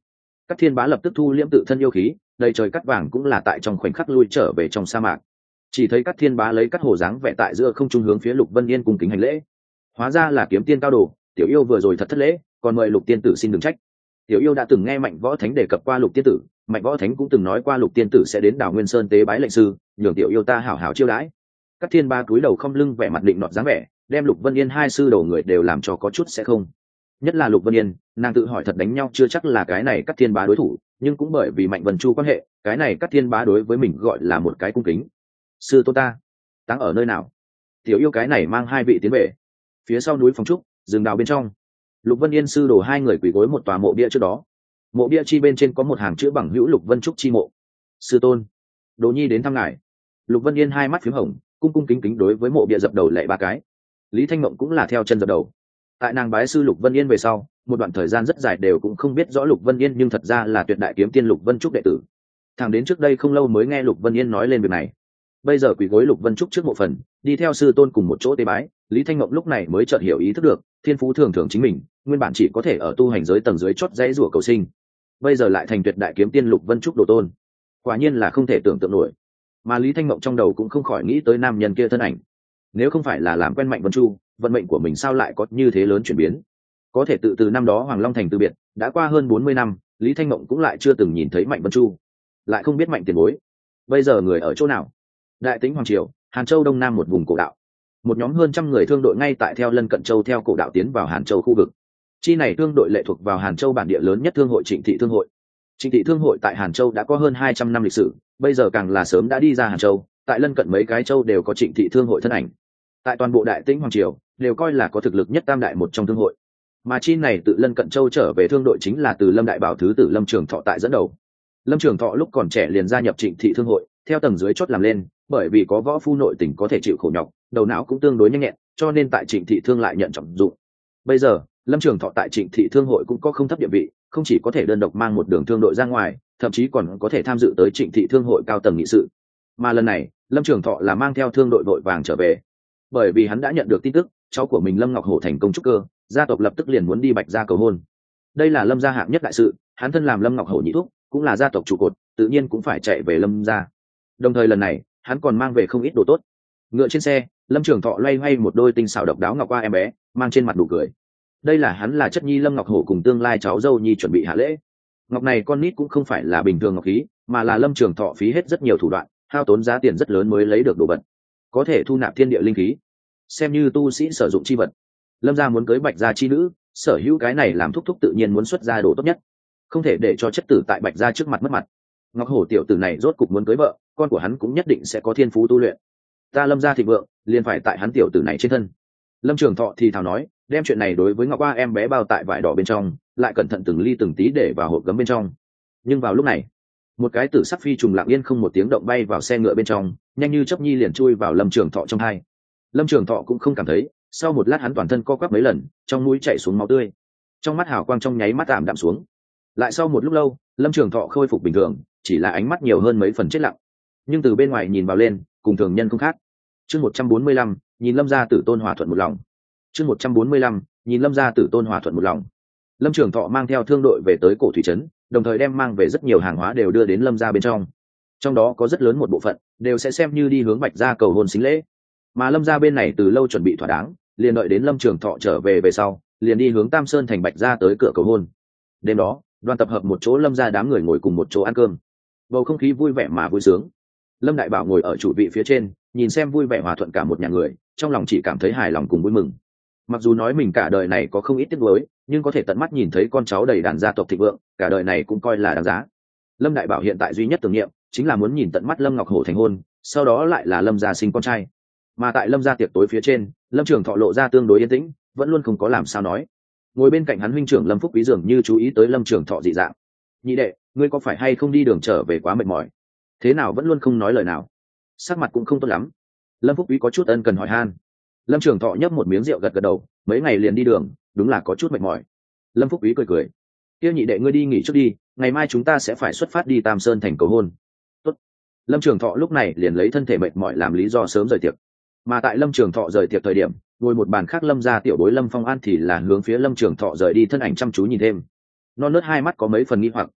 Cát Thiên Bá lập tức thu liễm tự thân yêu khí, đầy trời cát vàng cũng là tại trong khoảnh khắc lui trở về trong sa mạc. Chỉ thấy Cát Thiên Bá lấy cát hồ dáng vẽ tại giữa không trung hướng phía Lục Vân Yên cung kính hành lễ. Hóa ra là kiếm tiên cao đồ, tiểu yêu vừa rồi thật thất lễ, còn mời Lục tiên tử xin đừng trách. Tiểu yêu đã từng nghe Mạnh Võ Thánh đề cập qua Lục tiên tử, Mạnh Võ Thánh cũng từng nói qua Lục tiên tử sẽ đến Đảo Nguyên Sơn tế bái lệnh sư, nhường tiểu yêu ta hảo hảo chiêu đãi. Cát Thiên Bá cúi đầu không lưng vẻ mặt định nọt dáng vẻ, đem Lục Vân Yên hai sư đầu người đều làm cho có chút sẽ không. Nhất là Lục Vân Yên, nàng tự hỏi thật đánh nhau chưa chắc là cái này Cát Thiên Bá đối thủ, nhưng cũng bởi vì Mạnh Vân Chu quan hệ, cái này Cát Thiên Bá đối với mình gọi là một cái cung kính. Sư tôn ta táng ở nơi nào? Tiểu yêu cái này mang hai vị tiến về. Phía sau núi Phong Trúc, rừng đào bên trong, Lục Vân Yên sư đồ hai người quỳ gối một tòa mộ bia trước đó. Mộ bia chi bên trên có một hàng chữ bằng hữu Lục Vân Trúc chi mộ. Sư tôn, Đồ Nhi đến thăm ngài. Lục Vân Yên hai mắt phím hồng, cung cung kính kính đối với mộ bia dập đầu lạy ba cái. Lý Thanh Mộng cũng là theo chân dập đầu. Tại nàng bái sư Lục Vân Yên về sau, một đoạn thời gian rất dài đều cũng không biết rõ Lục Vân Yên, nhưng thật ra là tuyệt đại kiếm tiên Lục Vân Trúc đệ tử. Thẳng đến trước đây không lâu mới nghe Lục Vân Yên nói lên việc này. Bây giờ quỳ gối Lục Vân Trúc trước mộ phần, đi theo sư tôn cùng một chỗ tế bái, Lý Thanh Mộng lúc này mới chợt hiểu ý thức được, thiên phú thường thường chính mình, nguyên bản chỉ có thể ở tu hành giới tầng dưới chót dãy rủa cầu sinh, bây giờ lại thành tuyệt đại kiếm tiên Lục Vân Trúc đồ tôn, quả nhiên là không thể tưởng tượng nổi. Mà Lý Thanh Mộng trong đầu cũng không khỏi nghĩ tới nam nhân kia thân ảnh, nếu không phải là làm quen Mạnh Vân Chu, vận mệnh của mình sao lại có như thế lớn chuyển biến? Có thể từ năm đó Hoàng Long thành từ biệt, đã qua hơn 40 năm, Lý Thanh Mộng cũng lại chưa từng nhìn thấy Mạnh Vân Chu, lại không biết Mạnh tiền bối bây giờ người ở chỗ nào. Đại Tĩnh Hoàng Triều, Hàn Châu đông nam một vùng cổ đạo, một nhóm hơn trăm người thương đội ngay tại theo lân cận châu theo cổ đạo tiến vào Hàn Châu khu vực. Chi này thương đội lệ thuộc vào Hàn Châu bản địa lớn nhất thương hội Trịnh Thị Thương hội. Trịnh Thị Thương hội tại Hàn Châu đã có hơn 200 năm lịch sử, bây giờ càng là sớm đã đi ra Hàn Châu, tại lân cận mấy cái châu đều có Trịnh Thị Thương hội thân ảnh. Tại toàn bộ Đại Tĩnh Hoàng Triều đều coi là có thực lực nhất tam đại một trong thương hội. Mà chi này tự lân cận châu trở về thương đội chính là từ Lâm Đại Bảo thứ tử Lâm Trường Thọ tại dẫn đầu. Lâm Trường Thọ lúc còn trẻ liền gia nhập Trịnh Thị Thương hội, theo tầng dưới chót làm lên, bởi vì có võ phu nội tình có thể chịu khổ nhọc, đầu não cũng tương đối nhanh nhẹn, cho nên tại Trịnh Thị Thương lại nhận trọng dụng. Bây giờ, Lâm Trường Thọ tại Trịnh Thị Thương hội cũng có không thấp địa vị, không chỉ có thể đơn độc mang một đường thương đội ra ngoài, thậm chí còn có thể tham dự tới Trịnh Thị Thương hội cao tầng nghị sự. Mà lần này, Lâm Trường Thọ là mang theo thương đội vội vàng trở về, bởi vì hắn đã nhận được tin tức, cháu của mình Lâm Ngọc Hổ thành công trúc cơ, gia tộc lập tức liền muốn đi Bạch gia cầu hôn. Đây là Lâm gia hạng nhất đại sự, hắn thân làm Lâm Ngọc Hổ nhị thúc, cũng là gia tộc trụ cột, tự nhiên cũng phải chạy về Lâm gia. Đồng thời lần này, hắn còn mang về không ít đồ tốt. Ngựa trên xe, Lâm Trường Thọ loay hoay một đôi tinh xảo độc đáo ngọc qua em bé, mang trên mặt đủ cười. Đây là hắn là chất nhi Lâm Ngọc Hổ cùng tương lai cháu dâu nhi chuẩn bị hạ lễ. Ngọc này con nít cũng không phải là bình thường ngọc khí, mà là Lâm Trường Thọ phí hết rất nhiều thủ đoạn, hao tốn giá tiền rất lớn mới lấy được đồ vật, có thể thu nạp thiên địa linh khí, xem như tu sĩ sử dụng chi vật. Lâm gia muốn cưới Bạch gia chi nữ, sở hữu cái này làm thúc thúc tự nhiên muốn xuất ra đồ tốt nhất, không thể để cho chất tử tại Bạch gia trước mặt mất mặt. Ngọc Hổ tiểu tử này rốt cục muốn cưới vợ, con của hắn cũng nhất định sẽ có thiên phú tu luyện. Ta Lâm gia thịnh vượng, liền phải tại hắn tiểu tử này trên thân. Lâm Trường Thọ thì thào nói, đem chuyện này đối với Ngọc Hoa em bé bao tại vải đỏ bên trong, lại cẩn thận từng ly từng tí để vào hộp gấm bên trong. Nhưng vào lúc này, một cái tử sắc phi trùng lặng yên không một tiếng động bay vào xe ngựa bên trong, nhanh như chớp nhi liền chui vào Lâm Trường Thọ trong hai. Lâm Trường Thọ cũng không cảm thấy, sau một lát hắn toàn thân co quắp mấy lần, trong mũi chảy xuống máu tươi, trong mắt hào quang trong nháy mắt tạm đạm xuống. Lại sau một lúc lâu, Lâm Trường Thọ khôi phục bình thường, chỉ là ánh mắt nhiều hơn mấy phần chết lặng, nhưng từ bên ngoài nhìn vào lên, cùng thường nhân không khác. Chương 145, nhìn Lâm gia tử tôn hòa thuận một lòng. Chương 145, nhìn Lâm gia tử tôn hòa thuận một lòng. Lâm Trường Thọ mang theo thương đội về tới cổ thủy trấn, đồng thời đem mang về rất nhiều hàng hóa đều đưa đến Lâm gia bên trong. Trong đó có rất lớn một bộ phận đều sẽ xem như đi hướng Bạch gia cầu hôn xính lễ. Mà Lâm gia bên này từ lâu chuẩn bị thỏa đáng, liền đợi đến Lâm Trường Thọ trở về sau, liền đi hướng Tam Sơn thành Bạch gia tới cửa cầu hôn. Đêm đó, đoàn tập hợp một chỗ Lâm gia đám người ngồi cùng một chỗ ăn cơm, bầu không khí vui vẻ mà vui sướng. Lâm Đại Bảo ngồi ở chủ vị phía trên, nhìn xem vui vẻ hòa thuận cả một nhà người, trong lòng chỉ cảm thấy hài lòng cùng vui mừng. Mặc dù nói mình cả đời này có không ít tiếc nuối, nhưng có thể tận mắt nhìn thấy con cháu đầy đàn gia tộc thịnh vượng, cả đời này cũng coi là đáng giá. Lâm Đại Bảo hiện tại duy nhất tưởng niệm chính là muốn nhìn tận mắt Lâm Ngọc Hổ thành hôn, sau đó lại là Lâm gia sinh con trai. Mà tại Lâm gia tiệc tối phía trên, Lâm Trường Thọ lộ ra tương đối yên tĩnh, vẫn luôn không có làm sao nói. Ngồi bên cạnh hắn huynh trưởng Lâm Phúc Quý dường như chú ý tới Lâm Trường Thọ dị dạng. Nhị đệ, ngươi có phải hay không đi đường trở về quá mệt mỏi, thế nào vẫn luôn không nói lời nào, sắc mặt cũng không tốt lắm. Lâm Phúc Quý có chút ân cần hỏi han. Lâm Trường Thọ nhấp một miếng rượu gật gật đầu, mấy ngày liền đi đường, đúng là có chút mệt mỏi. Lâm Phúc Quý cười cười, tiêu nhị đệ ngươi đi nghỉ trước đi, ngày mai chúng ta sẽ phải xuất phát đi Tam Sơn thành cầu hôn. Tốt. Lâm Trường Thọ lúc này liền lấy thân thể mệt mỏi làm lý do sớm rời tiệc. Mà tại Lâm Trường Thọ rời tiệc thời điểm, ngồi một bàn khác Lâm gia tiểu bối Lâm Phong An thì là hướng phía Lâm Trường Thọ rời đi thân ảnh chăm chú nhìn thêm. Non nớt hai mắt có mấy phần nghi hoặc.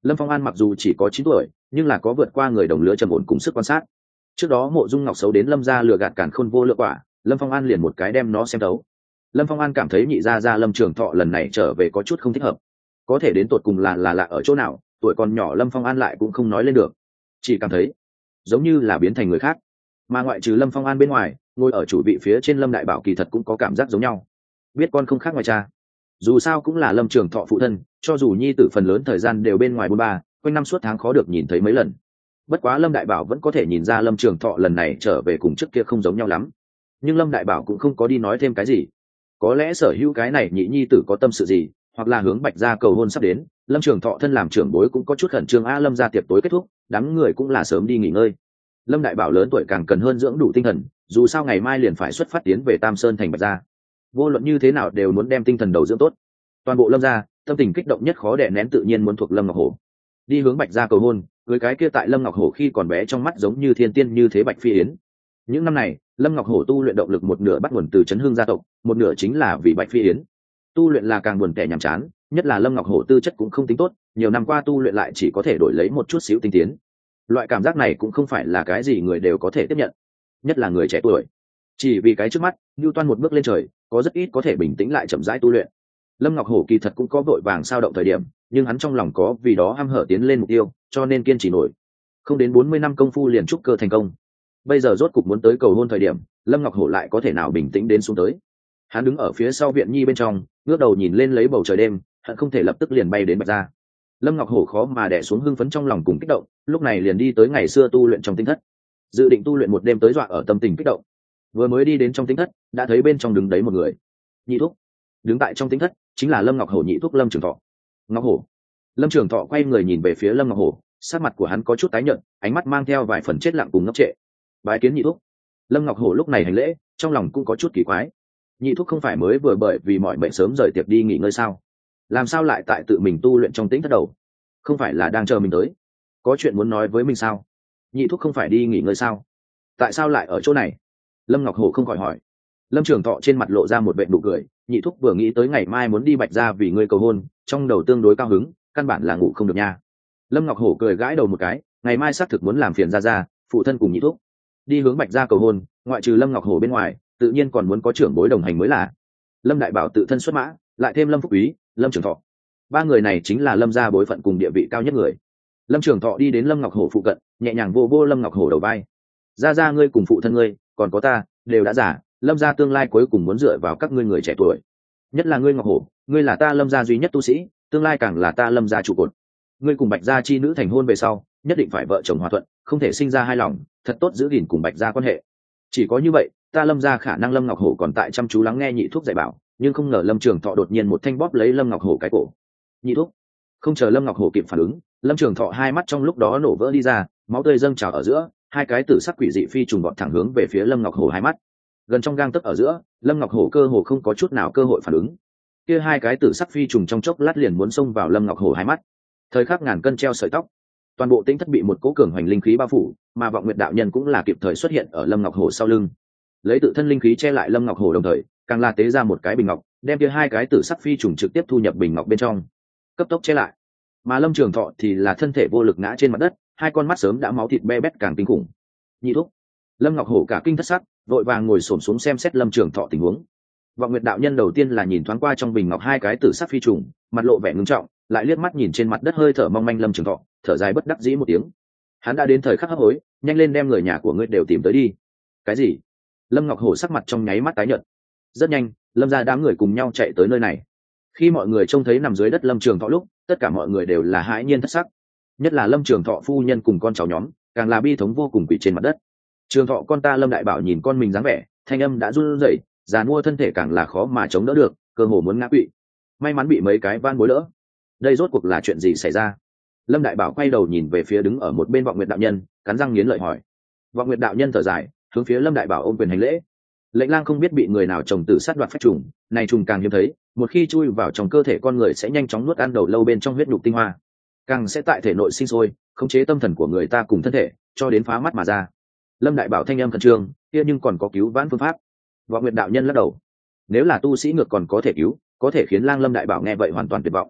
Lâm Phong An mặc dù chỉ có 9 tuổi nhưng là có vượt qua người đồng lứa trầm ổn cùng sức quan sát. Trước đó Mộ Dung Ngọc xấu đến Lâm gia lừa gạt cản khôn vô lượng quả, Lâm Phong An liền một cái đem nó xem thấu. Lâm Phong An cảm thấy nhị gia gia Lâm Trường Thọ lần này trở về có chút không thích hợp, có thể đến tột cùng là lạ ở chỗ nào, tuổi còn nhỏ Lâm Phong An lại cũng không nói lên được, chỉ cảm thấy giống như là biến thành người khác. Mà ngoại trừ Lâm Phong An bên ngoài, ngồi ở chủ vị phía trên Lâm Đại Bảo kỳ thật cũng có cảm giác giống nhau, biết con không khác ngoài cha. Dù sao cũng là Lâm Trường Thọ phụ thân, cho dù nhi tử phần lớn thời gian đều bên ngoài bôn ba, quanh năm suốt tháng khó được nhìn thấy mấy lần. Bất quá Lâm Đại Bảo vẫn có thể nhìn ra Lâm Trường Thọ lần này trở về cùng trước kia không giống nhau lắm, nhưng Lâm Đại Bảo cũng không có đi nói thêm cái gì. Có lẽ sở hữu cái này nhị nhi tử có tâm sự gì, hoặc là hướng Bạch gia cầu hôn sắp đến. Lâm Trường Thọ thân làm trưởng bối cũng có chút khẩn trương. Lâm gia tiệc tối kết thúc, đám người cũng là sớm đi nghỉ ngơi. Lâm Đại Bảo lớn tuổi càng cần hơn dưỡng đủ tinh thần, dù sao ngày mai liền phải xuất phát tiến về Tam Sơn thành Bạch gia, vô luận như thế nào đều muốn đem tinh thần đầu dưỡng tốt. Toàn bộ Lâm gia tâm tình kích động nhất khó đè nén tự nhiên muốn thuộc Lâm Ngọc Hổ. Đi hướng Bạch gia cầu hôn, với cái kia tại Lâm Ngọc Hổ khi còn bé trong mắt giống như thiên tiên như thế Bạch Phi Yến. Những năm này Lâm Ngọc Hổ tu luyện động lực một nửa bắt nguồn từ Chấn Hương gia tộc, một nửa chính là vì Bạch Phi Yến. Tu luyện là càng buồn tẻ nhàm chán, nhất là Lâm Ngọc Hổ tư chất cũng không tính tốt, nhiều năm qua tu luyện lại chỉ có thể đổi lấy một chút xíu tinh tiến. Loại cảm giác này cũng không phải là cái gì người đều có thể tiếp nhận, nhất là người trẻ tuổi. Chỉ vì cái trước mắt, Newton một bước lên trời, có rất ít có thể bình tĩnh lại chậm rãi tu luyện. Lâm Ngọc Hổ kỳ thật cũng có vội vàng sao động thời điểm, nhưng hắn trong lòng có vì đó ham hở tiến lên mục tiêu, cho nên kiên trì nổi. Không đến 40 năm công phu liền trúc cơ thành công. Bây giờ rốt cục muốn tới cầu hôn thời điểm, Lâm Ngọc Hổ lại có thể nào bình tĩnh đến xuống tới. Hắn đứng ở phía sau viện nhi bên trong, ngước đầu nhìn lên lấy bầu trời đêm, hận không thể lập tức liền bay đến Bạch gia. Lâm Ngọc Hổ khó mà đè xuống hưng phấn trong lòng cùng kích động, lúc này liền đi tới ngày xưa tu luyện trong tinh thất, dự định tu luyện một đêm tới dọa ở tâm tình kích động. Vừa mới đi đến trong tinh thất, đã thấy bên trong đứng đấy một người. Nhị thúc. Đứng tại trong tinh thất chính là Lâm Ngọc Hổ nhị thúc Lâm Trường Thọ. Ngọc Hổ. Lâm Trường Thọ quay người nhìn về phía Lâm Ngọc Hổ, sắc mặt của hắn có chút tái nhợt, ánh mắt mang theo vài phần chết lặng cùng ngốc trệ. Bái kiến nhị thúc. Lâm Ngọc Hổ lúc này hành lễ, trong lòng cũng có chút kỳ quái. Nhị thúc không phải mới vừa bởi vì mọi bệnh sớm rời tiệc đi nghỉ ngơi sao? Làm sao lại tại tự mình tu luyện trong tĩnh thất đầu? Không phải là đang chờ mình tới? Có chuyện muốn nói với mình sao? Nhị thúc không phải đi nghỉ ngơi sao? Tại sao lại ở chỗ này? Lâm Ngọc Hổ không khỏi hỏi. Lâm Trường Thọ trên mặt lộ ra một vệt nụ cười, nhị thúc vừa nghĩ tới ngày mai muốn đi Bạch gia vì ngươi cầu hôn, trong đầu tương đối cao hứng, căn bản là ngủ không được nha. Lâm Ngọc Hổ cười gãi đầu một cái, ngày mai xác thực muốn làm phiền gia phụ thân cùng nhị thúc đi hướng Bạch gia cầu hôn, ngoại trừ Lâm Ngọc Hổ bên ngoài, tự nhiên còn muốn có trưởng bối đồng hành mới là. Lâm Đại Bảo tự thân xuất mã, lại thêm Lâm Phúc Quý, Lâm Trường Thọ, ba người này chính là Lâm gia bối phận cùng địa vị cao nhất người. Lâm Trường Thọ đi đến Lâm Ngọc Hổ phụ cận, nhẹ nhàng vô vô Lâm Ngọc Hổ đầu vai. Gia ngươi cùng phụ thân ngươi, còn có ta, đều đã già, Lâm gia tương lai cuối cùng muốn dựa vào các ngươi người trẻ tuổi. Nhất là ngươi Ngọc Hổ, ngươi là ta Lâm gia duy nhất tu sĩ, tương lai càng là ta Lâm gia trụ cột. Ngươi cùng Bạch gia chi nữ thành hôn về sau, nhất định phải vợ chồng hòa thuận, không thể sinh ra hai lòng, thật tốt giữ gìn cùng Bạch gia quan hệ. Chỉ có như vậy, ta Lâm gia khả năng. Lâm Ngọc Hổ còn tại chăm chú lắng nghe nhị thúc dạy bảo, nhưng không ngờ Lâm Trường Thọ đột nhiên một thanh bóp lấy Lâm Ngọc Hổ cái cổ. Nhị thúc. Không chờ Lâm Ngọc Hổ kịp phản ứng, Lâm Trường Thọ hai mắt trong lúc đó nổ vỡ đi ra, máu tươi dâng trào ở giữa, hai cái tử sắc quỷ dị phi trùng bọt thẳng hướng về phía Lâm Ngọc Hổ hai mắt. Gần trong gang tấc ở giữa, Lâm Ngọc Hổ cơ hồ không có chút nào cơ hội phản ứng. Kia hai cái tử sắc phi trùng trong chốc lát liền muốn xông vào Lâm Ngọc Hổ hai mắt. Thời khắc ngàn cân treo sợi tóc, toàn bộ tĩnh thất bị một cỗ cường hoành linh khí bao phủ, mà Vọng Nguyệt đạo nhân cũng là kịp thời xuất hiện ở Lâm Ngọc Hổ sau lưng, lấy tự thân linh khí che lại Lâm Ngọc Hổ, đồng thời càng là tế ra một cái bình ngọc, đem kia hai cái tử sắc phi trùng trực tiếp thu nhập bình ngọc bên trong, cấp tốc che lại. Mà Lâm Trường Thọ thì là thân thể vô lực ngã trên mặt đất, hai con mắt sớm đã máu thịt be bét càng kinh khủng. Nhị thúc. Lâm Ngọc Hổ cả kinh thất sắc, vội vàng ngồi xổm xuống xem xét Lâm Trường Thọ tình huống. Vọng Nguyệt đạo nhân đầu tiên là nhìn thoáng qua trong bình ngọc hai cái tử sắc phi trùng, mặt lộ vẻ ngưng trọng, lại liếc mắt nhìn trên mặt đất hơi thở mong manh Lâm Trường Thọ, thở dài bất đắc dĩ một tiếng. Hắn đã đến thời khắc hấp hối, nhanh lên đem người nhà của ngươi đều tìm tới đi. Cái gì? Lâm Ngọc Hổ sắc mặt trong nháy mắt tái nhợt. Rất nhanh, Lâm gia đám người cùng nhau chạy tới nơi này. Khi mọi người trông thấy nằm dưới đất Lâm Trường Thọ lúc, tất cả mọi người đều là hãi nhiên thất sắc. Nhất là Lâm Trường Thọ phu nhân cùng con cháu nhóm, càng là bi thống vô cùng quỳ trên mặt đất. Trường Thọ con ta Lâm Đại Bảo nhìn con mình dáng vẻ, thanh âm đã run rẩy, già mua thân thể càng là khó mà chống đỡ được, cơ hồ muốn ngã quỵ. May mắn bị mấy cái van bối đỡ. Đây rốt cuộc là chuyện gì xảy ra? Lâm Đại Bảo quay đầu nhìn về phía đứng ở một bên Vọng Nguyệt đạo nhân, cắn răng nghiến lợi hỏi. Vọng Nguyệt đạo nhân thở dài, hướng phía Lâm Đại Bảo ôm quyền hành lễ. Lệnh lang không biết bị người nào trồng tử sát đoạt phách trùng, này trùng càng hiếm thấy, một khi chui vào trong cơ thể con người sẽ nhanh chóng nuốt ăn đầu lâu bên trong huyết nhục tinh hoa, càng sẽ tại thể nội sinh sôi, khống chế tâm thần của người ta cùng thân thể, cho đến phá mắt mà ra. Lâm Đại Bảo thanh âm khẩn trương, kia nhưng còn có cứu vãn phương pháp. Vọng Nguyệt đạo nhân lắc đầu. Nếu là tu sĩ ngược còn có thể cứu, có thể khiến lang Lâm Đại Bảo nghe vậy hoàn toàn tuyệt vọng.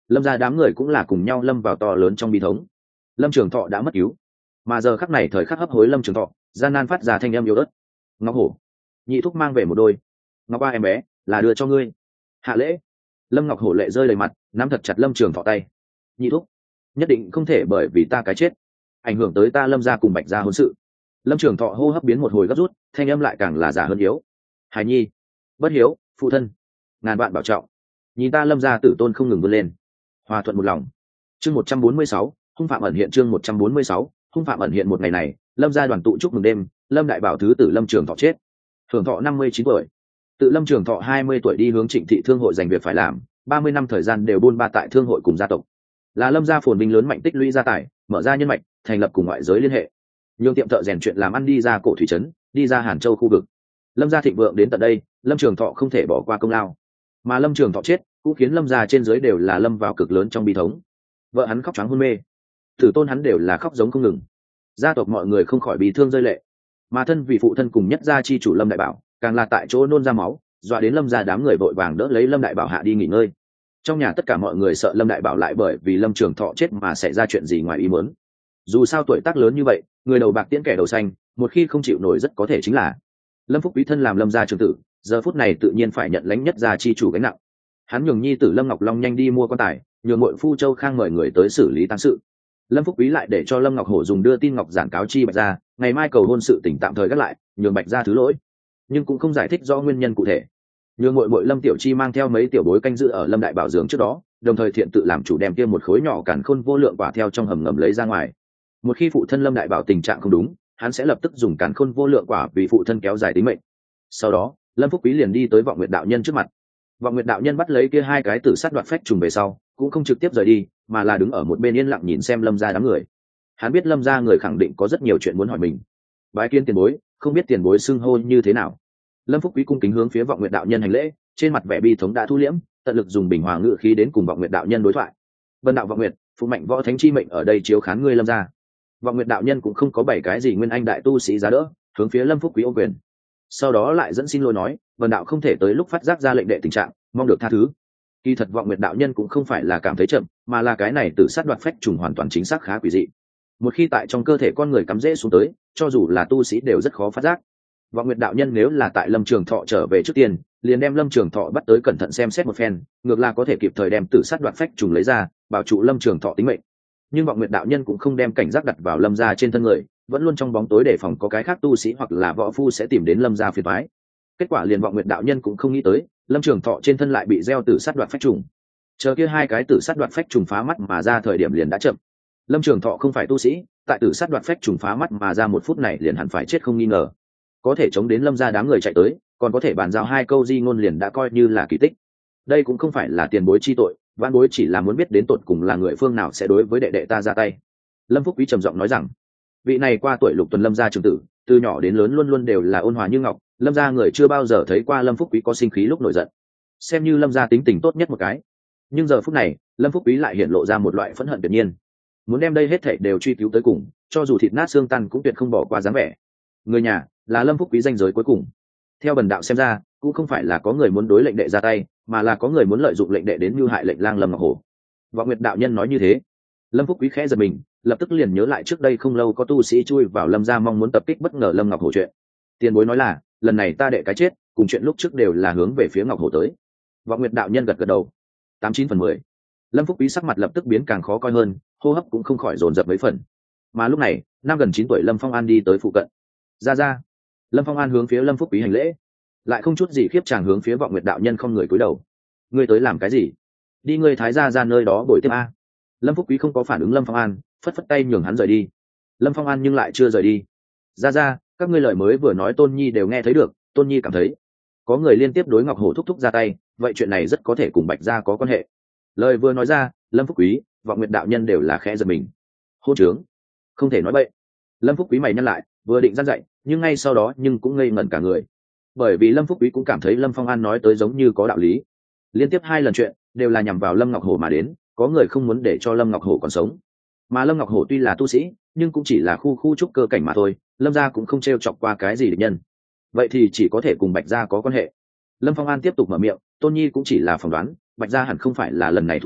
lâm gia đám người cũng là cùng nhau lâm vào to lớn trong bi thống. Lâm Trường Thọ đã mất cứu, mà giờ khắc này thời khắc hấp hối Lâm Trường Thọ gian nan phát ra thanh âm yếu ớt. Ngọc Hổ, nhị thúc mang về một đôi. Ngọc Ba em bé là đưa cho ngươi. Hạ lễ. Lâm Ngọc Hổ lệ rơi đầy mặt, nắm thật chặt Lâm Trường Thọ tay. Nhị thúc, nhất định không thể bởi vì ta cái chết ảnh hưởng tới ta Lâm gia cùng Bạch gia hôn sự. Lâm Trường Thọ hô hấp biến một hồi gấp rút, thanh âm lại càng là giả hơn yếu. Hải nhi, bất hiếu, phụ thân, ngàn vạn bảo trọng. Nhìn ta Lâm gia tử tôn không ngừng vươn lên, hòa thuận một lòng. Chương 146, hung phạm ẩn hiện. Chương 146, hung phạm ẩn hiện. Một ngày này, Lâm gia đoàn tụ chúc mừng đêm. Lâm đại bảo thứ tử Lâm Trường Thọ chết, hưởng thọ 59 tuổi. Tự Lâm Trường Thọ 20 tuổi đi hướng Trịnh thị thương hội giành việc phải làm, 30 năm thời gian đều buôn ba tại thương hội cùng gia tộc, là Lâm gia phồn vinh lớn mạnh tích lũy gia tài, mở ra nhân mạch, thành lập cùng ngoại giới liên hệ, nhường tiệm thợ rèn chuyện làm ăn đi ra cổ thủy trấn, đi ra Hàn Châu khu vực. Lâm gia thịnh vượng đến tận đây, Lâm Trường Thọ không thể bỏ qua công lao. Mà Lâm Trường Thọ chết cũng khiến Lâm gia trên dưới đều là lâm vào cực lớn trong bi thống. Vợ hắn khóc choáng hôn mê, tử tôn hắn đều là khóc giống không ngừng. Gia tộc mọi người không khỏi bị thương rơi lệ, mà thân vì phụ thân cùng nhất gia chi chủ Lâm đại bảo càng là tại chỗ nôn ra máu, dọa đến Lâm gia đám người vội vàng đỡ lấy Lâm đại bảo hạ đi nghỉ ngơi. Trong nhà tất cả mọi người sợ Lâm đại bảo lại bởi vì Lâm Trường Thọ chết mà xảy ra chuyện gì ngoài ý muốn. Dù sao tuổi tác lớn như vậy, người đầu bạc tiễn kẻ đầu xanh, một khi không chịu nổi rất có thể chính là Lâm Phúc Quý thân làm Lâm gia trưởng tử, giờ phút này tự nhiên phải nhận lãnh nhất gia chi chủ gánh nặng. Hắn nhường nhi tử Lâm Ngọc Long nhanh đi mua quan tài, nhường muội phu Châu Khang mời người tới xử lý tang sự. Lâm Phúc Quý lại để cho Lâm Ngọc Hổ dùng đưa tin ngọc giản cáo chi Bạch gia, ngày mai cầu hôn sự tỉnh tạm thời gác lại, nhường Bạch gia thứ lỗi, nhưng cũng không giải thích rõ nguyên nhân cụ thể. Nhường muội Lâm Tiểu Chi mang theo mấy tiểu bối canh giữ ở Lâm đại bảo giường trước đó, đồng thời thiện tự làm chủ đem kia một khối nhỏ càn khôn vô lượng quả theo trong hầm ngầm lấy ra ngoài. Một khi phụ thân Lâm đại bảo tình trạng không đúng, hắn sẽ lập tức dùng càn khôn vô lượng quả vì phụ thân kéo dài tính mệnh. Sau đó, Lâm Phúc Quý liền đi tới Vọng Nguyệt đạo nhân trước mặt. Vọng Nguyệt đạo nhân bắt lấy kia hai cái tử sát đoạt phách trùng về sau, cũng không trực tiếp rời đi, mà là đứng ở một bên yên lặng nhìn xem Lâm gia đám người. Hắn biết Lâm gia người khẳng định có rất nhiều chuyện muốn hỏi mình. Bái kiến tiền bối, không biết tiền bối xưng hô như thế nào. Lâm Phúc Quý cung kính hướng phía Vọng Nguyệt đạo nhân hành lễ, trên mặt vẻ bi thống đã thu liễm, tận lực dùng bình hòa ngữ khí đến cùng Vọng Nguyệt đạo nhân đối thoại. Vân đạo Vọng Nguyệt, phụ mệnh võ thánh chi mệnh ở đây chiếu khán ngươi Lâm gia. Vọng Nguyệt đạo nhân cũng không có bảy cái gì nguyên anh đại tu sĩ giá đỡ, hướng phía Lâm Phúc Quý ô quyền. Sau đó lại dẫn xin lỗi nói, Vân đạo không thể tới lúc phát giác ra lệnh đệ tình trạng, mong được tha thứ. Kỳ thật Vọng Nguyệt đạo nhân cũng không phải là cảm thấy chậm, mà là cái này tử sát đoạt phách trùng hoàn toàn chính xác khá quỷ dị. Một khi tại trong cơ thể con người cắm rễ xuống tới, cho dù là tu sĩ đều rất khó phát giác. Vọng Nguyệt đạo nhân nếu là tại Lâm Trường Thọ trở về trước tiên, liền đem Lâm Trường Thọ bắt tới cẩn thận xem xét một phen, ngược là có thể kịp thời đem tử sát đoạt phách trùng lấy ra, bảo trụ Lâm Trường Thọ tính mệnh. Nhưng Vọng Nguyệt đạo nhân cũng không đem cảnh giác đặt vào Lâm gia trên thân người, vẫn luôn trong bóng tối để phòng có cái khác tu sĩ hoặc là võ phu sẽ tìm đến Lâm gia phiền toái. Kết quả liền Vọng Nguyệt đạo nhân cũng không nghĩ tới, Lâm Trường Thọ trên thân lại bị gieo tử sát đoạt phách trùng. Chờ kia hai cái tử sát đoạt phách trùng phá mắt mà ra thời điểm liền đã chậm. Lâm Trường Thọ không phải tu sĩ, tại tử sát đoạt phách trùng phá mắt mà ra một phút này liền hẳn phải chết không nghi ngờ. Có thể chống đến Lâm gia đám người chạy tới, còn có thể bàn giao hai câu di ngôn liền đã coi như là kỳ tích. Đây cũng không phải là tiền bối chi tội, vãn bối chỉ là muốn biết đến tột cùng là người phương nào sẽ đối với đệ đệ ta ra tay. Lâm Phúc Quý trầm giọng nói rằng, vị này qua tuổi lục tuần Lâm gia trưởng tử, từ nhỏ đến lớn luôn luôn đều là ôn hòa như ngọc, Lâm gia người chưa bao giờ thấy qua Lâm Phúc Quý có sinh khí lúc nổi giận, xem như Lâm gia tính tình tốt nhất một cái. Nhưng giờ phút này, Lâm Phúc Quý lại hiện lộ ra một loại phẫn hận tuyệt nhiên, muốn đem đây hết thảy đều truy cứu tới cùng, cho dù thịt nát xương tan cũng tuyệt không bỏ qua dáng vẻ. Người nhà là Lâm Phúc Quý danh giới cuối cùng. Theo bần đạo xem ra, cũng không phải là có người muốn đối lệnh đệ ra tay, mà là có người muốn lợi dụng lệnh đệ đến mưu hại lệnh lang Lâm Ngọc Hổ. Vọng Nguyệt đạo nhân nói như thế, Lâm Phúc Quý khẽ giật mình, lập tức liền nhớ lại trước đây không lâu có tu sĩ chui vào Lâm gia mong muốn tập kích bất ngờ Lâm Ngọc Hổ chuyện. Tiền bối nói là, lần này ta đệ cái chết, cùng chuyện lúc trước đều là hướng về phía Ngọc Hổ tới. Vọng Nguyệt đạo nhân gật gật đầu. 89/10. Lâm Phúc Quý sắc mặt lập tức biến càng khó coi hơn, hô hấp cũng không khỏi dồn dập mấy phần. Mà lúc này, năm gần 9 tuổi Lâm Phong An đi tới phụ cận. Ra. Lâm Phong An hướng phía Lâm Phúc Quý hành lễ, lại không chút gì khiếp chàng hướng phía Vọng Nguyệt đạo nhân không người cúi đầu. Ngươi tới làm cái gì? Đi ngươi thái gia ra nơi đó bồi tiếp a. Lâm Phúc Quý không có phản ứng Lâm Phong An, phất phất tay nhường hắn rời đi. Lâm Phong An nhưng lại chưa rời đi. Ra, các ngươi lời mới vừa nói Tôn Nhi đều nghe thấy được, Tôn Nhi cảm thấy có người liên tiếp đối Ngọc Hổ thúc thúc ra tay, vậy chuyện này rất có thể cùng Bạch gia có quan hệ. Lời vừa nói ra, Lâm Phúc Quý, Vọng Nguyệt đạo nhân đều là khẽ giật mình. Hôn trướng, không thể nói bậy. Lâm Phúc Quý mày nhăn lại, vừa định dăn dạy, nhưng ngay sau đó nhưng cũng ngây ngẩn cả người, bởi vì Lâm Phúc Quý cũng cảm thấy Lâm Phong An nói tới giống như có đạo lý. Liên tiếp 2 lần chuyện đều là nhằm vào Lâm Ngọc Hổ mà đến, có người không muốn để cho Lâm Ngọc Hổ còn sống, mà Lâm Ngọc Hổ tuy là tu sĩ, nhưng cũng chỉ là khu trúc cơ cảnh mà thôi, Lâm gia cũng không t chọc qua cái gì địch nhân, vậy thì chỉ có thể cùng Bạch gia có quan hệ. Lâm Phong An tiếp tục mở miệng, Tôn Nhi cũng chỉ là phỏng đoán, Bạch gia hẳn không phải là lần này thủ phạm,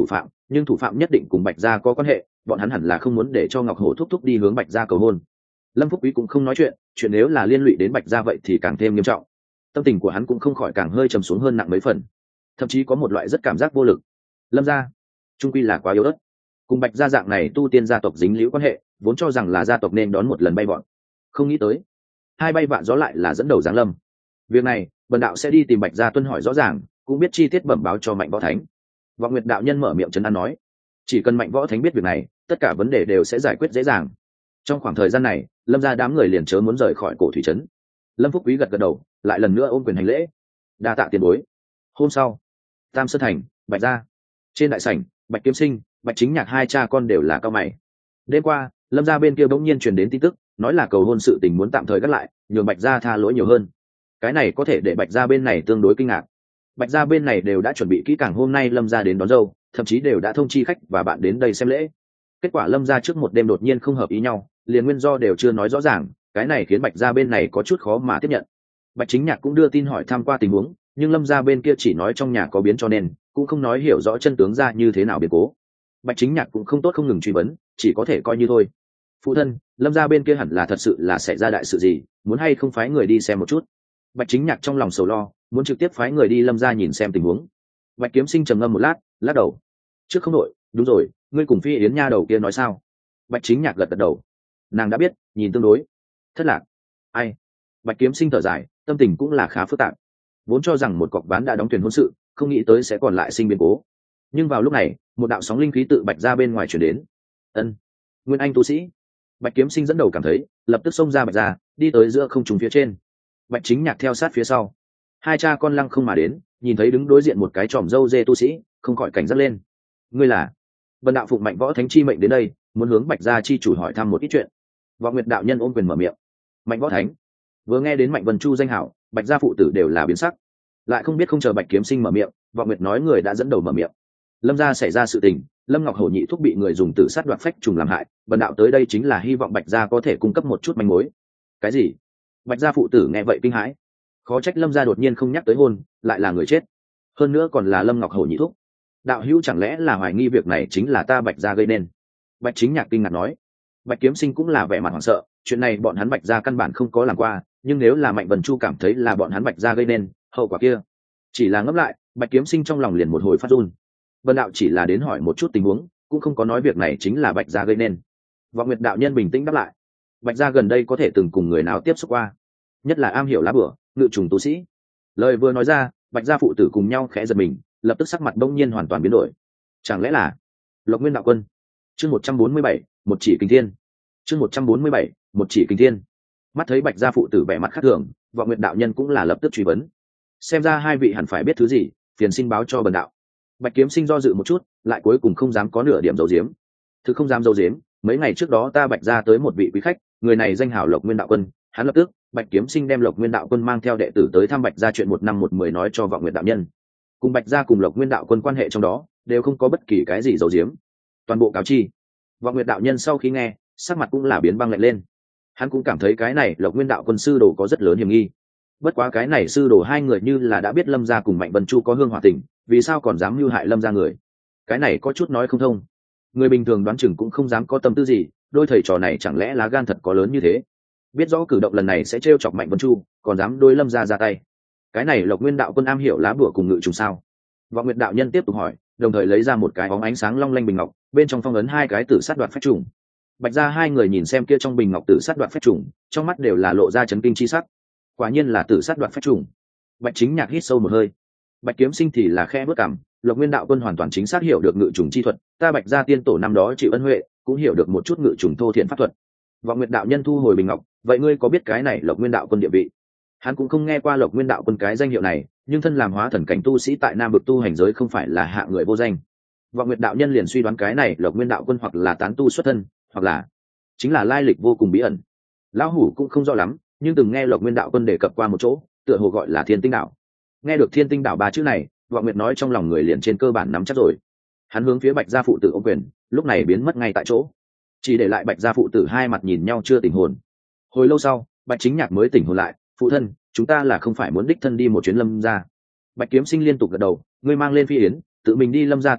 nhưng thủ phạm nhất định cùng bạch gia có quan hệ, bọn hắn hẳn là không muốn để cho ngọc hổ thúc thúc đi hướng bạch gia cầu hôn. Lâm Phúc Quý cũng không nói chuyện nếu là liên lụy đến bạch gia vậy thì càng thêm nghiêm trọng. Tâm tình của hắn cũng không khỏi càng hơi trầm xuống hơn nặng mấy phần, thậm chí có một loại rất cảm giác vô lực. Lâm gia trung quy là quá yếu ớt, cùng bạch gia dạng này tu tiên gia tộc dính liễu quan hệ, vốn cho rằng là gia tộc nên đón một lần bay bọn, không nghĩ tới hai bay vạn gió lại là dẫn đầu giáng lâm. Việc này bần đạo sẽ đi tìm bạch gia tuân hỏi rõ ràng, cũng biết chi tiết bẩm báo cho Mạnh Võ Thánh. Vọng Nguyệt đạo nhân mở miệng trấn an nói, chỉ cần Mạnh Võ Thánh biết việc này, tất cả vấn đề đều sẽ giải quyết dễ dàng. Trong khoảng thời gian này, Lâm gia đám người liền chớ muốn rời khỏi cổ thủy trấn. Lâm Phúc Quý gật gật đầu, lại lần nữa ôm quyền hành lễ, đa tạ tiền bối. Hôm sau, Tam Sơn thành, Bạch gia trên đại sảnh, Bạch Kiếm Sinh, Bạch Chính Nhạc hai cha con đều là cao mày. Đêm qua, Lâm gia bên kia bỗng nhiên truyền đến tin tức, nói là cầu hôn sự tình muốn tạm thời gác lại, nhường Bạch gia tha lỗi nhiều hơn. Cái này có thể để Bạch gia bên này tương đối kinh ngạc. Bạch gia bên này đều đã chuẩn bị kỹ càng hôm nay Lâm gia đến đón dâu, thậm chí đều đã thông chi khách và bạn đến đây xem lễ. Kết quả Lâm gia trước một đêm đột nhiên không hợp ý nhau, liền nguyên do đều chưa nói rõ ràng, cái này khiến Bạch gia bên này có chút khó mà tiếp nhận. Bạch Chính Nhạc cũng đưa tin hỏi thăm qua tình huống, nhưng Lâm gia bên kia chỉ nói trong nhà có biến cho nên cũng không nói hiểu rõ chân tướng ra như thế nào biến cố. Bạch Chính Nhạc cũng không tốt không ngừng truy vấn, chỉ có thể coi như thôi. Phụ thân, Lâm gia bên kia hẳn là thật sự là xảy ra đại sự gì, muốn hay không phái người đi xem một chút. Bạch Chính Nhạc trong lòng sầu lo, muốn trực tiếp phái người đi Lâm gia nhìn xem tình huống. Bạch Kiếm Sinh trầm ngâm một lát, lắc đầu, trước không đội, đúng rồi, ngươi cùng Phi Yến nha đầu kia nói sao? Bạch Chính Nhạc gật gật đầu, nàng đã biết, nhìn tương đối thất lạc. Ai? Bạch Kiếm Sinh thở dài, tâm tình cũng là khá phức tạp, vốn cho rằng một cọc ván đã đóng thuyền hôn sự, không nghĩ tới sẽ còn lại sinh biến cố. Nhưng vào lúc này, một đạo sóng linh khí tự Bạch ra bên ngoài chuyển đến. Ân, Nguyên Anh tu sĩ. Bạch Kiếm Sinh dẫn đầu cảm thấy, lập tức xông ra Bạch ra, đi tới giữa không trung phía trên. Bạch Chính Nhạc theo sát phía sau, hai cha con lăng không mà đến, nhìn thấy đứng đối diện một cái tròm râu dê tu sĩ, không khỏi cảnh giác lên. Ngươi là? Vân đạo phụng Mạnh Võ Thánh chi mệnh đến đây, muốn hướng Bạch gia chi chủ hỏi thăm một ít chuyện. Võ Nguyệt đạo nhân ôm quyền mở miệng. Mạnh Võ Thánh. Vừa nghe đến Mạnh Vân Chu danh hảo, Bạch gia phụ tử đều là biến sắc, lại không biết không chờ Bạch Kiếm Sinh mở miệng, Võ Nguyệt nói người đã dẫn đầu mở miệng. Lâm gia xảy ra sự tình, Lâm Ngọc Hổ nhị thúc bị người dùng tử sát đoạt phách trùng làm hại, Vân đạo tới đây chính là hy vọng Bạch gia có thể cung cấp một chút manh mối. Cái gì? Bạch gia phụ tử nghe vậy kinh hãi, khó trách Lâm gia đột nhiên không nhắc tới hôn, lại là người chết, hơn nữa còn là Lâm Ngọc Hổ nhị thúc. Đạo hữu chẳng lẽ là hoài nghi việc này chính là ta Bạch gia gây nên? Bạch Chính Nhạc kinh ngạc nói. Bạch Kiếm Sinh cũng là vẻ mặt hoảng sợ, chuyện này bọn hắn Bạch gia căn bản không có làm qua, nhưng nếu là Mạnh Vân Chu cảm thấy là bọn hắn Bạch gia gây nên, hậu quả kia, chỉ là ngẫm lại, Bạch Kiếm Sinh trong lòng liền một hồi phát run. Vân đạo chỉ là đến hỏi một chút tình huống, cũng không có nói việc này chính là Bạch gia gây nên. Vọng Nguyệt đạo nhân bình tĩnh đáp lại, Bạch gia gần đây có thể từng cùng người nào tiếp xúc qua, nhất là am hiểu lá bửa, ngự trùng tu sĩ. Lời vừa nói ra, Bạch gia phụ tử cùng nhau khẽ giật mình, lập tức sắc mặt bỗng nhiên hoàn toàn biến đổi. Chẳng lẽ là Lộc Nguyên đạo quân? Chương 147, một chỉ kinh thiên. Chương 147, một chỉ kinh thiên. Mắt thấy Bạch gia phụ tử vẻ mặt khác thường, Vọng Nguyệt đạo nhân cũng là lập tức truy vấn. Xem ra hai vị hẳn phải biết thứ gì, phiền xin báo cho bần đạo. Bạch Kiếm Sinh do dự một chút, lại cuối cùng không dám có nửa điểm giấu giếm. Thực không dám giấu giếm, mấy ngày trước đó ta Bạch gia tới một vị quý khách, người này danh hảo Lộc Nguyên đạo quân, hắn lập tức, Bạch Kiếm Sinh đem Lộc Nguyên đạo quân mang theo đệ tử tới thăm Bạch gia chuyện 1 năm 1 10 nói cho Vọng Nguyệt đạo nhân. Cùng Bạch gia cùng Lộc Nguyên đạo quân quan hệ trong đó, đều không có bất kỳ cái gì giấu giếm, toàn bộ cáo chi. Vọng Nguyệt đạo nhân sau khi nghe, sắc mặt cũng là biến băng lạnh lên. Hắn cũng cảm thấy cái này Lộc Nguyên đạo quân sư đồ có rất lớn hiểm nghi. Bất quá cái này sư đồ hai người như là đã biết Lâm gia cùng Mạnh Vân Chu có hương hỏa tình, vì sao còn dám mưu hại Lâm gia người? Cái này có chút nói không thông. Người bình thường đoán chừng cũng không dám có tâm tư gì, đôi thầy trò này chẳng lẽ lá gan thật có lớn như thế? Biết rõ cử động lần này sẽ trêu chọc Mạnh Vân Chu, còn dám đối Lâm gia ra tay. Cái này Lộc Nguyên đạo quân am hiểu lá bùa cùng ngự trùng sao? Vọng Nguyệt đạo nhân tiếp tục hỏi, đồng thời lấy ra một cái óng ánh sáng long lanh bình ngọc, bên trong phong ấn hai cái tử sát đoạt phách trùng. Bạch gia hai người nhìn xem kia trong bình ngọc tử sát đoạt phách trùng, trong mắt đều là lộ ra chấn kinh chi sắc. Quả nhiên là tử sát đoạt phách trùng. Bạch Chính Nhạc hít sâu một hơi. Bạch Kiếm Sinh thì là khẽ bước cằm, Lộc Nguyên đạo quân hoàn toàn chính xác hiểu được ngự trùng chi thuật, ta Bạch gia tiên tổ năm đó chịu ân huệ, cũng hiểu được một chút ngự trùng thô thiện pháp thuật. Vọng Nguyệt đạo nhân thu hồi bình ngọc, vậy ngươi có biết cái này Lộc Nguyên đạo quân địa vị? Hắn cũng không nghe qua Lộc Nguyên đạo quân cái danh hiệu này, nhưng thân làm hóa thần cảnh tu sĩ tại Nam Vực tu hành giới không phải là hạ người vô danh. Vọng Nguyệt đạo nhân liền suy đoán cái này Lộc Nguyên đạo quân hoặc là tán tu xuất thân, hoặc là chính là lai lịch vô cùng bí ẩn. Lão hủ cũng không rõ lắm, nhưng từng nghe Lộc Nguyên đạo quân đề cập qua một chỗ, tựa hồ gọi là Thiên Tinh đảo. Nghe được Thiên Tinh đảo ba chữ này, Vọng Nguyệt nói trong lòng người liền trên cơ bản nắm chắc rồi. Hắn hướng phía Bạch gia phụ tử ôm quyền, lúc này biến mất ngay tại chỗ, chỉ để lại Bạch gia phụ tử hai mặt nhìn nhau chưa tỉnh hồn. Hồi lâu sau, Bạch Chính Nhạc mới tỉnh hồn lại, phụ thân, chúng ta là không phải muốn đích thân đi một chuyến Lâm gia? Bạch Kiếm Sinh liên tục gật đầu, ngươi mang lên Phi Yến, tự mình đi Lâm gia tế bái,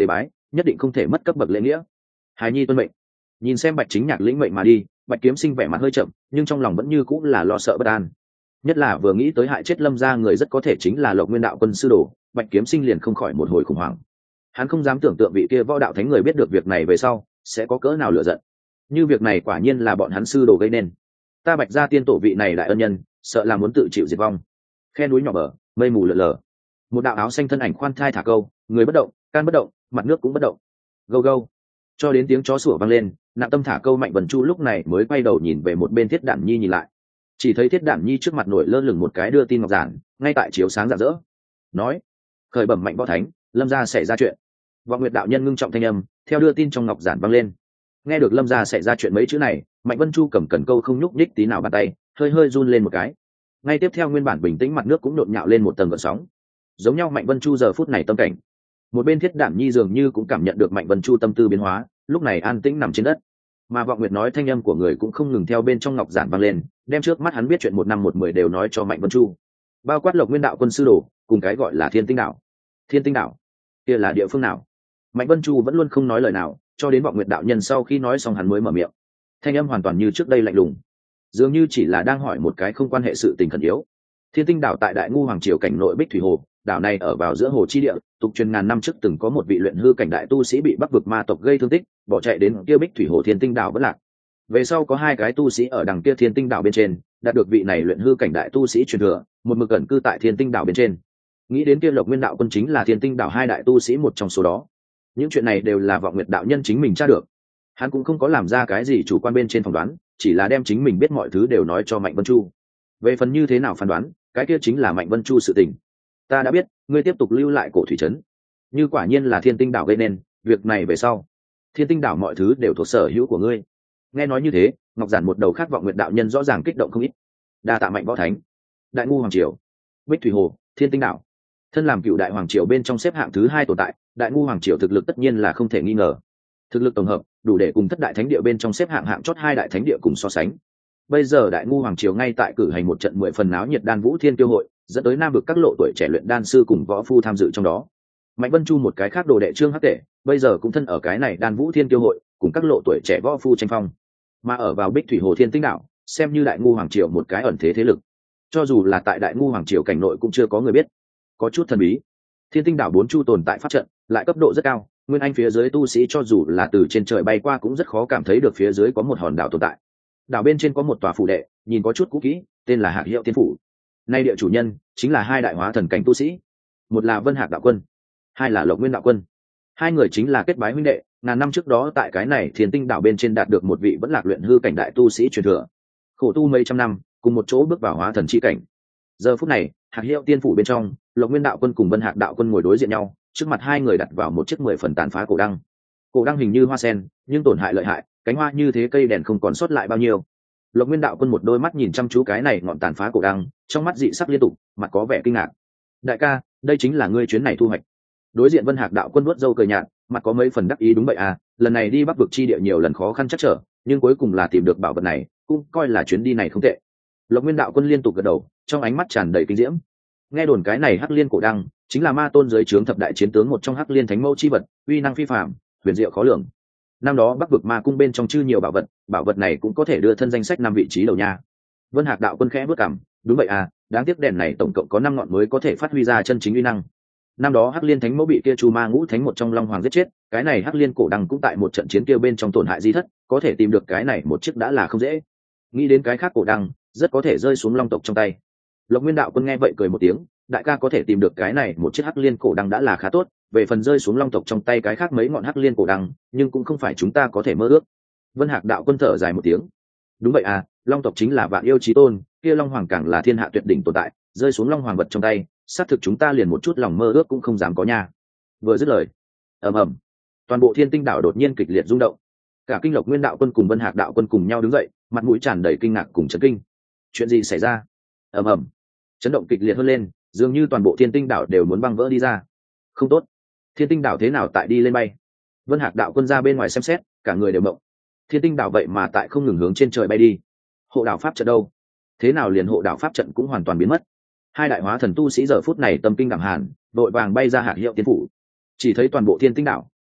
nhất định không thể mất cấp bậc lễ nghĩa. Hài nhi tuân mệnh. Nhìn xem Bạch Chính Nhạc lĩnh mệnh mà đi, Bạch Kiếm Sinh vẻ mặt hơi chậm, nhưng trong lòng vẫn như cũng là lo sợ bất an. Nhất là vừa nghĩ tới hại chết Lâm gia người rất có thể chính là Lộc Nguyên đạo quân sư đồ, Bạch Kiếm Sinh liền không khỏi một hồi khủng hoảng. Hắn không dám tưởng tượng vị kia võ đạo thánh người biết được việc này về sau sẽ có cỡ nào lửa giận. Như việc này quả nhiên là bọn hắn sư đồ gây nên, ta Bạch gia tiên tổ vị này đại ân nhân, sợ là muốn tự chịu diệt vong. Khe núi nhỏ bờ, mây mù lờ lờ. Một đạo áo xanh thân ảnh khoan thai thả câu, người bất động, can bất động, mặt nước cũng bất động. Gâu gâu. Cho đến tiếng chó sủa vang lên, Nạp Tâm thả câu Mạnh Vân Chu lúc này mới quay đầu nhìn về một bên Thiết Đản Nhi nhìn lại. Chỉ thấy Thiết Đản Nhi trước mặt nổi lơ lửng một cái đưa tin ngọc giản, ngay tại chiếu sáng rạng rỡ. Nói: "Khởi bẩm Mạnh Võ Thánh, Lâm gia xảy ra chuyện." Vọng Nguyệt đạo nhân ngưng trọng thanh âm, theo đưa tin trong ngọc giản vang lên. Nghe được Lâm gia xảy ra chuyện mấy chữ này, Mạnh Vân Chu cầm cần câu không nhúc nhích tí nào bàn tay, hơi hơi run lên một cái. Ngay tiếp theo nguyên bản bình tĩnh mặt nước cũng nhộn nhạo lên một tầng gợn sóng. Giống nhau Mạnh Vân Chu giờ phút này tâm cảnh. Một bên Thiết Đản Nhi dường như cũng cảm nhận được Mạnh Vân Chu tâm tư biến hóa, lúc này an tĩnh nằm trên đất. Mà Vọng Nguyệt nói thanh âm của người cũng không ngừng theo bên trong ngọc giản vang lên, đem trước mắt hắn biết chuyện 1 năm 1 10 đều nói cho Mạnh Vân Chu. Bao quát Lộc Nguyên đạo quân sư đồ, cùng cái gọi là Thiên Tinh đạo. Thiên Tinh đạo, kia là địa phương nào? Mạnh Vân Chu vẫn luôn không nói lời nào, cho đến Vọng Nguyệt đạo nhân sau khi nói xong hắn mới mở miệng. Thanh âm hoàn toàn như trước đây lạnh lùng, dường như chỉ là đang hỏi một cái không quan hệ sự tình khẩn yếu. Thiên Tinh đảo tại Đại Ngu Hoàng triều cảnh nội Bích Thủy Hồ, đảo này ở vào giữa hồ chi địa, tục truyền ngàn năm trước từng có một vị luyện hư cảnh đại tu sĩ bị Bắc vực ma tộc gây thương tích, bỏ chạy đến kia Bích Thủy Hồ Thiên Tinh đảo vẫn lạc. Về sau có 2 cái tu sĩ ở đằng kia Thiên Tinh đảo bên trên, đạt được vị này luyện hư cảnh đại tu sĩ truyền thừa, một mực ẩn cư tại Thiên Tinh đảo bên trên. Nghĩ đến kia Lộc Nguyên đạo quân chính là Thiên Tinh đảo 2 đại tu sĩ một trong số đó. Những chuyện này đều là Vọng Nguyệt đạo nhân chính mình tra được. Hắn cũng không có làm ra cái gì chủ quan bên trên phỏng đoán, chỉ là đem chính mình biết mọi thứ đều nói cho Mạnh Vân Chu. Về phần như thế nào phán đoán, cái kia chính là Mạnh Vân Chu sự tình. Ta đã biết, ngươi tiếp tục lưu lại cổ thủy trấn. Như quả nhiên là Thiên Tinh đảo gây nên, việc này về sau, Thiên Tinh đảo mọi thứ đều thuộc sở hữu của ngươi. Nghe nói như thế, ngọc giản một đầu khát vọng Nguyệt đạo nhân rõ ràng kích động không ít. Đa tạ Mạnh Võ Thánh. Đại Ngu Hoàng triều, Bích Thủy Hồ, Thiên Tinh đảo. Thân làm cựu đại hoàng triều bên trong xếp hạng thứ 2 tồn tại, Đại Ngu Hoàng triều thực lực tất nhiên là không thể nghi ngờ. Thực lực tổng hợp đủ để cùng thất đại thánh địa bên trong xếp hạng chót 2 đại thánh địa cùng so sánh. Bây giờ Đại Ngu Hoàng triều ngay tại cử hành một trận 10 phần náo nhiệt đan vũ thiên tiêu hội, dẫn tới nam vực các lộ tuổi trẻ luyện đan sư cùng võ phu tham dự trong đó. Mạnh Vân Chu một cái khác đồ đệ Trương Hắc Tể, bây giờ cũng thân ở cái này đan vũ thiên tiêu hội, cùng các lộ tuổi trẻ võ phu tranh phong. Mà ở vào Bích Thủy Hồ Thiên Tinh đảo, xem như Đại Ngu Hoàng triều một cái ẩn thế thế lực. Cho dù là tại Đại Ngu Hoàng triều cảnh nội cũng chưa có người biết. Có chút thần bí. Thiên Tinh đảo 4 chu tồn tại pháp trận, lại cấp độ rất cao, nguyên anh phía dưới tu sĩ cho dù là từ trên trời bay qua cũng rất khó cảm thấy được phía dưới có một hòn đảo tồn tại. Đảo bên trên có một tòa phủ đệ, nhìn có chút cũ kỹ, tên là Hạc Hiệu Tiên phủ. Nay địa chủ nhân chính là 2 đại hóa thần cảnh tu sĩ, một là Vân Hạc đạo quân, 2 là Lộc Nguyên đạo quân. 2 người chính là kết bái huynh đệ, ngàn năm trước đó tại cái này Thiên Tinh đảo bên trên đạt được một vị vẫn lạc luyện hư cảnh đại tu sĩ truyền thừa, khổ tu mấy trăm năm, cùng một chỗ bước vào hóa thần chi cảnh. Giờ phút này, Hạc Hiệu Tiên phủ bên trong, Lộc Nguyên đạo quân cùng Vân Hạc đạo quân ngồi đối diện nhau, trước mặt 2 người đặt vào một chiếc 10 phần tàn phá cổ đăng. Cổ đăng hình như hoa sen, nhưng tổn hại lợi hại, cánh hoa như thế cây đèn không còn sót lại bao nhiêu. Lộc Nguyên đạo quân một đôi mắt nhìn chăm chú cái này ngọn tàn phá cổ đăng, trong mắt dị sắc liên tục, mặt có vẻ kinh ngạc. Đại ca, đây chính là ngươi chuyến này thu hoạch. Đối diện Vân Hạc đạo quân vuốt râu cười nhạt, mặt có mấy phần đắc ý. Đúng vậy à, lần này đi Bắc vực chi địa nhiều lần khó khăn chắc trở, nhưng cuối cùng là tìm được bảo vật này, cũng coi là chuyến đi này không tệ. Lộc Nguyên đạo quân liên tục gật đầu, trong ánh mắt tràn đầy kinh diễm. Nghe đồn cái này Hắc Liên cổ đăng chính là ma tôn dưới trướng thập đại chiến tướng một trong Hắc Liên thánh mẫu chi vật, uy năng phi phàm, huyền diệu khó lường. Năm đó Bắc vực ma cung bên trong chư nhiều bảo vật này cũng có thể đưa thân danh sách 5 vị trí đầu nha. Vân Hạc đạo quân khẽ bước cằm, đúng vậy à, đáng tiếc đèn này tổng cộng có 5 ngọn mới có thể phát huy ra chân chính uy năng. Năm đó Hắc Liên thánh mẫu bị kia Chu Ma Ngũ thánh một trong Long Hoàng giết chết, cái này Hắc Liên cổ đăng cũng tại một trận chiến kia bên trong tổn hại di thất, có thể tìm được cái này một chiếc đã là không dễ. Nghĩ đến cái khác cổ đăng, rất có thể rơi xuống Long tộc trong tay. Lộc Nguyên đạo quân nghe vậy cười một tiếng, đại ca có thể tìm được cái này một chiếc Hắc Liên cổ đăng đã là khá tốt, về phần rơi xuống Long tộc trong tay cái khác mấy ngọn Hắc Liên cổ đăng, nhưng cũng không phải chúng ta có thể mơ ước. Vân Hạc đạo quân thở dài một tiếng, đúng vậy à, Long tộc chính là vạn yêu chí tôn, kia Long Hoàng càng là thiên hạ tuyệt đỉnh tồn tại, rơi xuống Long Hoàng vật trong tay, xác thực chúng ta liền một chút lòng mơ ước cũng không dám có nha. Vừa dứt lời, ầm ầm, toàn bộ Thiên Tinh đảo đột nhiên kịch liệt rung động. Cả Kinh Lộc Nguyên đạo quân cùng Vân Hạc đạo quân cùng nhau đứng dậy, mặt mũi tràn đầy kinh ngạc cùng chấn kinh. Chuyện gì xảy ra? Ầm ầm, chấn động kịch liệt hơn lên, dường như toàn bộ Thiên Tinh đảo đều muốn băng vỡ đi ra. Không tốt, Thiên Tinh đảo thế nào tại đi lên bay? Vân Hạc đạo quân ra bên ngoài xem xét, cả người đều mộng. Thiên Tinh đảo vậy mà tại không ngừng hướng trên trời bay đi. Hộ đảo pháp trận đâu? Thế nào liền hộ đảo pháp trận cũng hoàn toàn biến mất? 2 đại hóa thần tu sĩ giờ phút này tâm kinh đảm hàn, đội vàng bay ra Hạc Hiệu Tiên phủ. Chỉ thấy toàn bộ Thiên Tinh đảo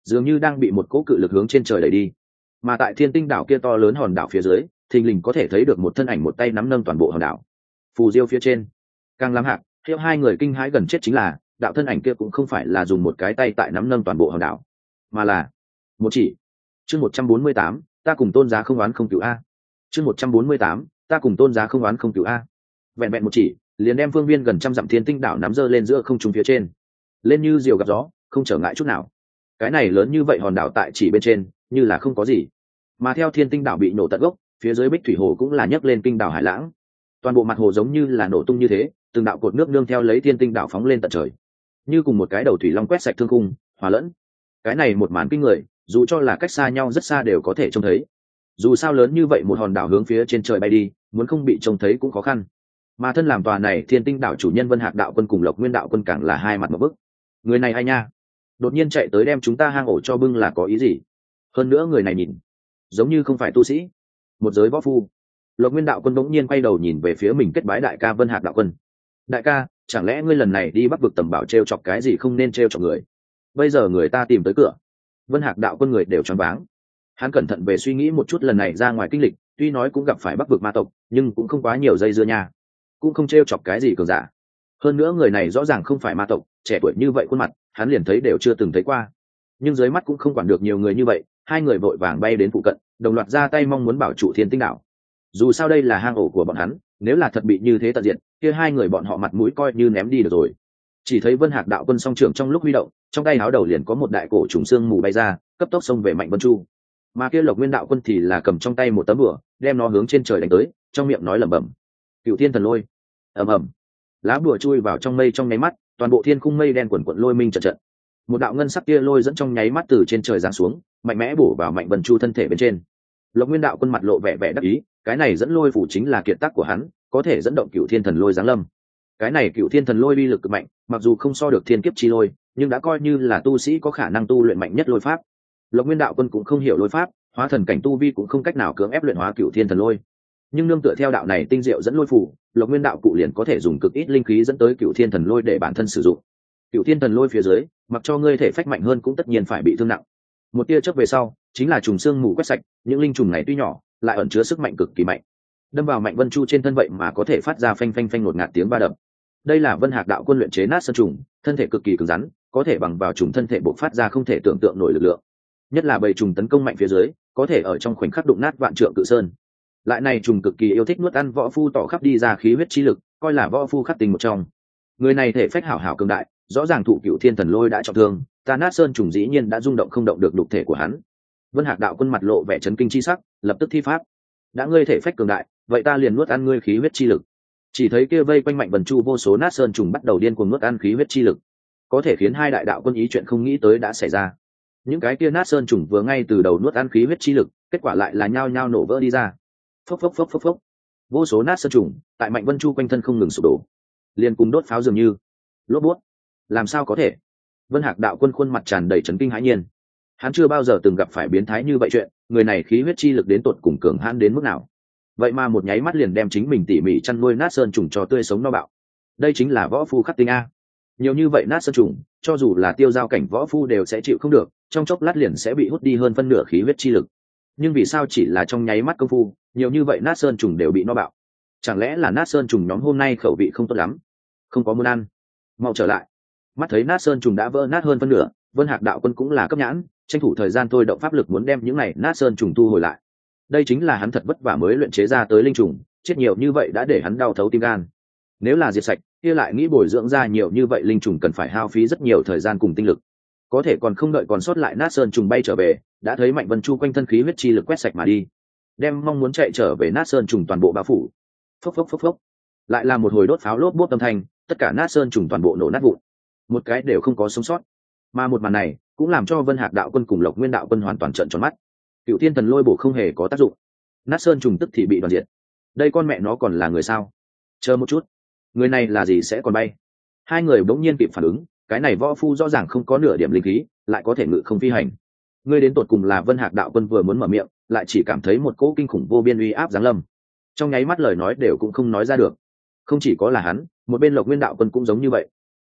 dường như đang bị một cỗ cự lực hướng trên trời đẩy đi. Mà tại thiên tinh đảo kia to lớn hòn đảo phía dưới, thình lình có thể thấy được một thân ảnh một tay nắm nâng toàn bộ hòn đảo. Phù diêu phía trên càng lắm hạc, theo hai người kinh hãi gần chết chính là đạo thân ảnh kia cũng không phải là dùng một cái tay tại nắm nâng toàn bộ hòn đảo, mà là một chỉ. Chương 148, ta cùng Tôn Giá không oán không cửu a. Chương 148, ta cùng Tôn Giá không oán không cửu a. Vẹn vẹn một chỉ, liền đem phương viên gần trăm dặm thiên tinh đảo nắm giơ lên giữa không trung phía trên, lên như diều gặp gió, không trở ngại chút nào. Cái này lớn như vậy hòn đảo tại chỉ bên trên, như là không có gì. Mà theo thiên tinh đảo bị nổ tận gốc, phía dưới Bích Thủy Hồ cũng là nhấc lên kinh đảo hải lãng. Toàn bộ mặt hồ giống như là nổ tung như thế, từng đạo cột nước nương theo lấy thiên tinh đảo phóng lên tận trời, như cùng một cái đầu thủy long quét sạch thương khung, hòa lẫn. Cái này một màn kinh người, dù cho là cách xa nhau rất xa đều có thể trông thấy. Dù sao lớn như vậy một hòn đảo hướng phía trên trời bay đi, muốn không bị trông thấy cũng khó khăn. Mà thân làm tòa này thiên tinh đảo chủ nhân Vân Hạc đạo quân cùng Lộc Nguyên đạo quân càng là hai mặt một bức. Người này ai nha, đột nhiên chạy tới đem chúng ta hang ổ cho bưng là có ý gì? Hơn nữa người này nhìn giống như không phải tu sĩ, một giới võ phu. Lộc Nguyên đạo quân bỗng nhiên quay đầu nhìn về phía mình kết bái đại ca Vân Hạc đạo quân. Đại ca, chẳng lẽ ngươi lần này đi Bắc vực tầm bảo trêu chọc cái gì không nên trêu chọc người? Bây giờ người ta tìm tới cửa. Vân Hạc đạo quân người đều choáng váng. Hắn cẩn thận về suy nghĩ một chút lần này ra ngoài kinh lịch, tuy nói cũng gặp phải Bắc vực ma tộc, nhưng cũng không quá nhiều dây dưa nha, cũng không trêu chọc cái gì cường giả. Hơn nữa người này rõ ràng không phải ma tộc, trẻ tuổi như vậy khuôn mặt, hắn liền thấy đều chưa từng thấy qua. Nhưng dưới mắt cũng không quản được nhiều người như vậy, hai người vội vàng bay đến phụ cận, đồng loạt ra tay mong muốn bảo trụ thiên tinh đảo. Dù sao đây là hang ổ của bọn hắn, nếu là thật bị như thế tận diệt, kia hai người bọn họ mặt mũi coi như ném đi được rồi. Chỉ thấy Vân Hạc đạo quân song trưởng trong lúc huy động, trong tay áo đầu liền có một đại cổ trùng xương mù bay ra, cấp tốc xông về Mạnh Vân Chu. Mà kia Lộc Nguyên đạo quân thì là cầm trong tay một tấm bùa, đem nó hướng trên trời đánh tới, trong miệng nói lẩm bẩm: Cửu Thiên Thần Lôi. Ầm ầm. Lá bùa chui vào trong mây trong nháy mắt, toàn bộ thiên khung mây đen quần quần lôi minh trận trận. Một đạo ngân sắc kia lôi dẫn trong nháy mắt từ trên trời giáng xuống, mạnh mẽ bổ vào Mạnh Vân Chu thân thể bên trên. Lộc Nguyên đạo quân mặt lộ vẻ vẻ đắc ý, cái này dẫn lôi phủ chính là kiệt tác của hắn, có thể dẫn động Cửu Thiên Thần Lôi giáng lâm. Cái này Cửu Thiên Thần Lôi uy lực cực mạnh, mặc dù không so được thiên kiếp chi lôi, nhưng đã coi như là tu sĩ có khả năng tu luyện mạnh nhất lôi pháp. Lộc Nguyên đạo quân cũng không hiểu lôi pháp, hóa thần cảnh tu vi cũng không cách nào cưỡng ép luyện hóa Cửu Thiên Thần Lôi. Nhưng nương tựa theo đạo này tinh diệu dẫn lôi phủ, Lộc Nguyên đạo cụ liền có thể dùng cực ít linh khí dẫn tới Cửu Thiên Thần Lôi để bản thân sử dụng. Cửu Thiên Thần Lôi phía dưới, mặc cho ngươi thể phách mạnh hơn cũng tất nhiên phải bị thương nặng. Một tia chớp về sau, chính là trùng xương mù quét sạch, những linh trùng này tuy nhỏ, lại ẩn chứa sức mạnh cực kỳ mạnh. Đâm vào Mạnh Vân Chu trên thân vậy mà có thể phát ra phanh phanh phanh ngột ngạt tiếng ba đập. Đây là Vân Hạc đạo quân luyện chế nát sơn trùng, thân thể cực kỳ cứng rắn, có thể bằng vào trùng thân thể bộc phát ra không thể tưởng tượng nổi lực lượng. Nhất là bầy trùng tấn công mạnh phía dưới, có thể ở trong khoảnh khắc đụng nát vạn trượng cự sơn. Lại này trùng cực kỳ yêu thích nuốt ăn võ phu tỏ khắp đi ra khí huyết chi lực, coi là võ phu khắc tình một trong. Người này thể phách hảo hảo cường đại, rõ ràng thụ Cửu Thiên Thần Lôi đã trọng thương, ta nát sơn trùng dĩ nhiên đã rung động không động được đục thể của hắn. Vân Hạc đạo quân mặt lộ vẻ chấn kinh chi sắc, lập tức thi pháp. Đã ngươi thể phách cường đại, vậy ta liền nuốt ăn ngươi khí huyết chi lực. Chỉ thấy kia vây quanh Mạnh Vân Chu vô số nát sơn trùng bắt đầu điên cuồng nuốt ăn khí huyết chi lực, có thể khiến hai đại đạo quân ý chuyện không nghĩ tới đã xảy ra. Những cái kia nát sơn trùng vừa ngay từ đầu nuốt ăn khí huyết chi lực, kết quả lại là nhao nhao nổ vỡ đi ra. Phốc phốc phốc phốc phốc. Vô số nát sơn trùng tại Mạnh Vân Chu quanh thân không ngừng sụp đổ, liền cùng đốt pháo dường như. Lốp bút. Làm sao có thể? Vân Hạc đạo quân khuôn mặt tràn đầy chấn kinh hãi nhiên. Hắn chưa bao giờ từng gặp phải biến thái như vậy chuyện, người này khí huyết chi lực đến tột cùng cường hãn đến mức nào? Vậy mà một nháy mắt liền đem chính mình tỉ mỉ chăn nuôi nát sơn trùng cho tươi sống no bạo. Đây chính là võ phu khắc tinh a. Nhiều như vậy nát sơn trùng, cho dù là tiêu giao cảnh võ phu đều sẽ chịu không được, trong chốc lát liền sẽ bị hút đi hơn phân nửa khí huyết chi lực. Nhưng vì sao chỉ là trong nháy mắt công phu, nhiều như vậy nát sơn trùng đều bị no bạo? Chẳng lẽ là nát sơn trùng nhóm hôm nay khẩu vị không tốt lắm, không có muốn ăn? Mau trở lại. Mắt thấy nát sơn trùng đã vỡ nát hơn phân nửa, Vân Hạc đạo quân cũng là cấp nhãn, tranh thủ thời gian thôi động pháp lực muốn đem những này nát sơn trùng thu hồi lại. Đây chính là hắn thật vất vả mới luyện chế ra tới linh trùng, chết nhiều như vậy đã để hắn đau thấu tim gan. Nếu là diệt sạch, kia lại nghĩ bồi dưỡng ra nhiều như vậy linh trùng cần phải hao phí rất nhiều thời gian cùng tinh lực. Có thể còn không đợi còn sót lại nát sơn trùng bay trở về, đã thấy Mạnh Vân Chu quanh thân khí huyết chi lực quét sạch mà đi, đem mong muốn chạy trở về nát sơn trùng toàn bộ bao phủ. Phốc phốc phốc phốc. Lại là một hồi đốt pháo lốp bốp âm thanh, tất cả nát sơn trùng toàn bộ nổ nát vụn, một cái đều không có sống sót. Mà một màn này cũng làm cho Vân Hạc đạo quân cùng Lộc Nguyên đạo quân hoàn toàn trợn tròn mắt. Cửu Thiên Thần Lôi bổ không hề có tác dụng, nát sơn trùng tức thì bị đoàn diệt. Đây con mẹ nó còn là người sao? Chờ một chút, người này là gì sẽ còn bay? Hai người bỗng nhiên kịp phản ứng, cái này võ phu rõ ràng không có nửa điểm linh khí, lại có thể ngự không phi hành. Ngươi đến tột cùng là Vân Hạc đạo quân vừa muốn mở miệng, lại chỉ cảm thấy một cỗ kinh khủng vô biên uy áp giáng lâm. Trong nháy mắt lời nói đều cũng không nói ra được. Không chỉ có là hắn, một bên Lộc Nguyên đạo quân cũng giống như vậy.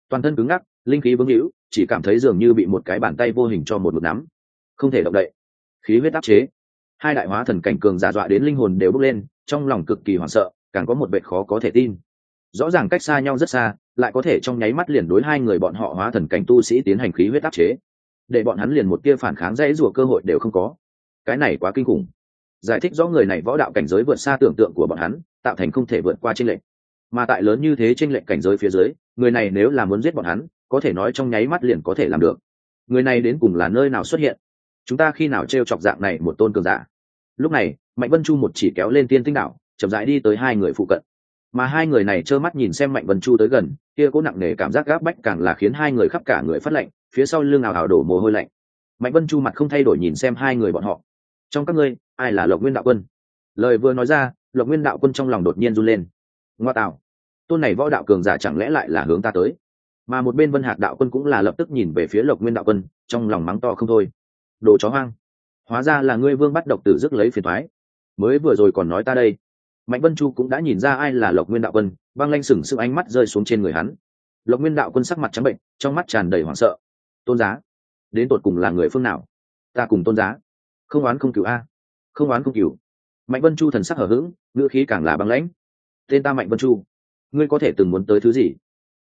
toàn thân cứng ngắc, linh khí vướng hữu, chỉ cảm thấy dường như bị một cái bàn tay vô hình cho một mực nắm, không thể động đậy. Khí huyết áp chế, hai đại hóa thần cảnh cường giả dọa đến linh hồn đều bốc lên, trong lòng cực kỳ hoảng sợ, càng có một vẻ khó có thể tin. Rõ ràng cách xa nhau rất xa, lại có thể trong nháy mắt liền đối hai người bọn họ hóa thần cảnh tu sĩ tiến hành khí huyết áp chế, để bọn hắn liền một tia phản kháng dễ rủa cơ hội đều không có. Cái này quá kinh khủng. Giải thích rõ người này võ đạo cảnh giới vượt xa tưởng tượng của bọn hắn, tạo thành không thể vượt qua chênh lệch. Mà tại lớn như thế chênh lệch cảnh giới phía dưới, người này nếu là muốn giết bọn hắn, có thể nói trong nháy mắt liền có thể làm được. Người này đến cùng là nơi nào xuất hiện? Chúng ta khi nào trêu chọc dạng này một tôn cường giả? Lúc này, Mạnh Vân Chu một chỉ kéo lên Tiên Tinh Đảo, chậm rãi đi tới hai người phụ cận. Mà hai người này trơ mắt nhìn xem Mạnh Vân Chu tới gần, kia cố nặng nề cảm giác gáp bách càng là khiến hai người khắp cả người phát lạnh, phía sau lưng ảo ảo đổ mồ hôi lạnh. Mạnh Vân Chu mặt không thay đổi nhìn xem hai người bọn họ. Trong các ngươi, ai là Lộc Nguyên đạo quân? Lời vừa nói ra, Lộc Nguyên đạo quân trong lòng đột nhiên run lên. Ngoa tạo, tôn này võ đạo cường giả chẳng lẽ lại là hướng ta tới? Mà một bên Vân Hạc đạo quân cũng là lập tức nhìn về phía Lộc Nguyên đạo quân, trong lòng mắng to không thôi. Đồ chó hoang, hóa ra là ngươi Vương bắt độc tử rước lấy phiền toái. Mới vừa rồi còn nói ta đây. Mạnh Vân Chu cũng đã nhìn ra ai là Lộc Nguyên đạo quân, băng lanh sừng sững ánh mắt rơi xuống trên người hắn. Lộc Nguyên đạo quân sắc mặt trắng bệnh, trong mắt tràn đầy hoảng sợ. Tôn giá, đến tột cùng là người phương nào? Ta cùng tôn giá không oán không cừu a, không oán không cừu. Mạnh Vân Chu thần sắc hở hững, ngữ khí càng là băng lãnh. Tên ta Mạnh Vân Chu, ngươi có thể từng muốn tới thứ gì?